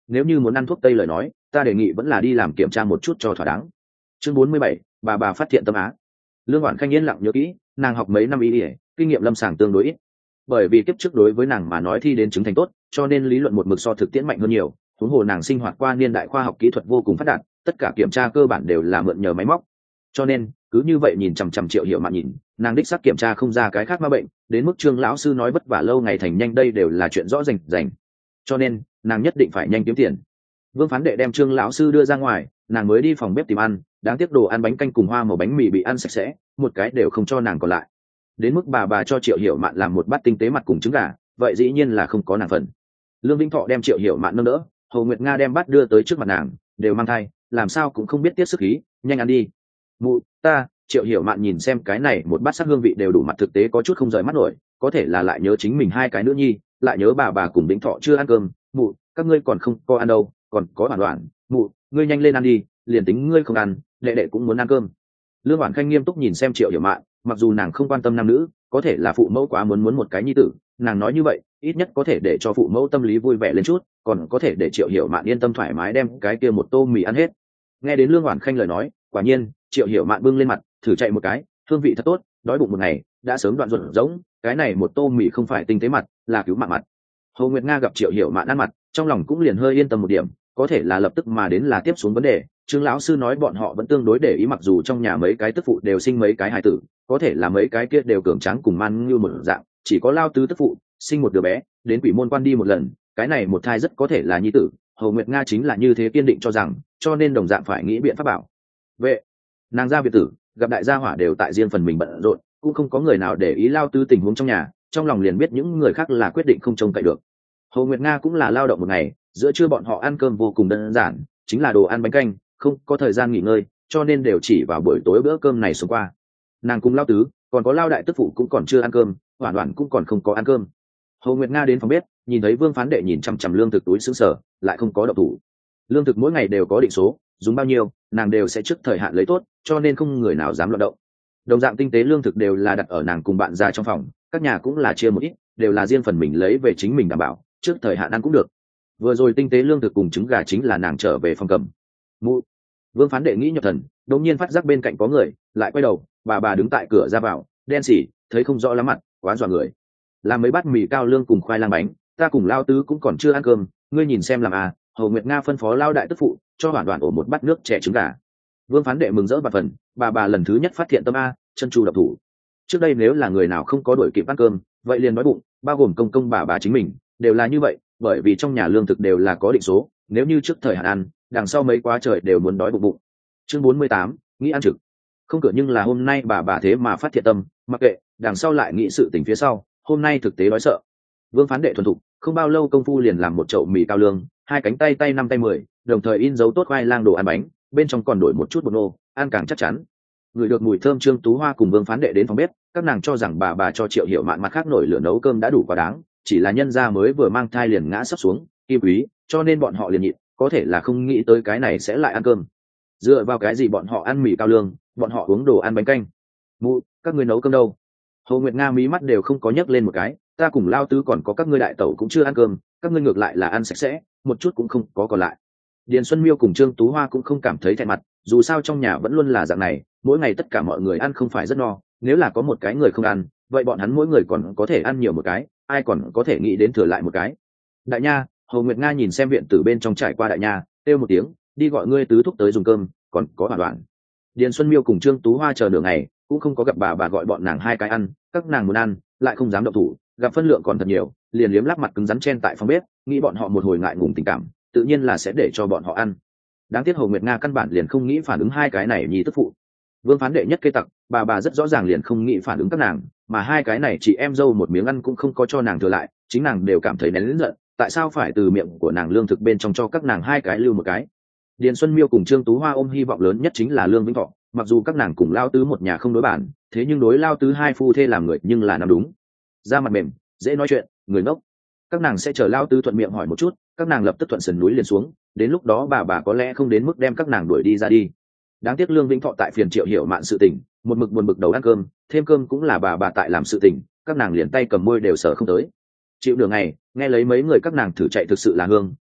nếu như muốn ăn thuốc tây lời nói ta đề nghị vẫn là đi làm kiểm tra một chút cho thỏa đáng. Chương 47, bà phát thiện tâm á. Lương Hoản Khanh yên lặng nhớ kỹ, nàng học mấy năm y y, kinh nghiệm lâm sàng tương đối ít. Bởi vì kiếp trước đối với nàng mà nói thi đến chứng thành tốt, cho nên lý luận một mực so thực tiễn mạnh hơn nhiều. Huống hồ nàng sinh hoạt qua niên đại khoa học kỹ thuật vô cùng phát đạt, tất cả kiểm tra cơ bản đều là mượn nhờ máy móc. Cho nên cứ như vậy nhìn chằm chằm Triệu Hiểu Mạn nhìn, nàng đích xác kiểm tra không ra cái khác ma bệnh, đến mức Trương lão sư nói vất vả lâu ngày thành nhanh đây đều là chuyện rõ rành. Cho nên nàng nhất định phải nhanh kiếm tiền. Vương Phán Đệ đem Trương lão sư đưa ra ngoài, nàng mới đi phòng bếp tìm ăn, đáng tiếc đồ ăn bánh canh cùng hoa màu bánh mì bị ăn sạch sẽ, một cái đều không cho nàng còn lại. Đến mức bà cho Triệu Hiểu Mạn làm một bát tinh tế mặt cùng trứng gà, vậy dĩ nhiên là không có nàng phần. Lương Vĩnh Thọ đem Triệu Hiểu Mạn nâng đỡ, Hồ Nguyệt Nga đem bát đưa tới trước mặt nàng, đều mang thai, làm sao cũng không biết tiết sức khí, nhanh ăn đi. Mụ, ta, Triệu Hiểu Mạn nhìn xem cái này một bát sắc hương vị đều đủ mặt thực tế có chút không rời mắt nổi, có thể là lại nhớ chính mình hai cái nữ nhi, lại nhớ bà cùng Vĩnh Thọ chưa ăn cơm, mụ, các ngươi còn không có ăn đâu, còn có Hoàn Hoàn, mụ, ngươi nhanh lên ăn đi, liền tính ngươi không ăn, đệ cũng muốn ăn cơm. Lương Hoản Khanh nghiêm túc nhìn xem Triệu Hiểu Mạn, mặc dù nàng không quan tâm nam nữ, có thể là phụ mẫu quá muốn một cái nhi tử, nàng nói như vậy ít nhất có thể để cho phụ mẫu tâm lý vui vẻ lên chút, còn có thể để Triệu Hiểu Mạn yên tâm thoải mái đem cái kia một tô mì ăn hết. Nghe đến Lương Hoản Khanh lời nói, quả nhiên Triệu Hiểu Mạn bưng lên mặt thử chạy một cái, hương vị thật tốt, đói bụng một ngày đã sớm đoạn ruột rỗng, cái này một tô mì không phải tinh tế mặt, là cứu mạng mặt. Hồ Nguyệt Nga gặp Triệu Hiểu Mạn ăn mặt, trong lòng cũng liền hơi yên tâm một điểm, có thể là lập tức mà đến là tiếp xuống vấn đề. Trương lão sư nói bọn họ vẫn tương đối để ý, mặc dù trong nhà mấy cái tức phụ đều sinh mấy cái hài tử, có thể là mấy cái kia đều cường tráng cùng man như một dạng, chỉ có Lao tứ tức phụ sinh một đứa bé, đến Quỷ Môn Quan đi một lần, cái này một thai rất có thể là nhi tử. Hồ Nguyệt Nga chính là như thế kiên định cho rằng, cho nên đồng dạng phải nghĩ biện pháp bảo vệ. Nàng ra biệt tử, gặp đại gia hỏa đều tại riêng phần mình bận rộn, cũng không có người nào để ý Lao tứ tình huống trong nhà, trong lòng liền biết những người khác là quyết định không trông cậy được. Hồ Nguyệt Nga cũng là lao động một ngày, giữa trưa bọn họ ăn cơm vô cùng đơn giản, chính là đồ ăn bánh canh, không có thời gian nghỉ ngơi, cho nên đều chỉ vào buổi tối bữa cơm này xuống qua. Nàng cùng Lao tứ, còn có Lao đại tức phụ cũng còn chưa ăn cơm, Hoàn Hoàn cũng còn không có ăn cơm. Hồ Nguyệt Nga đến phòng bếp, nhìn thấy Vương Phán Đệ nhìn chằm chằm lương thực túi sững sờ, lại không có động thủ. Lương thực mỗi ngày đều có định số, dùng bao nhiêu, nàng đều sẽ trước thời hạn lấy tốt, cho nên không người nào dám loạn động. Đồng dạng tinh tế lương thực đều là đặt ở nàng cùng bạn già trong phòng, các nhà cũng là chia một ít, đều là riêng phần mình lấy về chính mình đảm bảo, trước thời hạn ăn cũng được. Vừa rồi tinh tế lương thực cùng trứng gà chính là nàng trở về phòng cầm. Mụ. Vương Phán Đệ nghĩ nhập thần, đột nhiên phát giác bên cạnh có người, lại quay đầu, bà đứng tại cửa ra vào, đen xỉ, thấy không rõ lắm mặt, quá dọa người. Làm mấy bát mì cao lương cùng khoai lang bánh, ta cùng Lao tứ cũng còn chưa ăn cơm, ngươi nhìn xem làm à. Hồ Nguyệt Nga phân phó Lao đại tức phụ cho Hoàn Hoàn ổ một bát nước chè trứng gà. Vương Phán Đệ mừng rỡ bạt phần, bà lần thứ nhất phát hiện tâm a, chân chu độc thủ. Trước đây nếu là người nào không có đuổi kịp ăn cơm, vậy liền đói bụng, bao gồm công bà chính mình đều là như vậy, bởi vì trong nhà lương thực đều là có định số, nếu như trước thời hạn ăn, đằng sau mấy quá trời đều muốn đói bụng. Chương 48, nghĩ ăn trực. Không cửa nhưng là hôm nay bà thế mà phát thiện tâm, mặc kệ, đằng sau lại nghĩ sự tình phía sau, hôm nay thực tế đói sợ. Vương Phán Đệ thuần thục, không bao lâu công phu liền làm một chậu mì cao lương, hai cánh tay 5 tay 10, đồng thời in dấu tốt khoai lang đồ ăn bánh, bên trong còn đổi một chút bột nô, ăn càng chắc chắn. Người được mùi thơm Trương Tú Hoa cùng Vương Phán Đệ đến phòng bếp, các nàng cho rằng bà cho Triệu Hiểu Mạn mặt khác nổi lửa nấu cơm đã đủ quá đáng, chỉ là nhân gia mới vừa mang thai liền ngã sắp xuống, kim quý, cho nên bọn họ liền nhịn, có thể là không nghĩ tới cái này sẽ lại ăn cơm. Dựa vào cái gì bọn họ ăn mì cao lương, bọn họ uống đồ ăn bánh canh? Mụ, các ngươi nấu cơm đâu? Hồ Nguyệt Nga mí mắt đều không có nhấc lên một cái, ta cùng Lao tứ còn có các ngươi đại tẩu cũng chưa ăn cơm, các ngươi ngược lại là ăn sạch sẽ, một chút cũng không có còn lại. Điền Xuân Miêu cùng Trương Tú Hoa cũng không cảm thấy thẹn mặt, dù sao trong nhà vẫn luôn là dạng này, mỗi ngày tất cả mọi người ăn không phải rất no, nếu là có một cái người không ăn, vậy bọn hắn mỗi người còn có thể ăn nhiều một cái, ai còn có thể nghĩ đến thừa lại một cái. Đại nha, Hồ Nguyệt Nga nhìn xem viện tử bên trong trải qua đại nha, kêu một tiếng, đi gọi ngươi tứ thúc tới dùng cơm, còn có Hoàn Hoàn. Điền Xuân Miêu cùng Trương Tú Hoa chờ nửa ngày, cũng không có gặp bà gọi bọn nàng hai cái ăn, các nàng muốn ăn, lại không dám động thủ, gặp phân lượng còn thật nhiều, liền liếm lắp mặt cứng rắn chen tại phòng bếp, nghĩ bọn họ một hồi ngại ngùng tình cảm, tự nhiên là sẽ để cho bọn họ ăn. Đáng tiếc Hồ Nguyệt Nga căn bản liền không nghĩ phản ứng hai cái này nhi tức phụ. Vương Phán Đệ nhất cây tặc, bà rất rõ ràng liền không nghĩ phản ứng các nàng, mà hai cái này chị em dâu một miếng ăn cũng không có cho nàng thừa lại, chính nàng đều cảm thấy nén lớn giận, tại sao phải từ miệng của nàng lương thực bên trong cho các nàng hai cái lưu một cái. Điền Xuân Miêu cùng Trương Tú Hoa ôm hy vọng lớn nhất chính là Lương Vĩnh Thọ, mặc dù các nàng cùng Lao tứ một nhà không đối bản, thế nhưng đối Lao tứ hai phu thê làm người nhưng là nằm đúng, da mặt mềm, dễ nói chuyện, người ngốc. Các nàng sẽ chờ Lao tứ thuận miệng hỏi một chút, các nàng lập tức thuận sườn núi liền xuống, đến lúc đó bà có lẽ không đến mức đem các nàng đuổi đi ra đi. Đáng tiếc Lương Vĩnh Thọ tại phiền Triệu Hiểu Mạn sự tình, một mực buồn bực đầu ăn cơm, thêm cơm cũng là bà tại làm sự tình, các nàng liền tay cầm môi đều sợ không tới. Chịu đường ngày, nghe lấy mấy người các nàng thử chạy thực sự là hương,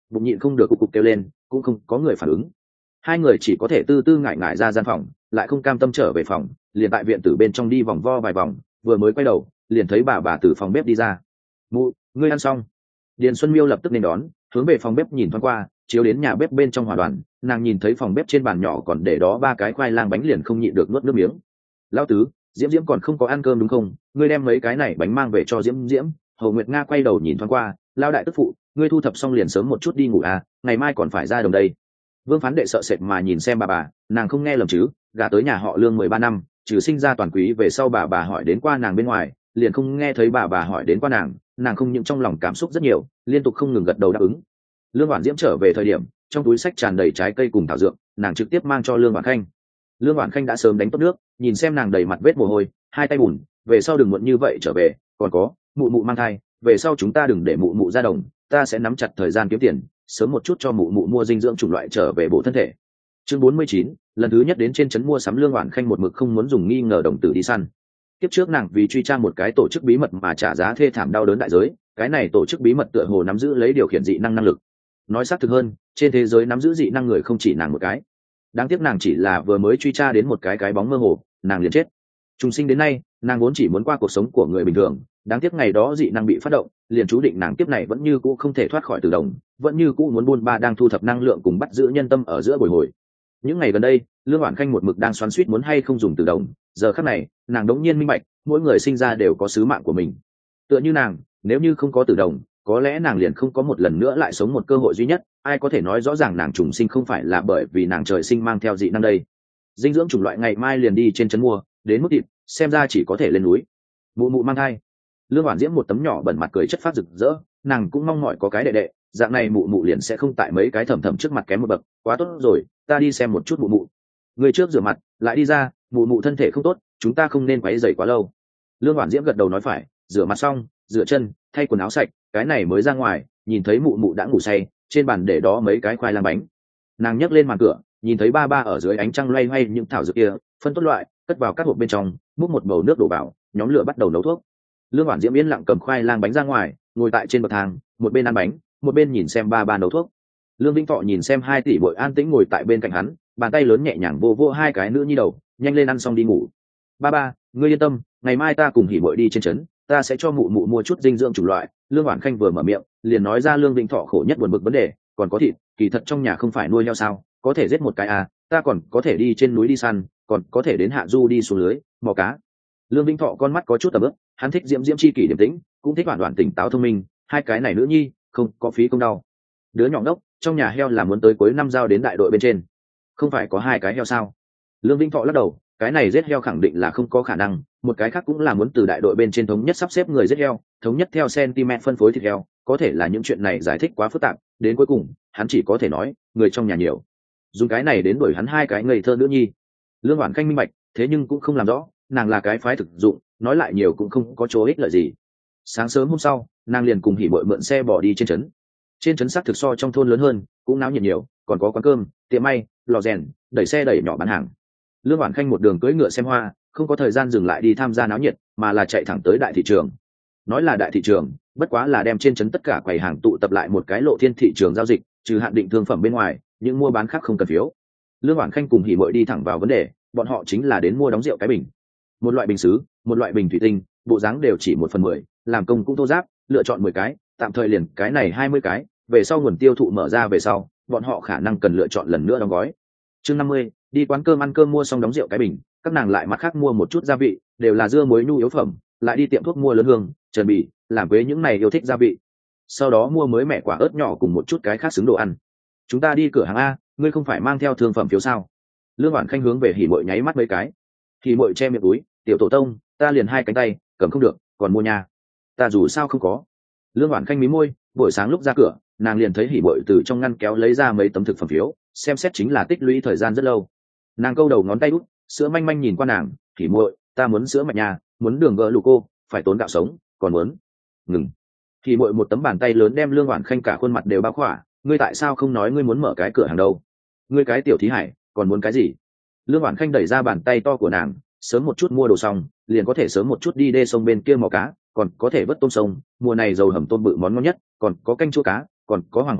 bụng nhịn không được cục cục kêu lên, cũng không có người phản ứng. Hai người chỉ có thể tư tư ngại ngại ra gian phòng, lại không cam tâm trở về phòng, liền tại viện tử bên trong đi vòng vo vài vòng, vừa mới quay đầu liền thấy bà từ phòng bếp đi ra. Mụ, ngươi ăn xong? Điền Xuân Miêu lập tức nên đón, hướng về phòng bếp nhìn thoáng qua, chiếu đến nhà bếp bên trong hỏa đoàn, nàng nhìn thấy phòng bếp trên bàn nhỏ còn để đó 3 cái khoai lang bánh liền không nhịn được nuốt nước miếng. Lão tứ, Diễm Diễm còn không có ăn cơm đúng không? Ngươi đem mấy cái này bánh mang về cho Diễm Diễm. Hồ Nguyệt Nga quay đầu nhìn thoáng qua, lao đại tức phụ, ngươi thu thập xong liền sớm một chút đi ngủ à, ngày mai còn phải ra đồng đây. Vương Phán Đệ sợ sệt mà nhìn xem bà, nàng không nghe lầm chứ, gả tới nhà họ Lương 13 năm, trừ sinh ra toàn quý về sau bà hỏi đến qua nàng bên ngoài, liền không nghe thấy bà hỏi đến qua nàng không những trong lòng cảm xúc rất nhiều, liên tục không ngừng gật đầu đáp ứng. Lương Hoản Diễm trở về thời điểm, trong túi sách tràn đầy trái cây cùng thảo dược, nàng trực tiếp mang cho Lương Hoản Khanh. Lương Hoản Khanh đã sớm đánh tốt nước, nhìn xem nàng đầy mặt vết mồ hôi, hai tay bùn, về sau đừng muộn như vậy trở về, còn có, mụ mụ mang thai, về sau chúng ta đừng để mụ mụ ra đồng, ta sẽ nắm chặt thời gian kiếm tiền, sớm một chút cho mụ mụ mua dinh dưỡng chủng loại trở về bổ thân thể. Chương 49, lần thứ nhất đến trên trấn mua sắm. Lương Hoản Khanh một mực không muốn dùng nghi ngờ đồng tử đi săn. Kiếp trước nàng vì truy tra một cái tổ chức bí mật mà trả giá thê thảm đau đớn đại giới, cái này tổ chức bí mật tựa hồ nắm giữ lấy điều khiển dị năng năng lực. Nói xác thực hơn, trên thế giới nắm giữ dị năng người không chỉ nàng một cái. Đáng tiếc nàng chỉ là vừa mới truy tra đến một cái bóng mơ hồ, nàng liền chết. Trùng sinh đến nay, nàng vốn chỉ muốn qua cuộc sống của người bình thường, đáng tiếc ngày đó dị năng bị phát động, liền chú định nàng kiếp này vẫn như cũ không thể thoát khỏi tử đồng, vẫn như cũ muốn buôn ba đang thu thập năng lượng cùng bắt giữ nhân tâm ở giữa bồi hồi. Những ngày gần đây, Lương Hoản Khanh một mực đang xoắn xuýt muốn hay không dùng tử đồng, giờ khắc này, nàng đống nhiên minh bạch, mỗi người sinh ra đều có sứ mạng của mình. Tựa như nàng, nếu như không có tử đồng, có lẽ nàng liền không có một lần nữa lại sống một cơ hội duy nhất, ai có thể nói rõ ràng nàng trùng sinh không phải là bởi vì nàng trời sinh mang theo dị năng đây. Dinh dưỡng chủng loại ngày mai liền đi trên trấn mua, đến mức thịt, xem ra chỉ có thể lên núi. Mụ mụ mang thai. Lương Hoản Diễm một tấm nhỏ bẩn mặt cười chất phát rực rỡ, nàng cũng mong mỏi có cái đệ đệ, dạng này mụ mụ liền sẽ không tại mấy cái thầm trước mặt kém một bậc, quá tốt rồi, ta đi xem một chút mụ mụ. Người trước rửa mặt, lại đi ra, mụ mụ thân thể không tốt, chúng ta không nên quấy rầy quá lâu. Lương Hoản Diễm gật đầu nói phải, rửa mặt xong, rửa chân, thay quần áo sạch, cái này mới ra ngoài, nhìn thấy mụ mụ đã ngủ say, trên bàn để đó mấy cái khoai lang bánh. Nàng nhấc lên màn cửa, nhìn thấy ba ở dưới ánh trăng loay hoay những thảo dược kia, phân tốt loại, cất vào các hộp bên trong, múc một bầu nước đổ vào, nhóm lửa bắt đầu nấu thuốc. Lương Hoản Diễm yên lặng cầm khoai lang bánh ra ngoài, ngồi tại trên bậc thang, một bên ăn bánh, một bên nhìn xem ba nấu thuốc. Lương Vĩnh Thọ nhìn xem 2 tỷ bội an tĩnh ngồi tại bên cạnh hắn, bàn tay lớn nhẹ nhàng vô vô hai cái nữ nhi đầu, nhanh lên ăn xong đi ngủ. Ba, ngươi yên tâm, ngày mai ta cùng Hỉ Bội đi trên trấn, ta sẽ cho mụ mụ mua chút dinh dưỡng chủng loại. Lương Hoản Khanh vừa mở miệng, liền nói ra Lương Vĩnh Thọ khổ nhất buồn bực vấn đề, còn có thịt, kỳ thật trong nhà không phải nuôi heo sao, có thể giết một cái à, ta còn có thể đi trên núi đi săn, còn có thể đến hạ du đi xuống lưới, mò cá. Lương Vĩnh Thọ con mắt có chút tầm ướp, hắn thích Diễm chi kỷ điềm tĩnh, cũng thích Hoản tỉnh táo thông minh, hai cái này nữ nhi, không có phí công đau. Đứa nhỏ đốc, trong nhà heo là muốn tới cuối năm giao đến đại đội bên trên, không phải có 2 cái heo sao? Lương Vĩnh Thọ lắc đầu, cái này giết heo khẳng định là không có khả năng, một cái khác cũng là muốn từ đại đội bên trên thống nhất sắp xếp người giết heo, thống nhất theo cm phân phối thịt heo, có thể là những chuyện này giải thích quá phức tạp, đến cuối cùng, hắn chỉ có thể nói, người trong nhà nhiều, dùng cái này đến đuổi hắn 2 cái ngây thơ nữ nhi. Lương Hoản Khanh minh bạch, thế nhưng cũng không làm rõ, nàng là cái phái thực dụng, nói lại nhiều cũng không có chỗ ích lợi gì. Sáng sớm hôm sau, nàng liền cùng Hỉ Bội mượn xe bỏ đi trên trấn. Trên trấn xác thực so trong thôn lớn hơn, cũng náo nhiệt nhiều, còn có quán cơm, tiệm may, lò rèn, đẩy xe đẩy nhỏ bán hàng. Lương Hoản Khanh một đường cưỡi ngựa xem hoa, không có thời gian dừng lại đi tham gia náo nhiệt, mà là chạy thẳng tới đại thị trường. Nói là đại thị trường, bất quá là đem trên trấn tất cả quầy hàng tụ tập lại một cái lộ thiên thị trường giao dịch, trừ hạn định thương phẩm bên ngoài, những mua bán khác không cần phiếu. Lương Hoản Khanh cùng Hỉ Mội đi thẳng vào vấn đề, bọn họ chính là đến mua đóng rượu cái bình. Một loại bình sứ, một loại bình thủy tinh, bộ dáng đều chỉ 1/10, làm công cũng thô ráp, lựa chọn 10 cái, tạm thời liền cái này 20 cái, về sau nguồn tiêu thụ mở ra về sau, bọn họ khả năng cần lựa chọn lần nữa đóng gói. Chương 50, đi quán cơm ăn cơm mua xong đóng rượu cái bình, các nàng lại mặt khác mua một chút gia vị, đều là dưa muối nhu yếu phẩm, lại đi tiệm thuốc mua lớn hương, trần bì, làm quế những này yêu thích gia vị. Sau đó mua mới mẻ quả ớt nhỏ cùng một chút cái khác xứng đồ ăn. Chúng ta đi cửa hàng a, ngươi không phải mang theo thương phẩm phiếu sao? Lương Hoản Khanh hướng về Hỉ Mội nháy mắt mấy cái. Hỉ Mội che miệng túi, tiểu tổ tông, ta liền 2 cánh tay, cầm không được, còn mua nhà. Ta dù sao không có. Lương Hoản Khanh mí môi, buổi sáng lúc ra cửa, nàng liền thấy Hỉ Mội từ trong ngăn kéo lấy ra mấy tấm thực phẩm phiếu, xem xét chính là tích lũy thời gian rất lâu. Nàng câu đầu ngón tay út, sữa manh manh nhìn qua nàng, Hỉ Mội, ta muốn sữa mạch nhà, muốn đường gỡ lù cô, phải tốn gạo sống, còn muốn. Ngừng. Hỉ Mội một tấm bàn tay lớn đem Lương Hoản Khanh cả khuôn mặt đều bao khỏa, ngươi tại sao không nói ngươi muốn mở cái cửa hàng đâu? Ngươi cái tiểu thí hải, còn muốn cái gì? Lương Hoản Khanh đẩy ra bàn tay to của nàng, sớm một chút mua đồ xong, liền có thể sớm một chút đi đê sông bên kia mò cá, còn có thể vớt tôm sông, mùa này dầu hầm tôm bự món ngon nhất, còn có canh chua cá, còn có hoàng hoa ngư,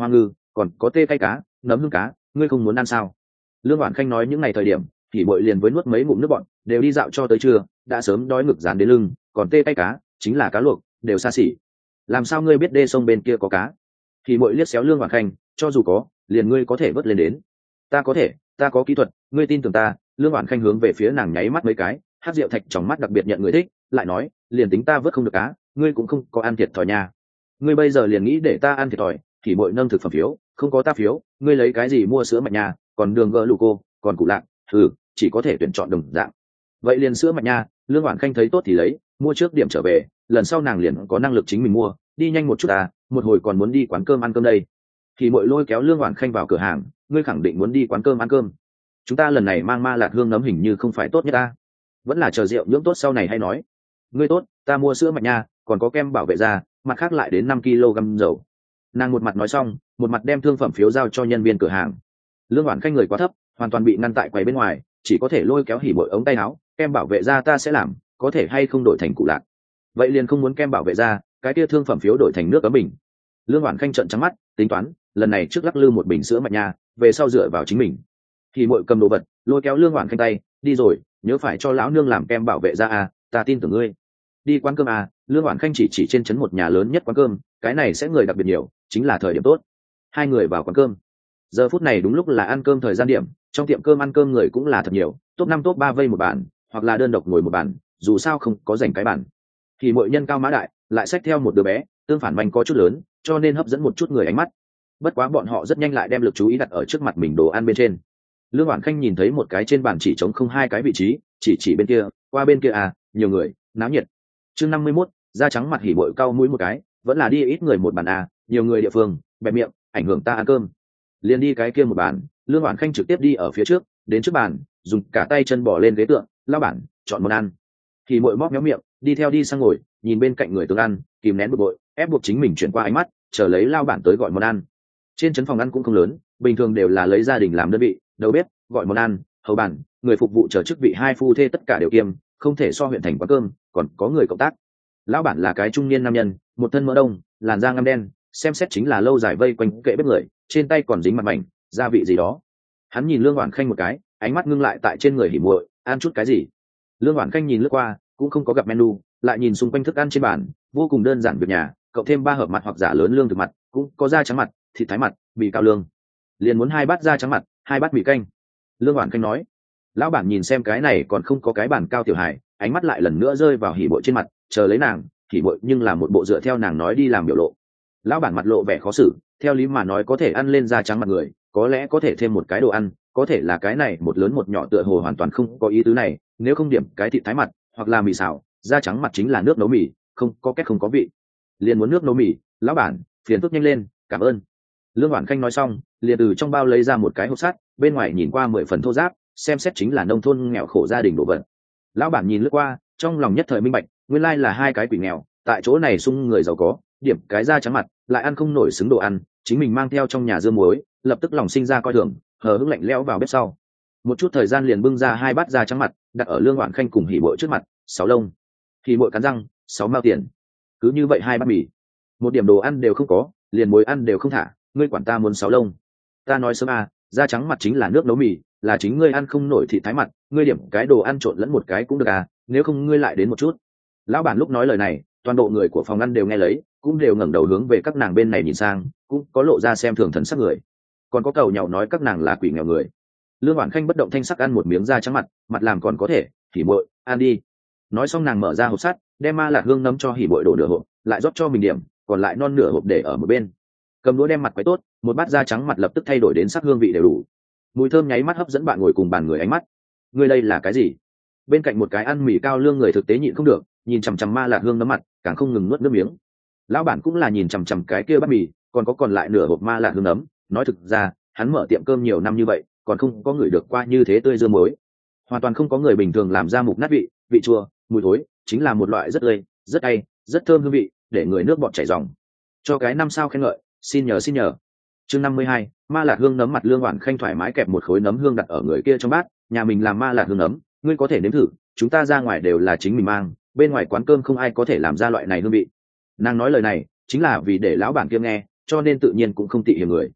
còn có tê cay cá, nấm hương cá, ngươi không muốn ăn sao? Lương Oản Khanh nói những ngày thời điểm, thì bội liền với nuốt mấy ngụm nước bọt, đều đi dạo cho tới trưa, đã sớm đói ngực dán đến lưng, còn tê cay cá, chính là cá luộc, đều xa xỉ. Làm sao ngươi biết đê sông bên kia có cá? Thì bội liếc xéo Lương Oản Khanh, cho dù có, liền ngươi có thể vớt lên đến. Ta có thể, ta có kỹ thuật, ngươi tin tưởng ta. Lương Oản Khanh hướng về phía nàng nháy mắt mấy cái, Hắc Diệu Thạch trong mắt đặc biệt nhận người thích, lại nói, liền tính ta vớt không được cá, ngươi cũng không có ăn thiệt thòi nha. Ngươi bây giờ liền nghĩ để ta ăn thiệt thòi, thì bội nâng thực phẩm phiếu, không có ta phiếu, ngươi lấy cái gì mua sữa mạch nha, còn đường gỡ lù cô, còn củ lạc, chỉ có thể tuyển chọn đồng dạng. Vậy liền sữa mạch nha. Lương Oản Khanh thấy tốt thì lấy, mua trước điểm trở về, lần sau nàng liền có năng lực chính mình mua, đi nhanh một chút à, một hồi còn muốn đi quán cơm ăn cơm đây. Thì muội lôi kéo Lương Oản Khanh vào cửa hàng, ngươi khẳng định muốn đi quán cơm ăn cơm. Chúng ta lần này mang ma lạc hương nấm hình như không phải tốt nhất ta, vẫn là chờ rượu nhưỡng tốt sau này hay nói. Ngươi tốt, ta mua sữa mạch nha, còn có kem bảo vệ da, mặt khác lại đến 5 kg dầu. Nàng một mặt nói xong, một mặt đem thương phẩm phiếu giao cho nhân viên cửa hàng. Lương Oản Khanh người quá thấp, hoàn toàn bị ngăn tại quầy bên ngoài, chỉ có thể lôi kéo Hỉ Bội ống tay áo, kem bảo vệ da ta sẽ làm, có thể hay không đổi thành cụ lạc? Vậy liền không muốn kem bảo vệ da, cái kia thương phẩm phiếu đổi thành nước ấm bình. Lương Oản Khanh trợn trắng mắt, tính toán, lần này trước lắc lư một bình sữa mạch nha, về sau dựa vào chính mình. Hỉ Bội cầm đồ vật, lôi kéo Lương Oản Khanh tay, đi rồi, nhớ phải cho lão nương làm kem bảo vệ da à, ta tin tưởng ngươi. Đi quán cơm à? Lương Oản Khanh chỉ trên trấn một nhà lớn nhất quán cơm, cái này sẽ người đặc biệt nhiều, chính là thời điểm tốt. Hai người vào quán cơm. Giờ phút này đúng lúc là ăn cơm thời gian điểm, trong tiệm cơm ăn cơm người cũng là thật nhiều, top 5 top 3 vây một bàn, hoặc là đơn độc ngồi một bàn, dù sao không có rảnh cái bàn. Thì mọi nhân cao mã đại, lại xách theo một đứa bé, tương phản manh có chút lớn, cho nên hấp dẫn một chút người ánh mắt. Bất quá bọn họ rất nhanh lại đem lực chú ý đặt ở trước mặt mình đồ ăn bên trên. Lương Oản Khanh nhìn thấy một cái trên bàn chỉ trống không 2 cái vị trí, chỉ bên kia, qua bên kia à, nhiều người, náo nhiệt. Chương 51, da trắng mặt Hỉ Bội cau mũi một cái, vẫn là đi ít người một bàn à, nhiều người địa phương, bẹp miệng, ảnh hưởng ta ăn cơm. Liền đi cái kia một bàn. Lương Oản Khanh trực tiếp đi ở phía trước, đến trước bàn, dùng cả tay chân bỏ lên ghế tựa, lão bản, chọn món ăn. Hỉ Bội móc méo miệng, đi theo đi sang ngồi, nhìn bên cạnh người tương ăn, kìm nén bực bội, ép buộc chính mình chuyển qua ánh mắt, chờ lấy lão bản tới gọi món ăn. Trên trấn phòng ăn cũng không lớn, bình thường đều là lấy gia đình làm đơn vị, đầu bếp, gọi món ăn, hầu bàn, người phục vụ chờ chức vị hai phu thê tất cả đều kiêm, không thể so huyện thành quán cơm, còn có người cộng tác. Lão bản là cái trung niên nam nhân, một thân mỡ đông, làn da ngăm đen, xem xét chính là lâu dài vây quanh kệ bếp người, trên tay còn dính mặt mảnh, gia vị gì đó. Hắn nhìn Lương Oản Khanh một cái, ánh mắt ngưng lại tại trên người Hỉ Muội, ăn chút cái gì? Lương Oản Khanh nhìn lướt qua, cũng không có gặp menu, lại nhìn xung quanh thức ăn trên bàn, vô cùng đơn giản việc nhà, cộng thêm 3 hộp mặt hoặc giả lớn lương thực mặt, cũng có da trắng mặt, thịt thái mặt, mì cao lương. Liền muốn 2 bát da trắng mặt, 2 bát mì canh. Lương Oản Khanh nói. Lão bản nhìn xem cái này còn không có cái bàn cao tiểu hài, ánh mắt lại lần nữa rơi vào Hỉ Bội trên mặt, chờ lấy nàng. Hỉ Bội nhưng là một bộ dựa theo nàng nói đi làm biểu lộ. Lão bản mặt lộ vẻ khó xử, theo lý mà nói có thể ăn lên da trắng mặt người, có lẽ có thể thêm một cái đồ ăn, có thể là cái này một lớn một nhỏ tựa hồ hoàn toàn không có ý tứ này, nếu không điểm cái thịt thái mặt, hoặc là mì xào, da trắng mặt chính là nước nấu mì, không có kết không có vị. Liền muốn nước nấu mì, lão bản, phiền phức nhanh lên, cảm ơn. Lương Oản Khanh nói xong, liền từ trong bao lấy ra một cái hộp sắt, bên ngoài nhìn qua 10 phần thô ráp, xem xét chính là nông thôn nghèo khổ gia đình đồ vật. Lão bản nhìn lướt qua, trong lòng nhất thời minh bạch, nguyên lai là 2 cái quỷ nghèo, tại chỗ này sung người giàu có, điểm cái da trắng mặt, lại ăn không nổi xứng đồ ăn, chính mình mang theo trong nhà dưa muối, lập tức lòng sinh ra coi thường, hờ hững lạnh lẽo vào bếp sau. Một chút thời gian liền bưng ra 2 bát da trắng mặt, đặt ở Lương Oản Khanh cùng Hỉ Bội trước mặt, 6 lông. Hỉ Bội cắn răng, 6 mao tiền. Cứ như vậy 2 bát mì, một điểm đồ ăn đều không có, liền muối ăn đều không thả, ngươi quản ta muốn 6 lông. Ta nói sớm à, da trắng mặt chính là nước nấu mì, là chính ngươi ăn không nổi thịt thái mặt, ngươi điểm cái đồ ăn trộn lẫn một cái cũng được à, nếu không ngươi lại đến một chút. Lão bản lúc nói lời này, toàn bộ người của phòng ăn đều nghe lấy, cũng đều ngẩng đầu hướng về các nàng bên này nhìn sang, cũng có lộ ra xem thường thần sắc người, còn có cầu nhàu nói các nàng là quỷ nghèo người. Lương Oản Khanh bất động thanh sắc ăn một miếng da trắng mặt, mặt làm còn có thể, Hỉ Bội, ăn đi. Nói xong nàng mở ra hộp sắt, đem ma lạc hương nấm cho Hỉ Bội đổ nửa hộp, lại rót cho mình điểm, còn lại non nửa hộp để ở một bên. Cầm đũa đem mặt quấy tốt, một bát da trắng mặt lập tức thay đổi đến sắc hương vị đều đủ. Mùi thơm nháy mắt hấp dẫn bạn ngồi cùng bàn người ánh mắt. Ngươi đây là cái gì? Bên cạnh một cái ăn mì cao lương người thực tế nhịn không được, nhìn chằm chằm ma lạc hương nấm mặt, càng không ngừng nuốt nước miếng. Lão bản cũng là nhìn chằm chằm cái kia bát mì, còn có còn lại nửa hộp ma lạc hương nấm, nói thực ra, hắn mở tiệm cơm nhiều năm như vậy, còn không có người được qua như thế tươi dưa muối. Hoàn toàn không có người bình thường làm ra mục nát vị, vị chua, mùi thối, chính là một loại rất tươi, rất cay, rất thơm hương vị, để người nước bọt chảy ròng. Cho cái 5 sao khen ngợi, xin nhờ xin nhờ. Chương 52, ma lạc hương nấm mặt. Lương Oản Khanh thoải mái kẹp một khối nấm hương đặt ở người kia trong bát, nhà mình làm ma lạc hương nấm, ngươi có thể nếm thử, chúng ta ra ngoài đều là chính mình mang, bên ngoài quán cơm không ai có thể làm ra loại này hương vị. Nàng nói lời này, chính là vì để lão bản kia nghe, cho nên tự nhiên cũng không tị hiềm người.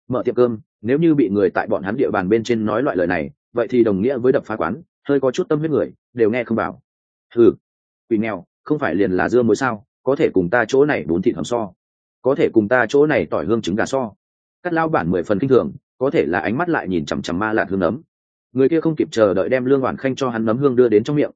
mở tiệm cơm, nếu như bị người tại bọn hắn địa bàn bên trên nói loại lời này, vậy thì đồng nghĩa với đập phá quán, hơi có chút tâm huyết người đều nghe không vào. Ừ, quỷ nghèo không phải liền là dưa muối sao, có thể cùng ta chỗ này bún thịt hầm so, có thể cùng ta chỗ này tỏi hương trứng gà so. Cắt lao bản 10 phần kinh thường, có thể là ánh mắt lại nhìn chằm chằm ma lạt hương nấm. Người kia không kịp chờ đợi đem Lương Oản Khanh cho hắn nấm hương đưa đến trong miệng,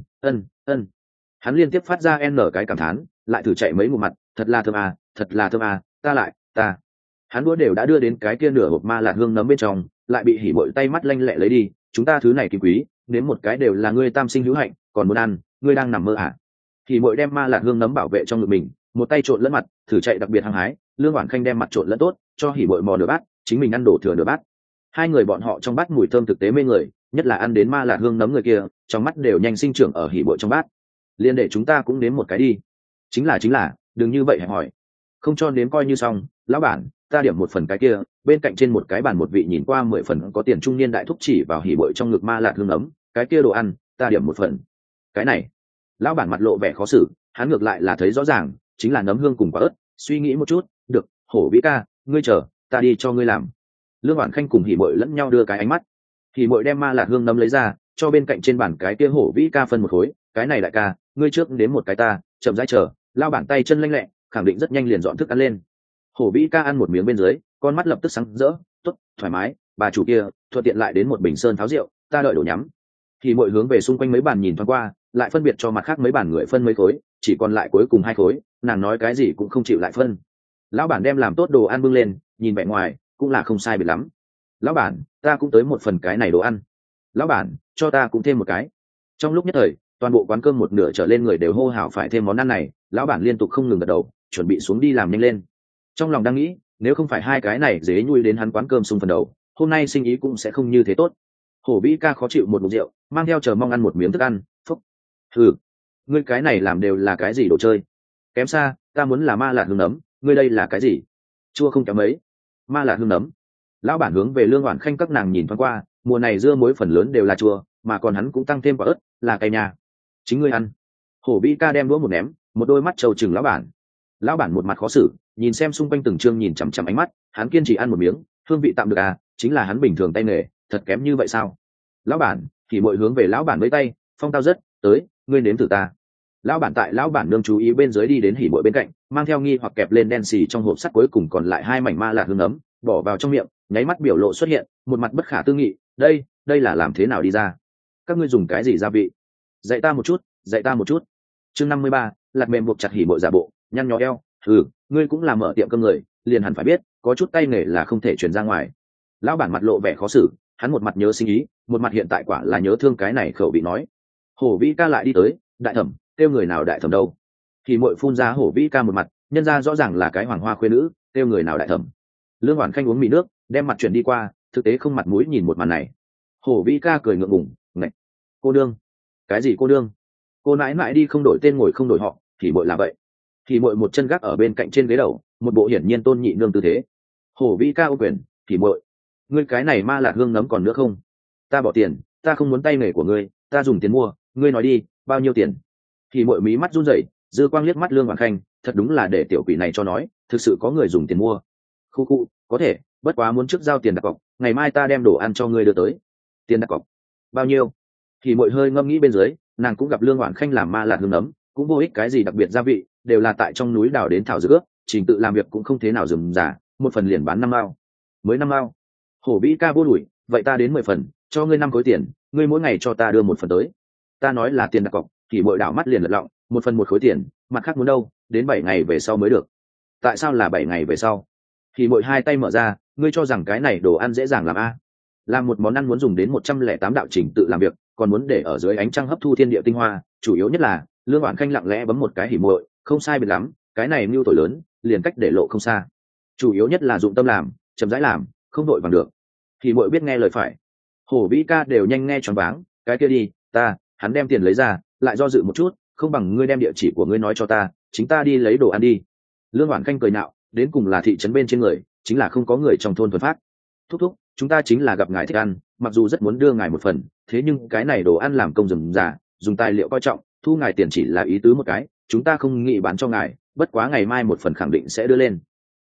ân. Hắn liên tiếp phát ra n cái cảm thán, lại thử chạy mấy ngụm mặt, thật là thơm à, ta. Hắn đũa đều đã đưa đến cái kia nửa hộp ma lạt hương nấm bên trong, lại bị hỉ bội tay mắt lanh lẹ lấy đi. Chúng ta thứ này kỳ quý, nếm một cái đều là ngươi tam sinh hữu hạnh, còn muốn ăn, ngươi đang nằm mơ à? Hỉ bội đem ma lạt hương nấm bảo vệ trong ngực mình, một tay trộn lẫn mặt, thử chạy đặc biệt hăng hái. Lương Oản Khanh đem mặt trộn lẫn tốt, cho hỉ bội mò nửa bát, chính mình ăn đổ thừa nửa bát. Hai người bọn họ trong bát mùi thơm thực tế mê người, nhất là ăn đến ma lạt hương nấm người kia, trong mắt đều nhanh sinh trưởng ở hỉ bội trong bát. Liên để chúng ta cũng nếm một cái đi. Chính là, đừng như vậy hẹp hỏi. Không cho nếm coi như xong, lão bản, ta điểm một phần cái kia. Bên cạnh trên một cái bàn một vị nhìn qua 10 phần có tiền trung niên đại thúc chỉ vào hỉ bội trong ngực ma lạt hương nấm, cái kia đồ ăn, ta điểm một phần. Cái này, lão bản mặt lộ vẻ khó xử, hắn ngược lại là thấy rõ ràng, chính là nấm hương cùng quả ớt, suy nghĩ một chút, được, Hổ Vĩ ca, ngươi chờ, ta đi cho ngươi làm. Lương Oản Khanh cùng hỉ bội lẫn nhau đưa cái ánh mắt. Hỉ bội đem ma lạt hương nấm lấy ra, cho bên cạnh trên bàn cái kia Hổ Vĩ ca phân một khối, cái này đại ca, ngươi trước đến một cái ta, chậm rãi chờ. Lao bản tay chân lanh lẹ, khẳng định rất nhanh liền dọn thức ăn lên. Hổ Vĩ ca ăn một miếng bên dưới, con mắt lập tức sáng rỡ, tốt, thoải mái, bà chủ kia, thuận tiện lại đến một bình sơn tháo rượu, ta đợi đồ nhắm. Hỉ bội hướng về xung quanh mấy bàn nhìn thoáng qua, lại phân biệt cho mặt khác mấy bàn người phân mấy khối, chỉ còn lại cuối cùng 2 khối, nàng nói cái gì cũng không chịu lại phân. Lão bản đem làm tốt đồ ăn bưng lên, nhìn vẻ ngoài cũng là không sai biệt lắm. Lão bản, ta cũng tới một phần cái này đồ ăn. Lão bản, cho ta cũng thêm một cái. Trong lúc nhất thời, toàn bộ quán cơm một nửa trở lên người đều hô hào phải thêm món ăn này. Lão bản liên tục không ngừng gật đầu, chuẩn bị xuống đi làm nhanh lên. Trong lòng đang nghĩ, nếu không phải hai cái này dễ nhui đến hắn quán cơm xung phần đầu, hôm nay sinh ý cũng sẽ không như thế tốt. Hổ Vĩ ca khó chịu một ngụm rượu, mang theo chờ mong ăn một miếng thức ăn. Phúc, hừ, ngươi cái này làm đều là cái gì đồ chơi? Kém xa, ta muốn là ma lạt hương nấm, ngươi đây là cái gì? Chua không kém mấy. Ma lạt hương nấm. Lão bản hướng về Lương Oản Khanh các nàng nhìn thoáng qua, mùa này dưa muối phần lớn đều là chua, mà còn hắn cũng tăng thêm quả ớt, là cay nha. Chính ngươi ăn. Hổ Vĩ ca đem đũa một ném, một đôi mắt trâu trừng lão bản. Lão bản một mặt khó xử, nhìn xem xung quanh từng trương nhìn chằm chằm ánh mắt, hắn kiên trì ăn một miếng, hương vị tạm được à, chính là hắn bình thường tay nghề, thật kém như vậy sao? Lão bản, thì mọi hướng về lão bản với tay, phong tao rất, tới, ngươi nếm thử ta. Lão bản tại lão bản nương chú ý bên dưới đi đến hỉ bội bên cạnh, mang theo nghi hoặc kẹp lên đen xì trong hộp sắt cuối cùng còn lại 2 mảnh ma lạt hương nấm, bỏ vào trong miệng, nháy mắt biểu lộ xuất hiện, một mặt bất khả tư nghị, đây là làm thế nào đi ra? Các ngươi dùng cái gì gia vị? Dạy ta một chút. Chương 53, lạt mềm buộc chặt hỉ bội giả bộ, nhăn nhó eo, ngươi cũng làm mở tiệm cơm người, liền hẳn phải biết, có chút tay nghề là không thể truyền ra ngoài. Lão bản mặt lộ vẻ khó xử, hắn một mặt nhớ sinh ý, một mặt hiện tại quả là nhớ thương cái này khẩu vị nói. Hổ Vĩ ca lại đi tới, đại thẩm, kêu người nào đại thẩm đâu? Thì muội phun ra Hổ Vĩ ca một mặt, nhân ra rõ ràng là cái hoàng hoa khuê nữ, kêu người nào đại thẩm? Lương Oản Khanh uống mì nước, đem mặt chuyển đi qua, thực tế không mặt mũi nhìn một màn này. Hổ Vĩ ca cười ngượng ngùng, ngạch, cô đương, cái gì cô đương? Cô nãi nãi đi không đổi tên ngồi không đổi họ, thì muội là vậy. Thì muội một chân gác ở bên cạnh trên ghế đầu, một bộ hiển nhiên tôn nhị nương tư thế. Hổ Vĩ ca ô quyền, thì muội, ngươi cái này ma lạt hương nấm còn nữa không? Ta bỏ tiền, ta không muốn tay nghề của ngươi, ta dùng tiền mua, ngươi nói đi, bao nhiêu tiền? Thì muội mí mắt run rẩy, dư quang liếc mắt Lương Oản Khanh, thật đúng là để tiểu quỷ này cho nói, thực sự có người dùng tiền mua. Khu, có thể, bất quá muốn trước giao tiền đặt cọc, ngày mai ta đem đồ ăn cho ngươi đưa tới. Tiền đặt cọc? Bao nhiêu? Thì muội hơi ngâm nghĩ bên dưới, nàng cũng gặp Lương Oản Khanh làm ma lạt hương nấm, cũng vô ích cái gì đặc biệt gia vị, đều là tại trong núi đào đến thảo dược ướp, trình tự làm việc cũng không thế nào rườm rà, một phần liền bán 5 mao. Mới 5 mao? Hổ Vĩ ca vô đuổi, vậy ta đến 10 phần, cho ngươi 5 khối tiền, ngươi mỗi ngày cho ta đưa 1 phần tới. Ta nói là tiền đặt cọc, thì muội đảo mắt liền lật lọng, 1 phần 1 khối tiền, mặt khác muốn đâu, đến 7 ngày về sau mới được. Tại sao là 7 ngày về sau? Thì muội hai tay mở ra, ngươi cho rằng cái này đồ ăn dễ dàng làm a? Làm một món ăn muốn dùng đến 108 đạo trình tự làm việc, còn muốn để ở dưới ánh trăng hấp thu thiên địa tinh hoa, chủ yếu nhất là Lương Oản Khanh lặng lẽ bấm một cái hỉ muội, không sai biệt lắm, cái này mưu tội lớn, liền cách để lộ không xa. Chủ yếu nhất là dụng tâm làm, chậm rãi làm, không đội bằng được. Hỉ muội biết nghe lời phải. Hổ Vĩ ca đều nhanh nghe choáng váng, cái kia đi, hắn đem tiền lấy ra, lại do dự một chút, không bằng ngươi đem địa chỉ của ngươi nói cho ta, chính ta đi lấy đồ ăn đi. Lương Oản Khanh cười nạo, đến cùng là thị trấn bên trên người, chính là không có người trong thôn thuần phát. Thúc, chúng ta chính là gặp ngài thích ăn, mặc dù rất muốn đưa ngài một phần, thế nhưng cái này đồ ăn làm công rườm rà, dùng tài liệu coi trọng, thu ngài tiền chỉ là ý tứ một cái, chúng ta không nghĩ bán cho ngài, bất quá ngày mai một phần khẳng định sẽ đưa lên.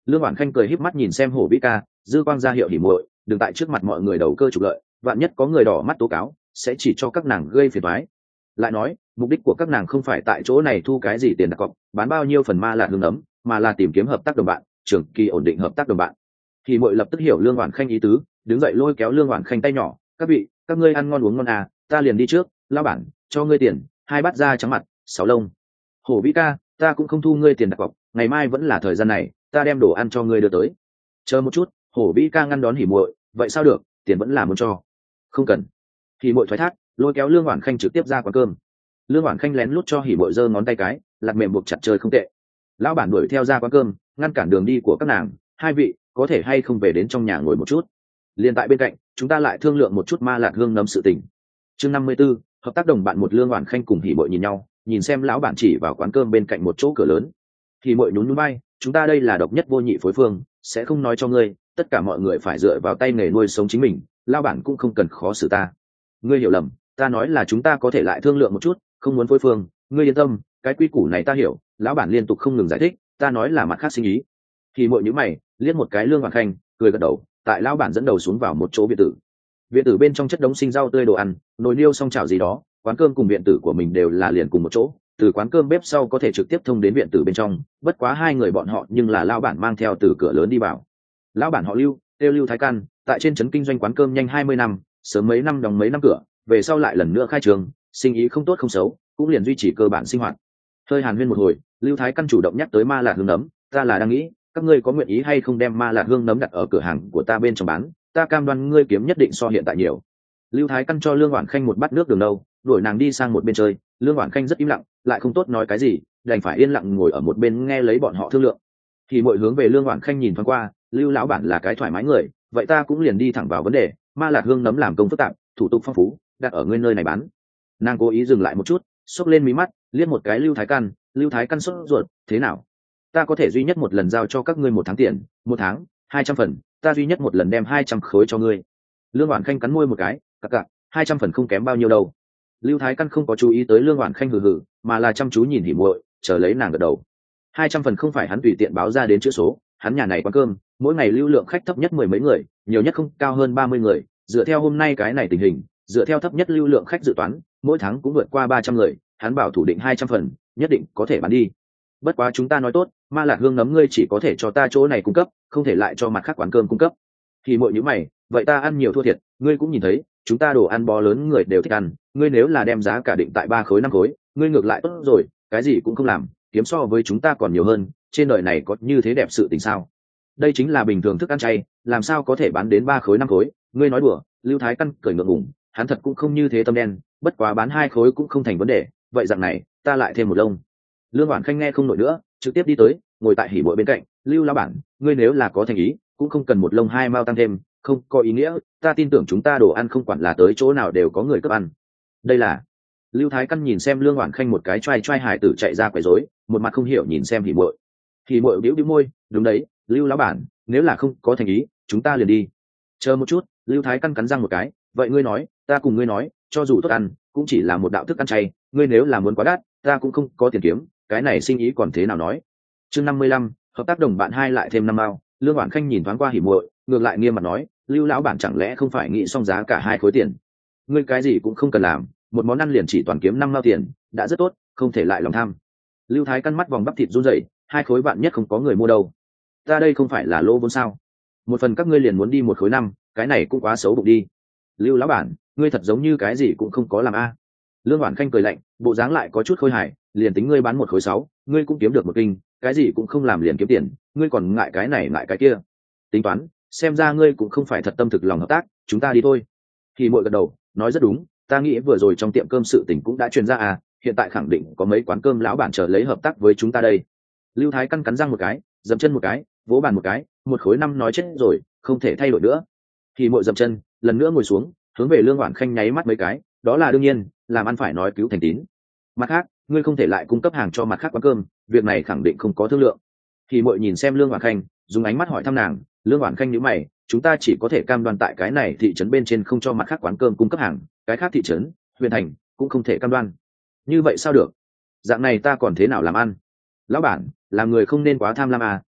Lương Hoản Khanh cười híp mắt nhìn xem Hổ Vĩ Ca, dư quang ra hiệu hỉ muội, đừng tại trước mặt mọi người đầu cơ trục lợi, vạn nhất có người đỏ mắt tố cáo, sẽ chỉ cho các nàng gây phiền toái. Lại nói, mục đích của các nàng không phải tại chỗ này thu cái gì tiền đặt cọc, bán bao nhiêu phần ma lạc hương ấm, mà là tìm kiếm hợp tác đồng bạn, trường kỳ ổn định hợp tác đồng bạn. Hỉ muội lập tức hiểu Lương Hoản Khanh ý tứ, đứng dậy lôi kéo Lương Hoản Khanh tay nhỏ, các vị, các ngươi ăn ngon uống ngon à, ta liền đi trước, lão bản, cho ngươi tiền, 2 bát da trắng mặt, 6 lông. Hổ Vĩ Ca, ta cũng không thu ngươi tiền đặt cọc, ngày mai vẫn là thời gian này, ta đem đồ ăn cho ngươi đưa tới. Chờ một chút, Hổ Vĩ Ca ngăn đón hỉ muội, vậy sao được, tiền vẫn là muốn cho. Không cần. Hỉ muội thoái thác, lôi kéo Lương Hoản Khanh trực tiếp ra quán cơm. Lương Hoản Khanh lén lút cho hỉ muội giơ ngón tay cái, lạt mềm buộc chặt chơi không tệ. Lão bản đuổi theo ra quán cơm, ngăn cản đường đi của các nàng, hai vị, có thể hay không về đến trong nhà ngồi một chút. Liên tại bên cạnh, chúng ta lại thương lượng một chút ma lạc hương nấm sự tình. Chương 54, hợp tác đồng bạn. Một Lương Hoản Khanh cùng hỉ muội nhìn nhau, nhìn xem lão bản chỉ vào quán cơm bên cạnh một chỗ cửa lớn. Hỉ muội nhún nhún vai, chúng ta đây là độc nhất vô nhị phối phương, sẽ không nói cho ngươi, tất cả mọi người phải dựa vào tay nghề nuôi sống chính mình, lão bản cũng không cần khó xử ta. Ngươi hiểu lầm, ta nói là chúng ta có thể lại thương lượng một chút, không muốn phối phương, ngươi yên tâm, cái quy củ này ta hiểu. Lão bản liên tục không ngừng giải thích, ta nói là mặt khác sinh ý. Hỉ muội nhíu mày, liếc một cái Lương Hoản Khanh, cười gật đầu. Tại lão bản dẫn đầu xuống vào một chỗ viện tử bên trong chất đống sinh rau tươi, đồ ăn, nồi niêu xong chảo gì đó. Quán cơm cùng viện tử của mình đều là liền cùng một chỗ, từ quán cơm bếp sau có thể trực tiếp thông đến viện tử bên trong, bất quá hai người bọn họ nhưng là lão bản mang theo từ cửa lớn đi vào. Lão bản họ Lưu, tên Lưu Thái Căn, tại trên trấn kinh doanh quán cơm nhanh 20 năm, sớm mấy năm đóng mấy năm cửa, về sau lại lần nữa khai trường, sinh ý không tốt không xấu, cũng liền duy trì cơ bản sinh hoạt. Hơi hàn huyên một hồi, Lưu Thái Căn chủ động nhắc tới ma lạc hương nấm, ta là đang nghĩ, các ngươi có nguyện ý hay không đem ma lạc hương nấm đặt ở cửa hàng của ta bên trong bán, ta cam đoan ngươi kiếm nhất định so hiện tại nhiều. Lưu Thái Căn cho Lương Hoản Khanh một bát nước đường nâu, đuổi nàng đi sang một bên chơi. Lương Hoản Khanh rất im lặng, lại không tốt nói cái gì, đành phải yên lặng ngồi ở một bên nghe lấy bọn họ thương lượng. Thì mọi hướng về Lương Hoản Khanh nhìn thoáng qua, Lưu lão bản là cái thoải mái người, vậy ta cũng liền đi thẳng vào vấn đề, ma lạc hương nấm làm công phức tạp, thủ tục phong phú, đặt ở ngươi nơi này bán. Nàng cố ý dừng lại một chút, xốc lên mí mắt, liếc một cái Lưu Thái Căn sốt ruột, thế nào? Ta có thể duy nhất một lần giao cho các ngươi 1 tháng tiền, 1 tháng 200 phần, ta duy nhất một lần đem 200 khối cho ngươi. Lương Hoản Khanh cắn môi một cái, cặc, 200 phần không kém bao nhiêu đâu. Lưu Thái Căn không có chú ý tới Lương Hoản Khanh hừ hừ, mà là chăm chú nhìn hỉ muội, chờ lấy nàng gật đầu. 200 phần không phải hắn tùy tiện báo ra đến chữ số, hắn nhà này quán cơm, mỗi ngày lưu lượng khách thấp nhất 10 mấy người, nhiều nhất không cao hơn 30 người, dựa theo hôm nay cái này tình hình, dựa theo thấp nhất lưu lượng khách dự toán, mỗi tháng cũng vượt qua 300 người, hắn bảo thủ định 200 phần, nhất định có thể bán đi. Bất quá chúng ta nói tốt, ma lạc hương nấm ngươi chỉ có thể cho ta chỗ này cung cấp, không thể lại cho mặt khác quán cơm cung cấp. Thì mọi những mày, vậy ta ăn nhiều thua thiệt, ngươi cũng nhìn thấy, chúng ta đồ ăn bó lớn người đều thích ăn, ngươi nếu là đem giá cả định tại 3 khối 5 khối, ngươi ngược lại tốt rồi, cái gì cũng không làm, kiếm so với chúng ta còn nhiều hơn, trên đời này có như thế đẹp sự tình sao? Đây chính là bình thường thức ăn chay, làm sao có thể bán đến 3 khối 5 khối, ngươi nói đùa. Lưu Thái Căn cười ngượng ngùng, hắn thật cũng không như thế tâm đen, bất quá bán 2 khối cũng không thành vấn đề, vậy dạng này, ta lại thêm một lông. Lương Hoản Khanh nghe không nổi nữa, trực tiếp đi tới, ngồi tại hỉ muội bên cạnh. Lưu lão bản, ngươi nếu là có thành ý, cũng không cần một lông 2 mao tăng thêm, không có ý nghĩa, ta tin tưởng chúng ta đồ ăn không quản là tới chỗ nào đều có người cấp ăn. Đây là. Lưu Thái Căn nhìn xem Lương Hoản Khanh một cái trai hải tử chạy ra quấy rối, một mặt không hiểu nhìn xem hỉ muội. Hỉ muội bĩu bĩu môi, đúng đấy, Lưu lão bản, nếu là không có thành ý, chúng ta liền đi. Chờ một chút, Lưu Thái Căn cắn răng một cái, vậy ngươi nói, ta cùng ngươi nói, cho dù tốt ăn, cũng chỉ là một đạo thức ăn chay, ngươi nếu là muốn quá đắt, ta cũng không có tiền kiếm, cái này sinh ý còn thế nào nói. Chương 55, hợp tác đồng bạn 2 lại thêm 5 mao. Lương Hoản Khanh nhìn thoáng qua hỉ muội, ngược lại nghiêm mặt nói, Lưu lão bản chẳng lẽ không phải nghĩ xong giá cả 2 khối tiền? Ngươi cái gì cũng không cần làm, một món ăn liền chỉ toàn kiếm 5 mao tiền, đã rất tốt, không thể lại lòng tham. Lưu Thái Căn mắt vòng bắp thịt run rẩy, 2 khối bạn nhất không có người mua đâu. Ta đây không phải là lỗ vốn sao? Một phần các ngươi liền muốn đi 1 khối 5, cái này cũng quá xấu bụng đi. Lưu lão bản, ngươi thật giống như cái gì cũng không có làm a. Lương Hoản Khanh cười lạnh, bộ dáng lại có chút khôi hài, liền tính ngươi bán 1 khối 6, ngươi cũng kiếm được 1 kinh, cái gì cũng không làm liền kiếm tiền, ngươi còn ngại cái này ngại cái kia. Tính toán, xem ra ngươi cũng không phải thật tâm thực lòng hợp tác, chúng ta đi thôi. Thì muội gật đầu, nói rất đúng, ta nghĩ vừa rồi trong tiệm cơm sự tình cũng đã truyền ra à, hiện tại khẳng định có mấy quán cơm lão bản chờ lấy hợp tác với chúng ta đây. Lưu Thái Căn cắn răng một cái, dậm chân một cái, vỗ bàn một cái, 1 khối 5 nói chết rồi, không thể thay đổi nữa. Thì muội dậm chân, lần nữa ngồi xuống, hướng về Lương Hoản Khanh nháy mắt mấy cái, đó là đương nhiên, làm ăn phải nói cứu thành tín. Mặt khác, ngươi không thể lại cung cấp hàng cho mặt khác quán cơm, việc này khẳng định không có thương lượng. Thì muội nhìn xem Lương Hoản Khanh, dùng ánh mắt hỏi thăm nàng. Lương Hoản Khanh nhíu mày, chúng ta chỉ có thể cam đoan tại cái này thị trấn bên trên không cho mặt khác quán cơm cung cấp hàng, cái khác thị trấn, huyện thành cũng không thể cam đoan. Như vậy sao được? Dạng này ta còn thế nào làm ăn? Lão bản, làm người không nên quá tham lam à,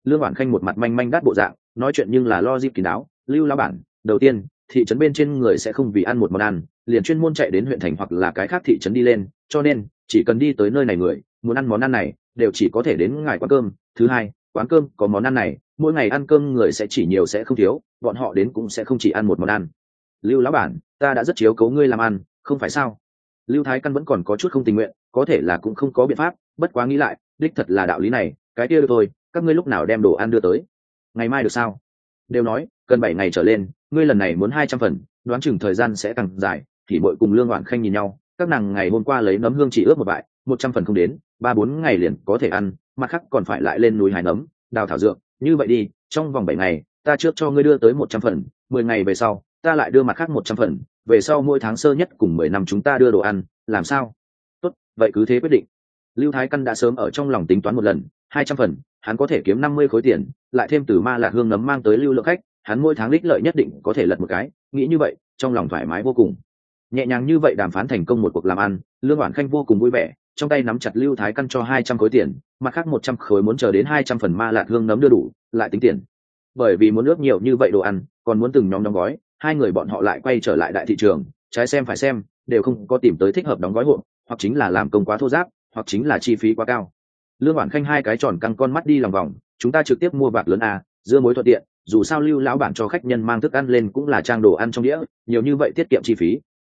Lương Hoản Khanh một mặt manh manh đắt bộ dạng, nói chuyện nhưng là lo dịp kín đáo. Lưu lão bản, đầu tiên, thị trấn bên trên người sẽ không vì ăn một món ăn liền chuyên môn chạy đến huyện thành hoặc là cái khác thị trấn đi lên, cho nên chỉ cần đi tới nơi này người muốn ăn món ăn này đều chỉ có thể đến ngài quán cơm. Thứ hai, quán cơm có món ăn này, mỗi ngày ăn cơm người sẽ chỉ nhiều sẽ không thiếu, bọn họ đến cũng sẽ không chỉ ăn một món ăn. Lưu lão bản, ta đã rất chiếu cố ngươi làm ăn, không phải sao? Lưu Thái Căn vẫn còn có chút không tình nguyện, có thể là cũng không có biện pháp, bất quá nghĩ lại, đích thật là đạo lý này, cái kia được thôi, các ngươi lúc nào đem đồ ăn đưa tới? Ngày mai được sao? Đều nói, cần 7 ngày trở lên, ngươi lần này muốn 200 phần, đoán chừng thời gian sẽ càng dài. Thì Bội cùng Lương Hoản Khanh nhìn nhau, các nàng ngày hôm qua lấy nấm hương chỉ ướp một bại, 100 phần không đến, 3-4 ngày liền có thể ăn, mặt khác còn phải lại lên núi hái nấm, đào thảo dược, như vậy đi, trong vòng 7 ngày, ta trước cho ngươi đưa tới 100 phần, 10 ngày về sau, ta lại đưa mặt khác 100 phần, về sau mỗi tháng sơ nhất cùng 10 năm chúng ta đưa đồ ăn, làm sao? Tốt, vậy cứ thế quyết định. Lưu Thái Căn đã sớm ở trong lòng tính toán một lần, 200 phần, hắn có thể kiếm 50 khối tiền, lại thêm từ Ma Lạc Hương nấm mang tới lưu lượng khách, hắn mỗi tháng lích lợi nhất định có thể lật một cái, nghĩ như vậy, trong lòng thoải mái vô cùng. Nhẹ nhàng như vậy đàm phán thành công một cuộc làm ăn, Lương Hoản Khanh vô cùng vui vẻ, trong tay nắm chặt Lưu Thái Căn cho 200 khối tiền, mặt khác 100 khối muốn chờ đến 200 phần Ma Lạc Hương nấm đưa đủ, lại tính tiền. Bởi vì muốn ướp nhiều như vậy đồ ăn, còn muốn từng nhóm đóng gói, hai người bọn họ lại quay trở lại đại thị trường, trái xem phải xem, đều không có tìm tới thích hợp đóng gói hộp, hoặc chính là làm công quá thô ráp, hoặc chính là chi phí quá cao. Lương Hoản Khanh hai cái tròn căng con mắt đi lòng vòng, chúng ta trực tiếp mua bạc lớn a, dưa muối thuận tiện, dù sao Lưu lão bản cho khách nhân mang thức ăn lên cũng là trang đồ ăn trong đĩa, nhiều như vậy tiết kiệm chi phí.